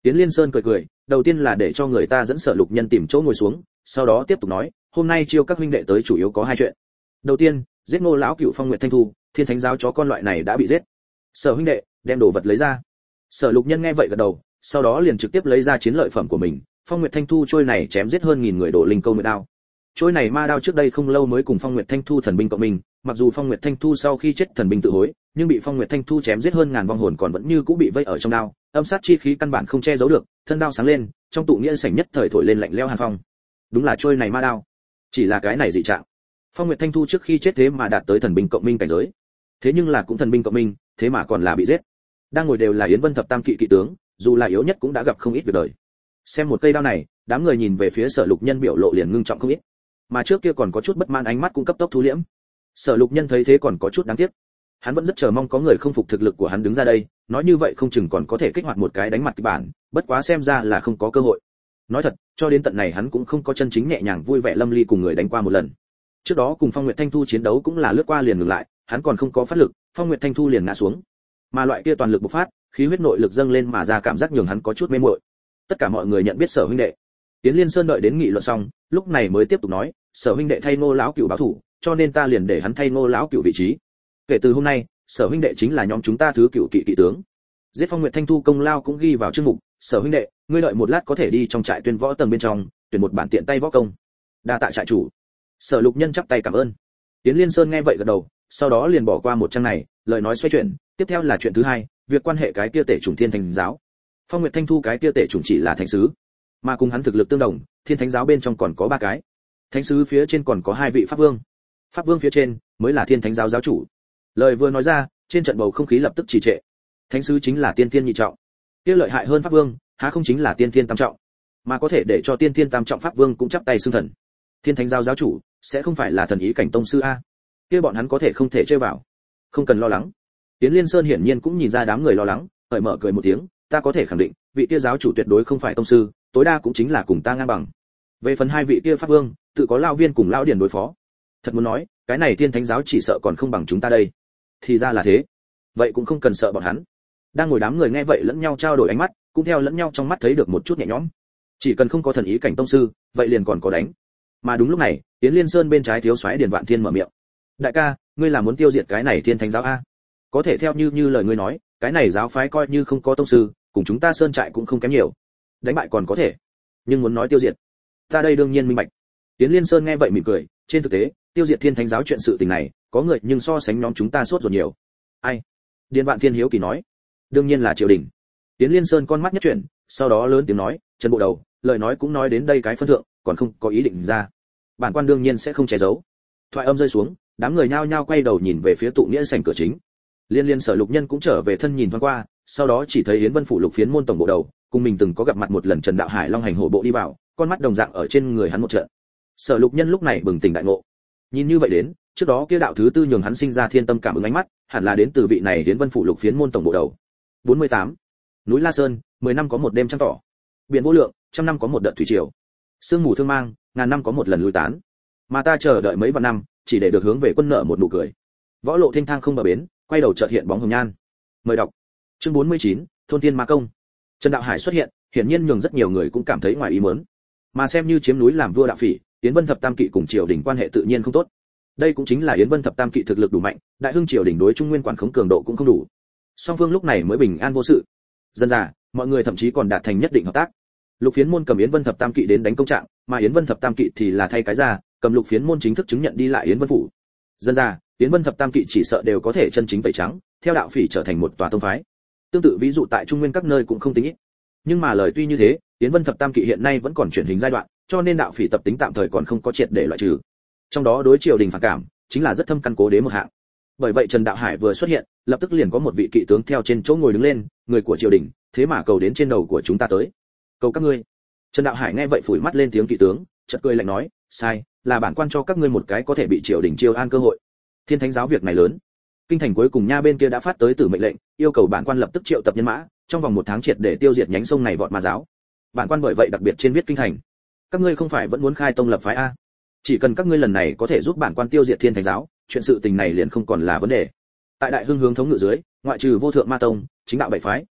Tiến Liên Sơn cười cười, đầu tiên là để cho người ta dẫn Sở Lục Nhân tìm chỗ ngồi xuống, sau đó tiếp tục nói, hôm nay chiêu các huynh đệ tới chủ yếu có hai chuyện. Đầu tiên, giết Ngô lão cựu Phong Nguyệt Thanh Thu, Thiên Thánh giáo chó con loại này đã bị giết. Sở huynh đệ, đem đồ vật lấy ra. Sở Lục Nhân nghe vậy gật đầu, sau đó liền trực tiếp lấy ra chiến lợi phẩm của mình, Phong Nguyệt Thanh Thu trôi này chém giết hơn nghìn người đổ linh câu nguyệt đao. Trôi này ma đao trước đây không lâu mới cùng Phong Nguyệt Thanh Thu thần binh cộng mình, mặc dù Phong Nguyệt Thanh Thu sau khi chết thần binh tự hối, nhưng bị Phong Nguyệt Thanh Thu chém giết hơn ngàn vong hồn còn vẫn như cũ bị vây ở trong đao, âm sát chi khí căn bản không che giấu được, thân đao sáng lên, trong tụ nghĩa sảnh nhất thời thổi lên lạnh lẽo hàn phong. Đúng là trôi này ma đao. Chỉ là cái này dị trạng. Phong Nguyệt Thanh Thu trước khi chết thế mà đạt tới thần binh cộng minh cảnh giới. Thế nhưng là cũng thần binh cộng minh, thế mà còn là bị giết. Đang ngồi đều là Yến Vân thập tam kỵ kỵ tướng, dù là yếu nhất cũng đã gặp không ít việc đời. Xem một cây đao này, đám người nhìn về phía Sở Lục Nhân biểu lộ liền ngưng trọng không ít. Mà trước kia còn có chút bất mãn ánh mắt cũng cấp tốc thu liễm. Sở Lục Nhân thấy thế còn có chút đáng tiếc. Hắn vẫn rất chờ mong có người không phục thực lực của hắn đứng ra đây, nói như vậy không chừng còn có thể kích hoạt một cái đánh mặt kịch bản, bất quá xem ra là không có cơ hội. Nói thật, cho đến tận này hắn cũng không có chân chính nhẹ nhàng vui vẻ lâm ly cùng người đánh qua một lần. Trước đó cùng Phong Nguyệt Thanh Thu chiến đấu cũng là lướt qua liền ngừng lại, hắn còn không có phát lực, Phong Nguyệt Thanh Thu liền ngã xuống. Mà loại kia toàn lực bộc phát, khí huyết nội lực dâng lên mà ra cảm giác nhường hắn có chút mê muội. Tất cả mọi người nhận biết Sở huynh đệ. Tiến Liên Sơn đợi đến nghị luận xong, lúc này mới tiếp tục nói, Sở huynh đệ thay Ngô lão cửu báo thủ, cho nên ta liền để hắn thay Ngô lão cửu vị trí. Kể từ hôm nay, Sở huynh đệ chính là nhóm chúng ta thứ cửu kỵ kỵ tướng. Giết Phong Nguyệt Thanh Thu công lao cũng ghi vào chương mục, Sở huynh đệ, ngươi đợi một lát có thể đi trong trại tuyên võ tầng bên trong, tuyển một bản tiện tay võ công. Đa tạ trại chủ. Sở Lục Nhân chắp tay cảm ơn. Tiến Liên Sơn nghe vậy gật đầu, sau đó liền bỏ qua một trang này, lời nói xoay chuyển, tiếp theo là chuyện thứ hai, việc quan hệ cái kia tể chủng Thiên Thánh giáo. Phong Nguyệt Thanh Thu cái kia tể chủng chỉ là thánh sứ, mà cùng hắn thực lực tương đồng, Thiên Thánh giáo bên trong còn có ba cái. Thánh sứ phía trên còn có hai vị pháp vương. Pháp vương phía trên mới là Thiên Thánh giáo giáo chủ. Lời vừa nói ra, trên trận bầu không khí lập tức trì trệ. Thánh sứ chính là tiên thiên nhị trọng, kia lợi hại hơn pháp vương, há không chính là tiên thiên tam trọng, mà có thể để cho tiên thiên tam trọng pháp vương cũng chắp tay xưng thần. Thiên Thánh giáo giáo chủ sẽ không phải là thần ý cảnh tông sư a? Kia bọn hắn có thể không thể chơi vào. Không cần lo lắng. Tiến Liên Sơn hiển nhiên cũng nhìn ra đám người lo lắng, cởi mở cười một tiếng, ta có thể khẳng định, vị kia giáo chủ tuyệt đối không phải tông sư, tối đa cũng chính là cùng ta ngang bằng. Về phần hai vị kia pháp vương, tự có lão viên cùng lão điển đối phó. Thật muốn nói, cái này Thiên Thánh giáo chỉ sợ còn không bằng chúng ta đây. Thì ra là thế. Vậy cũng không cần sợ bọn hắn. Đang ngồi đám người nghe vậy lẫn nhau trao đổi ánh mắt, cũng theo lẫn nhau trong mắt thấy được một chút nhẹ nhõm. Chỉ cần không có thần ý cảnh tông sư, vậy liền còn có đánh. Mà đúng lúc này, Tiến Liên Sơn bên trái thiếu soái Điền Vạn Thiên mở miệng. Đại ca, ngươi là muốn tiêu diệt cái này Thiên Thánh giáo a? Có thể theo như như lời ngươi nói, cái này giáo phái coi như không có tông sư, cùng chúng ta sơn trại cũng không kém nhiều. Đánh bại còn có thể, nhưng muốn nói tiêu diệt, ta đây đương nhiên minh bạch. Tiến Liên Sơn nghe vậy mỉm cười, trên thực tế, tiêu diệt Thiên Thánh giáo chuyện sự tình này, có người nhưng so sánh nhóm chúng ta sốt ruột nhiều. Ai? Điền Vạn Thiên hiếu kỳ nói. Đương nhiên là triều đình. Tiến Liên Sơn con mắt nhất chuyển, sau đó lớn tiếng nói, Trần bộ đầu, lời nói cũng nói đến đây cái phân thượng, còn không có ý định ra. Bản quan đương nhiên sẽ không che giấu. Thoại âm rơi xuống, đám người nhao nhao quay đầu nhìn về phía tụ nghĩa sảnh cửa chính. Liên Liên Sở Lục Nhân cũng trở về thân nhìn thoáng qua, sau đó chỉ thấy Yến Vân phủ Lục Phiến môn tổng bộ đầu, cùng mình từng có gặp mặt một lần Trần Đạo Hải Long hành hổ bộ đi vào, con mắt đồng dạng ở trên người hắn một trận. Sở Lục Nhân lúc này bừng tỉnh đại ngộ. Nhìn như vậy đến, trước đó kia đạo thứ tư nhường hắn sinh ra thiên tâm cảm ứng ánh mắt, hẳn là đến từ vị này Yến Vân phủ Lục Phiến môn tổng bộ đầu. bốn mươi tám. Núi La Sơn, mười năm có một đêm trăng tỏ. Biển vô lượng, trăm năm có một đợt thủy triều. Sương mù thương mang, ngàn năm có một lần lui tán. Mà ta chờ đợi mấy vạn năm, chỉ để được hướng về quân nợ một nụ cười. Võ lộ thênh thang không bờ bến, quay đầu chợt hiện bóng hồng nhan. Mời đọc. Chương bốn mươi chín, thôn thiên ma công. Trần Đạo Hải xuất hiện, hiển nhiên nhường rất nhiều người cũng cảm thấy ngoài ý muốn. Mà xem như chiếm núi làm vua đạo phỉ, Yến Vân thập tam kỵ cùng triều đình quan hệ tự nhiên không tốt. Đây cũng chính là Yến Vân thập tam kỵ thực lực đủ mạnh, đại hưng triều đình đối trung nguyên quản khống cường độ cũng không đủ. Song phương lúc này mới bình an vô sự. Dân già, mọi người thậm chí còn đạt thành nhất định hợp tác. Lục Phiến môn cầm Yến Vân thập tam kỵ đến đánh công trạng, mà Yến Vân thập tam kỵ thì là thay cái ra, cầm Lục Phiến môn chính thức chứng nhận đi lại Yến Vân phủ. Dân già, Yến Vân thập tam kỵ chỉ sợ đều có thể chân chính tẩy trắng, theo đạo phỉ trở thành một tòa tông phái. Tương tự ví dụ tại trung nguyên các nơi cũng không tính ít. Nhưng mà lời tuy như thế, Yến Vân thập tam kỵ hiện nay vẫn còn chuyển hình giai đoạn, cho nên đạo phỉ tập tính tạm thời còn không có triệt để loại trừ. Trong đó đối triều đình phản cảm, chính là rất thâm căn cố đế một hạng. Bởi vậy Trần Đạo Hải vừa xuất hiện, lập tức liền có một vị kỵ tướng theo trên chỗ ngồi đứng lên, người của triều đình, thế mà cầu đến trên đầu của chúng ta tới. Cầu các ngươi. Trần Đạo Hải nghe vậy phủi mắt lên tiếng kỵ tướng, chợt cười lạnh nói, sai, là bản quan cho các ngươi một cái có thể bị triều đình chiêu an cơ hội. Thiên Thánh giáo việc này lớn, kinh thành cuối cùng nha bên kia đã phát tới tử mệnh lệnh, yêu cầu bản quan lập tức triệu tập nhân mã, trong vòng một tháng triệt để tiêu diệt nhánh sông này vọt ma giáo. Bản quan bởi vậy đặc biệt trên viết kinh thành. Các ngươi không phải vẫn muốn khai tông lập phái a? Chỉ cần các ngươi lần này có thể giúp bản quan tiêu diệt Thiên Thánh giáo, chuyện sự tình này liền không còn là vấn đề. Tại đại hưng hướng thống ngự dưới, ngoại trừ vô thượng ma tông, chính đạo bảy phái,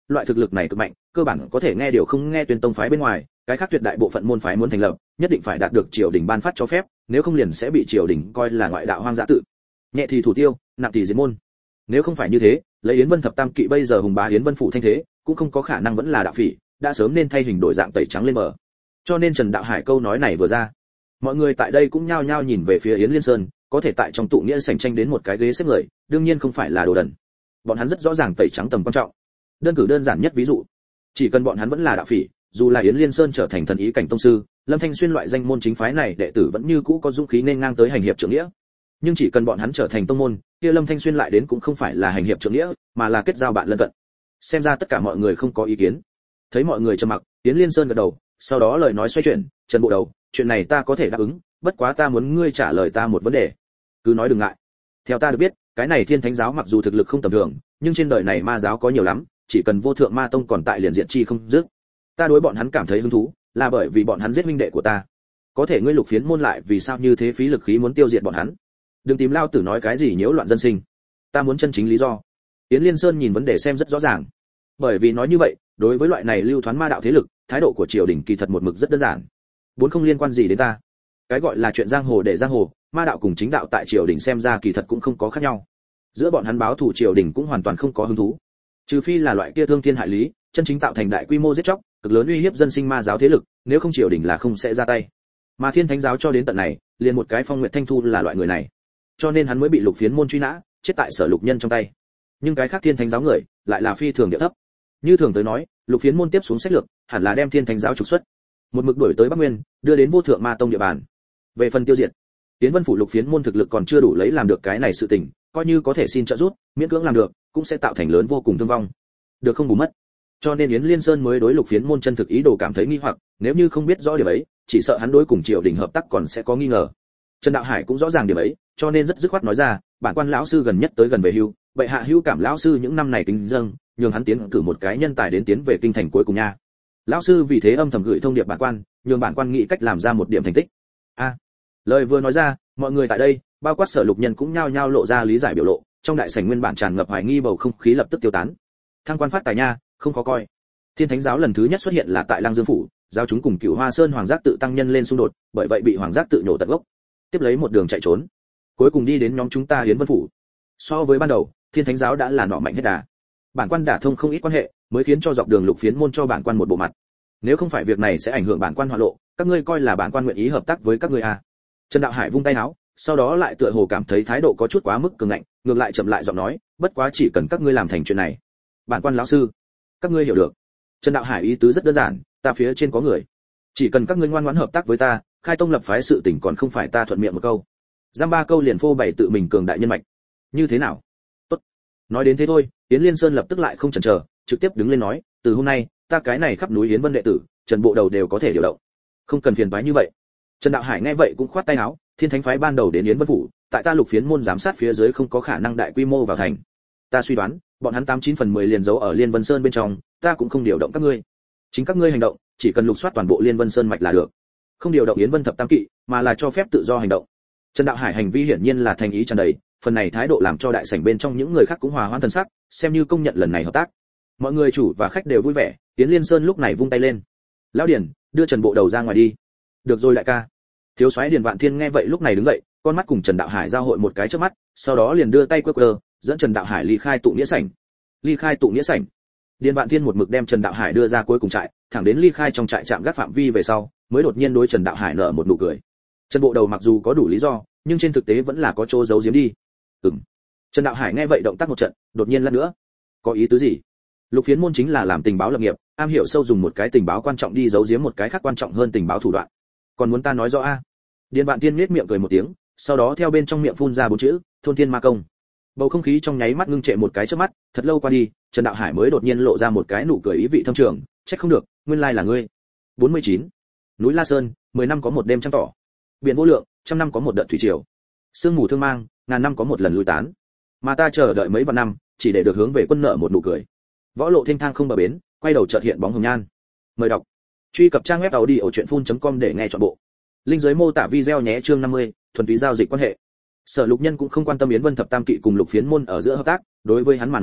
loại thực lực này cực mạnh, cơ bản có thể nghe điều không nghe tuyên tông phái bên ngoài, cái khác tuyệt đại bộ phận môn phái muốn thành lập, nhất định phải đạt được triều đình ban phát cho phép, nếu không liền sẽ bị triều đình coi là ngoại đạo hoang dã tự. Nhẹ thì thủ tiêu, nặng thì diệt môn. Nếu không phải như thế, lấy Yến Vân thập tam kỵ bây giờ hùng bá Yến Vân phủ thanh thế, cũng không có khả năng vẫn là đạo phỉ, đã sớm nên thay hình đổi dạng tẩy trắng lên bờ. Cho nên Trần Đạo Hải câu nói này vừa ra, mọi người tại đây cũng nhao nhao nhìn về phía Yến Liên Sơn, có thể tại trong tụ nghĩa sảnh tranh đến một cái ghế xếp người, đương nhiên không phải là đồ đần. Bọn hắn rất rõ ràng tẩy trắng tầm quan trọng. Đơn cử đơn giản nhất ví dụ, chỉ cần bọn hắn vẫn là đạo phỉ, dù là Yến Liên Sơn trở thành thần ý cảnh tông sư, Lâm Thanh Xuyên loại danh môn chính phái này đệ tử vẫn như cũ có dũng khí nên ngang tới hành hiệp trưởng nghĩa. Nhưng chỉ cần bọn hắn trở thành tông môn, kia Lâm Thanh Xuyên lại đến cũng không phải là hành hiệp trưởng nghĩa, mà là kết giao bạn lân cận. Xem ra tất cả mọi người không có ý kiến. Thấy mọi người trầm mặc, Yến Liên Sơn gật đầu, sau đó lời nói xoay chuyển, Trần Bộ Đầu, chuyện này ta có thể đáp ứng, bất quá ta muốn ngươi trả lời ta một vấn đề. Cứ nói đừng ngại. Theo ta được biết, cái này Thiên Thánh giáo mặc dù thực lực không tầm thường, nhưng trên đời này ma giáo có nhiều lắm, chỉ cần Vô Thượng Ma Tông còn tại liền diện chi không dứt. Ta đối bọn hắn cảm thấy hứng thú, là bởi vì bọn hắn giết huynh đệ của ta. Có thể ngươi Lục Phiến môn lại vì sao như thế phí lực khí muốn tiêu diệt bọn hắn? Đừng tìm lao tử nói cái gì nhiễu loạn dân sinh. Ta muốn chân chính lý do. Yến Liên Sơn nhìn vấn đề xem rất rõ ràng. Bởi vì nói như vậy, đối với loại này lưu thoán ma đạo thế lực, thái độ của triều đình kỳ thật một mực rất đơn giản. Vốn không liên quan gì đến ta. Cái gọi là chuyện giang hồ để giang hồ, ma đạo cùng chính đạo tại triều đình xem ra kỳ thật cũng không có khác nhau. Giữa bọn hắn báo thù triều đình cũng hoàn toàn không có hứng thú. Trừ phi là loại kia thương thiên hại lý, chân chính tạo thành đại quy mô giết chóc, cực lớn uy hiếp dân sinh ma giáo thế lực, nếu không triều đình là không sẽ ra tay. Mà Thiên Thánh giáo cho đến tận này, liền một cái Phong Nguyệt Thanh Thu là loại người này. Cho nên hắn mới bị Lục Phiến môn truy nã, chết tại Sở Lục Nhân trong tay. Nhưng cái khác Thiên Thánh giáo người, lại là phi thường địa thấp. Như thường tới nói, Lục Phiến môn tiếp xuống sách lược, hẳn là đem Thiên Thánh giáo trục xuất, một mực đuổi tới Bắc Nguyên, đưa đến Vô Thượng Ma Tông địa bàn. Về phần tiêu diệt, Tiến Vân phủ Lục Phiến môn thực lực còn chưa đủ lấy làm được cái này sự tình, coi như có thể xin trợ giúp, miễn cưỡng làm được, cũng sẽ tạo thành lớn vô cùng thương vong. Được không bù mất. Cho nên Yến Liên Sơn mới đối Lục Phiến môn chân thực ý đồ cảm thấy nghi hoặc, nếu như không biết rõ điểm ấy, chỉ sợ hắn đối cùng triều đình hợp tác còn sẽ có nghi ngờ. Trần Đạo Hải cũng rõ ràng điểm ấy, cho nên rất dứt khoát nói ra, bản quan lão sư gần nhất tới gần về hưu, bệ hạ hưu cảm lão sư những năm này kính dâng, nhường hắn tiến cử một cái nhân tài đến tiến về kinh thành cuối cùng nha. Lão sư vì thế âm thầm gửi thông điệp bản quan, nhường bản quan nghĩ cách làm ra một điểm thành tích. A. Lời vừa nói ra, mọi người tại đây, bao quát Sở Lục Nhân cũng nhao nhao lộ ra lý giải biểu lộ, trong đại sảnh nguyên bản tràn ngập hoài nghi bầu không khí lập tức tiêu tán. Thăng quan phát tài nha, không khó coi. Thiên Thánh giáo lần thứ nhất xuất hiện là tại Lăng Dương phủ, giáo chúng cùng Cửu Hoa Sơn Hoàng Giác tự tăng nhân lên xung đột, bởi vậy bị Hoàng Giác tự nổ tận gốc. Tiếp lấy một đường chạy trốn, cuối cùng đi đến nhóm chúng ta Yến Vân phủ. So với ban đầu, Thiên Thánh giáo đã là nọ mạnh hết đà. Bản quan đả thông không ít quan hệ, mới khiến cho dọc đường Lục Phiến môn cho bản quan một bộ mặt. Nếu không phải việc này sẽ ảnh hưởng bản quan hoạt lộ, các ngươi coi là bản quan nguyện ý hợp tác với các ngươi à? Trần Đạo Hải vung tay áo, sau đó lại tựa hồ cảm thấy thái độ có chút quá mức cường ngạnh, ngược lại chậm lại giọng nói, bất quá chỉ cần các ngươi làm thành chuyện này, bản quan lão sư, các ngươi hiểu được. Trần Đạo Hải ý tứ rất đơn giản, ta phía trên có người, chỉ cần các ngươi ngoan ngoãn hợp tác với ta, khai tông lập phái sự tình còn không phải ta thuận miệng một câu, giam ba câu liền phô bày tự mình cường đại nhân mạch. Như thế nào? Tốt. Nói đến thế thôi, Yến Liên Sơn lập tức lại không chần chờ, trực tiếp đứng lên nói, từ hôm nay, ta cái này khắp núi Yến Vân đệ tử, Trần Bộ Đầu đều có thể điều động, không cần phiền toái như vậy. Trần Đạo Hải nghe vậy cũng khoát tay áo, Thiên Thánh phái ban đầu đến Yến Vân phủ, tại ta Lục Phiến môn giám sát phía dưới không có khả năng đại quy mô vào thành. Ta suy đoán, bọn hắn tám chín phần mười liền giấu ở Liên Vân Sơn bên trong, ta cũng không điều động các ngươi. Chính các ngươi hành động, chỉ cần lục soát toàn bộ Liên Vân Sơn mạch là được. Không điều động Yến Vân thập tam kỵ, mà là cho phép tự do hành động. Trần Đạo Hải hành vi hiển nhiên là thành ý tràn đầy, phần này thái độ làm cho đại sảnh bên trong những người khác cũng hòa hoãn thần sắc, xem như công nhận lần này hợp tác. Mọi người chủ và khách đều vui vẻ, Yến Liên Sơn lúc này vung tay lên. Lão Điền, đưa Trần Bộ Đầu ra ngoài đi. Được rồi đại ca. Thiếu soái Điền Vạn Thiên nghe vậy lúc này đứng dậy, con mắt cùng Trần Đạo Hải giao hội một cái trước mắt, sau đó liền đưa tay quơ quơ, dẫn Trần Đạo Hải ly khai tụ nghĩa sảnh. Ly khai tụ nghĩa sảnh. Điền Vạn Thiên một mực đem Trần Đạo Hải đưa ra cuối cùng trại, thẳng đến ly khai trong trại trạm gác phạm vi về sau, mới đột nhiên đối Trần Đạo Hải nở một nụ cười. Trần Bộ Đầu mặc dù có đủ lý do, nhưng trên thực tế vẫn là có chỗ giấu giếm đi. Ừm. Trần Đạo Hải nghe vậy động tác một trận, đột nhiên lát nữa, có ý tứ gì? Lục Phiến môn chính là làm tình báo lập nghiệp, am hiểu sâu dùng một cái tình báo quan trọng đi giấu giếm một cái khác quan trọng hơn tình báo thủ đoạn. Còn muốn ta nói rõ a? Điền Vạn Thiên nhếch miệng cười một tiếng, sau đó theo bên trong miệng phun ra bốn chữ, thôn thiên ma công. Bầu không khí trong nháy mắt ngưng trệ một cái chớp mắt, thật lâu qua đi, Trần Đạo Hải mới đột nhiên lộ ra một cái nụ cười ý vị thâm trường, trách không được, nguyên lai là ngươi. bốn mươi chín. Núi La Sơn, mười năm có một đêm trăng tỏ. Biển vô lượng, trăm năm có một đợt thủy triều. Sương mù thương mang, ngàn năm có một lần lui tán. Mà ta chờ đợi mấy vạn năm, chỉ để được hướng về quân nợ một nụ cười. Võ lộ thênh thang không bờ bến, quay đầu chợt hiện bóng hồng nhan. Mời đọc. Truy cập trang web audiochuyenphun.com để nghe trọn bộ. Link dưới mô tả video nhé, chương năm mươi, thuần túy giao dịch quan hệ. Sở Lục Nhân cũng không quan tâm Yến Vân thập tam kỵ cùng Lục Phiến môn ở giữa hợp tác, đối với hắn mà nói,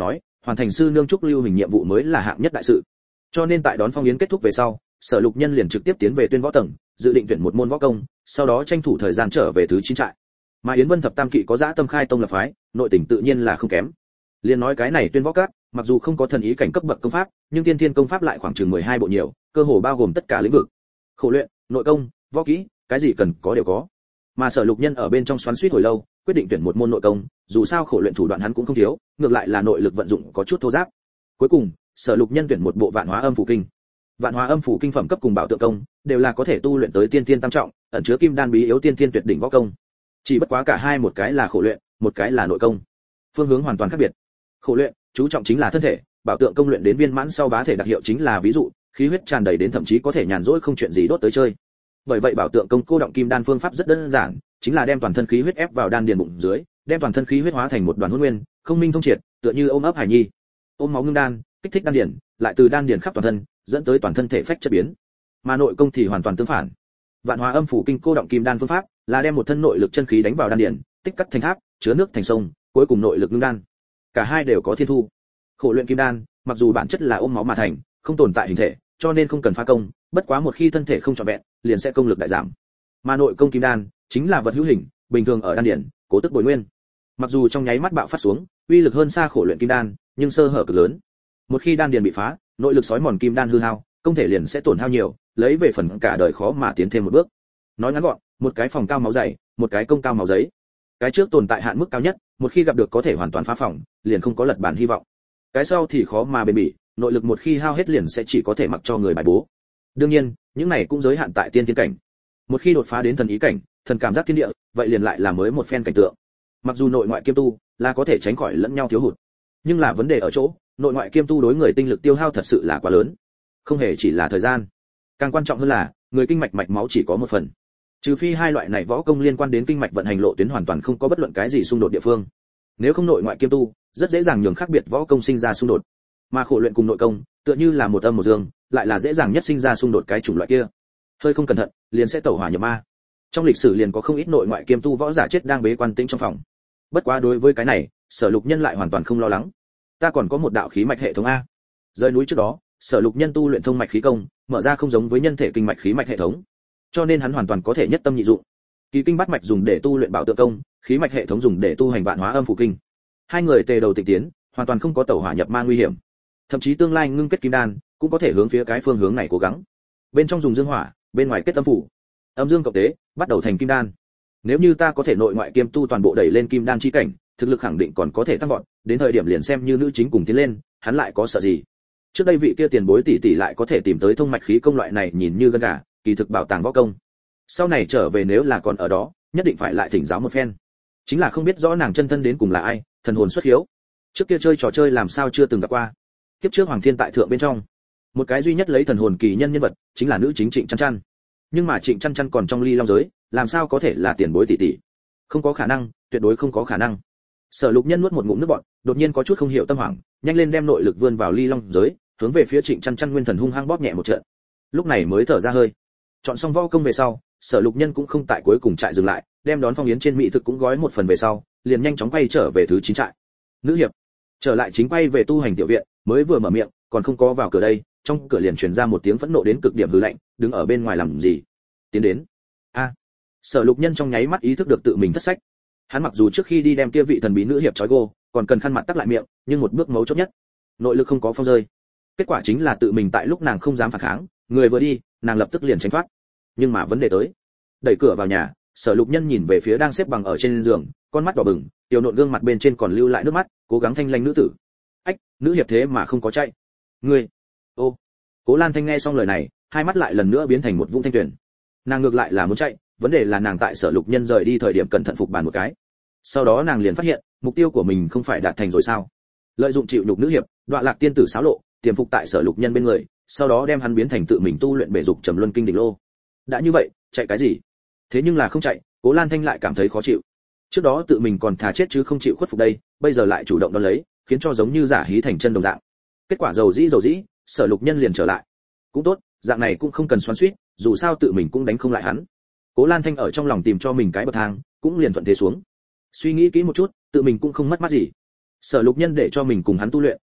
hoàn thành sư nương trúc lưu hình nhiệm vụ mới là hạng nhất đại sự. Cho nên tại đón phong yến kết thúc về sau, Sở Lục Nhân liền trực tiếp tiến về tuyên võ tầng, dự định tuyển một môn võ công, sau đó tranh thủ thời gian trở về thứ chín trại. Mà Yến Vân thập tam kỵ có dã tâm khai tông lập phái, nội tình tự nhiên là không kém. Liên nói cái này tuyên võ các, mặc dù không có thần ý cảnh cấp bậc công pháp, nhưng tiên thiên công pháp lại khoảng chừng mười hai bộ nhiều, cơ hồ bao gồm tất cả lĩnh vực. Khổ luyện, nội công, võ kỹ, cái gì cần có đều có. Mà Sở Lục Nhân ở bên trong xoắn xuýt hồi lâu, quyết định tuyển một môn nội công, dù sao khổ luyện thủ đoạn hắn cũng không thiếu, ngược lại là nội lực vận dụng có chút thô ráp. Cuối cùng, Sở Lục Nhân tuyển một bộ Vạn Hóa Âm Phủ Kinh. Vạn Hóa Âm Phủ Kinh phẩm cấp cùng Bảo Tượng Công, đều là có thể tu luyện tới tiên thiên tam trọng, ẩn chứa kim đan bí yếu tiên thiên tuyệt đỉnh võ công. Chỉ bất quá cả hai một cái là khổ luyện, một cái là nội công. Phương hướng hoàn toàn khác biệt. Khổ luyện, chú trọng chính là thân thể, Bảo Tượng Công luyện đến viên mãn sau bá thể đặc hiệu chính là ví dụ, khí huyết tràn đầy đến thậm chí có thể nhàn rỗi không chuyện gì đốt tới chơi. Bởi vậy Bảo Tượng Công cô động kim đan phương pháp rất đơn giản, chính là đem toàn thân khí huyết ép vào đan điền bụng dưới, đem toàn thân khí huyết hóa thành một đoàn hỗn nguyên, không minh thông triệt, tựa như ôm ấp hải nhi. Ôm máu ngưng đan, kích thích đan điền, lại từ đan điền khắp toàn thân, dẫn tới toàn thân thể phách chất biến. Mà nội công thì hoàn toàn tương phản. Vạn Hóa Âm Phủ Kinh cô động kim đan phương pháp, là đem một thân nội lực chân khí đánh vào đan điền, tích cắt thành tháp, chứa nước thành sông, cuối cùng nội lực ngưng đan. Cả hai đều có thiên thu. Khổ luyện kim đan, mặc dù bản chất là ôm máu mà thành, không tồn tại hình thể, cho nên không cần phá công, bất quá một khi thân thể không trọn vẹn, liền sẽ công lực đại giảm. Mà nội công kim đan, chính là vật hữu hình, bình thường ở đan điền, cố tức bồi nguyên. Mặc dù trong nháy mắt bạo phát xuống, uy lực hơn xa khổ luyện kim đan, nhưng sơ hở cực lớn. Một khi đan điền bị phá, nội lực sói mòn kim đan hư hao, công thể liền sẽ tổn hao nhiều, lấy về phần cả đời khó mà tiến thêm một bước. Nói ngắn gọn, một cái phòng cao máu dày, một cái công cao máu giấy. Cái trước tồn tại hạn mức cao nhất, một khi gặp được có thể hoàn toàn phá phòng, liền không có lật bản hy vọng. Cái sau thì khó mà bền bỉ, nội lực một khi hao hết liền sẽ chỉ có thể mặc cho người bài bố. Đương nhiên, những này cũng giới hạn tại tiên thiên cảnh. Một khi đột phá đến thần ý cảnh, thần cảm giác thiên địa, vậy liền lại là mới một phen cảnh tượng. Mặc dù nội ngoại kiêm tu là có thể tránh khỏi lẫn nhau thiếu hụt, nhưng là vấn đề ở chỗ, nội ngoại kiêm tu đối người tinh lực tiêu hao thật sự là quá lớn. Không hề chỉ là thời gian, càng quan trọng hơn là, người kinh mạch mạch máu chỉ có một phần. Trừ phi hai loại này võ công liên quan đến kinh mạch vận hành lộ tuyến hoàn toàn không có bất luận cái gì xung đột địa phương. Nếu không nội ngoại kiêm tu, rất dễ dàng nhường khác biệt võ công sinh ra xung đột. Mà khổ luyện cùng nội công, tựa như là một âm một dương, lại là dễ dàng nhất sinh ra xung đột cái chủng loại kia. Hơi không cẩn thận, liền sẽ tẩu hỏa nhập ma. Trong lịch sử liền có không ít nội ngoại kiêm tu võ giả chết đang bế quan tĩnh trong phòng. Bất quá đối với cái này, Sở Lục Nhân lại hoàn toàn không lo lắng. Ta còn có một đạo khí mạch hệ thống a. Rời núi trước đó, Sở Lục Nhân tu luyện thông mạch khí công, mở ra không giống với nhân thể kinh mạch khí mạch hệ thống, cho nên hắn hoàn toàn có thể nhất tâm nhị dụng. Kỳ kinh bát mạch dùng để tu luyện Bảo Tượng Công, khí mạch hệ thống dùng để tu hành Vạn Hóa Âm Phủ Kinh. Hai người tề đầu tịch tiến, hoàn toàn không có tẩu hỏa nhập ma nguy hiểm. Thậm chí tương lai ngưng kết kim đan, cũng có thể hướng phía cái phương hướng này cố gắng. Bên trong dùng dương hỏa, bên ngoài kết âm phủ. Âm dương cộng tế, bắt đầu thành kim đan. Nếu như ta có thể nội ngoại kiêm tu toàn bộ đẩy lên kim đan chi cảnh, thực lực khẳng định còn có thể tăng vọt, đến thời điểm liền xem như nữ chính cùng tiến lên, hắn lại có sợ gì? Trước đây vị kia tiền bối tỷ tỷ lại có thể tìm tới thông mạch khí công loại này nhìn như gân gà, kỳ thực bảo tàng võ công. Sau này trở về nếu là còn ở đó, nhất định phải lại thỉnh giáo một phen. Chính là không biết rõ nàng chân thân đến cùng là ai, thần hồn xuất hiếu. Trước kia chơi trò chơi làm sao chưa từng gặp qua. Kiếp trước Hoàng Thiên tại thượng bên trong, một cái duy nhất lấy thần hồn kỳ nhân nhân vật, chính là nữ chính Trịnh Chăn Chăn. Nhưng mà Trịnh Chăn Chăn còn trong ly long giới, làm sao có thể là tiền bối tỷ tỷ? Không có khả năng, tuyệt đối không có khả năng. Sở Lục Nhân nuốt một ngụm nước bọt, đột nhiên có chút không hiểu tâm hoảng, nhanh lên đem nội lực vươn vào ly long giới, hướng về phía Trịnh Chăn Chăn nguyên thần hung hăng bóp nhẹ một trận. Lúc này mới thở ra hơi. Chọn xong võ công về sau, Sở Lục Nhân cũng không tại cuối cùng trại dừng lại, đem đón phong yến trên mỹ thực cũng gói một phần về sau, liền nhanh chóng quay trở về thứ chín trại. Nữ hiệp, trở lại chính quay về tu hành tiểu viện, mới vừa mở miệng, còn không có vào cửa đây, trong cửa liền truyền ra một tiếng phẫn nộ đến cực điểm hừ lạnh, đứng ở bên ngoài làm gì? Tiến đến. A. Sở Lục Nhân trong nháy mắt ý thức được tự mình thất sách. Hắn mặc dù trước khi đi đem kia vị thần bí nữ hiệp trói gô, còn cần khăn mặt tắc lại miệng, nhưng một bước mấu chốt nhất, nội lực không có phong rơi. Kết quả chính là tự mình tại lúc nàng không dám phản kháng, người vừa đi, nàng lập tức liền tránh thoát. Nhưng mà vấn đề tới, đẩy cửa vào nhà, Sở Lục Nhân nhìn về phía đang xếp bằng ở trên giường, con mắt đỏ bừng, tiểu nộn gương mặt bên trên còn lưu lại nước mắt, cố gắng thanh lãnh nữ tử. Ách, nữ hiệp thế mà không có chạy. Ngươi. Ô. Cố Lan Thanh nghe xong lời này, hai mắt lại lần nữa biến thành một vũng thanh tuyền. Nàng ngược lại là muốn chạy, vấn đề là nàng tại Sở Lục Nhân rời đi thời điểm cẩn thận phục bàn một cái. Sau đó nàng liền phát hiện, mục tiêu của mình không phải đạt thành rồi sao? Lợi dụng chịu nhục nữ hiệp, đọa lạc tiên tử xáo lộ, tiềm phục tại Sở Lục Nhân bên người, sau đó đem hắn biến thành tự mình tu luyện bể dục trầm luân kinh đỉnh lô. Đã như vậy, chạy cái gì? Thế nhưng là không chạy, Cố Lan Thanh lại cảm thấy khó chịu. Trước đó tự mình còn thà chết chứ không chịu khuất phục đây, bây giờ lại chủ động đón lấy, khiến cho giống như giả hí thành chân đồng dạng. Kết quả dầu dĩ dầu dĩ, Sở Lục Nhân liền trở lại. Cũng tốt, dạng này cũng không cần xoắn xuýt, dù sao tự mình cũng đánh không lại hắn. Cố Lan Thanh ở trong lòng tìm cho mình cái bậc thang, cũng liền thuận thế xuống. Suy nghĩ kỹ một chút, tự mình cũng không mất mát gì. Sở Lục Nhân để cho mình cùng hắn tu luyện,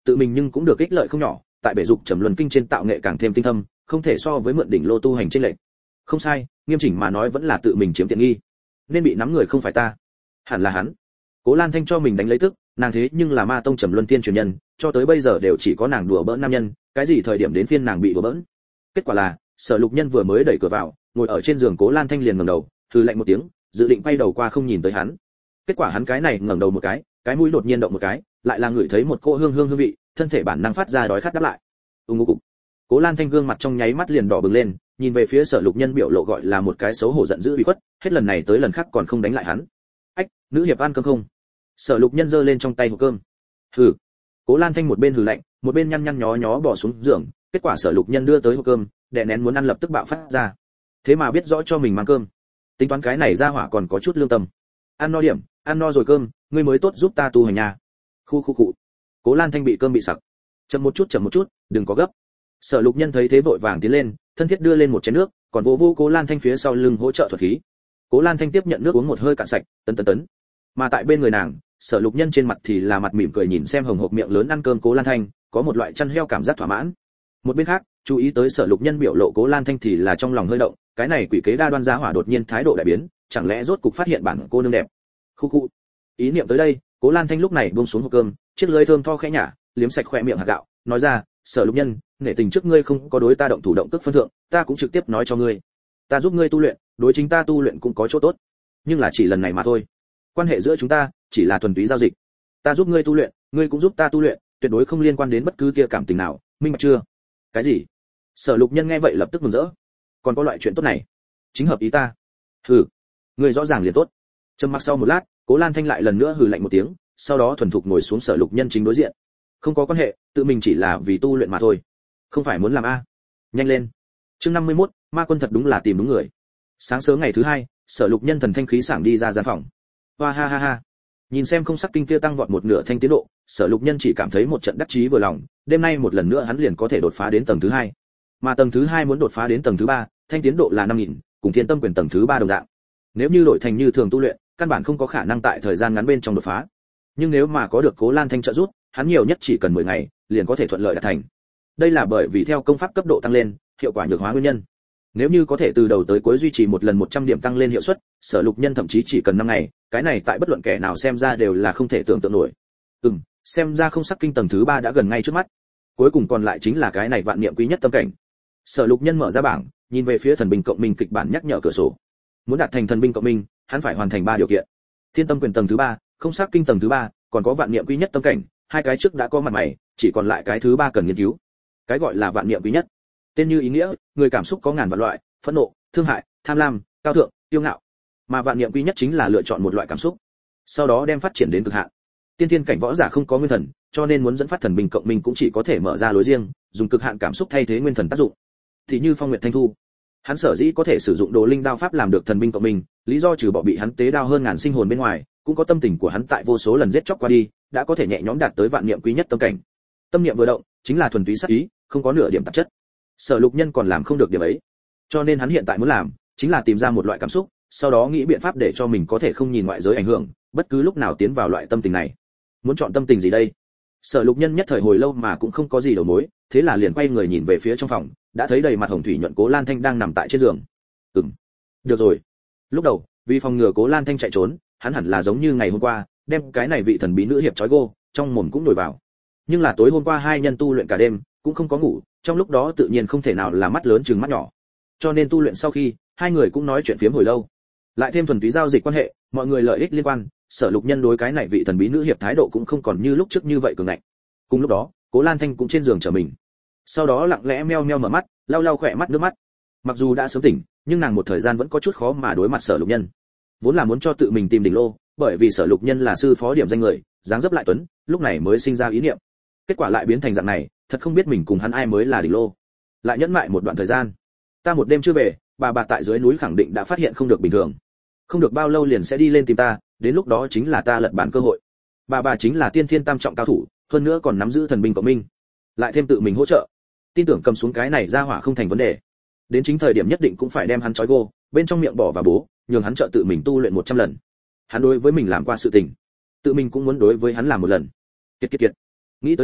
tự mình nhưng cũng được ích lợi không nhỏ, tại bể dục trầm luân kinh trên tạo nghệ càng thêm tinh thâm, không thể so với mượn đỉnh lô tu hành trên lệnh. Không sai, nghiêm chỉnh mà nói vẫn là tự mình chiếm tiện nghi, nên bị nắm người không phải ta, hẳn là hắn. Cố Lan Thanh cho mình đánh lấy tức, nàng thế nhưng là Ma tông trầm luân tiên truyền nhân, cho tới bây giờ đều chỉ có nàng đùa bỡn nam nhân, cái gì thời điểm đến phiên nàng bị đùa bỡn. Kết quả là, Sở Lục Nhân vừa mới đẩy cửa vào, ngồi ở trên giường Cố Lan Thanh liền ngẩng đầu, hừ lạnh một tiếng, dự định quay đầu qua không nhìn tới hắn. Kết quả hắn cái này ngẩng đầu một cái, cái mũi đột nhiên động một cái, lại là ngửi thấy một cỗ hương hương hương vị, thân thể bản năng phát ra đói khát đáp lại. Ung ngô cục. Cố Lan Thanh gương mặt trong nháy mắt liền đỏ bừng lên, nhìn về phía Sở Lục Nhân biểu lộ gọi là một cái xấu hổ giận dữ bị khuất, hết lần này tới lần khác còn không đánh lại hắn. Ách, nữ hiệp ăn cơm không? Sở Lục Nhân giơ lên trong tay hộp cơm. Hừ. Cố Lan Thanh một bên hừ lạnh, một bên nhăn nhăn nhó nhó bỏ xuống giường, kết quả Sở Lục Nhân đưa tới hộp cơm, đè nén muốn ăn lập tức bạo phát ra. Thế mà biết rõ cho mình mang cơm. Tính toán cái này ra hỏa còn có chút lương tâm. Ăn no điểm, ăn no rồi cơm, ngươi mới tốt giúp ta tu hành nhà. Khu khu cụ. Cố Lan Thanh bị cơm bị sặc. Chậm một chút chậm một chút, đừng có gấp. Sở Lục Nhân thấy thế vội vàng tiến lên, thân thiết đưa lên một chén nước, còn vỗ vỗ Cố Lan Thanh phía sau lưng hỗ trợ thuật khí. Cố Lan Thanh tiếp nhận nước uống một hơi cạn sạch, tấn tấn tấn. Mà tại bên người nàng, Sở Lục Nhân trên mặt thì là mặt mỉm cười nhìn xem hồng hộc miệng lớn ăn cơm Cố Lan Thanh, có một loại chăn heo cảm giác thỏa mãn. Một bên khác, chú ý tới Sở Lục Nhân biểu lộ Cố Lan Thanh thì là trong lòng hơi động, cái này quỷ kế đa đoan giá hỏa đột nhiên thái độ đại biến, chẳng lẽ rốt cục phát hiện bản cô nương đẹp. Khu khu. Ý niệm tới đây, Cố Lan Thanh lúc này buông xuống hộp cơm, chiếc lưỡi thơm tho khẽ nhả, liếm sạch khóe miệng hạt gạo, nói ra, Sở Lục Nhân, nể tình trước ngươi không có đối ta động thủ động tức phân thượng, ta cũng trực tiếp nói cho ngươi, ta giúp ngươi tu luyện, đối chính ta tu luyện cũng có chỗ tốt, nhưng là chỉ lần này mà thôi. Quan hệ giữa chúng ta chỉ là thuần túy giao dịch, ta giúp ngươi tu luyện, ngươi cũng giúp ta tu luyện, tuyệt đối không liên quan đến bất cứ kia cảm tình nào, minh bạch chưa? Cái gì? Sở Lục Nhân nghe vậy lập tức mừng rỡ, còn có loại chuyện tốt này, chính hợp ý ta. Hừ, ngươi rõ ràng liền tốt. Trầm mặc sau một lát, Cố Lan Thanh lại lần nữa hừ lạnh một tiếng, sau đó thuần thục ngồi xuống Sở Lục Nhân chính đối diện. Không có quan hệ, tự mình chỉ là vì tu luyện mà thôi, không phải muốn làm a. Nhanh lên. Chương năm mươi mốt, Ma Quân thật đúng là tìm đúng người. Sáng sớm ngày thứ hai, Sở Lục Nhân thần thanh khí sảng đi ra gian phòng. Hoa ha ha ha. Nhìn xem không sắc kinh kia tăng vọt một nửa thanh tiến độ, Sở Lục Nhân chỉ cảm thấy một trận đắc chí vừa lòng, đêm nay một lần nữa hắn liền có thể đột phá đến tầng thứ hai. Mà tầng thứ hai muốn đột phá đến tầng thứ ba, thanh tiến độ là năm nghìn, cùng Thiên Tâm Quyền tầng thứ ba đồng dạng. Nếu như đổi thành như thường tu luyện, căn bản không có khả năng tại thời gian ngắn bên trong đột phá. Nhưng nếu mà có được Cố Lan Thanh trợ giúp, hắn nhiều nhất chỉ cần mười ngày, liền có thể thuận lợi đạt thành. Đây là bởi vì theo công pháp cấp độ tăng lên, hiệu quả nhược hóa nguyên nhân. Nếu như có thể từ đầu tới cuối duy trì một lần một trăm điểm tăng lên hiệu suất, Sở Lục Nhân thậm chí chỉ cần năm ngày, cái này tại bất luận kẻ nào xem ra đều là không thể tưởng tượng nổi. Ừm, xem ra không sắc kinh tầng thứ ba đã gần ngay trước mắt. Cuối cùng còn lại chính là cái này vạn niệm quý nhất tâm cảnh. Sở Lục Nhân mở ra bảng, nhìn về phía thần binh cộng minh kịch bản nhắc nhở cửa sổ. Muốn đạt thành thần binh cộng minh, hắn phải hoàn thành ba điều kiện. Thiên Tâm Quyền tầng thứ ba, không sắc kinh tầng thứ ba, còn có vạn niệm quý nhất tâm cảnh, hai cái trước đã có mặt mày, chỉ còn lại cái thứ ba cần nghiên cứu. Cái gọi là vạn niệm quý nhất, tên như ý nghĩa, người cảm xúc có ngàn vạn loại, phẫn nộ, thương hại, tham lam, cao thượng, kiêu ngạo. Mà vạn niệm quý nhất chính là lựa chọn một loại cảm xúc, sau đó đem phát triển đến cực hạn. Tiên thiên cảnh võ giả không có nguyên thần, cho nên muốn dẫn phát thần binh cộng minh cũng chỉ có thể mở ra lối riêng, dùng cực hạn cảm xúc thay thế nguyên thần tác dụng. Thì như Phong Nguyệt Thanh Thu, hắn sở dĩ có thể sử dụng đồ linh đao pháp làm được thần binh cộng minh, lý do trừ bỏ bị hắn tế đao hơn ngàn sinh hồn bên ngoài, cũng có tâm tình của hắn tại vô số lần giết chóc qua đi, đã có thể nhẹ nhõm đạt tới vạn niệm quý nhất tâm cảnh. Tâm niệm vừa động, chính là thuần túy sát ý, không có nửa điểm tạp chất. Sở Lục Nhân còn làm không được điểm ấy, cho nên hắn hiện tại muốn làm, chính là tìm ra một loại cảm xúc, sau đó nghĩ biện pháp để cho mình có thể không nhìn ngoại giới ảnh hưởng, bất cứ lúc nào tiến vào loại tâm tình này. Muốn chọn tâm tình gì đây? Sở Lục Nhân nhất thời hồi lâu mà cũng không có gì đầu mối, thế là liền quay người nhìn về phía trong phòng, đã thấy đầy mặt hồng thủy nhuận Cố Lan Thanh đang nằm tại trên giường. Ừm, được rồi. Lúc đầu, vì phòng ngừa Cố Lan Thanh chạy trốn, hắn hẳn là giống như ngày hôm qua, đem cái này vị thần bí nữ hiệp trói gô, trong mồm cũng nổi vào. Nhưng là tối hôm qua hai nhân tu luyện cả đêm, cũng không có ngủ, trong lúc đó tự nhiên không thể nào là mắt lớn chừng mắt nhỏ. Cho nên tu luyện sau khi, hai người cũng nói chuyện phiếm hồi lâu. Lại thêm thuần túy giao dịch quan hệ, mọi người lợi ích liên quan, Sở Lục Nhân đối cái này vị thần bí nữ hiệp thái độ cũng không còn như lúc trước như vậy cường ngạnh. Cùng lúc đó, Cố Lan Thanh cũng trên giường trở mình. Sau đó lặng lẽ meo meo mở mắt, lau lau khỏe mắt nước mắt. Mặc dù đã sớm tỉnh, nhưng nàng một thời gian vẫn có chút khó mà đối mặt Sở Lục Nhân. Vốn là muốn cho tự mình tìm đỉnh lô, bởi vì Sở Lục Nhân là sư phó điểm danh người, dáng dấp lại tuấn, lúc này mới sinh ra ý niệm. Kết quả lại biến thành dạng này, thật không biết mình cùng hắn ai mới là đỉnh lô. Lại nhẫn mại một đoạn thời gian, ta một đêm chưa về, bà bà tại dưới núi khẳng định đã phát hiện không được bình thường. Không được bao lâu liền sẽ đi lên tìm ta, đến lúc đó chính là ta lật bản cơ hội. Bà bà chính là tiên thiên tam trọng cao thủ, hơn nữa còn nắm giữ thần binh cộng minh, lại thêm tự mình hỗ trợ, tin tưởng cầm xuống cái này ra hỏa không thành vấn đề. Đến chính thời điểm nhất định cũng phải đem hắn trói gô, bên trong miệng bỏ vào bố, nhường hắn trợ tự mình tu luyện một trăm lần. Hắn đối với mình làm qua sự tình, tự mình cũng muốn đối với hắn làm một lần. Kiệt kiệt kiệt. Nghĩ tới đây,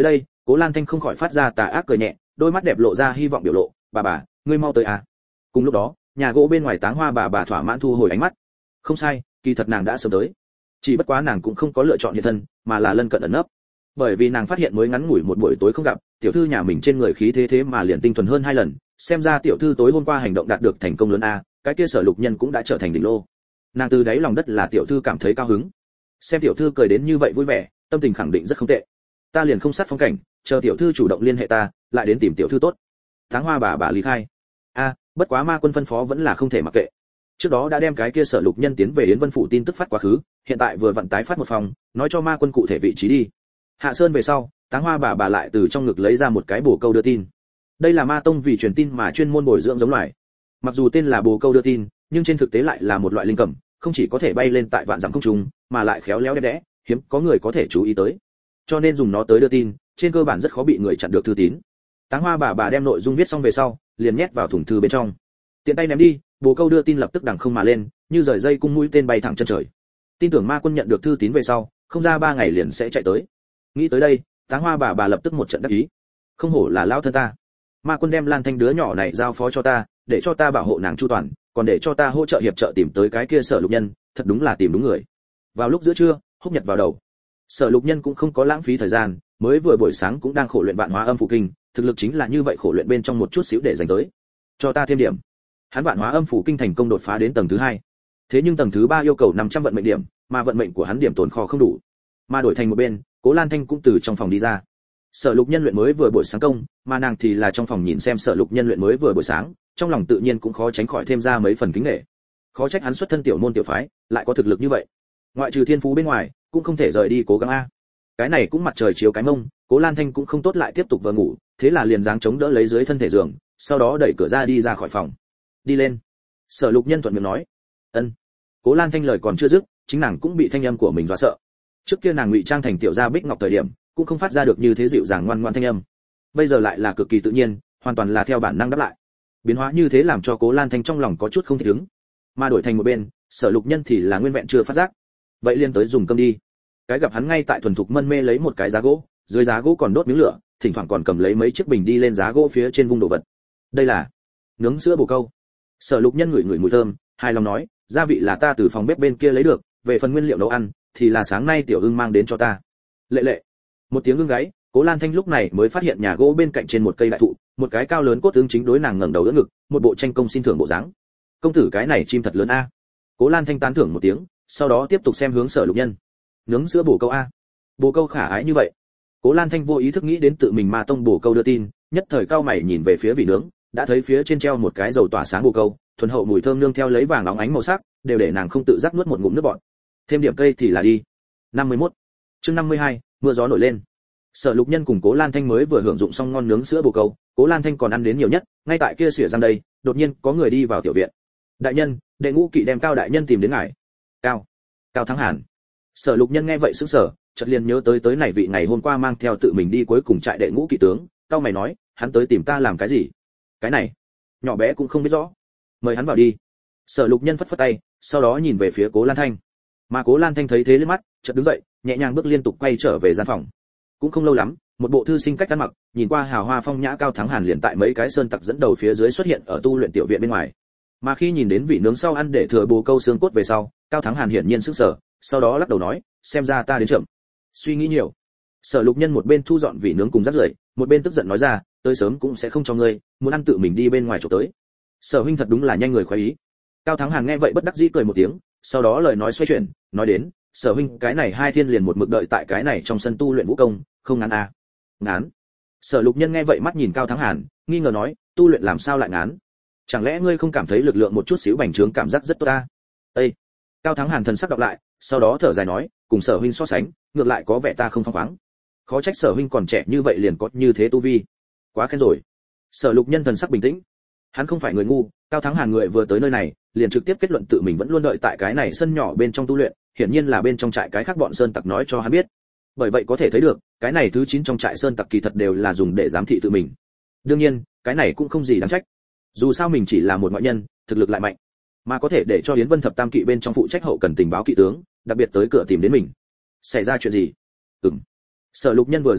Cố Lan Thanh không khỏi phát ra tà ác cười nhẹ, đôi mắt đẹp lộ ra hy vọng biểu lộ, bà bà, ngươi mau tới à. Cùng lúc đó, nhà gỗ bên ngoài Táng Hoa bà bà thỏa mãn thu hồi ánh mắt. Không sai, kỳ thật nàng đã sớm tới, chỉ bất quá nàng cũng không có lựa chọn hiện thân, mà là lân cận ẩn nấp. Bởi vì nàng phát hiện mới ngắn ngủi một buổi tối không gặp, tiểu thư nhà mình trên người khí thế thế mà liền tinh thuần hơn hai lần, xem ra tiểu thư tối hôm qua hành động đạt được thành công lớn a, cái kia Sở Lục Nhân cũng đã trở thành đỉnh lô. Nàng từ đáy lòng đất là tiểu thư cảm thấy cao hứng. Xem tiểu thư cười đến như vậy vui vẻ, tâm tình khẳng định rất không tệ. Ta liền không sát phong cảnh, chờ tiểu thư chủ động liên hệ ta, lại đến tìm tiểu thư tốt. Táng Hoa bà bà lý khai. A, bất quá ma quân phân phó vẫn là không thể mặc kệ. Trước đó đã đem cái kia Sở Lục Nhân tiến về Yến Vân phủ tin tức phát quá khứ, hiện tại vừa vận tái phát một phòng, nói cho ma quân cụ thể vị trí đi. Hạ Sơn về sau, Táng Hoa bà bà lại từ trong ngực lấy ra một cái bồ câu đưa tin. Đây là ma tông vì truyền tin mà chuyên môn bồi dưỡng giống loài. Mặc dù tên là bồ câu đưa tin, nhưng trên thực tế lại là một loại linh cầm, không chỉ có thể bay lên tại vạn dặm không trung, mà lại khéo léo đẹp đẽ, hiếm có người có thể chú ý tới. Cho nên dùng nó tới đưa tin, trên cơ bản rất khó bị người chặn được thư tín. Táng Hoa bà bà đem nội dung viết xong về sau, liền nhét vào thùng thư bên trong. Tiện tay ném đi, bồ câu đưa tin lập tức đằng không mà lên, như rời dây cung mũi tên bay thẳng chân trời. Tin tưởng ma quân nhận được thư tín về sau, không ra ba ngày liền sẽ chạy tới. Nghĩ tới đây, Táng Hoa bà bà lập tức một trận đắc ý. Không hổ là lão thân ta. Ma quân đem Lan Thanh đứa nhỏ này giao phó cho ta, để cho ta bảo hộ nàng chu toàn, còn để cho ta hỗ trợ hiệp trợ tìm tới cái kia Sở Lục Nhân, thật đúng là tìm đúng người. Vào lúc giữa trưa, húc nhật vào đầu. Sở Lục Nhân cũng không có lãng phí thời gian, mới vừa buổi sáng cũng đang khổ luyện Vạn Hóa Âm Phủ Kinh, thực lực chính là như vậy khổ luyện bên trong một chút xíu để dành tới. Cho ta thêm điểm. Hắn Vạn Hóa Âm Phủ Kinh thành công đột phá đến tầng thứ hai. Thế nhưng tầng thứ ba yêu cầu năm trăm vận mệnh điểm, mà vận mệnh của hắn điểm tồn kho không đủ. Mà đổi thành một bên, Cố Lan Thanh cũng từ trong phòng đi ra. Sở Lục Nhân luyện mới vừa buổi sáng công, mà nàng thì là trong phòng nhìn xem Sở Lục Nhân luyện mới vừa buổi sáng, trong lòng tự nhiên cũng khó tránh khỏi thêm ra mấy phần kính nể. Khó trách hắn xuất thân tiểu môn tiểu phái, lại có thực lực như vậy. Ngoại trừ thiên phú bên ngoài, cũng không thể rời đi cố gắng a. Cái này cũng mặt trời chiếu cái mông, Cố Lan Thanh cũng không tốt lại tiếp tục vờ ngủ, thế là liền giáng chống đỡ lấy dưới thân thể giường, sau đó đẩy cửa ra đi ra khỏi phòng. Đi lên. Sở Lục Nhân thuận miệng nói. Ân. Cố Lan Thanh lời còn chưa dứt, chính nàng cũng bị thanh âm của mình dọa sợ. Trước kia nàng ngụy trang thành tiểu gia Bích Ngọc thời điểm, cũng không phát ra được như thế dịu dàng ngoan ngoãn thanh âm. Bây giờ lại là cực kỳ tự nhiên, hoàn toàn là theo bản năng đáp lại. Biến hóa như thế làm cho Cố Lan Thanh trong lòng có chút không thích ứng. Mà đổi thành một bên, Sở Lục Nhân thì là nguyên vẹn chưa phát giác. Vậy liên tới dùng cơm đi. Cái gặp hắn ngay tại thuần thục mân mê lấy một cái giá gỗ, dưới giá gỗ còn đốt miếng lửa, thỉnh thoảng còn cầm lấy mấy chiếc bình đi lên giá gỗ phía trên vung đồ vật. Đây là nướng sữa bồ câu. Sở Lục Nhân ngửi ngửi mùi thơm, hài lòng nói, gia vị là ta từ phòng bếp bên kia lấy được, về phần nguyên liệu nấu ăn thì là sáng nay tiểu ưng mang đến cho ta. Lệ lệ. Một tiếng ưng gáy, Cố Lan Thanh lúc này mới phát hiện nhà gỗ bên cạnh trên một cây đại thụ, một cái cao lớn cốt ưng chính đối nàng ngẩng đầu đỡ ngực, một bộ tranh công xin thưởng bộ dáng. Công tử cái này chim thật lớn a. Cố Lan Thanh tán thưởng một tiếng, sau đó tiếp tục xem hướng Sở Lục Nhân. Nướng sữa bồ câu a. Bồ câu khả ái như vậy. Cố Lan Thanh vô ý thức nghĩ đến tự mình ma tông bồ câu đưa tin, nhất thời cao mày nhìn về phía vị nướng, đã thấy phía trên treo một cái dầu tỏa sáng bồ câu, thuần hậu mùi thơm nương theo lấy vàng óng ánh màu sắc, đều để nàng không tự giác nuốt một ngụm nước bọt. Thêm điểm cây thì là đi. năm mươi mốt. Chương năm mươi hai, mưa gió nổi lên. Sở Lục Nhân cùng Cố Lan Thanh mới vừa hưởng dụng xong ngon nướng sữa bồ câu, Cố Lan Thanh còn ăn đến nhiều nhất, ngay tại kia xỉa răng đây, đột nhiên có người đi vào tiểu viện. Đại nhân, đệ ngũ kỵ đem Cao đại nhân tìm đến ngài. Cao? Cao Thắng Hàn. Sở Lục Nhân nghe vậy sững sờ, chợt liền nhớ tới tới này vị ngày hôm qua mang theo tự mình đi cuối cùng trại đệ ngũ kỵ tướng, Cao mày nói, hắn tới tìm ta làm cái gì? Cái này, nhỏ bé cũng không biết rõ. Mời hắn vào đi. Sở Lục Nhân phất phất tay, sau đó nhìn về phía Cố Lan Thanh. Mà Cố Lan Thanh thấy thế liếc mắt, chợt đứng dậy, nhẹ nhàng bước liên tục quay trở về gian phòng. Cũng không lâu lắm, một bộ thư sinh cách ăn mặc, nhìn qua hào hoa phong nhã Cao Thắng Hàn liền tại mấy cái sơn tặc dẫn đầu phía dưới xuất hiện ở tu luyện tiểu viện bên ngoài. Mà khi nhìn đến vị nướng sau ăn để thừa bồ câu xương cốt về sau, Cao Thắng Hàn hiển nhiên sững sờ, sau đó lắc đầu nói, xem ra ta đến chậm. Suy nghĩ nhiều. Sở Lục Nhân một bên thu dọn vị nướng cùng rác rưởi, một bên tức giận nói ra, tới sớm cũng sẽ không cho ngươi, muốn ăn tự mình đi bên ngoài chỗ tới. Sở huynh thật đúng là nhanh người khoái ý. Cao Thắng Hàn nghe vậy bất đắc dĩ cười một tiếng, sau đó lời nói xoay chuyển, nói đến, Sở huynh cái này hai thiên liền một mực đợi tại cái này trong sân tu luyện vũ công, không ngán à? Ngán. Sở Lục Nhân nghe vậy mắt nhìn Cao Thắng Hàn, nghi ngờ nói, tu luyện làm sao lại ngán? Chẳng lẽ ngươi không cảm thấy lực lượng một chút xíu bành trướng cảm giác rất tốt ta? Ê! Cao Thắng Hàn thần sắc đọc lại, sau đó thở dài nói, cùng Sở huynh so sánh, ngược lại có vẻ ta không phăng khoáng. Khó trách Sở huynh còn trẻ như vậy liền có như thế tu vi. Quá khen rồi. Sở Lục Nhân thần sắc bình tĩnh. Hắn không phải người ngu, Cao Thắng Hàn người vừa tới nơi này, liền trực tiếp kết luận tự mình vẫn luôn đợi tại cái này sân nhỏ bên trong tu luyện, hiển nhiên là bên trong trại cái khác bọn sơn tặc nói cho hắn biết. Bởi vậy có thể thấy được, cái này thứ chín trong trại sơn tặc kỳ thật đều là dùng để giám thị tự mình. Đương nhiên, cái này cũng không gì đáng trách. Dù sao mình chỉ là một ngoại nhân, thực lực lại mạnh, mà có thể để cho Yến Vân thập tam kỵ bên trong phụ trách hậu cần tình báo kỵ tướng, đặc biệt tới cửa tìm đến mình. Xảy ra chuyện gì? Ừm. Sở Lục Nhân vừa dứt lời,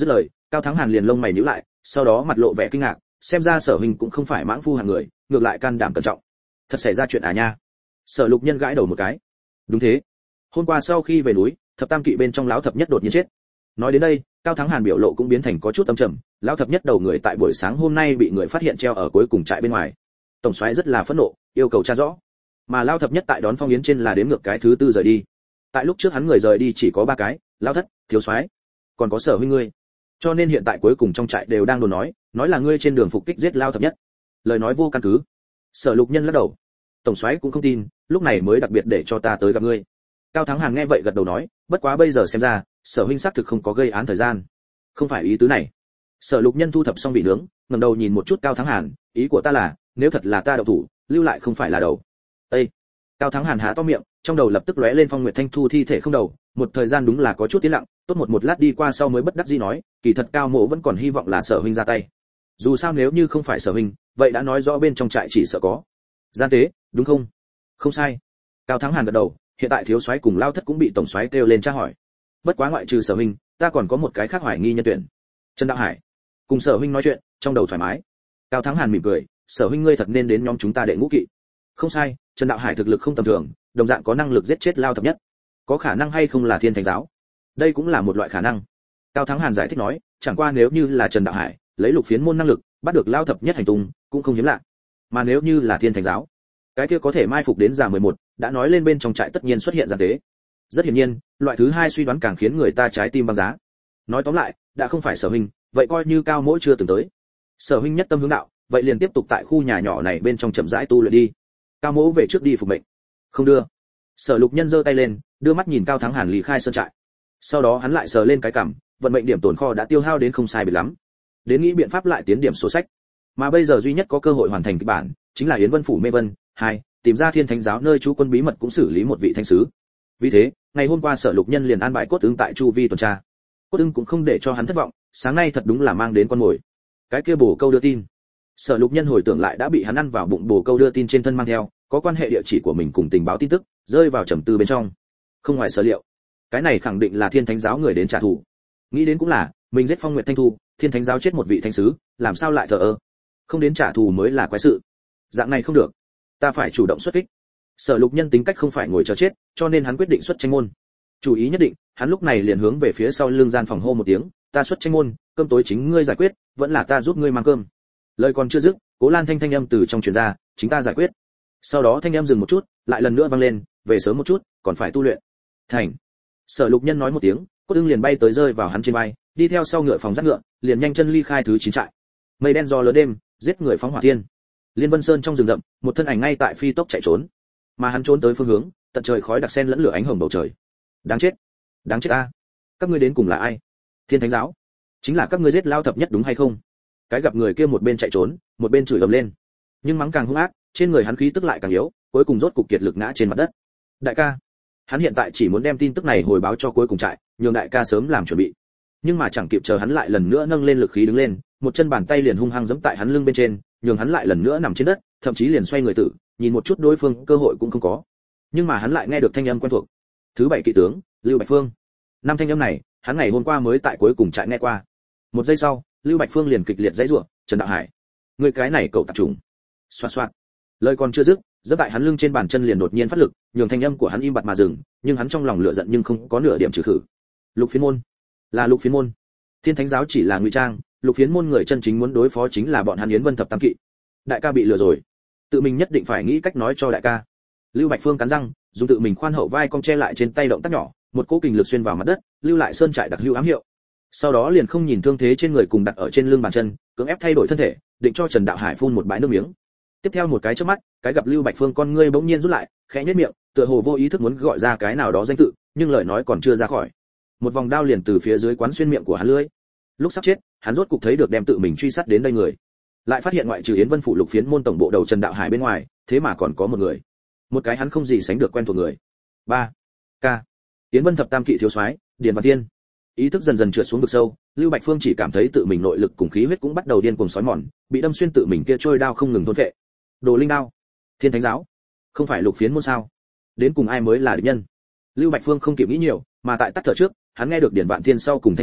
Cao Thắng Hàn liền lông mày nhíu lại, sau đó mặt lộ vẻ kinh ngạc, xem ra Sở huynh cũng không phải mãng phu hạng người, ngược lại can đảm cẩn trọng. Thật xảy ra chuyện à nha? Sở Lục Nhân gãi đầu một cái. Đúng thế. Hôm qua sau khi về núi, thập tam kỵ bên trong lão thập nhất đột nhiên chết. Nói đến đây, Cao Thắng Hàn biểu lộ cũng biến thành có chút âm trầm, lão thập nhất đầu người tại buổi sáng hôm nay bị người phát hiện treo ở cuối cùng trại bên ngoài. Tổng soái rất là phẫn nộ, yêu cầu tra rõ. Mà lão thập nhất tại đón phong yến trên là đếm ngược cái thứ tư rời đi. Tại lúc trước hắn người rời đi chỉ có ba cái, lão thất, thiếu soái, còn có Sở huynh ngươi. Cho nên hiện tại cuối cùng trong trại đều đang đồn nói, nói là ngươi trên đường phục kích giết lão thập nhất. Lời nói vô căn cứ. Sở Lục Nhân lắc đầu. Tổng soái cũng không tin, lúc này mới đặc biệt để cho ta tới gặp ngươi. Cao Thắng Hàn nghe vậy gật đầu nói, bất quá bây giờ xem ra, Sở huynh xác thực không có gây án thời gian. Không phải ý tứ này. Sở Lục Nhân thu thập xong vị nướng, ngẩng đầu nhìn một chút Cao Thắng Hàn, ý của ta là, nếu thật là ta động thủ, lưu lại không phải là đầu. Ê! Cao Thắng Hàn há to miệng, trong đầu lập tức lóe lên Phong Nguyệt Thanh Thu thi thể không đầu, một thời gian đúng là có chút tiến lặng, tốt một một lát đi qua sau mới bất đắc dĩ nói, kỳ thật Cao Mộ vẫn còn hy vọng là Sở huynh ra tay. Dù sao nếu như không phải Sở huynh, vậy đã nói rõ bên trong trại chỉ sợ có gian tế, đúng không? Không sai. Cao Thắng Hàn gật đầu, hiện tại thiếu soái cùng lao thất cũng bị tổng soái kêu lên tra hỏi. Bất quá ngoại trừ Sở huynh, ta còn có một cái khác hoài nghi nhân tuyển. Trần Đạo Hải. Cùng Sở huynh nói chuyện, trong đầu thoải mái. Cao Thắng Hàn mỉm cười, Sở huynh ngươi thật nên đến nhóm chúng ta đệ ngũ kỵ. Không sai, Trần Đạo Hải thực lực không tầm thường, đồng dạng có năng lực giết chết lao thập nhất. Có khả năng hay không là Thiên Thánh giáo? Đây cũng là một loại khả năng. Cao Thắng Hàn giải thích nói, chẳng qua nếu như là Trần Đạo Hải, lấy lục phiến môn năng lực, bắt được lao thập nhất hành tung, cũng không hiếm lạ. Mà nếu như là Thiên Thánh giáo, cái kia có thể mai phục đến già mười một, đã nói lên bên trong trại tất nhiên xuất hiện gian tế. Rất hiển nhiên, loại thứ hai suy đoán càng khiến người ta trái tim băng giá. Nói tóm lại, đã không phải Sở huynh, vậy coi như Cao Mỗ chưa từng tới. Sở huynh nhất tâm hướng đạo, vậy liền tiếp tục tại khu nhà nhỏ này bên trong chậm rãi tu luyện đi. Cao Mỗ về trước đi phục mệnh. Không đưa. Sở Lục Nhân giơ tay lên, đưa mắt nhìn Cao Thắng Hàn lý khai sơn trại. Sau đó hắn lại sờ lên cái cằm, vận mệnh điểm tồn kho đã tiêu hao đến không sai biệt lắm. Đến nghĩ biện pháp lại tiến điểm sổ sách. Mà bây giờ duy nhất có cơ hội hoàn thành kịch bản, chính là Yến Vân phủ Mê Vân, hai, tìm ra Thiên Thánh giáo nơi trú quân bí mật cũng xử lý một vị thánh sứ. Vì thế, ngày hôm qua Sở Lục Nhân liền an bài Cốt Ưng tại chu vi tuần tra. Cốt Ưng cũng không để cho hắn thất vọng, sáng nay thật đúng là mang đến con mồi. Cái kia bổ câu đưa tin. Sở Lục Nhân hồi tưởng lại đã bị hắn ăn vào bụng bổ câu đưa tin trên thân mang theo, có quan hệ địa chỉ của mình cùng tình báo tin tức, rơi vào trầm tư bên trong. Không ngoài sở liệu, cái này khẳng định là Thiên Thánh giáo người đến trả thù. Nghĩ đến cũng là, mình giết Phong Nguyệt Thanh Thu, Thiên Thánh giáo chết một vị thánh sứ, làm sao lại thờ ơ? Không đến trả thù mới là quái sự. Dạng này không được, ta phải chủ động xuất kích. Sở Lục Nhân tính cách không phải ngồi chờ chết, cho nên hắn quyết định xuất tranh môn. Chủ ý nhất định, hắn lúc này liền hướng về phía sau lưng gian phòng hô một tiếng, ta xuất tranh môn, cơm tối chính ngươi giải quyết, vẫn là ta giúp ngươi mang cơm. Lời còn chưa dứt, Cố Lan Thanh thanh âm từ trong truyền ra, chính ta giải quyết. Sau đó thanh âm dừng một chút, lại lần nữa vang lên, về sớm một chút, còn phải tu luyện. Thành. Sở Lục Nhân nói một tiếng, Cốt Ưng liền bay tới rơi vào hắn trên vai, đi theo sau ngựa phòng dắt ngựa, liền nhanh chân ly khai thứ chín trại. Mây đen gió lớn đêm, giết người phóng hỏa thiên. Liên Vân Sơn trong rừng rậm, một thân ảnh ngay tại phi tốc chạy trốn. Mà hắn trốn tới phương hướng, tận trời khói đặc sen lẫn lửa ánh hồng bầu trời. Đáng chết, đáng chết a! Các ngươi đến cùng là ai? Thiên Thánh giáo? Chính là các ngươi giết lao thập nhất đúng hay không? Cái gặp người kia một bên chạy trốn, một bên chửi ầm lên. Nhưng mắng càng hung ác, trên người hắn khí tức lại càng yếu, cuối cùng rốt cục kiệt lực ngã trên mặt đất. Đại ca, hắn hiện tại chỉ muốn đem tin tức này hồi báo cho cuối cùng trại, nhường đại ca sớm làm chuẩn bị. Nhưng mà chẳng kịp chờ hắn lại lần nữa nâng lên lực khí đứng lên, một chân bàn tay liền hung hăng giẫm tại hắn lưng bên trên, nhường hắn lại lần nữa nằm trên đất, thậm chí liền xoay người tử, nhìn một chút đối phương cơ hội cũng không có. Nhưng mà hắn lại nghe được thanh âm quen thuộc. Thứ bảy kỵ tướng, Lưu Bạch Phương. Năm thanh âm này, hắn ngày hôm qua mới tại cuối cùng trại nghe qua. Một giây sau, Lưu Bạch Phương liền kịch liệt giãy giụa, "Trần Đạo Hải, ngươi cái này cậu tạp trùng." Xoạt xoạt. Lời còn chưa dứt, giẫm tại hắn lưng trên bàn chân liền đột nhiên phát lực, nhường thanh âm của hắn im bặt mà dừng, nhưng hắn trong lòng lửa giận nhưng không có nửa điểm trừ khử. Lục Phiến môn, là Lục Phiến môn. Thiên Thánh giáo chỉ là ngụy trang, Lục Phiến môn người chân chính muốn đối phó chính là bọn hắn Yến Vân thập tam kỵ. Đại ca bị lừa rồi, tự mình nhất định phải nghĩ cách nói cho đại ca. Lưu Bạch Phương cắn răng, dùng tự mình khoan hậu vai cong che lại trên tay động tác nhỏ, một cỗ kình lực xuyên vào mặt đất, lưu lại sơn trại đặc hữu ám hiệu. Sau đó liền không nhìn thương thế trên người cùng đặt ở trên lưng bàn chân, cưỡng ép thay đổi thân thể, định cho Trần Đạo Hải phun một bãi nước miếng. Tiếp theo một cái chớp mắt, cái gặp Lưu Bạch Phương con ngươi bỗng nhiên rút lại, khẽ nhếch miệng, tựa hồ vô ý thức muốn gọi ra cái nào đó danh tự, nhưng lời nói còn chưa ra khỏi. Một vòng đao liền từ phía dưới quán xuyên miệng của hắn lưỡi. Lúc sắp chết, hắn rốt cục thấy được đem tự mình truy sát đến đây người. Lại phát hiện ngoại trừ Yến Vân phủ Lục Phiến môn tổng bộ đầu Trần Đạo Hải bên ngoài, thế mà còn có một người. Một cái hắn không gì sánh được quen thuộc người. ba K. Yến Vân thập tam kỵ thiếu soái, Điền Văn Thiên. Ý thức dần dần trượt xuống vực sâu, Lưu Bạch Phương chỉ cảm thấy tự mình nội lực cùng khí huyết cũng bắt đầu điên cuồng sói mòn, bị đâm xuyên tự mình kia trôi đao không ngừng thôn phệ. Đồ linh đao, Thiên Thánh giáo, không phải Lục Phiến môn sao? Đến cùng ai mới là địch nhân? Lưu Bạch Phương không kịp nghĩ nhiều, mà tại tắt thở trước, hắn nghe được Điền Vạn Thiên sau cùng thanh âm,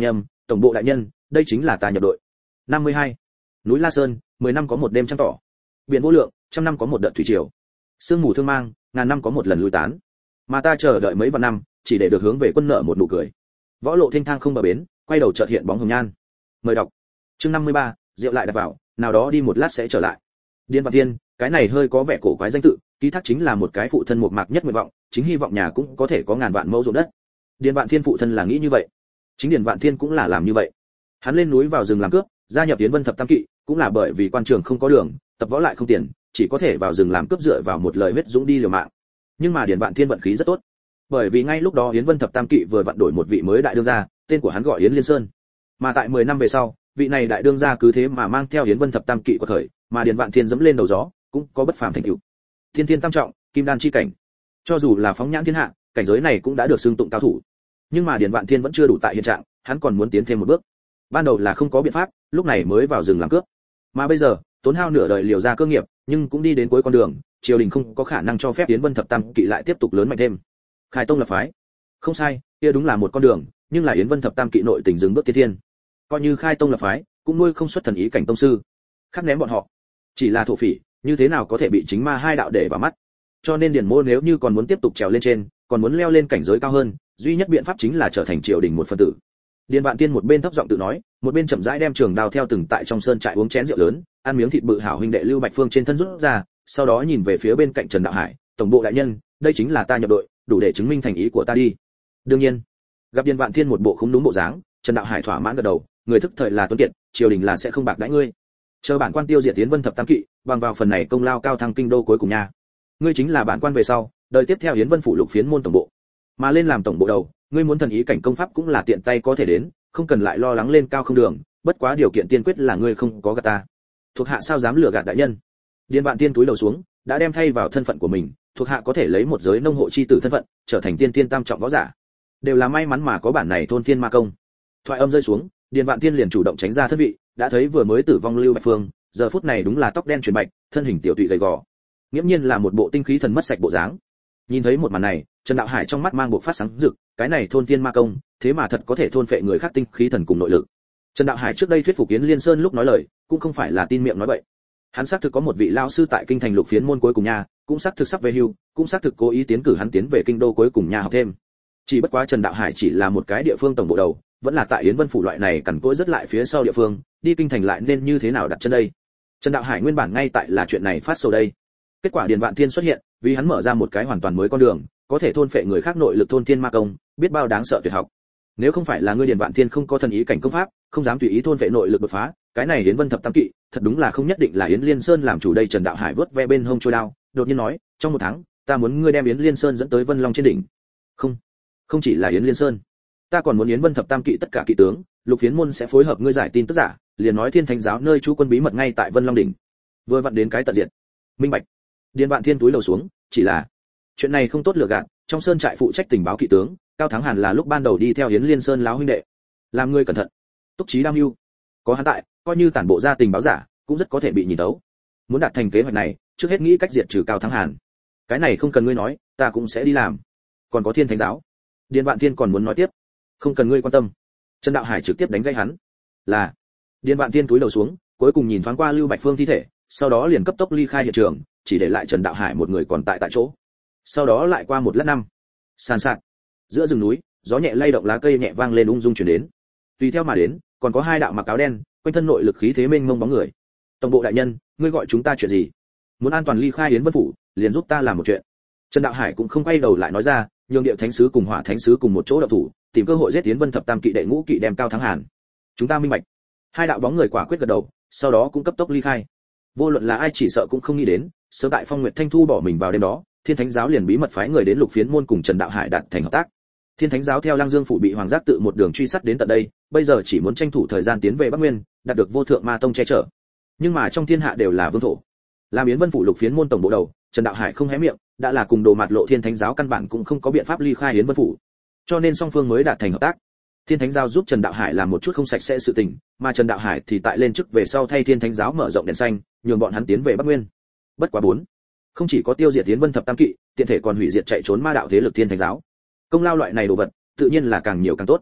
tổng bộ đại nhân, đây chính là ta nhập đội. năm mươi hai. Núi La Sơn, mười năm có một đêm trăng tỏ. Biển vô lượng, trăm năm có một đợt thủy triều. Sương mù thương mang, ngàn năm có một lần lui tán. Mà ta chờ đợi mấy vạn năm, chỉ để được hướng về quân nợ một nụ cười. Võ lộ thênh thang không bờ bến, quay đầu chợt hiện bóng hồng nhan. Mời đọc. Chương năm mươi ba, rượu lại đặt vào, nào đó đi một lát sẽ trở lại. Điền Vạn Thiên, cái này hơi có vẻ cổ quái danh tự, ký thác chính là một cái phụ thân một mạc nhất nguyện vọng, chính hy vọng nhà cũng có thể có ngàn vạn mẫu ruộng đất. Điền Vạn Thiên phụ thân là nghĩ như vậy, chính Điền Vạn Thiên cũng là làm như vậy. Hắn lên núi vào rừng làm cướp, gia nhập Yến Vân Thập Tam Kỵ, cũng là bởi vì quan trường không có đường, tập võ lại không tiền, chỉ có thể vào rừng làm cướp dựa vào một lời huyết dũng đi liều mạng. Nhưng mà Điền Vạn Thiên vận khí rất tốt, bởi vì ngay lúc đó Yến Vân Thập Tam Kỵ vừa vặn đổi một vị mới đại đương gia, tên của hắn gọi Yến Liên Sơn. Mà tại mười năm về sau, vị này đại đương gia cứ thế mà mang theo Yến Vân Thập Tam Kỵ của thời, mà Điền Vạn Thiên dẫm lên đầu gió, cũng có bất phàm thành tựu. Thiên thiên tam trọng, kim đan chi cảnh. Cho dù là phóng nhãn thiên hạ, cảnh giới này cũng đã được xưng tụng cao thủ. Nhưng mà Điền Vạn Thiên vẫn chưa đủ tại hiện trạng, hắn còn muốn tiến thêm một bước. Ban đầu là không có biện pháp, lúc này mới vào rừng làm cướp. Mà bây giờ, tốn hao nửa đời liều ra cơ nghiệp, nhưng cũng đi đến cuối con đường, triều đình không có khả năng cho phép Yến Vân Thập Tam Kỵ lại tiếp tục lớn mạnh thêm. Khai tông lập phái. Không sai, kia đúng là một con đường, nhưng là Yến Vân Thập Tam Kỵ nội tình dừng bước tiên thiên. Coi như khai tông lập phái, cũng nuôi không xuất thần ý cảnh tông sư. Khắc ném bọn họ, chỉ là thổ phỉ, như thế nào có thể bị chính ma hai đạo để vào mắt. Cho nên Điền Mô nếu như còn muốn tiếp tục trèo lên trên, còn muốn leo lên cảnh giới cao hơn, duy nhất biện pháp chính là trở thành triều đình một phần tử. Điền Vạn Tiên một bên thấp giọng tự nói, một bên chậm rãi đem trường đao theo từng tại trong sơn trại uống chén rượu lớn, ăn miếng thịt bự hảo huynh đệ Lưu Bạch Phương trên thân rút ra, sau đó nhìn về phía bên cạnh Trần Đạo Hải, tổng bộ đại nhân, đây chính là ta nhập đội, đủ để chứng minh thành ý của ta đi. Đương nhiên, gặp Điền Vạn Thiên một bộ không đúng bộ dáng, Trần Đạo Hải thỏa mãn gật đầu, người thức thời là tuấn kiệt, triều đình là sẽ không bạc đãi ngươi. Chờ bản quan tiêu diệt Yến Vân Thập Tam Kỵ, bằng vào phần này công lao cao thăng kinh đô cuối cùng nha. Ngươi chính là bản quan về sau, đời tiếp theo Yến Vân phủ lục phiến môn tổng bộ. Mà lên làm tổng bộ đầu, ngươi muốn thần ý cảnh công pháp cũng là tiện tay có thể đến, không cần lại lo lắng lên cao không đường, bất quá điều kiện tiên quyết là ngươi không có gạt ta. Thuộc hạ sao dám lừa gạt đại nhân. Điền Vạn Tiên túi đầu xuống, đã đem thay vào thân phận của mình, thuộc hạ có thể lấy một giới nông hộ chi tử thân phận, trở thành tiên tiên tam trọng võ giả. Đều là may mắn mà có bản này thôn tiên ma công. Thoại âm rơi xuống, Điền Vạn Tiên liền chủ động tránh ra thân vị, đã thấy vừa mới tử vong Lưu Bạch Phương, giờ phút này đúng là tóc đen chuyển bạch, thân hình tiểu tụy gầy gò, nghiễm nhiên là một bộ tinh khí thần mất sạch bộ dáng. Nhìn thấy một màn này, Trần Đạo Hải trong mắt mang bộ phát sáng rực, cái này thôn tiên ma công, thế mà thật có thể thôn phệ người khác tinh khí thần cùng nội lực. Trần Đạo Hải trước đây thuyết phục Yến Liên Sơn lúc nói lời, cũng không phải là tin miệng nói bậy. Hắn xác thực có một vị lao sư tại kinh thành lục phiến môn cuối cùng nha, cũng xác thực sắp về hưu, cũng xác thực cố ý tiến cử hắn tiến về kinh đô cuối cùng nha học thêm. Chỉ bất quá Trần Đạo Hải chỉ là một cái địa phương tổng bộ đầu, vẫn là tại Yến Vân phủ loại này cằn cỗi rất lại phía sau địa phương, đi kinh thành lại nên như thế nào đặt chân đây. Trần Đạo Hải nguyên bản ngay tại là chuyện này phát sầu đây. Kết quả Điền Vạn Thiên xuất hiện, vì hắn mở ra một cái hoàn toàn mới con đường, có thể thôn phệ người khác nội lực thôn thiên ma công, biết bao đáng sợ tuyệt học. Nếu không phải là ngươi Điền Vạn Thiên không có thần ý cảnh công pháp, không dám tùy ý thôn phệ nội lực đột phá, cái này Yến Vân Thập Tam Kỵ, thật đúng là không nhất định là Yến Liên Sơn làm chủ đây. Trần Đạo Hải vớt ve bên hông trôi đao, đột nhiên nói, trong một tháng, ta muốn ngươi đem Yến Liên Sơn dẫn tới Vân Long trên đỉnh. Không, không chỉ là Yến Liên Sơn, ta còn muốn Yến Vân Thập Tam Kỵ tất cả kỵ tướng, lục phiến môn sẽ phối hợp ngươi giải tin tức giả, liền nói Thiên Thánh giáo nơi chú quân bí mật ngay tại Vân Long đỉnh. Vừa vặn đến cái tận diệt. Minh bạch. Điền Vạn Thiên túi đầu xuống, chỉ là chuyện này không tốt lừa gạt, trong sơn trại phụ trách tình báo kỵ tướng, Cao Thắng Hàn là lúc ban đầu đi theo Yến Liên Sơn láo huynh đệ. Làm ngươi cẩn thận. Túc Chí Đam Hưu, có hắn tại, coi như tản bộ ra tình báo giả, cũng rất có thể bị nhìn tấu. Muốn đạt thành kế hoạch này, trước hết nghĩ cách diệt trừ Cao Thắng Hàn. Cái này không cần ngươi nói, ta cũng sẽ đi làm. Còn có Thiên Thánh giáo. Điền Vạn Thiên còn muốn nói tiếp. Không cần ngươi quan tâm. Trần Đạo Hải trực tiếp đánh gãy hắn. Là. Điền Vạn Thiên túi đầu xuống, cuối cùng nhìn thoáng qua Lưu Bạch Phương thi thể, sau đó liền cấp tốc ly khai hiện trường, chỉ để lại Trần Đạo Hải một người còn tại tại chỗ. Sau đó lại qua một lát năm, sàn sạt, giữa rừng núi, gió nhẹ lay động lá cây nhẹ vang lên ung dung truyền đến. Tùy theo mà đến, còn có hai đạo mặc áo đen, quanh thân nội lực khí thế mênh mông bóng người. Tổng bộ đại nhân, ngươi gọi chúng ta chuyện gì? Muốn an toàn ly khai Yến Vân phủ, liền giúp ta làm một chuyện. Trần Đạo Hải cũng không quay đầu lại nói ra, nhường Điệu Thánh sứ cùng Hỏa Thánh sứ cùng một chỗ động thủ, tìm cơ hội giết Yến Vân Thập Tam Kỵ đệ ngũ kỵ đem Cao Thắng Hàn. Chúng ta minh bạch. Hai đạo bóng người quả quyết gật đầu, sau đó cũng cấp tốc ly khai. Vô luận là ai chỉ sợ cũng không nghĩ đến, sớm tại Phong Nguyệt Thanh thu bỏ mình vào đêm đó, Thiên Thánh giáo liền bí mật phái người đến lục phiến môn cùng Trần Đạo Hải đạt thành hợp tác. Thiên Thánh giáo theo Lăng Dương phủ bị Hoàng Giác tự một đường truy sát đến tận đây, bây giờ chỉ muốn tranh thủ thời gian tiến về Bắc Nguyên, đạt được Vô Thượng Ma tông che chở. Nhưng mà trong thiên hạ đều là vương thổ. Làm Yến Vân phủ lục phiến môn tổng bộ đầu, Trần Đạo Hải không hé miệng, đã là cùng đồ mặt lộ Thiên Thánh giáo căn bản cũng không có biện pháp ly khai Yến Vân phủ. Cho nên song phương mới đạt thành hợp tác. Thiên Thánh giáo giúp Trần Đạo Hải làm một chút không sạch sẽ sự tình, mà Trần Đạo Hải thì tại lên chức về sau thay Thiên Thánh giáo mở rộng đèn xanh, nhường bọn hắn tiến về Bắc Nguyên. Bất quá bốn, không chỉ có tiêu diệt Yến Vân Thập Tam Kỵ, tiện thể còn hủy diệt chạy trốn ma đạo thế lực Thiên Thánh giáo. Công lao loại này đồ vật, tự nhiên là càng nhiều càng tốt.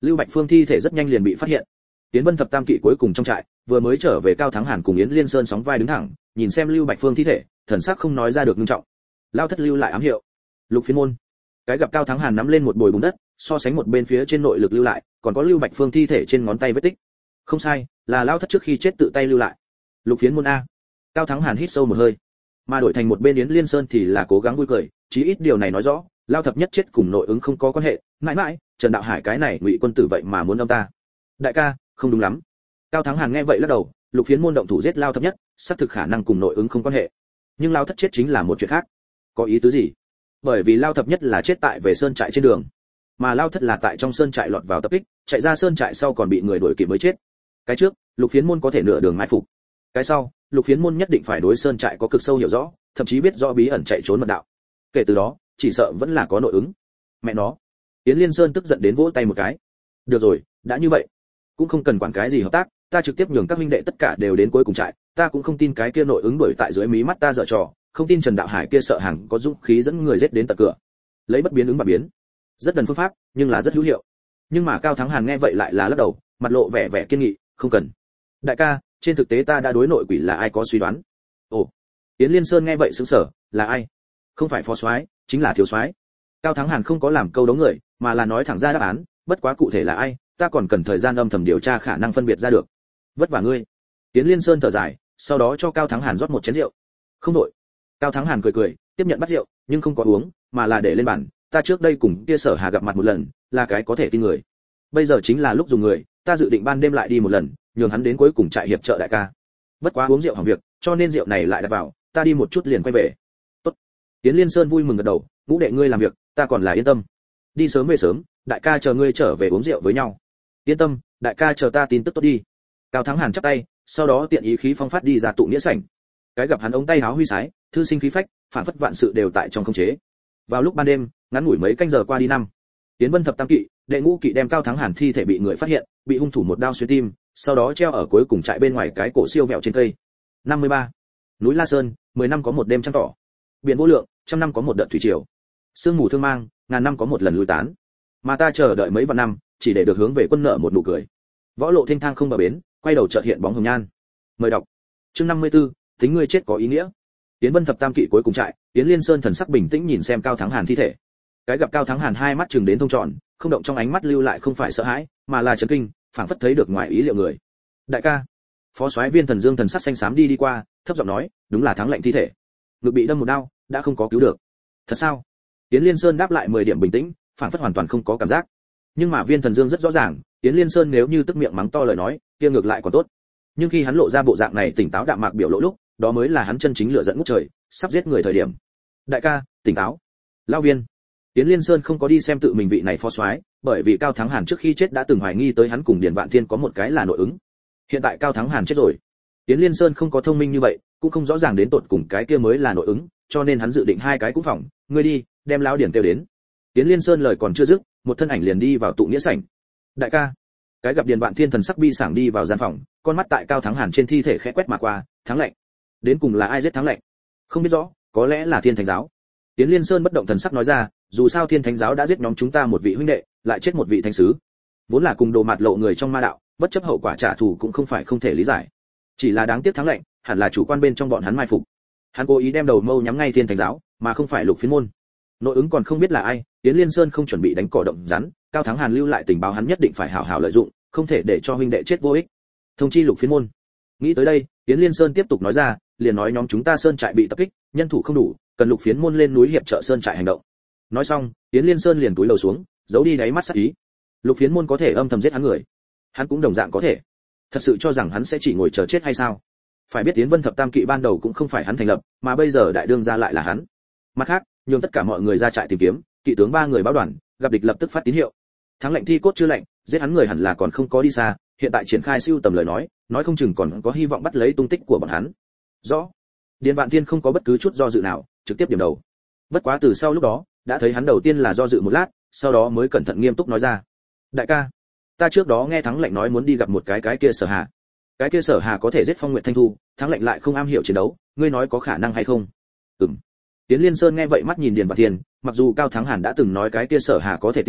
Lưu Bạch Phương thi thể rất nhanh liền bị phát hiện. Yến Vân thập tam kỵ cuối cùng trong trại, vừa mới trở về Cao Thắng Hàn cùng Yến Liên Sơn sóng vai đứng thẳng, nhìn xem Lưu Bạch Phương thi thể, thần sắc không nói ra được nghiêm trọng. Lao thất lưu lại ám hiệu. Lục Phiến môn. Cái gặp Cao Thắng Hàn nắm lên một bồi bùn đất, so sánh một bên phía trên nội lực lưu lại, còn có Lưu Bạch Phương thi thể trên ngón tay vết tích. Không sai, là Lao thất trước khi chết tự tay lưu lại. Lục Phiến môn a. Cao Thắng Hàn hít sâu một hơi, mà đổi thành một bên Yến Liên Sơn thì là cố gắng vui cười, chí ít điều này nói rõ, Lao thập nhất chết cùng nội ứng không có quan hệ, mãi mãi, Trần Đạo Hải cái này ngụy quân tử vậy mà muốn âm ta. Đại ca, không đúng lắm. Cao Thắng Hàn nghe vậy lắc đầu, Lục Phiến môn động thủ giết Lao thập nhất, xác thực khả năng cùng nội ứng không quan hệ. Nhưng Lao thất chết chính là một chuyện khác. Có ý tứ gì? Bởi vì Lao thập nhất là chết tại về sơn trại trên đường, mà Lao thất là tại trong sơn trại lọt vào tập kích, chạy ra sơn trại sau còn bị người đuổi kịp mới chết. Cái trước, Lục Phiến môn có thể nửa đường mai phục. Cái sau, Lục Phiến môn nhất định phải đối sơn trại có cực sâu hiểu rõ, thậm chí biết rõ bí ẩn chạy trốn mật đạo. Kể từ đó, chỉ sợ vẫn là có nội ứng. Mẹ nó. Yến Liên Sơn tức giận đến vỗ tay một cái. Được rồi, đã như vậy, cũng không cần quản cái gì hợp tác, ta trực tiếp nhường các huynh đệ tất cả đều đến cuối cùng trại, ta cũng không tin cái kia nội ứng đuổi tại dưới mí mắt ta dở trò, không tin Trần Đạo Hải kia sợ hàng có dũng khí dẫn người giết đến tận cửa. Lấy bất biến ứng và biến. Rất đần phương pháp, nhưng là rất hữu hiệu. Nhưng mà Cao Thắng Hàn nghe vậy lại là lắc đầu, mặt lộ vẻ vẻ kiên nghị, không cần. Đại ca, trên thực tế ta đã đối nội quỷ là ai có suy đoán. Ồ. Yến Liên Sơn nghe vậy sững sờ, là ai? Không phải phó soái, chính là thiếu soái. Cao Thắng Hàn không có làm câu đấu người, mà là nói thẳng ra đáp án, bất quá cụ thể là ai, ta còn cần thời gian âm thầm điều tra khả năng phân biệt ra được. Vất vả ngươi. Yến Liên Sơn thở dài, sau đó cho Cao Thắng Hàn rót một chén rượu. Không đổi. Cao Thắng Hàn cười cười, tiếp nhận bát rượu, nhưng không có uống, mà là để lên bàn, ta trước đây cùng kia Sở Hà gặp mặt một lần, là cái có thể tin người. Bây giờ chính là lúc dùng người, ta dự định ban đêm lại đi một lần, nhường hắn đến cuối cùng trại hiệp trợ đại ca. Bất quá uống rượu hỏng việc, cho nên rượu này lại đặt vào, ta đi một chút liền quay về. Tốt. Yến Liên Sơn vui mừng gật đầu, ngũ đệ ngươi làm việc, ta còn là yên tâm. Đi sớm về sớm, đại ca chờ ngươi trở về uống rượu với nhau. Yên tâm, đại ca chờ ta tin tức tốt đi. Cao Thắng Hàn chắp tay, sau đó tiện ý khí phong phát đi ra tụ nghĩa sảnh. Cái gặp hắn ống tay áo huy sái, thư sinh khí phách, phản phất vạn sự đều tại trong khống chế. Vào lúc ban đêm, ngắn ngủi mấy canh giờ qua đi năm. Tiến Vân thập tam kỵ, đệ ngũ kỵ đem Cao Thắng Hàn thi thể bị người phát hiện, bị hung thủ một đao xuyên tim, sau đó treo ở cuối cùng trại bên ngoài cái cổ siêu vẹo trên cây. năm mươi ba. Núi La Sơn, mười năm có một đêm trăng tỏ. Biển vô lượng, trăm năm có một đợt thủy triều. Sương mù thương mang, ngàn năm có một lần lui tán. Mà ta chờ đợi mấy vạn năm, chỉ để được hướng về quân nợ một nụ cười. Võ lộ thênh thang không bờ bến, quay đầu chợt hiện bóng hồng nhan. Mời đọc. Chương năm mươi tư, tính ngươi chết có ý nghĩa. Tiến Vân thập tam kỵ cuối cùng trại, Tiến Liên Sơn thần sắc bình tĩnh nhìn xem Cao Thắng Hàn thi thể. Cái gặp Cao Thắng Hàn hai mắt trừng đến thông tròn, không động trong ánh mắt lưu lại không phải sợ hãi, mà là chấn kinh, phảng phất thấy được ngoài ý liệu người. Đại ca. Phó soái Viên Thần Dương thần sắc xanh xám đi đi qua, thấp giọng nói, đúng là Thắng lệnh thi thể. Ngực bị đâm một đao, đã không có cứu được. Thật sao? Tiến Liên Sơn đáp lại mười điểm bình tĩnh, phảng phất hoàn toàn không có cảm giác. Nhưng mà Viên Thần Dương rất rõ ràng, Tiến Liên Sơn nếu như tức miệng mắng to lời nói, kia ngược lại còn tốt. Nhưng khi hắn lộ ra bộ dạng này tỉnh táo đạm mạc biểu lộ lúc, đó mới là hắn chân chính lửa giận ngút trời, sắp giết người thời điểm. Đại ca, tỉnh táo. Lão Viên. Tiến Liên Sơn không có đi xem tự mình vị này phó soái, bởi vì Cao Thắng Hàn trước khi chết đã từng hoài nghi tới hắn cùng Điền Vạn Thiên có một cái là nội ứng. Hiện tại Cao Thắng Hàn chết rồi. Tiến Liên Sơn không có thông minh như vậy, cũng không rõ ràng đến tột cùng cái kia mới là nội ứng, cho nên hắn dự định hai cái cũng phòng, ngươi đi, đem lão Điền kêu đến. Tiến Liên Sơn lời còn chưa dứt, một thân ảnh liền đi vào tụ nghĩa sảnh. Đại ca. Cái gặp Điền Vạn Thiên thần sắc bi sảng đi vào gian phòng, con mắt tại Cao Thắng Hàn trên thi thể khẽ quét mà qua, Thắng lệnh. Đến cùng là ai giết Thắng lệnh? Không biết rõ, có lẽ là Thiên Thánh giáo. Tiến Liên Sơn bất động thần sắc nói ra, dù sao Thiên Thánh giáo đã giết nhóm chúng ta một vị huynh đệ, lại chết một vị thánh sứ. Vốn là cùng đồ mặt lộ người trong ma đạo, bất chấp hậu quả trả thù cũng không phải không thể lý giải. Chỉ là đáng tiếc Thắng lệnh, hẳn là chủ quan bên trong bọn hắn mai phục. Hắn cố ý đem đầu mâu nhắm ngay Thiên Thánh giáo, mà không phải Lục Phiến môn. Nội ứng còn không biết là ai, Tiến Liên Sơn không chuẩn bị đánh cỏ động rắn, Cao Thắng Hàn lưu lại tình báo hắn nhất định phải hảo hảo lợi dụng, không thể để cho huynh đệ chết vô ích. Thông chi Lục Phiến môn. Nghĩ tới đây, Tiến Liên Sơn tiếp tục nói ra, liền nói nhóm chúng ta sơn trại bị tập kích, nhân thủ không đủ, cần Lục Phiến môn lên núi hiệp trợ sơn trại hành động. Nói xong, Tiến Liên Sơn liền cúi đầu xuống, giấu đi đáy mắt sát ý. Lục Phiến môn có thể âm thầm giết hắn người, hắn cũng đồng dạng có thể. Thật sự cho rằng hắn sẽ chỉ ngồi chờ chết hay sao? Phải biết Tiến Vân thập tam kỵ ban đầu cũng không phải hắn thành lập, mà bây giờ đại đương gia lại là hắn. Mặt khác, nhường tất cả mọi người ra trại tìm kiếm, kỵ tướng ba người báo đoàn, gặp địch lập tức phát tín hiệu. Thắng lệnh thi cốt chưa lệnh, giết hắn người hẳn là còn không có đi xa, hiện tại triển khai siêu tầm lời nói, nói không chừng còn có hy vọng bắt lấy tung tích của bọn hắn. Rõ. Điền Vạn Thiên không có bất cứ chút do dự nào, trực tiếp điểm đầu. Bất quá từ sau lúc đó, đã thấy hắn đầu tiên là do dự một lát, sau đó mới cẩn thận nghiêm túc nói ra. Đại ca, ta trước đó nghe Thắng lệnh nói muốn đi gặp một cái cái kia Sở Hà. Cái kia Sở Hà có thể giết Phong Nguyệt Thanh Thu, Thắng lệnh lại không am hiểu chiến đấu, ngươi nói có khả năng hay không? Ừm. Tiến Liên Sơn nghe vậy mắt nhìn Điền Vạn Thiên, mặc dù Cao Thắng Hàn đã từng nói cái kia Sở Hà có thể tin,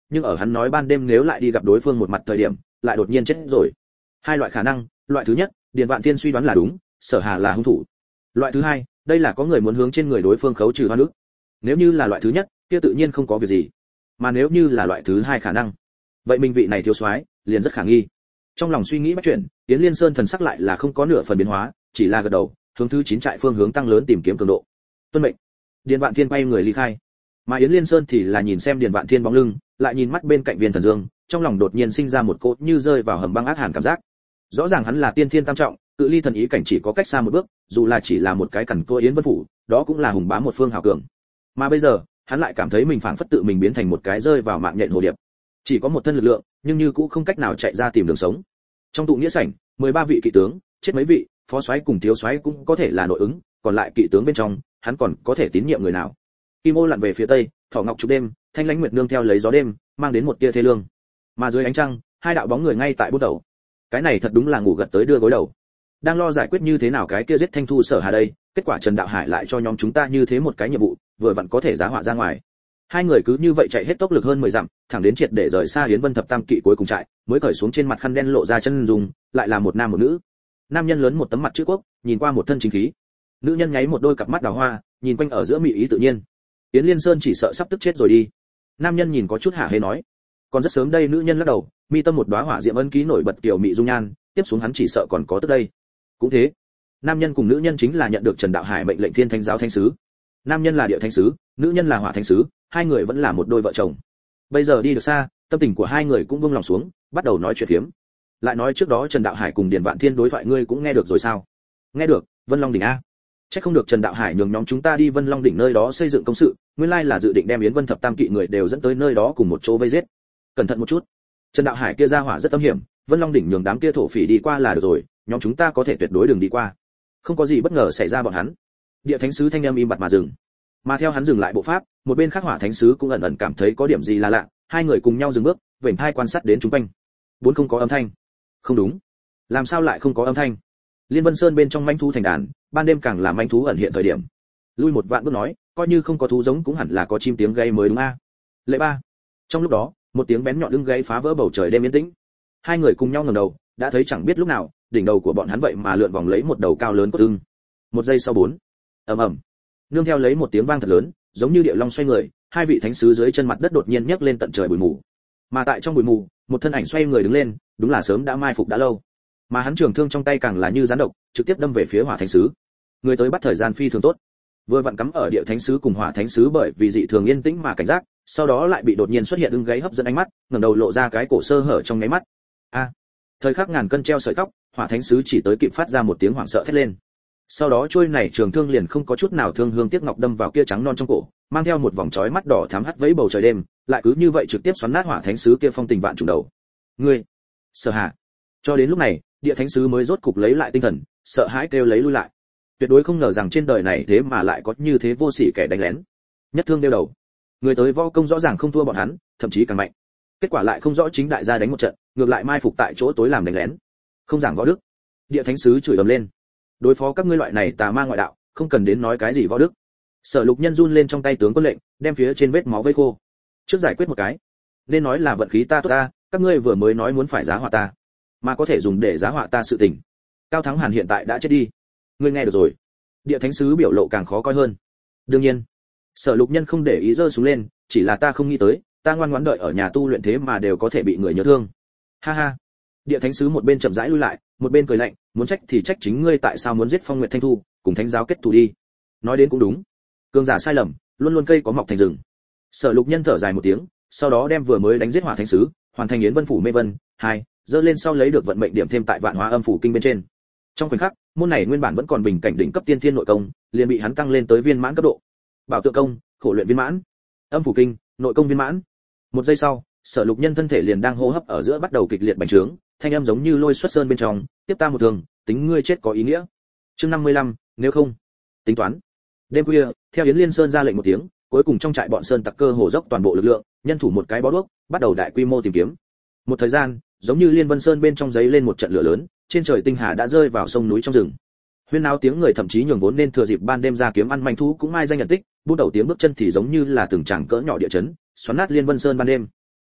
nhưng ở hắn nói ban đêm nếu lại đi gặp đối phương một mặt thời điểm lại đột nhiên chết rồi. Hai loại khả năng, loại thứ nhất, Điền Vạn Thiên suy đoán là đúng, Sở Hà là hung thủ. Loại thứ hai, đây là có người muốn hướng trên người đối phương khấu trừ oan ức. Nếu như là loại thứ nhất, kia tự nhiên không có việc gì. Mà nếu như là loại thứ hai khả năng, vậy mình vị này thiếu soái liền rất khả nghi. Trong lòng suy nghĩ bắt chuyện, Yến Liên Sơn thần sắc lại là không có nửa phần biến hóa, chỉ là gật đầu, hướng thứ chín trại phương hướng tăng lớn tìm kiếm cường độ. Tuân mệnh. Điền Vạn Thiên quay người ly khai. Mà Yến Liên Sơn thì là nhìn xem Điền Vạn Thiên bóng lưng, lại nhìn mắt bên cạnh Viên Thần Dương, trong lòng đột nhiên sinh ra một cỗ như rơi vào hầm băng ác hàn cảm giác. Rõ ràng hắn là tiên thiên tam trọng, cự ly thần ý cảnh chỉ có cách xa một bước, dù là chỉ là một cái cẩn cua Yến Vân phủ, đó cũng là hùng bá một phương hào cường. Mà bây giờ, hắn lại cảm thấy mình phảng phất tự mình biến thành một cái rơi vào mạng nhện hồ điệp. Chỉ có một thân lực lượng, nhưng như cũng không cách nào chạy ra tìm đường sống. Trong tụ nghĩa sảnh, mười ba vị kỵ tướng, chết mấy vị, phó soái cùng thiếu soái cũng có thể là nội ứng, còn lại kỵ tướng bên trong, hắn còn có thể tín nhiệm người nào? Kim Ô lặn về phía tây, Thỏ Ngọc trục đêm, Thanh Lãnh Nguyệt nương theo lấy gió đêm, mang đến một tia thê lương. Mà dưới ánh trăng, hai đạo bóng người ngay tại bút đầu. Cái này thật đúng là ngủ gật tới đưa gối đầu. Đang lo giải quyết như thế nào cái kia giết Thanh Thu Sở Hà đây, kết quả Trần Đạo Hải lại cho nhóm chúng ta như thế một cái nhiệm vụ, vừa vặn có thể giá họa ra ngoài. Hai người cứ như vậy chạy hết tốc lực hơn mười dặm, thẳng đến triệt để rời xa Yến Vân thập tam kỵ cuối cùng trại, mới cởi xuống trên mặt khăn đen lộ ra chân dùng, lại là một nam một nữ. Nam nhân lớn một tấm mặt chữ quốc, nhìn qua một thân chính khí. Nữ nhân nháy một đôi cặp mắt đào hoa, nhìn quanh ở giữa mỹ ý tự nhiên. Yến Liên Sơn chỉ sợ sắp tức chết rồi đi. Nam nhân nhìn có chút hả hê nói, còn rất sớm đây. Nữ nhân lắc đầu, mi tâm một đóa hỏa diệm ân ký nổi bật kiểu mỹ dung nhan, tiếp xuống hắn chỉ sợ còn có tức đây. Cũng thế, nam nhân cùng nữ nhân chính là nhận được Trần Đạo Hải mệnh lệnh Thiên Thánh giáo thánh sứ. Nam nhân là địa thánh sứ, nữ nhân là hỏa thánh sứ, hai người vẫn là một đôi vợ chồng. Bây giờ đi được xa, tâm tình của hai người cũng buông lòng xuống, bắt đầu nói chuyện phiếm. Lại nói trước đó Trần Đạo Hải cùng Điền Vạn Thiên đối thoại ngươi cũng nghe được rồi sao? Nghe được, Vân Long đỉnh a. Chắc không được Trần Đạo Hải nhường nhóm chúng ta đi Vân Long đỉnh nơi đó xây dựng công sự, nguyên lai là dự định đem Yến Vân thập tam kỵ người đều dẫn tới nơi đó cùng một chỗ vây giết. Cẩn thận một chút. Trần Đạo Hải kia ra hỏa rất âm hiểm, Vân Long đỉnh nhường đám kia thổ phỉ đi qua là được rồi, nhóm chúng ta có thể tuyệt đối đừng đi qua. Không có gì bất ngờ xảy ra bọn hắn. Địa thánh sứ thanh âm im bặt mà dừng. Mà theo hắn dừng lại bộ pháp, một bên khác hỏa thánh sứ cũng ẩn ẩn cảm thấy có điểm gì là lạ, hai người cùng nhau dừng bước, vểnh thai quan sát đến chúng quanh. Bốn không có âm thanh. Không đúng. Làm sao lại không có âm thanh? Liên Vân Sơn bên trong manh thú thành đàn, ban đêm càng là manh thú ẩn hiện thời điểm. Lui một vạn bước nói, coi như không có thú giống cũng hẳn là có chim tiếng gáy mới đúng a. Lệ ba. Trong lúc đó, một tiếng bén nhọn lưng gáy phá vỡ bầu trời đêm yên tĩnh. Hai người cùng nhau ngẩng đầu, đã thấy chẳng biết lúc nào, đỉnh đầu của bọn hắn vậy mà lượn vòng lấy một đầu cao lớn cốt ưng. Một giây sau bốn. Ầm ầm. Nương theo lấy một tiếng vang thật lớn, giống như địa long xoay người, hai vị thánh sứ dưới chân mặt đất đột nhiên nhấc lên tận trời bụi mù. Mà tại trong bụi mù, một thân ảnh xoay người đứng lên, đúng là sớm đã mai phục đã lâu. Mà hắn trường thương trong tay càng là như gián độc, trực tiếp đâm về phía hỏa thánh sứ. Người tới bắt thời gian phi thường tốt. Vừa vặn cắm ở địa thánh sứ cùng hỏa thánh sứ bởi vì dị thường yên tĩnh mà cảnh giác, sau đó lại bị đột nhiên xuất hiện ưng gáy hấp dẫn ánh mắt, ngẩng đầu lộ ra cái cổ sơ hở trong nháy mắt. A! Thời khắc ngàn cân treo sợi tóc, hỏa thánh sứ chỉ tới kịp phát ra một tiếng hoảng sợ thét lên. Sau đó trôi này trường thương liền không có chút nào thương hương tiếc ngọc đâm vào kia trắng non trong cổ, mang theo một vòng chói mắt đỏ thắm hắt vẫy bầu trời đêm, lại cứ như vậy trực tiếp xoắn nát hỏa thánh sứ kia phong tình vạn trùng đầu. Ngươi, Sở Hà. Cho đến lúc này, địa thánh sứ mới rốt cục lấy lại tinh thần, sợ hãi kêu lấy lui lại. Tuyệt đối không ngờ rằng trên đời này thế mà lại có như thế vô sỉ kẻ đánh lén. Nhất thương đeo đầu. Người tới võ công rõ ràng không thua bọn hắn, thậm chí càng mạnh. Kết quả lại không rõ chính đại gia đánh một trận, ngược lại mai phục tại chỗ tối làm đánh lén. Không giảng võ đức. Địa thánh sứ chửi ầm lên. Đối phó các ngươi loại này tà ma ngoại đạo, không cần đến nói cái gì võ đức. Sở Lục Nhân run lên trong tay tướng quân lệnh, đem phía trên vết máu vây khô. Trước giải quyết một cái. Nên nói là vận khí ta tốt ta, các ngươi vừa mới nói muốn phải giá họa ta, mà có thể dùng để giá họa ta sự tình. Cao Thắng Hàn hiện tại đã chết đi. Ngươi nghe được rồi. Địa thánh sứ biểu lộ càng khó coi hơn. Đương nhiên. Sở Lục Nhân không để ý giơ xuống lên, chỉ là ta không nghĩ tới, ta ngoan ngoãn đợi ở nhà tu luyện thế mà đều có thể bị người nhớ thương. Ha ha. Địa thánh sứ một bên chậm rãi lui lại, một bên cười lạnh, muốn trách thì trách chính ngươi tại sao muốn giết Phong Nguyệt Thanh Thu, cùng thánh giáo kết thù đi. Nói đến cũng đúng. Cường giả sai lầm, luôn luôn cây có mọc thành rừng. Sở Lục Nhân thở dài một tiếng, sau đó đem vừa mới đánh giết hỏa thánh sứ, hoàn thành Yến Vân phủ mê vân, hai, dơ lên sau lấy được vận mệnh điểm thêm tại Vạn Hóa Âm phủ kinh bên trên. Trong khoảnh khắc, môn này nguyên bản vẫn còn bình cảnh đỉnh cấp tiên thiên nội công, liền bị hắn tăng lên tới viên mãn cấp độ. Bảo tượng công, khổ luyện viên mãn, âm phủ kinh, nội công viên mãn. Một giây sau, Sở Lục Nhân thân thể liền đang hô hấp ở giữa bắt đầu kịch liệt bành trướng, thanh âm giống như lôi xuất sơn bên trong, tiếp ta một thường, tính ngươi chết có ý nghĩa. Chương năm mươi lăm, nếu không, tính toán. Đêm khuya, theo Yến Liên Sơn ra lệnh một tiếng, cuối cùng trong trại bọn sơn tặc cơ hồ dốc toàn bộ lực lượng, nhân thủ một cái bó đuốc, bắt đầu đại quy mô tìm kiếm. Một thời gian, giống như Liên Vân Sơn bên trong giấy lên một trận lửa lớn, trên trời tinh hà đã rơi vào sông núi trong rừng. Huyên náo tiếng người thậm chí nhường vốn nên thừa dịp ban đêm ra kiếm ăn manh thú cũng mai danh nhận tích, buôn đầu tiếng bước chân thì giống như là từng tràng cỡ nhỏ địa chấn, xoắn nát Liên Vân Sơn ban đêm.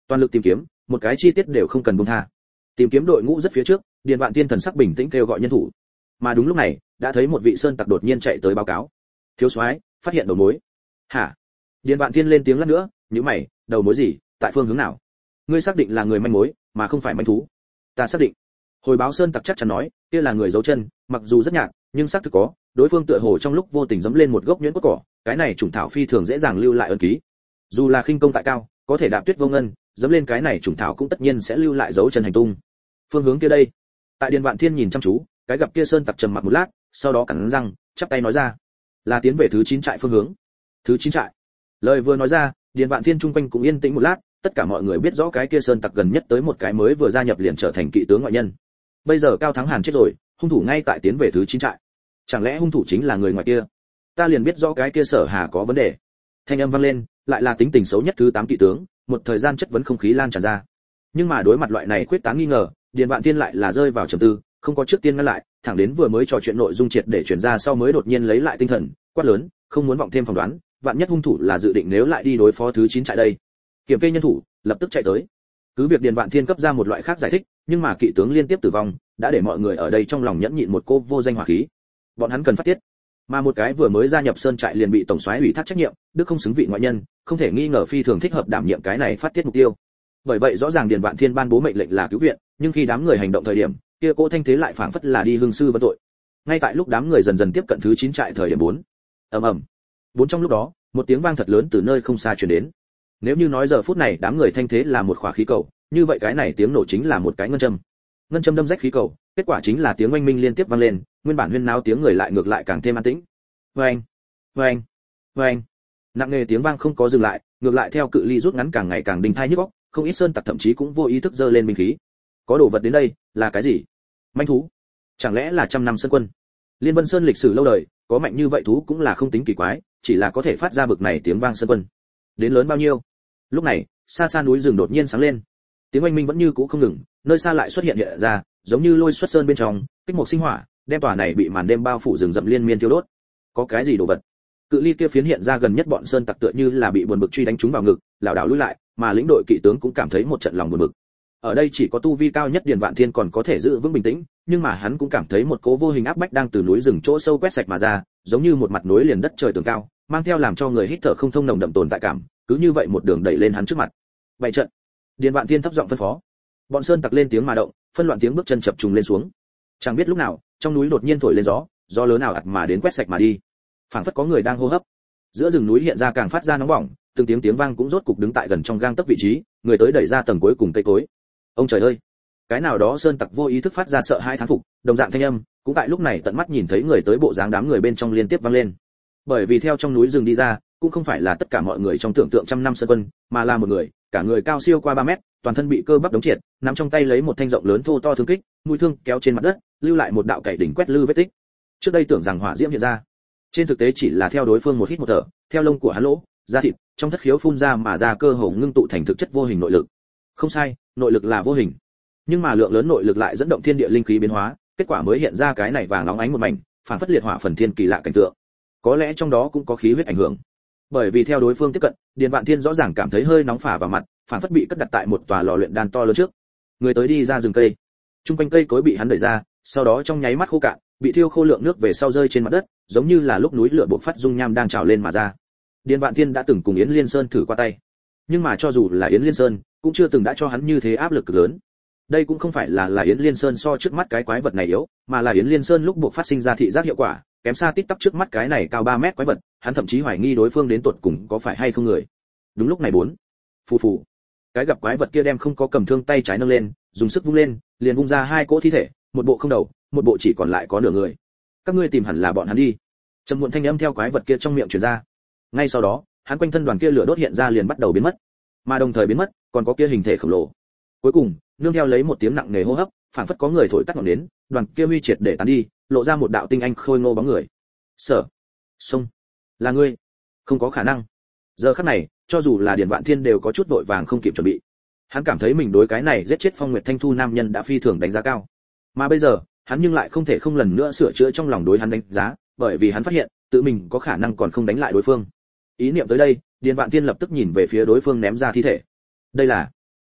Toàn lực tìm kiếm, một cái chi tiết đều không cần buông tha. Tìm kiếm đội ngũ rất phía trước, Điền Vạn Thiên thần sắc bình tĩnh kêu gọi nhân thủ. Mà đúng lúc này, đã thấy một vị sơn tặc đột nhiên chạy tới báo cáo. Thiếu soái, phát hiện đầu mối. Hả? Điền Vạn Thiên lên tiếng lát nữa, nhíu mày, đầu mối gì, tại phương hướng nào? Ngươi xác định là người manh mối, mà không phải manh thú? Ta xác định. Hồi báo sơn tặc chắc chắn nói, kia là người giấu chân, mặc dù rất nhạt, nhưng xác thực có, đối phương tựa hồ trong lúc vô tình giẫm lên một gốc nhuyễn cốt cỏ, cái này trùng thảo phi thường dễ dàng lưu lại ấn ký. Dù là khinh công tại cao, có thể đạp tuyết vô ngân, giẫm lên cái này trùng thảo cũng tất nhiên sẽ lưu lại dấu chân hành tung. Phương hướng kia đây. Tại Điền Vạn Thiên nhìn chăm chú, cái gặp kia sơn tặc trầm mặc một lát, sau đó cắn răng, chắp tay nói ra, là tiến về thứ chín trại phương hướng. Thứ chín trại. Lời vừa nói ra, Điền Vạn Thiên trung quanh cũng yên tĩnh một lát, tất cả mọi người biết rõ cái kia sơn tặc gần nhất tới một cái mới vừa gia nhập liền trở thành kỵ tướng ngoại nhân. Bây giờ Cao Thắng Hàn chết rồi, hung thủ ngay tại tiến về thứ chín trại. Chẳng lẽ hung thủ chính là người ngoài kia? Ta liền biết rõ cái kia Sở Hà có vấn đề. Thanh âm vang lên, lại là tính tình xấu nhất thứ tám kỵ tướng, một thời gian chất vấn không khí lan tràn ra. Nhưng mà đối mặt loại này quyết tán nghi ngờ, Điền Vạn Thiên lại là rơi vào trầm tư, không có trước tiên ngăn lại, thẳng đến vừa mới trò chuyện nội dung triệt để chuyển ra sau mới đột nhiên lấy lại tinh thần, quát lớn, không muốn vọng thêm phỏng đoán, vạn nhất hung thủ là dự định nếu lại đi đối phó thứ chín trại đây. Kiểm kê nhân thủ, lập tức chạy tới. Cứ việc Điền Vạn Thiên cấp ra một loại khác giải thích, nhưng mà kỵ tướng liên tiếp tử vong, đã để mọi người ở đây trong lòng nhẫn nhịn một cô vô danh hỏa khí. Bọn hắn cần phát tiết. Mà một cái vừa mới gia nhập sơn trại liền bị tổng soái ủy thác trách nhiệm, đức không xứng vị ngoại nhân, không thể nghi ngờ phi thường thích hợp đảm nhiệm cái này phát tiết mục tiêu. Bởi vậy rõ ràng Điền Vạn Thiên ban bố mệnh lệnh là cứu viện, nhưng khi đám người hành động thời điểm, kia cỗ thanh thế lại phảng phất là đi hương sư vấn tội. Ngay tại lúc đám người dần dần tiếp cận thứ chín trại thời điểm bốn, ầm ầm. Bốn trong lúc đó, một tiếng vang thật lớn từ nơi không xa truyền đến. Nếu như nói giờ phút này đám người thanh thế là một khỏa khí cầu, như vậy cái này tiếng nổ chính là một cái ngân châm. Ngân châm đâm rách khí cầu, kết quả chính là tiếng oanh minh liên tiếp vang lên, nguyên bản huyên náo tiếng người lại ngược lại càng thêm an tĩnh. Oanh, oanh, oanh. Nặng nề tiếng vang không có dừng lại, ngược lại theo cự ly rút ngắn càng ngày càng đinh tai nhức óc, không ít sơn tặc thậm chí cũng vô ý thức giơ lên binh khí. Có đồ vật đến đây, là cái gì? Manh thú? Chẳng lẽ là trăm năm sơn quân? Liên Vân Sơn lịch sử lâu đời, có mạnh như vậy thú cũng là không tính kỳ quái, chỉ là có thể phát ra bực này tiếng vang sơn quân. Đến lớn bao nhiêu? Lúc này, xa xa núi rừng đột nhiên sáng lên. Tiếng oanh minh vẫn như cũ không ngừng, nơi xa lại xuất hiện hiện ra, giống như lôi xuất sơn bên trong, kích một sinh hỏa, đem tòa này bị màn đêm bao phủ rừng rậm liên miên thiêu đốt. Có cái gì đồ vật? Cự ly kia phiến hiện ra gần nhất bọn sơn tặc tựa như là bị buồn bực truy đánh trúng vào ngực, lảo đảo lùi lại, mà lĩnh đội kỵ tướng cũng cảm thấy một trận lòng buồn bực. Ở đây chỉ có tu vi cao nhất Điền Vạn Thiên còn có thể giữ vững bình tĩnh, nhưng mà hắn cũng cảm thấy một cỗ vô hình áp bách đang từ núi rừng chỗ sâu quét sạch mà ra, giống như một mặt núi liền đất trời tường cao, mang theo làm cho người hít thở không thông nồng đậm tồn tại cảm, cứ như vậy một đường đẩy lên hắn trước mặt. Bảy trận. Điền Vạn Thiên thấp giọng phân phó. Bọn sơn tặc lên tiếng mà động, phân loạn tiếng bước chân chập trùng lên xuống. Chẳng biết lúc nào, trong núi đột nhiên thổi lên gió, gió lớn nào ạt mà đến quét sạch mà đi. Phảng phất có người đang hô hấp. Giữa rừng núi hiện ra càng phát ra nóng bỏng, từng tiếng tiếng vang cũng rốt cục đứng tại gần trong gang tấc vị trí, người tới đẩy ra tầng cuối cùng cây cối. Ông trời ơi! Cái nào đó sơn tặc vô ý thức phát ra sợ hai thán phục, đồng dạng thanh âm, cũng tại lúc này tận mắt nhìn thấy người tới bộ dáng đám người bên trong liên tiếp vang lên. Bởi vì theo trong núi rừng đi ra, cũng không phải là tất cả mọi người trong tưởng tượng trăm năm sơn quân, mà là một người, cả người cao siêu qua ba mét, toàn thân bị cơ bắp đống triệt, nắm trong tay lấy một thanh rộng lớn thô to thương kích, mũi thương kéo trên mặt đất, lưu lại một đạo cày đỉnh quét lư vết tích. Trước đây tưởng rằng hỏa diễm hiện ra, trên thực tế chỉ là theo đối phương một hít một thở, theo lông của hắn lỗ, da thịt, trong thất khiếu phun ra mà ra cơ hồ ngưng tụ thành thực chất vô hình nội lực. Không sai, nội lực là vô hình, nhưng mà lượng lớn nội lực lại dẫn động thiên địa linh khí biến hóa, kết quả mới hiện ra cái này vàng óng ánh một mảnh, phản phất liệt hỏa phần thiên kỳ lạ cảnh tượng. Có lẽ trong đó cũng có khí huyết ảnh hưởng. Bởi vì theo đối phương tiếp cận, Điền Vạn Thiên rõ ràng cảm thấy hơi nóng phả vào mặt, phản phất bị cất đặt tại một tòa lò luyện đan to lớn trước. Người tới đi ra rừng cây, trung quanh cây cối bị hắn đẩy ra, sau đó trong nháy mắt khô cạn, bị thiêu khô lượng nước về sau rơi trên mặt đất, giống như là lúc núi lửa bộc phát dung nham đang trào lên mà ra. Điền Vạn Thiên đã từng cùng Yến Liên Sơn thử qua tay, nhưng mà cho dù là Yến Liên Sơn, cũng chưa từng đã cho hắn như thế áp lực cực lớn. Đây cũng không phải là là Yến Liên Sơn so trước mắt cái quái vật này yếu, mà là Yến Liên Sơn lúc buộc phát sinh ra thị giác hiệu quả, kém xa tít tắp trước mắt cái này cao ba mét quái vật, hắn thậm chí hoài nghi đối phương đến tuột cùng có phải hay không người. Đúng lúc này bốn, phù phù, cái gặp quái vật kia đem không có cầm thương tay trái nâng lên, dùng sức vung lên, liền vung ra hai cỗ thi thể, một bộ không đầu, một bộ chỉ còn lại có nửa người. Các ngươi tìm hẳn là bọn hắn đi. Trầm muộn thanh âm theo quái vật kia trong miệng truyền ra. Ngay sau đó, hắn quanh thân đoàn kia lửa đốt hiện ra liền bắt đầu biến mất, mà đồng thời biến mất, còn có kia hình thể khổng lồ. Cuối cùng, nương theo lấy một tiếng nặng nề hô hấp, phảng phất có người thổi tắt ngọn nến, đoàn kia huy triệt để tán đi, lộ ra một đạo tinh anh khôi ngô bóng người. Sở, Sông, là ngươi? Không có khả năng. Giờ khắc này, cho dù là Điền Vạn Thiên đều có chút vội vàng không kịp chuẩn bị. Hắn cảm thấy mình đối cái này giết chết Phong Nguyệt Thanh Thu nam nhân đã phi thường đánh giá cao, mà bây giờ, hắn nhưng lại không thể không lần nữa sửa chữa trong lòng đối hắn đánh giá, bởi vì hắn phát hiện, tự mình có khả năng còn không đánh lại đối phương. Ý niệm tới đây, Điền Vạn Thiên lập tức nhìn về phía đối phương ném ra thi thể. Đây là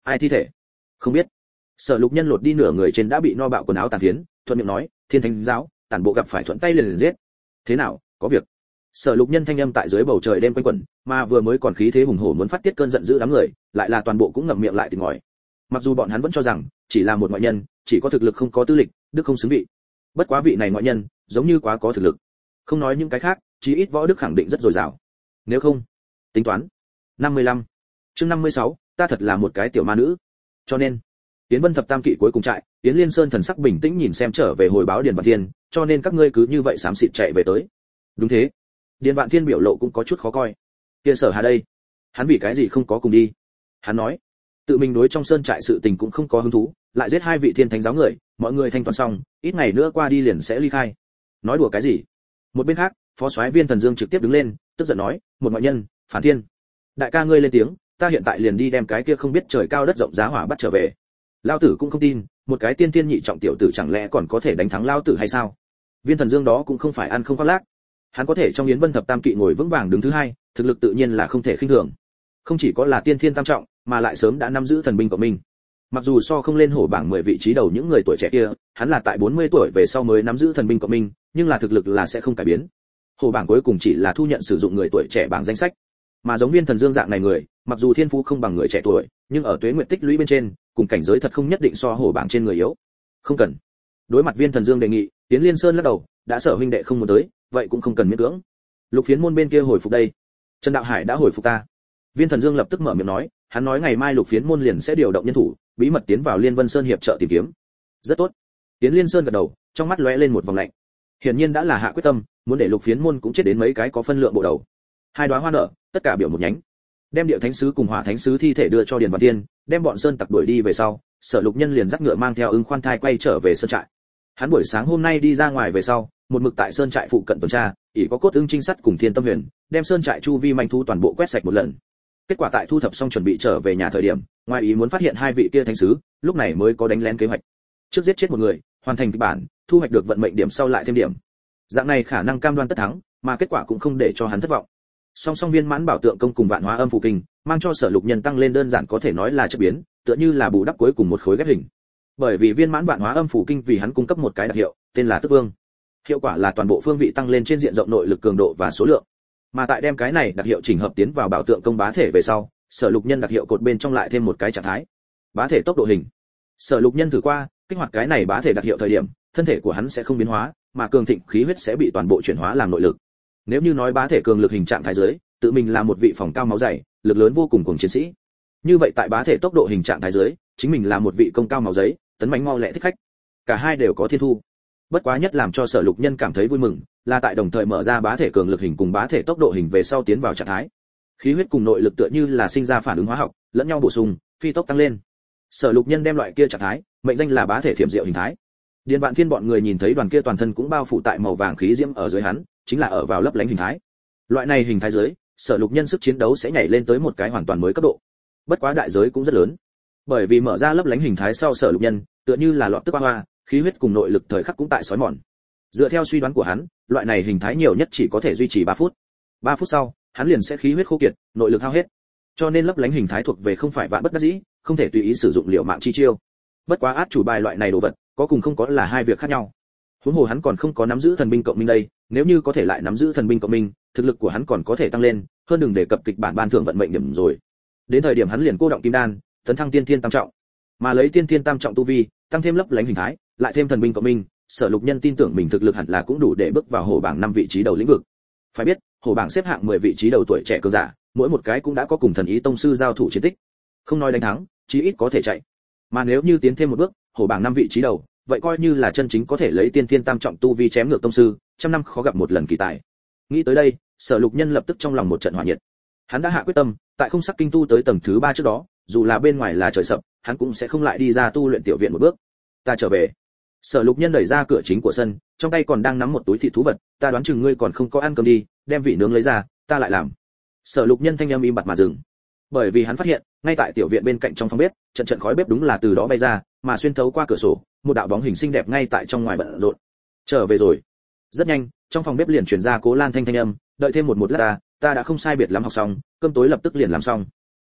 Ai thi thể? Không biết. Sở Lục Nhân lột đi nửa người trên đã bị no bạo quần áo tàn phiến, thuận miệng nói, Thiên Thánh giáo, tản bộ gặp phải thuận tay liền liền giết. Thế nào, có việc? Sở Lục Nhân thanh âm tại dưới bầu trời đêm quanh quẩn, mà vừa mới còn khí thế hùng hổ muốn phát tiết cơn giận dữ đám người, lại là toàn bộ cũng ngậm miệng lại thì ngòi. Mặc dù bọn hắn vẫn cho rằng chỉ là một ngoại nhân, chỉ có thực lực không có tư lịch, đức không xứng vị. Bất quá vị này ngoại nhân, giống như quá có thực lực. Không nói những cái khác, chí ít võ đức khẳng định rất dồi dào. Nếu không, tính toán. năm mươi lăm. Chương năm mươi sáu, ta thật là một cái tiểu ma nữ. Cho nên, Tiến Vân thập tam kỵ cuối cùng trại, Tiến Liên Sơn thần sắc bình tĩnh nhìn xem trở về hồi báo Điền Vạn Thiên, cho nên các ngươi cứ như vậy xám xịt chạy về tới. Đúng thế. Điền Vạn Thiên biểu lộ cũng có chút khó coi. Kia Sở Hà đây, hắn vì cái gì không có cùng đi? Hắn nói, tự mình đối trong sơn trại sự tình cũng không có hứng thú, lại giết hai vị thiên thánh giáo người, mọi người thanh toán xong, ít ngày nữa qua đi liền sẽ ly khai. Nói đùa cái gì? Một bên khác, Phó soái Viên Thần Dương trực tiếp đứng lên, tức giận nói, một ngoại nhân, phản thiên. Đại ca ngươi lên tiếng, ta hiện tại liền đi đem cái kia không biết trời cao đất rộng giá hỏa bắt trở về. Lão tử cũng không tin, một cái tiên tiên nhị trọng tiểu tử chẳng lẽ còn có thể đánh thắng lão tử hay sao? Viên Thần Dương đó cũng không phải ăn không khoác lác. Hắn có thể trong Yến Vân thập tam kỵ ngồi vững vàng đứng thứ hai, thực lực tự nhiên là không thể khinh thường. Không chỉ có là tiên thiên tam trọng, mà lại sớm đã nắm giữ thần binh của mình. Mặc dù so không lên hổ bảng mười vị trí đầu những người tuổi trẻ kia, hắn là tại bốn mươi tuổi về sau mới nắm giữ thần binh của mình, nhưng là thực lực là sẽ không cải biến. Hổ bảng cuối cùng chỉ là thu nhận sử dụng người tuổi trẻ bảng danh sách. Mà giống Viên Thần Dương dạng này người, mặc dù thiên phú không bằng người trẻ tuổi, nhưng ở tuế nguyện tích lũy bên trên, cùng cảnh giới thật không nhất định so hổ bảng trên người yếu. Không cần. Đối mặt Viên Thần Dương đề nghị, Tiến Liên Sơn lắc đầu, đã Sở huynh đệ không muốn tới, vậy cũng không cần miễn cưỡng. Lục Phiến môn bên kia hồi phục đây. Trần Đạo Hải đã hồi phục ta. Viên Thần Dương lập tức mở miệng nói, hắn nói ngày mai Lục Phiến môn liền sẽ điều động nhân thủ, bí mật tiến vào Liên Vân Sơn hiệp trợ tìm kiếm. Rất tốt. Tiến Liên Sơn gật đầu, trong mắt lóe lên một vòng lạnh. Hiển nhiên đã là hạ quyết tâm, muốn để Lục Phiến môn cũng chết đến mấy cái có phân lượng bộ đầu. Hai đóa hoa nở, tất cả biểu một nhánh. Đem Điệu Thánh sứ cùng Hỏa Thánh sứ thi thể đưa cho Điền Văn Tiên, đem bọn sơn tặc đuổi đi về sau, Sở Lục Nhân liền dắt ngựa mang theo Ưng Khoan Thai quay trở về sơn trại. Hắn buổi sáng hôm nay đi ra ngoài về sau, một mực tại sơn trại phụ cận tuần tra, ỷ có cốt ưng trinh sát cùng Thiên Tâm Huyền, đem sơn trại chu vi manh thu toàn bộ quét sạch một lần. Kết quả tại thu thập xong chuẩn bị trở về nhà thời điểm, ngoài ý muốn phát hiện hai vị kia thánh sứ, lúc này mới có đánh lén kế hoạch. Trước giết chết một người, hoàn thành kịch bản, thu hoạch được vận mệnh điểm sau lại thêm điểm. Dạng này khả năng cam đoan tất thắng, mà kết quả cũng không để cho hắn thất vọng. Song song viên mãn bảo tượng công cùng vạn hóa âm phù kinh, mang cho Sở Lục Nhân tăng lên đơn giản có thể nói là chất biến, tựa như là bù đắp cuối cùng một khối ghép hình. Bởi vì viên mãn vạn hóa âm phù kinh vì hắn cung cấp một cái đặc hiệu, tên là Tức Vương. Hiệu quả là toàn bộ phương vị tăng lên trên diện rộng nội lực cường độ và số lượng. Mà tại đem cái này đặc hiệu chỉnh hợp tiến vào bảo tượng công bá thể về sau, Sở Lục Nhân đặc hiệu cột bên trong lại thêm một cái trạng thái. Bá thể tốc độ hình. Sở Lục Nhân thử qua, kích hoạt cái này bá thể đặc hiệu thời điểm, thân thể của hắn sẽ không biến hóa, mà cường thịnh khí huyết sẽ bị toàn bộ chuyển hóa làm nội lực. Nếu như nói bá thể cường lực hình trạng thái dưới, tự mình là một vị phòng cao máu dày, lực lớn vô cùng cùng chiến sĩ. Như vậy tại bá thể tốc độ hình trạng thái dưới, chính mình là một vị công cao máu giấy, tấn mãnh mau lẹ thích khách. Cả hai đều có thiên thu. Bất quá nhất làm cho Sở Lục Nhân cảm thấy vui mừng, là tại đồng thời mở ra bá thể cường lực hình cùng bá thể tốc độ hình về sau tiến vào trạng thái. Khí huyết cùng nội lực tựa như là sinh ra phản ứng hóa học, lẫn nhau bổ sung, phi tốc tăng lên. Sở Lục Nhân đem loại kia trạng thái, mệnh danh là bá thể thiểm diệu hình thái. Điền Vạn Thiên bọn người nhìn thấy đoàn kia toàn thân cũng bao phủ tại màu vàng khí diễm ở dưới hắn, chính là ở vào lấp lánh hình thái. Loại này hình thái dưới, Sở Lục Nhân sức chiến đấu sẽ nhảy lên tới một cái hoàn toàn mới cấp độ. Bất quá đại giới cũng rất lớn. Bởi vì mở ra lấp lánh hình thái sau Sở Lục Nhân, tựa như là lọt tức hoa hoa, khí huyết cùng nội lực thời khắc cũng tại sói mòn. Dựa theo suy đoán của hắn, loại này hình thái nhiều nhất chỉ có thể duy trì ba phút. ba phút sau, hắn liền sẽ khí huyết khô kiệt, nội lực hao hết. Cho nên lấp lánh hình thái thuộc về không phải vạn bất đắc dĩ, không thể tùy ý sử dụng liều mạng chi chiêu. Bất quá át chủ bài loại này đồ vật, có cùng không có là hai việc khác nhau. Huống hồ hắn còn không có nắm giữ thần binh cộng minh đây, nếu như có thể lại nắm giữ thần binh cộng minh, thực lực của hắn còn có thể tăng lên, hơn đừng đề cập kịch bản ban thưởng vận mệnh điểm rồi. Đến thời điểm hắn liền cô động kim đan, tấn thăng tiên thiên tam trọng. Mà lấy tiên thiên tam trọng tu vi, tăng thêm lấp lánh hình thái, lại thêm thần binh cộng minh, Sở Lục Nhân tin tưởng mình thực lực hẳn là cũng đủ để bước vào hổ bảng năm vị trí đầu lĩnh vực. Phải biết, hổ bảng xếp hạng mười vị trí đầu tuổi trẻ cường giả, mỗi một cái cũng đã có cùng thần ý tông sư giao thủ chiến tích. Không nói đánh thắng, chí ít có thể chạy. Mà nếu như tiến thêm một bước, hổ bảng năm vị trí đầu, vậy coi như là chân chính có thể lấy tiên thiên tam trọng tu vi chém ngược tông sư, trăm năm khó gặp một lần kỳ tài. Nghĩ tới đây, Sở Lục Nhân lập tức trong lòng một trận hỏa nhiệt. Hắn đã hạ quyết tâm, tại không sắc kinh tu tới tầng thứ ba trước đó, dù là bên ngoài là trời sập, hắn cũng sẽ không lại đi ra tu luyện tiểu viện một bước. Ta trở về. Sở Lục Nhân đẩy ra cửa chính của sân, trong tay còn đang nắm một túi thịt thú vật, ta đoán chừng ngươi còn không có ăn cơm đi, đem vị nướng lấy ra, ta lại làm. Sở Lục Nhân thanh âm im bặt mà dừng. Bởi vì hắn phát hiện, ngay tại tiểu viện bên cạnh trong phòng bếp, trận trận khói bếp đúng là từ đó bay ra, mà xuyên thấu qua cửa sổ, một đạo bóng hình xinh đẹp ngay tại trong ngoài bận rộn. Trở về rồi. Rất nhanh, trong phòng bếp liền truyền ra Cố Lan thanh thanh âm, đợi thêm một một lát ta, ta đã không sai biệt lắm học xong, cơm tối lập tức liền làm xong.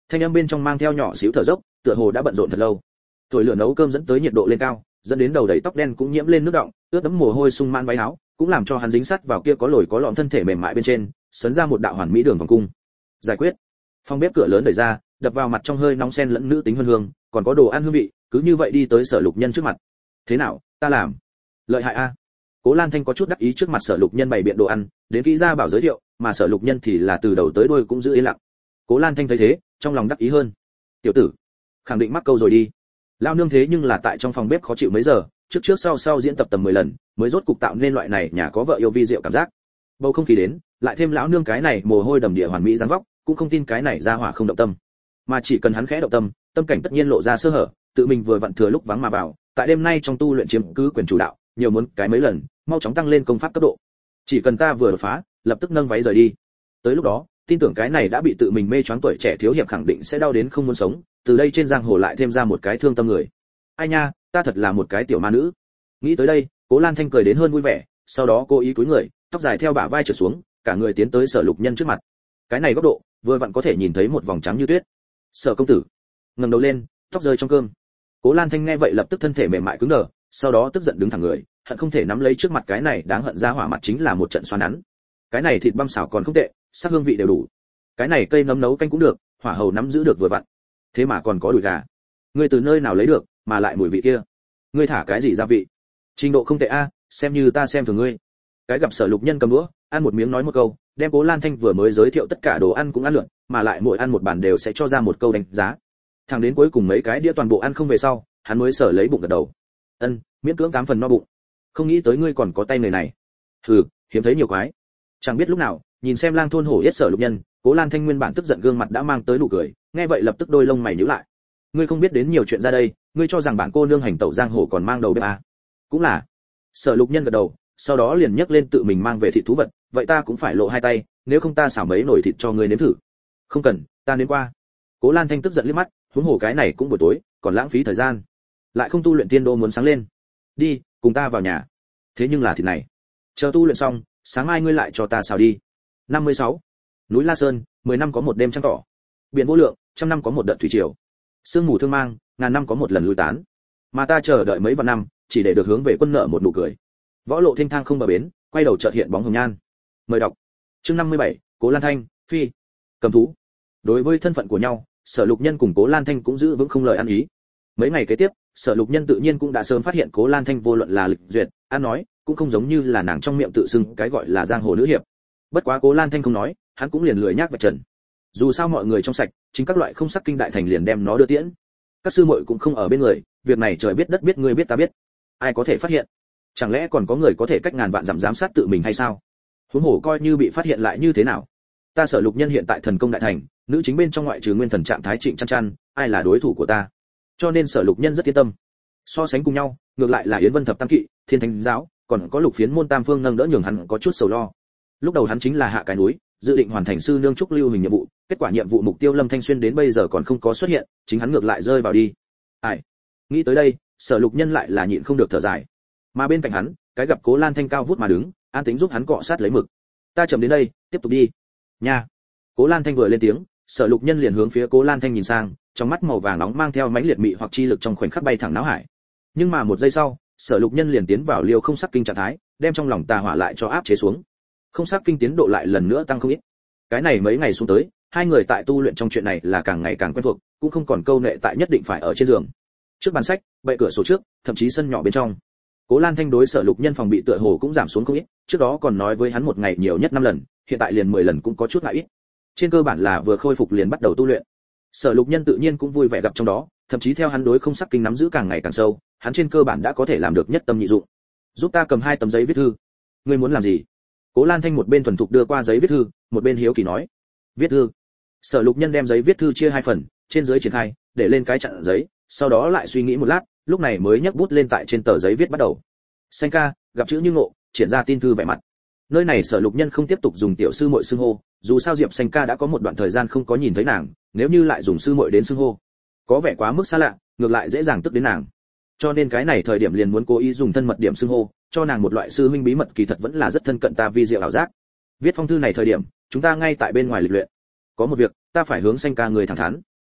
Thanh âm bên trong mang theo nhỏ xíu thở dốc, tựa hồ đã bận rộn thật lâu. Tuổi lửa nấu cơm dẫn tới nhiệt độ lên cao, dẫn đến đầu đầy tóc đen cũng nhiễm lên nước đọng, ướt đẫm mồ hôi sung man váy áo, cũng làm cho hắn dính sát vào kia có lồi có lõm thân thể mềm mại bên trên, sấn ra một đạo hoàn mỹ đường vòng cung. Giải quyết. Phòng bếp cửa lớn đẩy ra, đập vào mặt trong hơi nóng xen lẫn nữ tính hương hương, còn có đồ ăn hương vị, cứ như vậy đi tới Sở Lục Nhân trước mặt. Thế nào, ta làm? Lợi hại a. Cố Lan Thanh có chút đắc ý trước mặt Sở Lục Nhân bày biện đồ ăn, đến kỹ ra bảo giới thiệu, mà Sở Lục Nhân thì là từ đầu tới đuôi cũng giữ yên lặng. Cố Lan Thanh thấy thế, trong lòng đắc ý hơn. Tiểu tử, khẳng định mắc câu rồi đi. Lao nương thế nhưng là tại trong phòng bếp khó chịu mấy giờ, trước trước sau sau diễn tập tầm mười lần, mới rốt cục tạo nên loại này nhà có vợ yêu vi diệu cảm giác. Bầu không khí đến, lại thêm lão nương cái này mồ hôi đầm địa hoàn mỹ dáng vóc, cũng không tin cái này ra hỏa không động tâm. Mà chỉ cần hắn khẽ động tâm, tâm cảnh tất nhiên lộ ra sơ hở, tự mình vừa vặn thừa lúc vắng mà vào, tại đêm nay trong tu luyện chiếm cứ quyền chủ đạo, nhiều muốn cái mấy lần, mau chóng tăng lên công pháp cấp độ. Chỉ cần ta vừa đột phá, lập tức nâng váy rời đi. Tới lúc đó, tin tưởng cái này đã bị tự mình mê choáng tuổi trẻ thiếu hiệp khẳng định sẽ đau đến không muốn sống, từ đây trên giang hồ lại thêm ra một cái thương tâm người. Ai nha, ta thật là một cái tiểu ma nữ. Nghĩ tới đây, Cố Lan Thanh cười đến hơn vui vẻ, sau đó cô ý cúi người, tóc dài theo bả vai trở xuống, cả người tiến tới Sở Lục Nhân trước mặt. Cái này góc độ, vừa vặn có thể nhìn thấy một vòng trắng như tuyết. Sở công tử, ngẩng đầu lên, tóc rơi trong cơm. Cố Lan Thanh nghe vậy lập tức thân thể mềm mại cứng đờ, sau đó tức giận đứng thẳng người, hận không thể nắm lấy trước mặt cái này đáng hận ra hỏa mặt chính là một trận xoắn nắn. Cái này thịt băm xào còn không tệ, sắc hương vị đều đủ. Cái này cây nấm nấu canh cũng được, hỏa hầu nắm giữ được vừa vặn. Thế mà còn có đùi gà. Ngươi từ nơi nào lấy được, mà lại mùi vị kia? Ngươi thả cái gì gia vị? Trình độ không tệ a, xem như ta xem thường ngươi. Cái gặp Sở Lục Nhân cầm đũa, ăn một miếng nói một câu, đem Cố Lan Thanh vừa mới giới thiệu tất cả đồ ăn cũng ăn lượn, mà lại mỗi ăn một bàn đều sẽ cho ra một câu đánh giá. Thẳng đến cuối cùng mấy cái đĩa toàn bộ ăn không về sau, hắn mới sở lấy bụng gật đầu. Ân, miễn cưỡng tám phần no bụng. Không nghĩ tới ngươi còn có tay nghề này. Hừ, hiếm thấy nhiều quái. Chẳng biết lúc nào, nhìn xem Lang thôn hổ yết Sở Lục Nhân, Cố Lan Thanh nguyên bản tức giận gương mặt đã mang tới nụ cười, nghe vậy lập tức đôi lông mày nhíu lại. Ngươi không biết đến nhiều chuyện ra đây, ngươi cho rằng bản cô nương hành tẩu giang hồ còn mang đầu bếp à? Cũng là. Sở Lục Nhân gật đầu, sau đó liền nhấc lên tự mình mang về thịt thú vật, vậy ta cũng phải lộ hai tay, nếu không ta xảo mấy nồi thịt cho ngươi nếm thử. Không cần, ta nếm qua. Cố Lan Thanh tức giận liếc mắt, huống hồ cái này cũng buổi tối, còn lãng phí thời gian. Lại không tu luyện tiên đô muốn sáng lên. Đi, cùng ta vào nhà. Thế nhưng là thịt này, chờ tu luyện xong, sáng mai ngươi lại cho ta xào đi. năm mươi sáu. Núi La Sơn, mười năm có một đêm trăng tỏ. Biển vô lượng, trăm năm có một đợt thủy triều. Sương mù thương mang, ngàn năm có một lần lui tán. Mà ta chờ đợi mấy vạn năm, chỉ để được hướng về quân nợ một nụ cười. Võ lộ thênh thang không bờ bến, quay đầu chợt hiện bóng hồng nhan. Mời đọc. Chương năm mươi bảy, Cố Lan Thanh, phi. Cầm thú. Đối với thân phận của nhau, Sở Lục Nhân cùng Cố Lan Thanh cũng giữ vững không lời ăn ý. Mấy ngày kế tiếp, Sở Lục Nhân tự nhiên cũng đã sớm phát hiện Cố Lan Thanh vô luận là lịch duyệt, ăn nói, cũng không giống như là nàng trong miệng tự xưng cái gọi là giang hồ nữ hiệp. Bất quá Cố Lan Thanh không nói, hắn cũng liền lười nhác vạch trần. Dù sao mọi người trong sạch, chính các loại không sắc kinh đại thành liền đem nó đưa tiễn. Các sư muội cũng không ở bên người, việc này trời biết đất biết ngươi biết ta biết, ai có thể phát hiện? Chẳng lẽ còn có người có thể cách ngàn vạn dặm giám sát tự mình hay sao? Huống hồ coi như bị phát hiện lại như thế nào? Ta Sở Lục Nhân hiện tại thần công đại thành, nữ chính bên trong ngoại trừ nguyên thần trạng thái Trịnh Chăn Chăn, ai là đối thủ của ta? Cho nên Sở Lục Nhân rất yên tâm. So sánh cùng nhau, ngược lại là Yến Vân thập tam kỵ, Thiên Thánh giáo, còn có Lục Phiến môn tam phương nâng đỡ nhường hắn có chút sầu lo. Lúc đầu hắn chính là hạ cái núi, dự định hoàn thành sư nương trúc lưu hình nhiệm vụ, kết quả nhiệm vụ mục tiêu Lâm Thanh Xuyên đến bây giờ còn không có xuất hiện, chính hắn ngược lại rơi vào đi. Ai? Nghĩ tới đây, Sở Lục Nhân lại là nhịn không được thở dài. Mà bên cạnh hắn, cái gặp Cố Lan Thanh cao vút mà đứng, an tính giúp hắn cọ sát lấy mực. Ta chậm đến đây, tiếp tục đi. Nha. Cố Lan Thanh vừa lên tiếng, Sở Lục Nhân liền hướng phía Cố Lan Thanh nhìn sang, trong mắt màu vàng nóng mang theo mãnh liệt mị hoặc chi lực trong khoảnh khắc bay thẳng não hải. Nhưng mà một giây sau, Sở Lục Nhân liền tiến vào liều không sắc kinh trạng thái, đem trong lòng tà hỏa lại cho áp chế xuống. Không sắc kinh tiến độ lại lần nữa tăng không ít. Cái này mấy ngày xuống tới, hai người tại tu luyện trong chuyện này là càng ngày càng quen thuộc, cũng không còn câu nệ tại nhất định phải ở trên giường. Trước bàn sách, bệ cửa sổ trước, thậm chí sân nhỏ bên trong. Cố Lan Thanh đối Sở Lục Nhân phòng bị tựa hồ cũng giảm xuống không ít, trước đó còn nói với hắn một ngày nhiều nhất năm lần, hiện tại liền mười lần cũng có chút ngại ít. Trên cơ bản là vừa khôi phục liền bắt đầu tu luyện. Sở Lục Nhân tự nhiên cũng vui vẻ gặp trong đó, thậm chí theo hắn đối không sắc kinh nắm giữ càng ngày càng sâu, hắn trên cơ bản đã có thể làm được nhất tâm nhị dụng. Giúp ta cầm hai tấm giấy viết thư. Ngươi muốn làm gì? Cố Lan Thanh một bên thuần thục đưa qua giấy viết thư, một bên hiếu kỳ nói. Viết thư. Sở Lục Nhân đem giấy viết thư chia hai phần, trên dưới triển khai, để lên cái chặn giấy, sau đó lại suy nghĩ một lát, lúc này mới nhấc bút lên tại trên tờ giấy viết bắt đầu. Xanh ca, gặp chữ như ngộ, triển ra tin thư vẻ mặt. Nơi này Sở Lục Nhân không tiếp tục dùng tiểu sư muội xưng hô, dù sao Diệp Xanh ca đã có một đoạn thời gian không có nhìn thấy nàng, nếu như lại dùng sư muội đến xưng hô, có vẻ quá mức xa lạ, ngược lại dễ dàng tức đến nàng. Cho nên cái này thời điểm liền muốn cố ý dùng thân mật điểm xưng hô, cho nàng một loại sư huynh bí mật kỳ thật vẫn là rất thân cận ta vi diệu ảo giác. Viết phong thư này thời điểm, chúng ta ngay tại bên ngoài lịch luyện. Có một việc, ta phải hướng Xanh ca người thẳng thắn.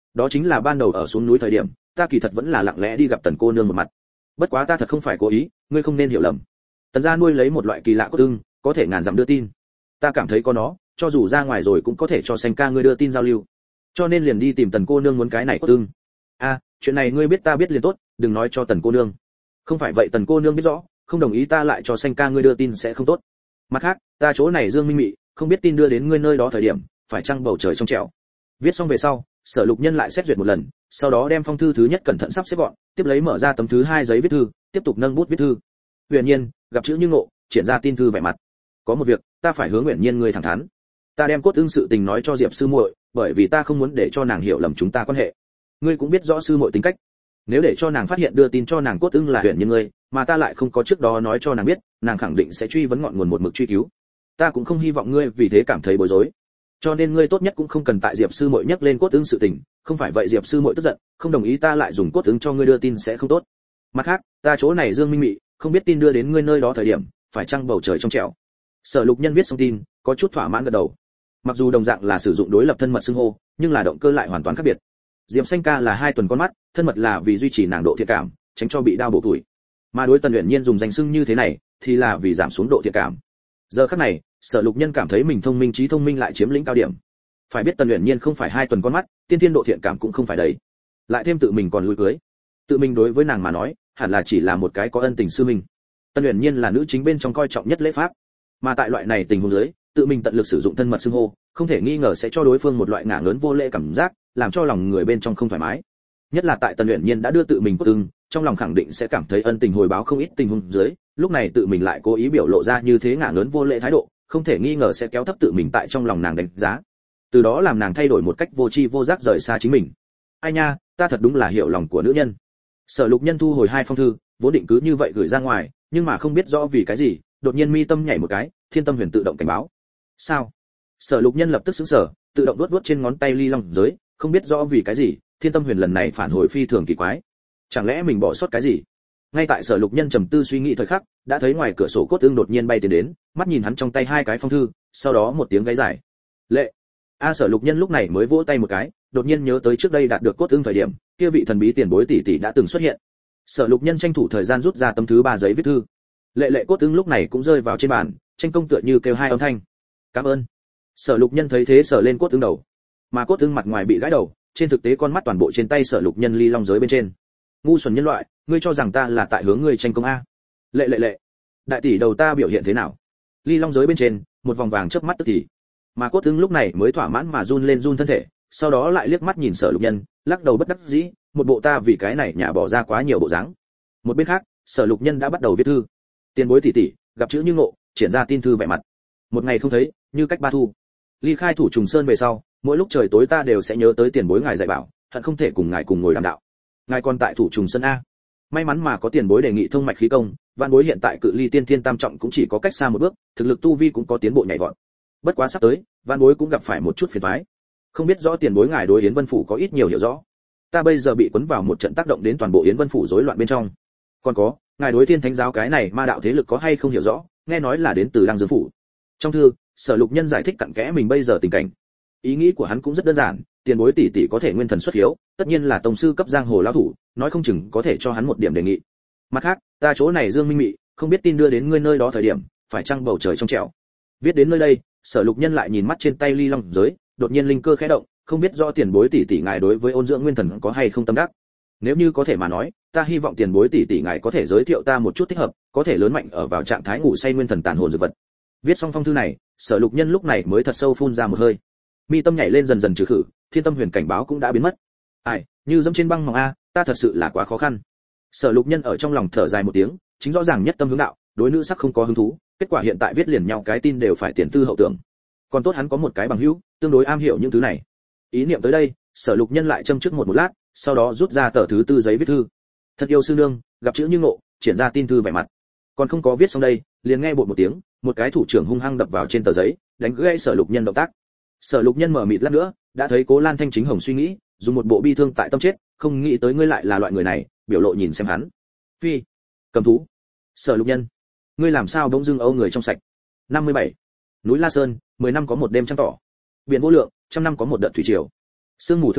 đó chính là ban đầu ở xuống núi thời điểm, ta kỳ thật vẫn là lặng lẽ đi gặp Tần cô nương một mặt. Bất quá ta thật không phải cố ý, ngươi không nên hiểu lầm. Tần gia nuôi lấy một loại kỳ lạ cốt ưng, có thể ngàn dặm đưa tin. Ta cảm thấy có nó, cho dù ra ngoài rồi cũng có thể cho Xanh ca ngươi đưa tin giao lưu. Cho nên liền đi tìm Tần cô nương muốn cái này cốt ưng. A, chuyện này ngươi biết ta biết liền tốt, đừng nói cho Tần cô nương. Không phải vậy Tần cô nương biết rõ, không đồng ý ta lại cho Xanh ca ngươi đưa tin sẽ không tốt. Mặt khác, ta chỗ này Dương Minh Mị, không biết tin đưa đến ngươi nơi đó thời điểm, phải chăng bầu trời trong trẻo. Viết xong về sau, Sở Lục Nhân lại xét duyệt một lần, sau đó đem phong thư thứ nhất cẩn thận sắp xếp gọn, tiếp lấy mở ra tấm thứ hai giấy viết thư, tiếp tục nâng bút viết thư. Huyền Nhiên, gặp chữ như ngộ, triển ra tin thư vẻ mặt. Có một việc, ta phải hướng Huyền Nhiên ngươi thẳng thắn. Ta đem cốt ưng sự tình nói cho Diệp sư muội, bởi vì ta không muốn để cho nàng hiểu lầm chúng ta quan hệ. Ngươi cũng biết rõ sư muội tính cách, nếu để cho nàng phát hiện đưa tin cho nàng cốt ưng là Huyền Nhiên ngươi, mà ta lại không có trước đó nói cho nàng biết, nàng khẳng định sẽ truy vấn ngọn nguồn một mực truy cứu. Ta cũng không hy vọng ngươi vì thế cảm thấy bối rối. Cho nên ngươi tốt nhất cũng không cần tại Diệp sư muội nhắc lên cốt ưng sự tình, không phải vậy Diệp sư muội tức giận, không đồng ý ta lại dùng cốt ưng cho ngươi đưa tin sẽ không tốt. Mặt khác, ta chỗ này Dương Minh Mị, không biết tin đưa đến ngươi nơi đó thời điểm, phải chăng bầu trời trong trẻo. Sở Lục Nhân viết xong tin, có chút thỏa mãn gật đầu. Mặc dù đồng dạng là sử dụng đối lập thân mật xưng hô, nhưng là động cơ lại hoàn toàn khác biệt. Diệp Xanh ca là hai tuần con mắt, thân mật là vì duy trì nàng độ thiện cảm, tránh cho bị đau bổ tuổi. Mà đối Tần Uyển Nhiên dùng danh xưng như thế này, thì là vì giảm xuống độ thiện cảm. Giờ khắc này, Sở Lục Nhân cảm thấy mình thông minh trí thông minh lại chiếm lĩnh cao điểm. Phải biết Tần Uyển Nhiên không phải hai tuần con mắt, tiên thiên độ thiện cảm cũng không phải đấy. Lại thêm tự mình còn lui cưới. Tự mình đối với nàng mà nói, hẳn là chỉ là một cái có ân tình sư minh. Tần Uyển Nhiên là nữ chính bên trong coi trọng nhất lễ pháp. Mà tại loại này tình huống dưới, tự mình tận lực sử dụng thân mật xưng hô, không thể nghi ngờ sẽ cho đối phương một loại ngả lớn vô lễ cảm giác, làm cho lòng người bên trong không thoải mái. Nhất là tại Tần Uyển Nhiên đã đưa tự mình cốt ưng, trong lòng khẳng định sẽ cảm thấy ân tình hồi báo không ít tình huống dưới, lúc này tự mình lại cố ý biểu lộ ra như thế ngả lớn vô lễ thái độ, không thể nghi ngờ sẽ kéo thấp tự mình tại trong lòng nàng đánh giá, từ đó làm nàng thay đổi một cách vô tri vô giác rời xa chính mình. Ai nha, ta thật đúng là hiểu lòng của nữ nhân. Sở Lục Nhân thu hồi hai phong thư, vốn định cứ như vậy gửi ra ngoài, nhưng mà không biết rõ vì cái gì, đột nhiên mi tâm nhảy một cái, Thiên Tâm Huyền tự động cảnh báo. Sao? Sở Lục Nhân lập tức sững sờ, tự động vuốt vuốt trên ngón tay ly long giới, không biết rõ vì cái gì, Thiên Tâm Huyền lần này phản hồi phi thường kỳ quái. Chẳng lẽ mình bỏ sót cái gì? Ngay tại Sở Lục Nhân trầm tư suy nghĩ thời khắc, đã thấy ngoài cửa sổ cốt ưng đột nhiên bay tiến đến, mắt nhìn hắn trong tay hai cái phong thư, sau đó một tiếng gáy dài. Lệ. A Sở Lục Nhân lúc này mới vỗ tay một cái, đột nhiên nhớ tới trước đây đạt được cốt ưng thời điểm, kia vị thần bí tiền bối tỷ tỷ đã từng xuất hiện. Sở Lục Nhân tranh thủ thời gian rút ra tấm thứ ba giấy viết thư. Lệ Lệ cốt ưng lúc này cũng rơi vào trên bàn, tranh công tựa như kêu hai âm thanh. Cảm ơn. Sở Lục Nhân thấy thế sờ lên cốt ưng đầu, mà cốt ưng mặt ngoài bị gãi đầu, trên thực tế con mắt toàn bộ trên tay Sở Lục Nhân ly long giới bên trên. Ngu xuẩn nhân loại, ngươi cho rằng ta là tại hướng ngươi tranh công a? Lệ Lệ Lệ, đại tỷ đầu ta biểu hiện thế nào? Ly long giới bên trên, một vòng vàng chớp mắt tức thì, mà cốt ưng lúc này mới thỏa mãn mà run lên run thân thể, sau đó lại liếc mắt nhìn Sở Lục Nhân, lắc đầu bất đắc dĩ, một bộ ta vì cái này nhà bỏ ra quá nhiều bộ dáng. Một bên khác, Sở Lục Nhân đã bắt đầu viết thư. Tiền bối tỷ tỷ, gặp chữ như ngộ, triển ra tin thư vẻ mặt. Một ngày không thấy, như cách ba thu. Ly khai Thủ Trùng Sơn về sau, mỗi lúc trời tối ta đều sẽ nhớ tới tiền bối ngài dạy bảo, hận không thể cùng ngài cùng ngồi đàm đạo. Ngài còn tại Thủ Trùng Sơn a? May mắn mà có tiền bối đề nghị thông mạch khí công, vạn bối hiện tại cự ly tiên thiên tam trọng cũng chỉ có cách xa một bước, thực lực tu vi cũng có tiến bộ nhảy vọt. Bất quá sắp tới, vạn bối cũng gặp phải một chút phiền toái. Không biết rõ tiền bối ngài đối Yến Vân phủ có ít nhiều hiểu rõ. Ta bây giờ bị cuốn vào một trận tác động đến toàn bộ Yến Vân phủ rối loạn bên trong. Còn có, ngài đối Thiên Thánh giáo cái này ma đạo thế lực có hay không hiểu rõ, nghe nói là đến từ Lăng Dương phủ. Trong thư, Sở Lục Nhân giải thích cặn kẽ mình bây giờ tình cảnh. Ý nghĩ của hắn cũng rất đơn giản, tiền bối tỷ tỷ có thể nguyên thần xuất hiếu, tất nhiên là tông sư cấp giang hồ lão thủ, nói không chừng có thể cho hắn một điểm đề nghị. Mặt khác, ta chỗ này Dương Minh Mị, không biết tin đưa đến ngươi nơi đó thời điểm, phải chăng bầu trời trong trẻo. Viết đến nơi đây, Sở Lục Nhân lại nhìn mắt trên tay ly long giới, đột nhiên linh cơ khẽ động, không biết rõ tiền bối tỷ tỷ ngài đối với ôn dưỡng nguyên thần có hay không tâm đắc. Nếu như có thể mà nói, ta hy vọng tiền bối tỷ tỷ ngài có thể giới thiệu ta một chút thích hợp, có thể lớn mạnh ở vào trạng thái ngủ say nguyên thần tàn hồn dược vật. Viết xong phong thư này, Sở Lục Nhân lúc này mới thật sâu phun ra một hơi. Mi tâm nhảy lên dần dần trừ khử, Thiên Tâm Huyền cảnh báo cũng đã biến mất. Ai, như dẫm trên băng mỏng a, ta thật sự là quá khó khăn. Sở Lục Nhân ở trong lòng thở dài một tiếng, chính rõ ràng nhất tâm hướng đạo, đối nữ sắc không có hứng thú, kết quả hiện tại viết liền nhau cái tin đều phải tiền tư hậu tưởng. Còn tốt hắn có một cái bằng hữu, tương đối am hiểu những thứ này. Ý niệm tới đây, Sở Lục Nhân lại châm trước một một lát, sau đó rút ra tờ thứ tư giấy viết thư. Thật yêu sư nương, gặp chữ như ngộ, triển ra tin thư vẻ mặt. Còn không có viết xong đây, liền nghe bột một tiếng, một cái thủ trưởng hung hăng đập vào trên tờ giấy, đánh gãy Sở Lục Nhân động tác. Sở Lục Nhân mở mịt lát nữa, đã thấy Cố Lan Thanh chính hồng suy nghĩ, dùng một bộ bi thương tại tâm chết, không nghĩ tới ngươi lại là loại người này, biểu lộ nhìn xem hắn. Phi, cầm thú. Sở Lục Nhân, ngươi làm sao bỗng dưng âu người trong sạch. năm mươi bảy. Núi La Sơn, mười năm có một đêm trăng tỏ. Biển vô lượng, trăm năm có một đợt thủy triều. Sương mù thương mang,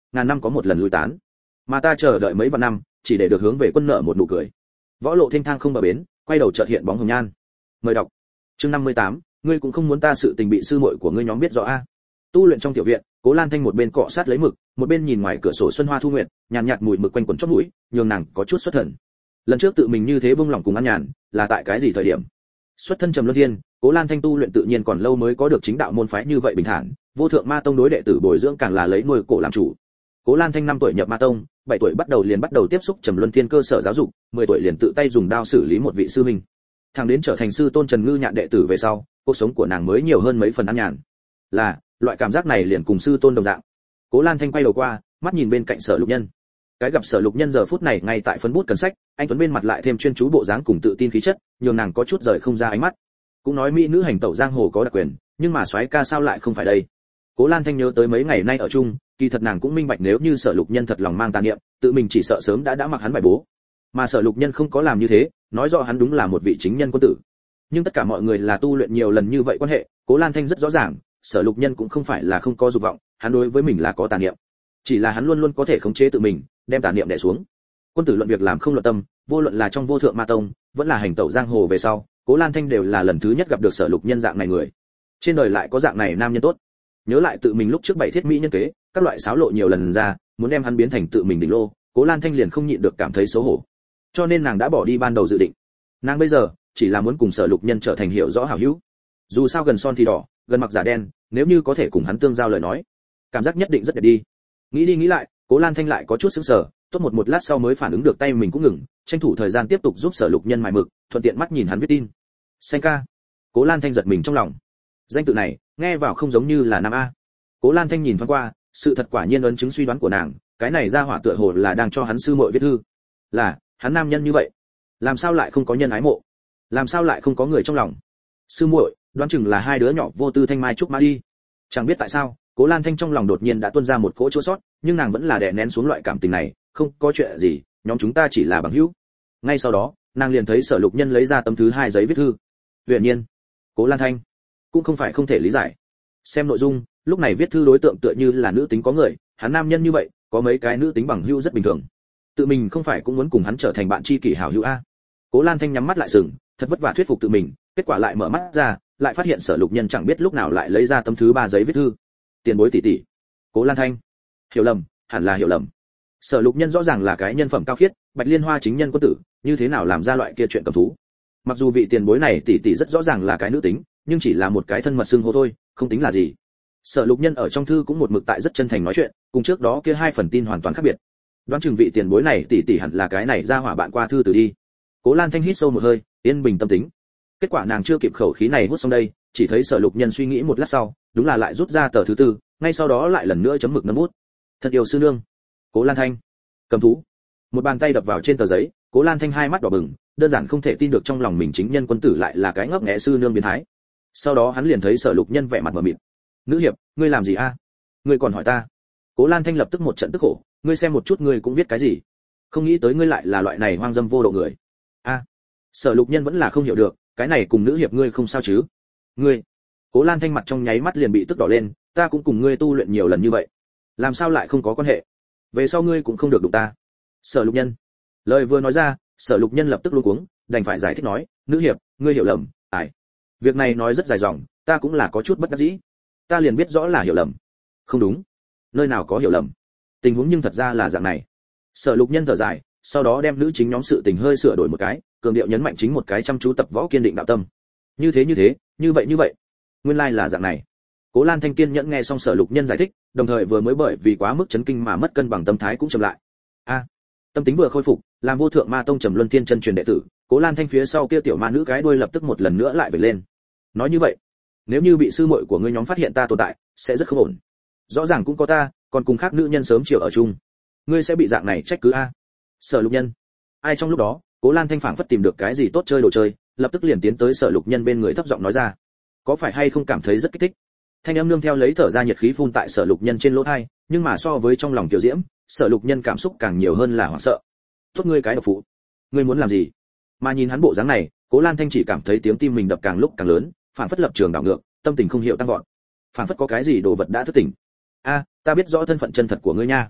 ngàn năm có một lần lui tán, mà ta chờ đợi mấy vạn năm chỉ để được hướng về quân nợ một nụ cười. Võ lộ thênh thang không bờ bến, quay đầu chợt hiện bóng hồng nhan. Mời đọc chương năm mươi tám, ngươi cũng không muốn ta sự tình bị sư muội của ngươi nhóm biết rõ a. Tu luyện trong tiểu viện, Cố Lan Thanh một bên cọ sát lấy mực, một bên nhìn ngoài cửa sổ xuân hoa thu nguyệt, nhàn nhạt, nhạt mùi mực quanh quẩn chóp mũi, nhường nàng có chút xuất thần. Lần trước tự mình như thế buông lỏng cùng ăn nhàn, là tại cái gì thời điểm? Xuất thân Trầm Luân Thiên, Cố Lan Thanh tu luyện tự nhiên còn lâu mới có được chính đạo môn phái như vậy bình thản, vô thượng ma tông đối đệ tử bồi dưỡng càng là lấy nuôi cổ làm chủ. Cố Lan Thanh năm tuổi nhập ma tông, bảy tuổi bắt đầu liền bắt đầu tiếp xúc Trầm Luân Thiên cơ sở giáo dục, mười tuổi liền tự tay dùng đao xử lý một vị sư huynh. Thằng đến trở thành sư tôn Trần Ngư Nhạn đệ tử về sau, cuộc sống của nàng mới nhiều hơn mấy phần an nhàn. Là, loại cảm giác này liền cùng sư tôn đồng dạng. Cố Lan Thanh quay đầu qua, mắt nhìn bên cạnh Sở Lục Nhân. Cái gặp Sở Lục Nhân giờ phút này ngay tại phấn bút cần sách, anh tuấn bên mặt lại thêm chuyên chú bộ dáng cùng tự tin khí chất, nhường nàng có chút rời không ra ánh mắt. Cũng nói mỹ nữ hành tẩu giang hồ có đặc quyền, nhưng mà soái ca sao lại không phải đây? Cố Lan Thanh nhớ tới mấy ngày nay ở chung, kỳ thật nàng cũng minh bạch nếu như Sở Lục Nhân thật lòng mang tà niệm, tự mình chỉ sợ sớm đã đã mặc hắn bài bố. Mà Sở Lục Nhân không có làm như thế, nói rõ hắn đúng là một vị chính nhân quân tử. Nhưng tất cả mọi người là tu luyện nhiều lần như vậy quan hệ, Cố Lan Thanh rất rõ ràng, Sở Lục Nhân cũng không phải là không có dục vọng, hắn đối với mình là có tà niệm. Chỉ là hắn luôn luôn có thể khống chế tự mình, đem tà niệm đè xuống. Quân tử luận việc làm không luận tâm, vô luận là trong vô thượng ma tông, vẫn là hành tẩu giang hồ về sau, Cố Lan Thanh đều là lần thứ nhất gặp được Sở Lục Nhân dạng này người. Trên đời lại có dạng này nam nhân tốt. Nhớ lại tự mình lúc trước bảy thiết mỹ nhân kế, các loại xáo lộ nhiều lần ra, muốn đem hắn biến thành tự mình đỉnh lô, Cố Lan Thanh liền không nhịn được cảm thấy xấu hổ. Cho nên nàng đã bỏ đi ban đầu dự định. Nàng bây giờ chỉ là muốn cùng Sở Lục Nhân trở thành hiểu rõ hảo hữu. Dù sao gần son thì đỏ, gần mặc giả đen, nếu như có thể cùng hắn tương giao lời nói, cảm giác nhất định rất đẹp đi. Nghĩ đi nghĩ lại, Cố Lan Thanh lại có chút sững sờ, tốt một một lát sau mới phản ứng được tay mình cũng ngừng, tranh thủ thời gian tiếp tục giúp Sở Lục Nhân mài mực, thuận tiện mắt nhìn hắn viết tin. Xanh ca. Cố Lan Thanh giật mình trong lòng. Danh tự này, nghe vào không giống như là nam a. Cố Lan Thanh nhìn thoáng qua, sự thật quả nhiên ấn chứng suy đoán của nàng, cái này ra hỏa tựa hồ là đang cho hắn sư muội viết thư. Là, hắn nam nhân như vậy, làm sao lại không có nhân ái mộ? Làm sao lại không có người trong lòng? Sư muội, đoán chừng là hai đứa nhỏ vô tư thanh mai trúc mã đi. Chẳng biết tại sao, Cố Lan Thanh trong lòng đột nhiên đã tuôn ra một cỗ chua xót, nhưng nàng vẫn là đè nén xuống loại cảm tình này, không có chuyện gì, nhóm chúng ta chỉ là bằng hữu. Ngay sau đó, nàng liền thấy Sở Lục Nhân lấy ra tấm thứ hai giấy viết thư. Huyền nhiên, Cố Lan Thanh cũng không phải không thể lý giải. Xem nội dung, lúc này viết thư đối tượng tựa như là nữ tính có người, hắn nam nhân như vậy, có mấy cái nữ tính bằng hữu rất bình thường. Tự mình không phải cũng muốn cùng hắn trở thành bạn tri kỷ hảo hữu a. Cố Lan Thanh nhắm mắt lại sừng, thật vất vả thuyết phục tự mình, kết quả lại mở mắt ra, lại phát hiện Sở Lục Nhân chẳng biết lúc nào lại lấy ra tấm thứ ba giấy viết thư. Tiền bối tỷ tỷ. Cố Lan Thanh, hiểu lầm, hẳn là hiểu lầm. Sở Lục Nhân rõ ràng là cái nhân phẩm cao khiết, Bạch Liên Hoa chính nhân quân tử, như thế nào làm ra loại kia chuyện cầm thú? Mặc dù vị tiền bối này tỷ tỷ rất rõ ràng là cái nữ tính, nhưng chỉ là một cái thân mật xưng hô thôi, không tính là gì. Sở Lục Nhân ở trong thư cũng một mực tại rất chân thành nói chuyện, cùng trước đó kia hai phần tin hoàn toàn khác biệt. Đoán chừng vị tiền bối này tỷ tỷ hẳn là cái này ra hỏa bạn qua thư từ đi. Cố Lan Thanh hít sâu một hơi, yên bình tâm tính. Kết quả nàng chưa kịp khẩu khí này hút xong đây, chỉ thấy Sở Lục Nhân suy nghĩ một lát sau, đúng là lại rút ra tờ thứ tư, ngay sau đó lại lần nữa chấm mực nấm bút. Thật yêu sư nương. Cố Lan Thanh. Cầm thú. Một bàn tay đập vào trên tờ giấy, Cố Lan Thanh hai mắt đỏ bừng, đơn giản không thể tin được trong lòng mình chính nhân quân tử lại là cái ngốc nghé sư nương biến thái. Sau đó hắn liền thấy Sở Lục Nhân vẻ mặt mờ mịt. Nữ hiệp, ngươi làm gì a? Ngươi còn hỏi ta? Cố Lan Thanh lập tức một trận tức khổ, ngươi xem một chút ngươi cũng viết cái gì? Không nghĩ tới ngươi lại là loại này hoang dâm vô độ người. A. Sở Lục Nhân vẫn là không hiểu được, cái này cùng nữ hiệp ngươi không sao chứ? Ngươi. Cố Lan Thanh mặt trong nháy mắt liền bị tức đỏ lên, ta cũng cùng ngươi tu luyện nhiều lần như vậy, làm sao lại không có quan hệ? Về sau ngươi cũng không được đụng ta. Sở Lục Nhân. Lời vừa nói ra, Sở Lục Nhân lập tức luống cuống, đành phải giải thích nói, nữ hiệp, ngươi hiểu lầm, ải. Việc này nói rất dài dòng, ta cũng là có chút bất đắc dĩ. Ta liền biết rõ là hiểu lầm. Không đúng, nơi nào có hiểu lầm, tình huống nhưng thật ra là dạng này. Sở Lục Nhân thở dài, sau đó đem nữ chính nhóm sự tình hơi sửa đổi một cái, cường điệu nhấn mạnh chính một cái chăm chú tập võ kiên định đạo tâm. Như thế như thế, như vậy như vậy, nguyên lai là dạng này. Cố Lan Thanh kiên nhẫn nghe xong Sở Lục Nhân giải thích, đồng thời vừa mới bởi vì quá mức chấn kinh mà mất cân bằng tâm thái cũng chậm lại. A, tâm tính vừa khôi phục, làm vô thượng ma tông Trầm Luân Thiên chân truyền đệ tử, Cố Lan Thanh phía sau kia tiểu ma nữ cái đuôi lập tức một lần nữa lại về lên. Nói như vậy, nếu như bị sư muội của ngươi nhóm phát hiện ta tồn tại, sẽ rất không ổn. Rõ ràng cũng có ta, còn cùng khác nữ nhân sớm chiều ở chung, ngươi sẽ bị dạng này trách cứ a? Sở Lục Nhân. Ai trong lúc đó, Cố Lan Thanh phảng phất tìm được cái gì tốt chơi đồ chơi, lập tức liền tiến tới Sở Lục Nhân bên người thấp giọng nói ra, có phải hay không cảm thấy rất kích thích? Thanh âm nương theo lấy thở ra nhiệt khí phun tại Sở Lục Nhân trên lỗ tai, nhưng mà so với trong lòng tiểu diễm, Sở Lục Nhân cảm xúc càng nhiều hơn là hoảng sợ. Tốt ngươi cái độc phụ, ngươi muốn làm gì? Mà nhìn hắn bộ dáng này, Cố Lan Thanh chỉ cảm thấy tiếng tim mình đập càng lúc càng lớn, phảng phất lập trường đảo ngược, tâm tình không hiểu tăng vọt. Phảng phất có cái gì đồ vật đã thức tỉnh. A, ta biết rõ thân phận chân thật của ngươi nha.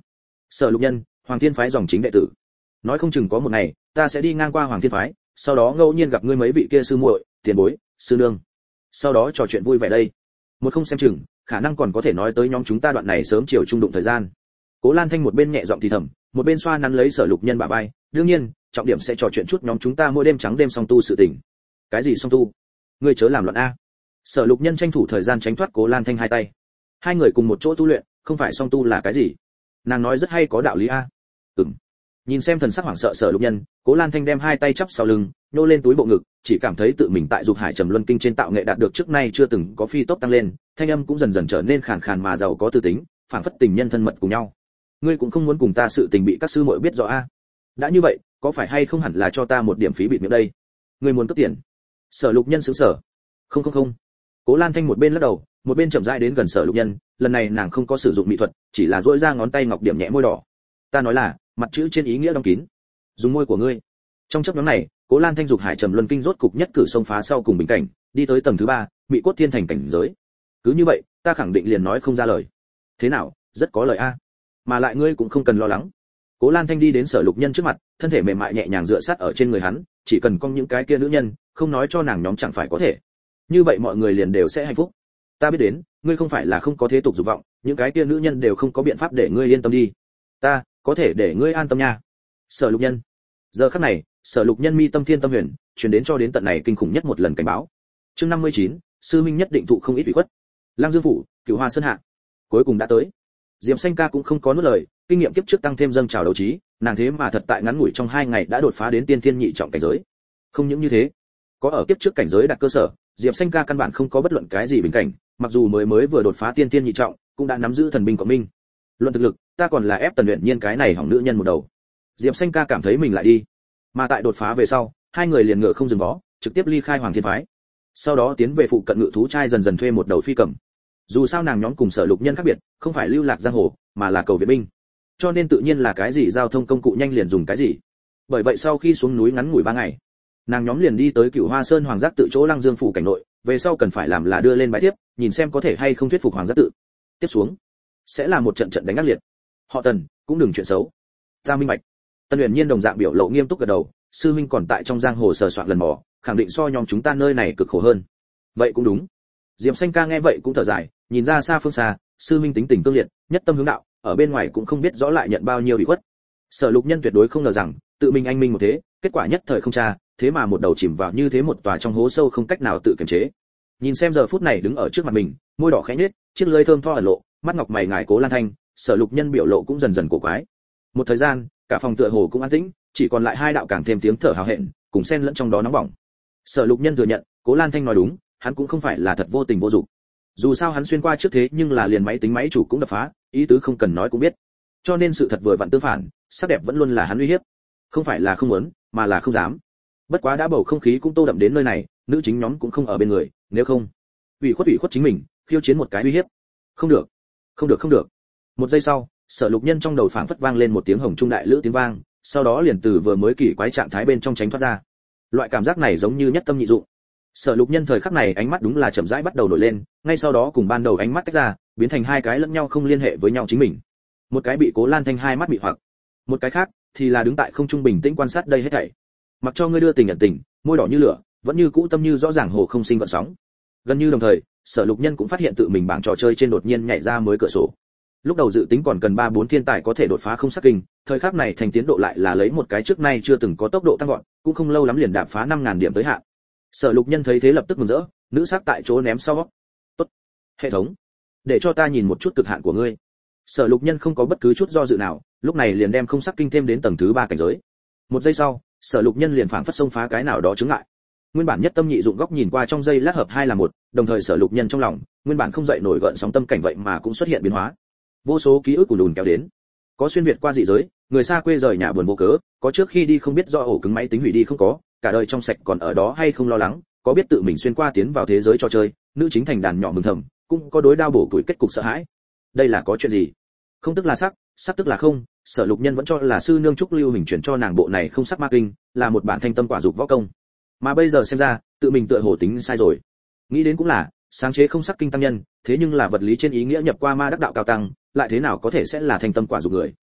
Sở Lục Nhân, Hoàng Thiên phái dòng chính đệ tử. Nói không chừng có một ngày, ta sẽ đi ngang qua Hoàng Thiên phái, sau đó ngẫu nhiên gặp ngươi mấy vị kia sư muội, tiền bối, sư nương. Sau đó trò chuyện vui vẻ đây. Một không xem chừng, khả năng còn có thể nói tới nhóm chúng ta đoạn này sớm chiều trung đụng thời gian. Cố Lan Thanh một bên nhẹ giọng thì thầm, một bên xoa nắn lấy Sở Lục Nhân bả vai, đương nhiên, trọng điểm sẽ trò chuyện chút nhóm chúng ta mỗi đêm trắng đêm song tu sự tình. Cái gì song tu? Ngươi chớ làm loạn a. Sở Lục Nhân tranh thủ thời gian tránh thoát Cố Lan Thanh hai tay. Hai người cùng một chỗ tu luyện, không phải song tu là cái gì? Nàng nói rất hay có đạo lý a. Ừm. Nhìn xem thần sắc hoảng sợ Sở Lục Nhân, Cố Lan Thanh đem hai tay chắp sau lưng, nhô lên túi bộ ngực, chỉ cảm thấy tự mình tại dục hải trầm luân kinh trên tạo nghệ đạt được trước nay chưa từng có phi tốc tăng lên, thanh âm cũng dần dần trở nên khàn khàn mà giàu có tư tính, phảng phất tình nhân thân mật cùng nhau. Ngươi cũng không muốn cùng ta sự tình bị các sư muội biết rõ a? Đã như vậy, có phải hay không hẳn là cho ta một điểm phí bịt miệng đây? Ngươi muốn cướp tiền? Sở Lục Nhân sững sờ. Không không không. Cố Lan Thanh một bên lắc đầu, một bên chậm rãi đến gần Sở Lục Nhân, lần này nàng không có sử dụng mỹ thuật, chỉ là duỗi ra ngón tay ngọc điểm nhẹ môi đỏ. Ta nói là, mặt chữ trên ý nghĩa đóng kín. Dùng môi của ngươi. Trong chốc ngắn này, Cố Lan Thanh dục hải trầm luân kinh rốt cục nhất cử xông phá sau cùng bình cảnh, đi tới tầng thứ ba, Mị cốt thiên thành cảnh giới. Cứ như vậy, ta khẳng định liền nói không ra lời. Thế nào, rất có lời a. Mà lại ngươi cũng không cần lo lắng. Cố Lan Thanh đi đến Sở Lục Nhân trước mặt, thân thể mềm mại nhẹ nhàng dựa sát ở trên người hắn, chỉ cần cong những cái kia nữ nhân, không nói cho nàng nhóm chẳng phải có thể. Như vậy mọi người liền đều sẽ hạnh phúc. Ta biết đến, ngươi không phải là không có thế tục dục vọng, những cái kia nữ nhân đều không có biện pháp để ngươi yên tâm đi. Ta có thể để ngươi an tâm nha. Sở Lục Nhân. Giờ khắc này, Sở Lục Nhân mi tâm thiên tâm huyền, truyền đến cho đến tận này kinh khủng nhất một lần cảnh báo. Chương năm mươi chín, sư minh nhất định thụ không ít ủy khuất. Lăng Dương phủ, Cửu Hoa Sơn hạ. Cuối cùng đã tới. Diệp Xanh Ca cũng không có nuốt lời, kinh nghiệm kiếp trước tăng thêm dâng trào đấu trí, nàng thế mà thật tại ngắn ngủi trong hai ngày đã đột phá đến tiên thiên nhị trọng cảnh giới. Không những như thế, có ở kiếp trước cảnh giới đặt cơ sở, Diệp Xanh Ca căn bản không có bất luận cái gì bình cảnh, mặc dù mới mới vừa đột phá tiên thiên nhị trọng, cũng đã nắm giữ thần binh của mình. Luận thực lực, ta còn là ép Tần Uyển Nhiên cái này hỏng nữ nhân một đầu. Diệp Xanh Ca cảm thấy mình lại đi. Mà tại đột phá về sau, hai người liền ngựa không dừng vó, trực tiếp ly khai Hoàng Thiên phái. Sau đó tiến về phụ cận ngự thú trai dần dần thuê một đầu phi cầm. Dù sao nàng nhóm cùng Sở Lục Nhân khác biệt, không phải lưu lạc giang hồ, mà là cầu viện binh. Cho nên tự nhiên là cái gì giao thông công cụ nhanh liền dùng cái gì. Bởi vậy sau khi xuống núi ngắn ngủi ba ngày, nàng nhóm liền đi tới Cửu Hoa Sơn Hoàng Giác tự chỗ Lăng Dương phủ cảnh nội, về sau cần phải làm là đưa lên bãi tiếp, nhìn xem có thể hay không thuyết phục Hoàng Giác tự. Tiếp xuống sẽ là một trận trận đánh ác liệt. Họ Tần, cũng đừng chuyện xấu. Ta minh bạch. Tần Uyển Nhiên đồng dạng biểu lộ nghiêm túc gật đầu, sư huynh còn tại trong giang hồ sờ soạn lần mò, khẳng định so nhóm chúng ta nơi này cực khổ hơn. Vậy cũng đúng. Diệp Xanh Ca nghe vậy cũng thở dài, nhìn ra xa phương xa, sư huynh tính tình cương liệt, nhất tâm hướng đạo, ở bên ngoài cũng không biết rõ lại nhận bao nhiêu ủy khuất. Sở Lục Nhân tuyệt đối không ngờ rằng, tự mình anh minh một thế, kết quả nhất thời không tra, thế mà một đầu chìm vào như thế một tòa trong hố sâu không cách nào tự kiềm chế. Nhìn xem giờ phút này đứng ở trước mặt mình, môi đỏ khẽ nhếch, chiếc lưỡi thơm tho ẩn lộ, mắt ngọc mày ngài Cố Lan Thanh, Sở Lục Nhân biểu lộ cũng dần dần cổ quái. Một thời gian, cả phòng tựa hồ cũng an tĩnh, chỉ còn lại hai đạo càng thêm tiếng thở hào hẹn, cùng xen lẫn trong đó nóng bỏng. Sở Lục Nhân thừa nhận, Cố Lan Thanh nói đúng, hắn cũng không phải là thật vô tình vô dụng. Dù sao hắn xuyên qua trước thế nhưng là liền máy tính máy chủ cũng đập phá, ý tứ không cần nói cũng biết. Cho nên sự thật vừa vặn tương phản, sắc đẹp vẫn luôn là hắn uy hiếp. Không phải là không muốn, mà là không dám. Bất quá đã bầu không khí cũng tô đậm đến nơi này, nữ chính nhóm cũng không ở bên người, nếu không, ủy khuất ủy khuất chính mình, khiêu chiến một cái uy hiếp. Không được, không được không được. Một giây sau, Sở Lục Nhân trong đầu phảng phất vang lên một tiếng hồng trung đại lữ tiếng vang, sau đó liền từ vừa mới kỳ quái trạng thái bên trong tránh thoát ra. Loại cảm giác này giống như nhất tâm nhị dụng. Sở Lục Nhân thời khắc này ánh mắt đúng là chậm rãi bắt đầu nổi lên, ngay sau đó cùng ban đầu ánh mắt tách ra, biến thành hai cái lẫn nhau không liên hệ với nhau chính mình. Một cái bị Cố Lan Thanh hai mắt bị hoặc, một cái khác thì là đứng tại không trung bình tĩnh quan sát đây hết thảy. Mặc cho ngươi đưa tình nhận tình, môi đỏ như lửa, vẫn như cũ tâm như rõ ràng hồ không sinh gợn sóng. Gần như đồng thời, Sở Lục Nhân cũng phát hiện tự mình bảng trò chơi trên đột nhiên nhảy ra mới cửa sổ. Lúc đầu dự tính còn cần ba bốn thiên tài có thể đột phá không sắc kinh, thời khắc này thành tiến độ lại là lấy một cái trước nay chưa từng có tốc độ tăng vọt, cũng không lâu lắm liền đạp phá năm ngàn điểm tới hạn. Sở Lục Nhân thấy thế lập tức mừng rỡ, nữ sắc tại chỗ ném sau. Tốt, hệ thống, để cho ta nhìn một chút cực hạn của ngươi. Sở Lục Nhân không có bất cứ chút do dự nào, lúc này liền đem không sắc kinh thêm đến tầng thứ ba cảnh giới. Một giây sau, Sở Lục Nhân liền phảng phất xông phá cái nào đó chướng ngại. Nguyên bản nhất tâm nhị dụng góc nhìn qua trong giây lát hợp hai là một, đồng thời Sở Lục Nhân trong lòng, nguyên bản không dậy nổi gợn sóng tâm cảnh vậy mà cũng xuất hiện biến hóa. Vô số ký ức của lùn kéo đến. Có xuyên việt qua dị giới, người xa quê rời nhà buồn vô cớ, có trước khi đi không biết do ổ cứng máy tính hủy đi không có, cả đời trong sạch còn ở đó hay không lo lắng, có biết tự mình xuyên qua tiến vào thế giới trò chơi, nữ chính thành đàn nhỏ mừng thầm, cũng có đối đao bổ tuổi kết cục sợ hãi. Đây là có chuyện gì? Không tức là sắc, sắc tức là không, Sở Lục Nhân vẫn cho là sư nương Trúc Lưu Hình chuyển cho nàng bộ này không sắc ma kinh, là một bản thanh tâm quả dục võ công. Mà bây giờ xem ra, tự mình tựa hồ tính sai rồi. Nghĩ đến cũng là, sáng chế không sắc kinh tăng nhân, thế nhưng là vật lý trên ý nghĩa nhập qua ma đắc đạo cao tăng, lại thế nào có thể sẽ là thanh tâm quả dục người?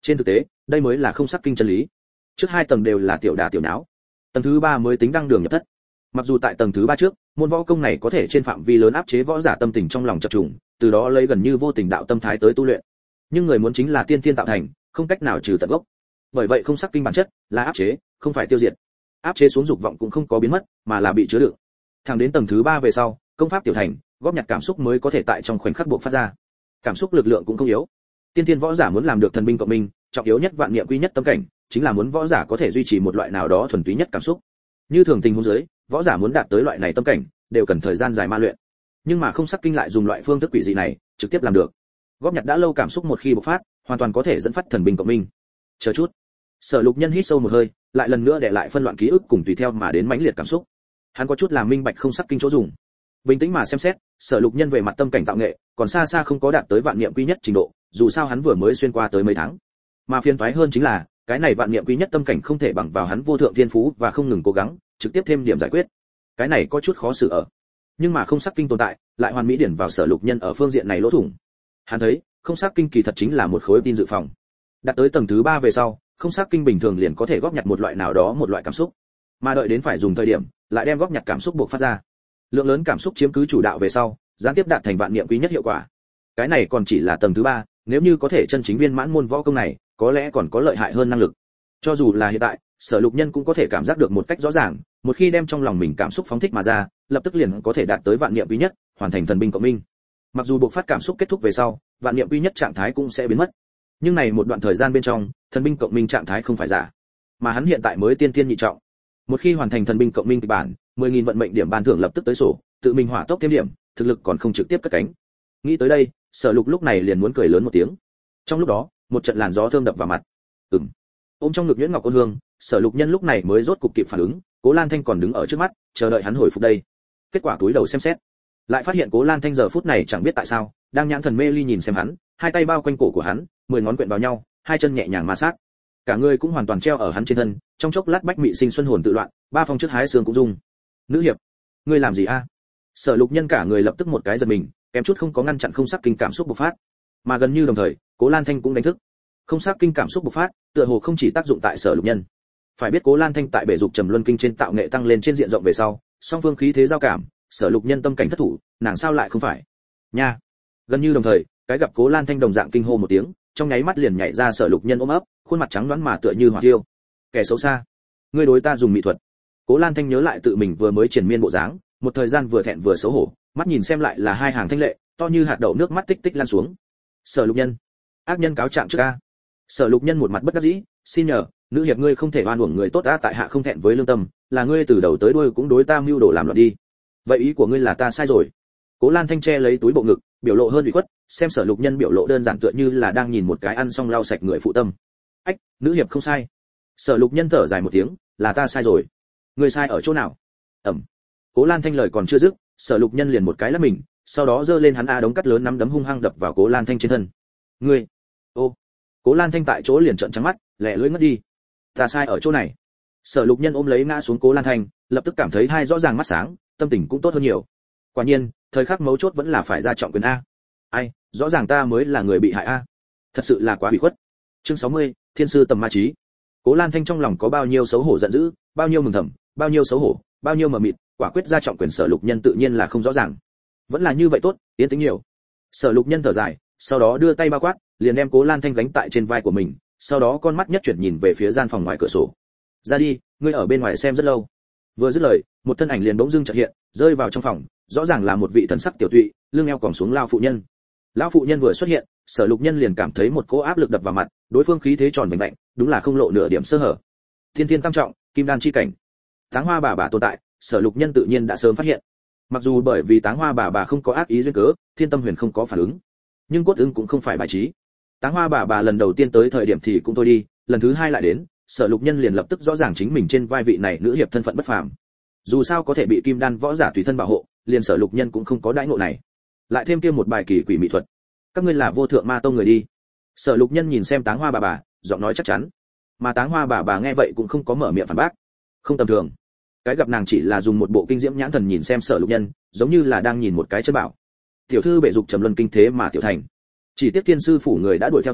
Trên thực tế, đây mới là không sắc kinh chân lý. Trước hai tầng đều là tiểu đà tiểu náo, tầng thứ ba mới tính đăng đường nhập thất. Mặc dù tại tầng thứ ba trước, môn võ công này có thể trên phạm vi lớn áp chế võ giả tâm tình trong lòng chập trùng, từ đó lấy gần như vô tình đạo tâm thái tới tu luyện. Nhưng người muốn chính là tiên thiên tạo thành, không cách nào trừ tận gốc. Bởi vậy không sắc kinh bản chất là áp chế, không phải tiêu diệt. Áp chế xuống dục vọng cũng không có biến mất, mà là bị chứa đựng. Thẳng đến tầng thứ ba về sau, công pháp tiểu thành, góp nhặt cảm xúc mới có thể tại trong khoảnh khắc buộc phát ra. Cảm xúc lực lượng cũng không yếu. Tiên thiên võ giả muốn làm được thần binh cộng minh, trọng yếu nhất vạn niệm quy nhất tâm cảnh, chính là muốn võ giả có thể duy trì một loại nào đó thuần túy nhất cảm xúc. Như thường tình huống dưới, võ giả muốn đạt tới loại này tâm cảnh, đều cần thời gian dài ma luyện. Nhưng mà không sắc kinh lại dùng loại phương thức quỷ dị này, trực tiếp làm được. Góp nhặt đã lâu cảm xúc một khi bộc phát, hoàn toàn có thể dẫn phát thần binh cộng minh. Chờ chút. Sở Lục Nhân hít sâu một hơi, lại lần nữa để lại phân loạn ký ức cùng tùy theo mà đến mãnh liệt cảm xúc. Hắn có chút làm minh bạch không sắc kinh chỗ dùng. Bình tĩnh mà xem xét, Sở Lục Nhân về mặt tâm cảnh tạo nghệ, còn xa xa không có đạt tới vạn niệm quy nhất trình độ, dù sao hắn vừa mới xuyên qua tới mấy tháng. Mà phiền toái hơn chính là, cái này vạn niệm quy nhất tâm cảnh không thể bằng vào hắn vô thượng thiên phú và không ngừng cố gắng, trực tiếp thêm điểm giải quyết. Cái này có chút khó xử ở. Nhưng mà không sắc kinh tồn tại, lại hoàn mỹ điển vào Sở Lục Nhân ở phương diện này lỗ thủng. Hắn thấy, không sắc kinh kỳ thật chính là một khối tin dự phòng. Đạt tới tầng thứ ba về sau, không sắc kinh bình thường liền có thể góp nhặt một loại nào đó một loại cảm xúc, mà đợi đến phải dùng thời điểm, lại đem góp nhặt cảm xúc buộc phát ra. Lượng lớn cảm xúc chiếm cứ chủ đạo về sau, gián tiếp đạt thành vạn niệm quý nhất hiệu quả. Cái này còn chỉ là tầng thứ ba, nếu như có thể chân chính viên mãn môn võ công này, có lẽ còn có lợi hại hơn năng lực. Cho dù là hiện tại, Sở Lục Nhân cũng có thể cảm giác được một cách rõ ràng, một khi đem trong lòng mình cảm xúc phóng thích mà ra, lập tức liền có thể đạt tới vạn niệm quý nhất, hoàn thành thần binh cộng minh. Mặc dù buộc phát cảm xúc kết thúc về sau, vạn niệm quý nhất trạng thái cũng sẽ biến mất. Nhưng này một đoạn thời gian bên trong, thần binh cộng minh trạng thái không phải giả, mà hắn hiện tại mới tiên tiên nhị trọng. Một khi hoàn thành thần binh cộng minh kịch bản, mười nghìn vận mệnh điểm ban thưởng lập tức tới sổ, tự mình hỏa tốc thêm điểm, thực lực còn không trực tiếp cất cánh. Nghĩ tới đây, Sở Lục lúc này liền muốn cười lớn một tiếng. Trong lúc đó, một trận làn gió thơm đập vào mặt. Ừm. Ôm trong ngực nhuyễn ngọc ôn hương, Sở Lục Nhân lúc này mới rốt cục kịp phản ứng, Cố Lan Thanh còn đứng ở trước mắt, chờ đợi hắn hồi phục đây. Kết quả túi đầu xem xét, lại phát hiện Cố Lan Thanh giờ phút này chẳng biết tại sao, đang nhãn thần mê ly nhìn xem hắn, hai tay bao quanh cổ của hắn, mười ngón quyện vào nhau, hai chân nhẹ nhàng ma sát. Cả người cũng hoàn toàn treo ở hắn trên thân, trong chốc lát bách mị sinh xuân hồn tự loạn, ba phong trước hái xương cũng rung. Nữ hiệp, ngươi làm gì a? Sở Lục Nhân cả người lập tức một cái giật mình, kém chút không có ngăn chặn không sắc kinh cảm xúc bộc phát, mà gần như đồng thời, Cố Lan Thanh cũng đánh thức. Không sắc kinh cảm xúc bộc phát, tựa hồ không chỉ tác dụng tại Sở Lục Nhân. Phải biết Cố Lan Thanh tại bể dục trầm luân kinh trên tạo nghệ tăng lên trên diện rộng về sau, song phương khí thế giao cảm, Sở Lục Nhân tâm cảnh thất thủ, nàng sao lại không phải? Nha. Gần như đồng thời, cái gặp Cố Lan Thanh đồng dạng kinh hô một tiếng, trong nháy mắt liền nhảy ra Sở Lục Nhân ôm ấp, khuôn mặt trắng nõn mà tựa như hỏa tiêu. Kẻ xấu xa, ngươi đối ta dùng mỹ thuật. Cố Lan Thanh nhớ lại tự mình vừa mới triển miên bộ dáng, một thời gian vừa thẹn vừa xấu hổ, mắt nhìn xem lại là hai hàng thanh lệ, to như hạt đậu nước mắt tích tích lan xuống. Sở Lục Nhân, ác nhân cáo trạng trước a. Sở Lục Nhân một mặt bất đắc dĩ, xin nhờ, nữ hiệp ngươi không thể oan uổng người tốt a, tại hạ không thẹn với lương tâm, là ngươi từ đầu tới đuôi cũng đối ta mưu đồ làm loạn đi. Vậy ý của ngươi là ta sai rồi. Cố Lan Thanh che lấy túi bộ ngực, biểu lộ hơn ủy khuất, xem Sở Lục Nhân biểu lộ đơn giản tựa như là đang nhìn một cái ăn xong lau sạch người phụ tâm. Ách, nữ hiệp không sai. Sở Lục Nhân thở dài một tiếng, là ta sai rồi. Ngươi sai ở chỗ nào? Ẩm. Cố Lan Thanh lời còn chưa dứt, Sở Lục Nhân liền một cái lắc mình, sau đó giơ lên hắn a đống cắt lớn nắm đấm hung hăng đập vào Cố Lan Thanh trên thân. Ngươi, ô. Cố Lan Thanh tại chỗ liền trợn trắng mắt, lẻ lưỡi ngất đi. Ta sai ở chỗ này. Sở Lục Nhân ôm lấy ngã xuống Cố Lan Thanh, lập tức cảm thấy hai rõ ràng mắt sáng, tâm tình cũng tốt hơn nhiều. Quả nhiên, thời khắc mấu chốt vẫn là phải ra trọng quyền a. Ai, rõ ràng ta mới là người bị hại a. Thật sự là quá bị khuất. Chương sáu mươi, Thiên sư tầm ma trí. Cố Lan Thanh trong lòng có bao nhiêu xấu hổ giận dữ, bao nhiêu mừng thầm, bao nhiêu xấu hổ, bao nhiêu mờ mịt, quả quyết ra trọng quyền Sở Lục Nhân tự nhiên là không rõ ràng. Vẫn là như vậy tốt, yên tĩnh nhiều. Sở Lục Nhân thở dài, sau đó đưa tay bao quát, liền đem Cố Lan Thanh gánh tại trên vai của mình, sau đó con mắt nhất chuyển nhìn về phía gian phòng ngoài cửa sổ. Ra đi, ngươi ở bên ngoài xem rất lâu. Vừa dứt lời, một thân ảnh liền bỗng dưng chợt hiện, rơi vào trong phòng, rõ ràng là một vị thần sắc tiểu tụy, lưng eo còng xuống lão phụ nhân. Lão phụ nhân vừa xuất hiện, Sở Lục Nhân liền cảm thấy một cỗ áp lực đập vào mặt, đối phương khí thế tròn vành vạnh, đúng là không lộ nửa điểm sơ hở. Thiên thiên tam trọng, kim đan chi cảnh. Táng Hoa bà bà tồn tại, Sở Lục Nhân tự nhiên đã sớm phát hiện. Mặc dù bởi vì Táng Hoa bà bà không có ác ý duyên cớ, Thiên Tâm Huyền không có phản ứng, nhưng cốt ứng cũng không phải bài trí. Táng Hoa bà bà lần đầu tiên tới thời điểm thì cũng thôi đi, lần thứ hai lại đến, Sở Lục Nhân liền lập tức rõ ràng chính mình trên vai vị này nữ hiệp thân phận bất phàm. Dù sao có thể bị kim đan võ giả tùy thân bảo hộ, liền Sở Lục Nhân cũng không có đãi ngộ này. Lại thêm kia một bài kỳ quỷ mỹ thuật. Các ngươi là vô thượng ma tông người đi. Sở Lục Nhân nhìn xem Táng Hoa bà bà, giọng nói chắc chắn. Mà Táng Hoa bà bà nghe vậy cũng không có mở miệng phản bác. Không tầm thường. Cái gặp nàng chỉ là dùng một bộ kinh diễm nhãn thần nhìn xem Sở Lục Nhân, giống như là đang nhìn một cái chân bảo. Tiểu thư bệ dục trầm luân kinh thế mà tiểu thành. Chỉ tiếc thiên sư phủ người đã đuổi theo tới,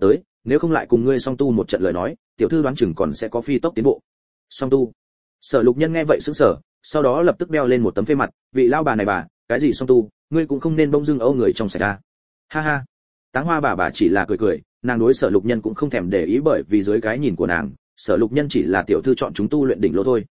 nếu không lại cùng ngươi song tu một trận lời nói, tiểu thư đoán chừng còn sẽ có phi tốc tiến bộ. Song tu? Sở Lục Nhân nghe vậy sững sờ, sau đó lập tức đeo lên một tấm phê mặt, vị lao bà này bà, cái gì song tu, ngươi cũng không nên bông dưng âu người trong sạch ra. Ha ha. Táng Hoa bà bà chỉ là cười cười, nàng đối Sở Lục Nhân cũng không thèm để ý, bởi vì dưới cái nhìn của nàng, Sở Lục Nhân chỉ là tiểu thư chọn chúng tu luyện đỉnh lô thôi,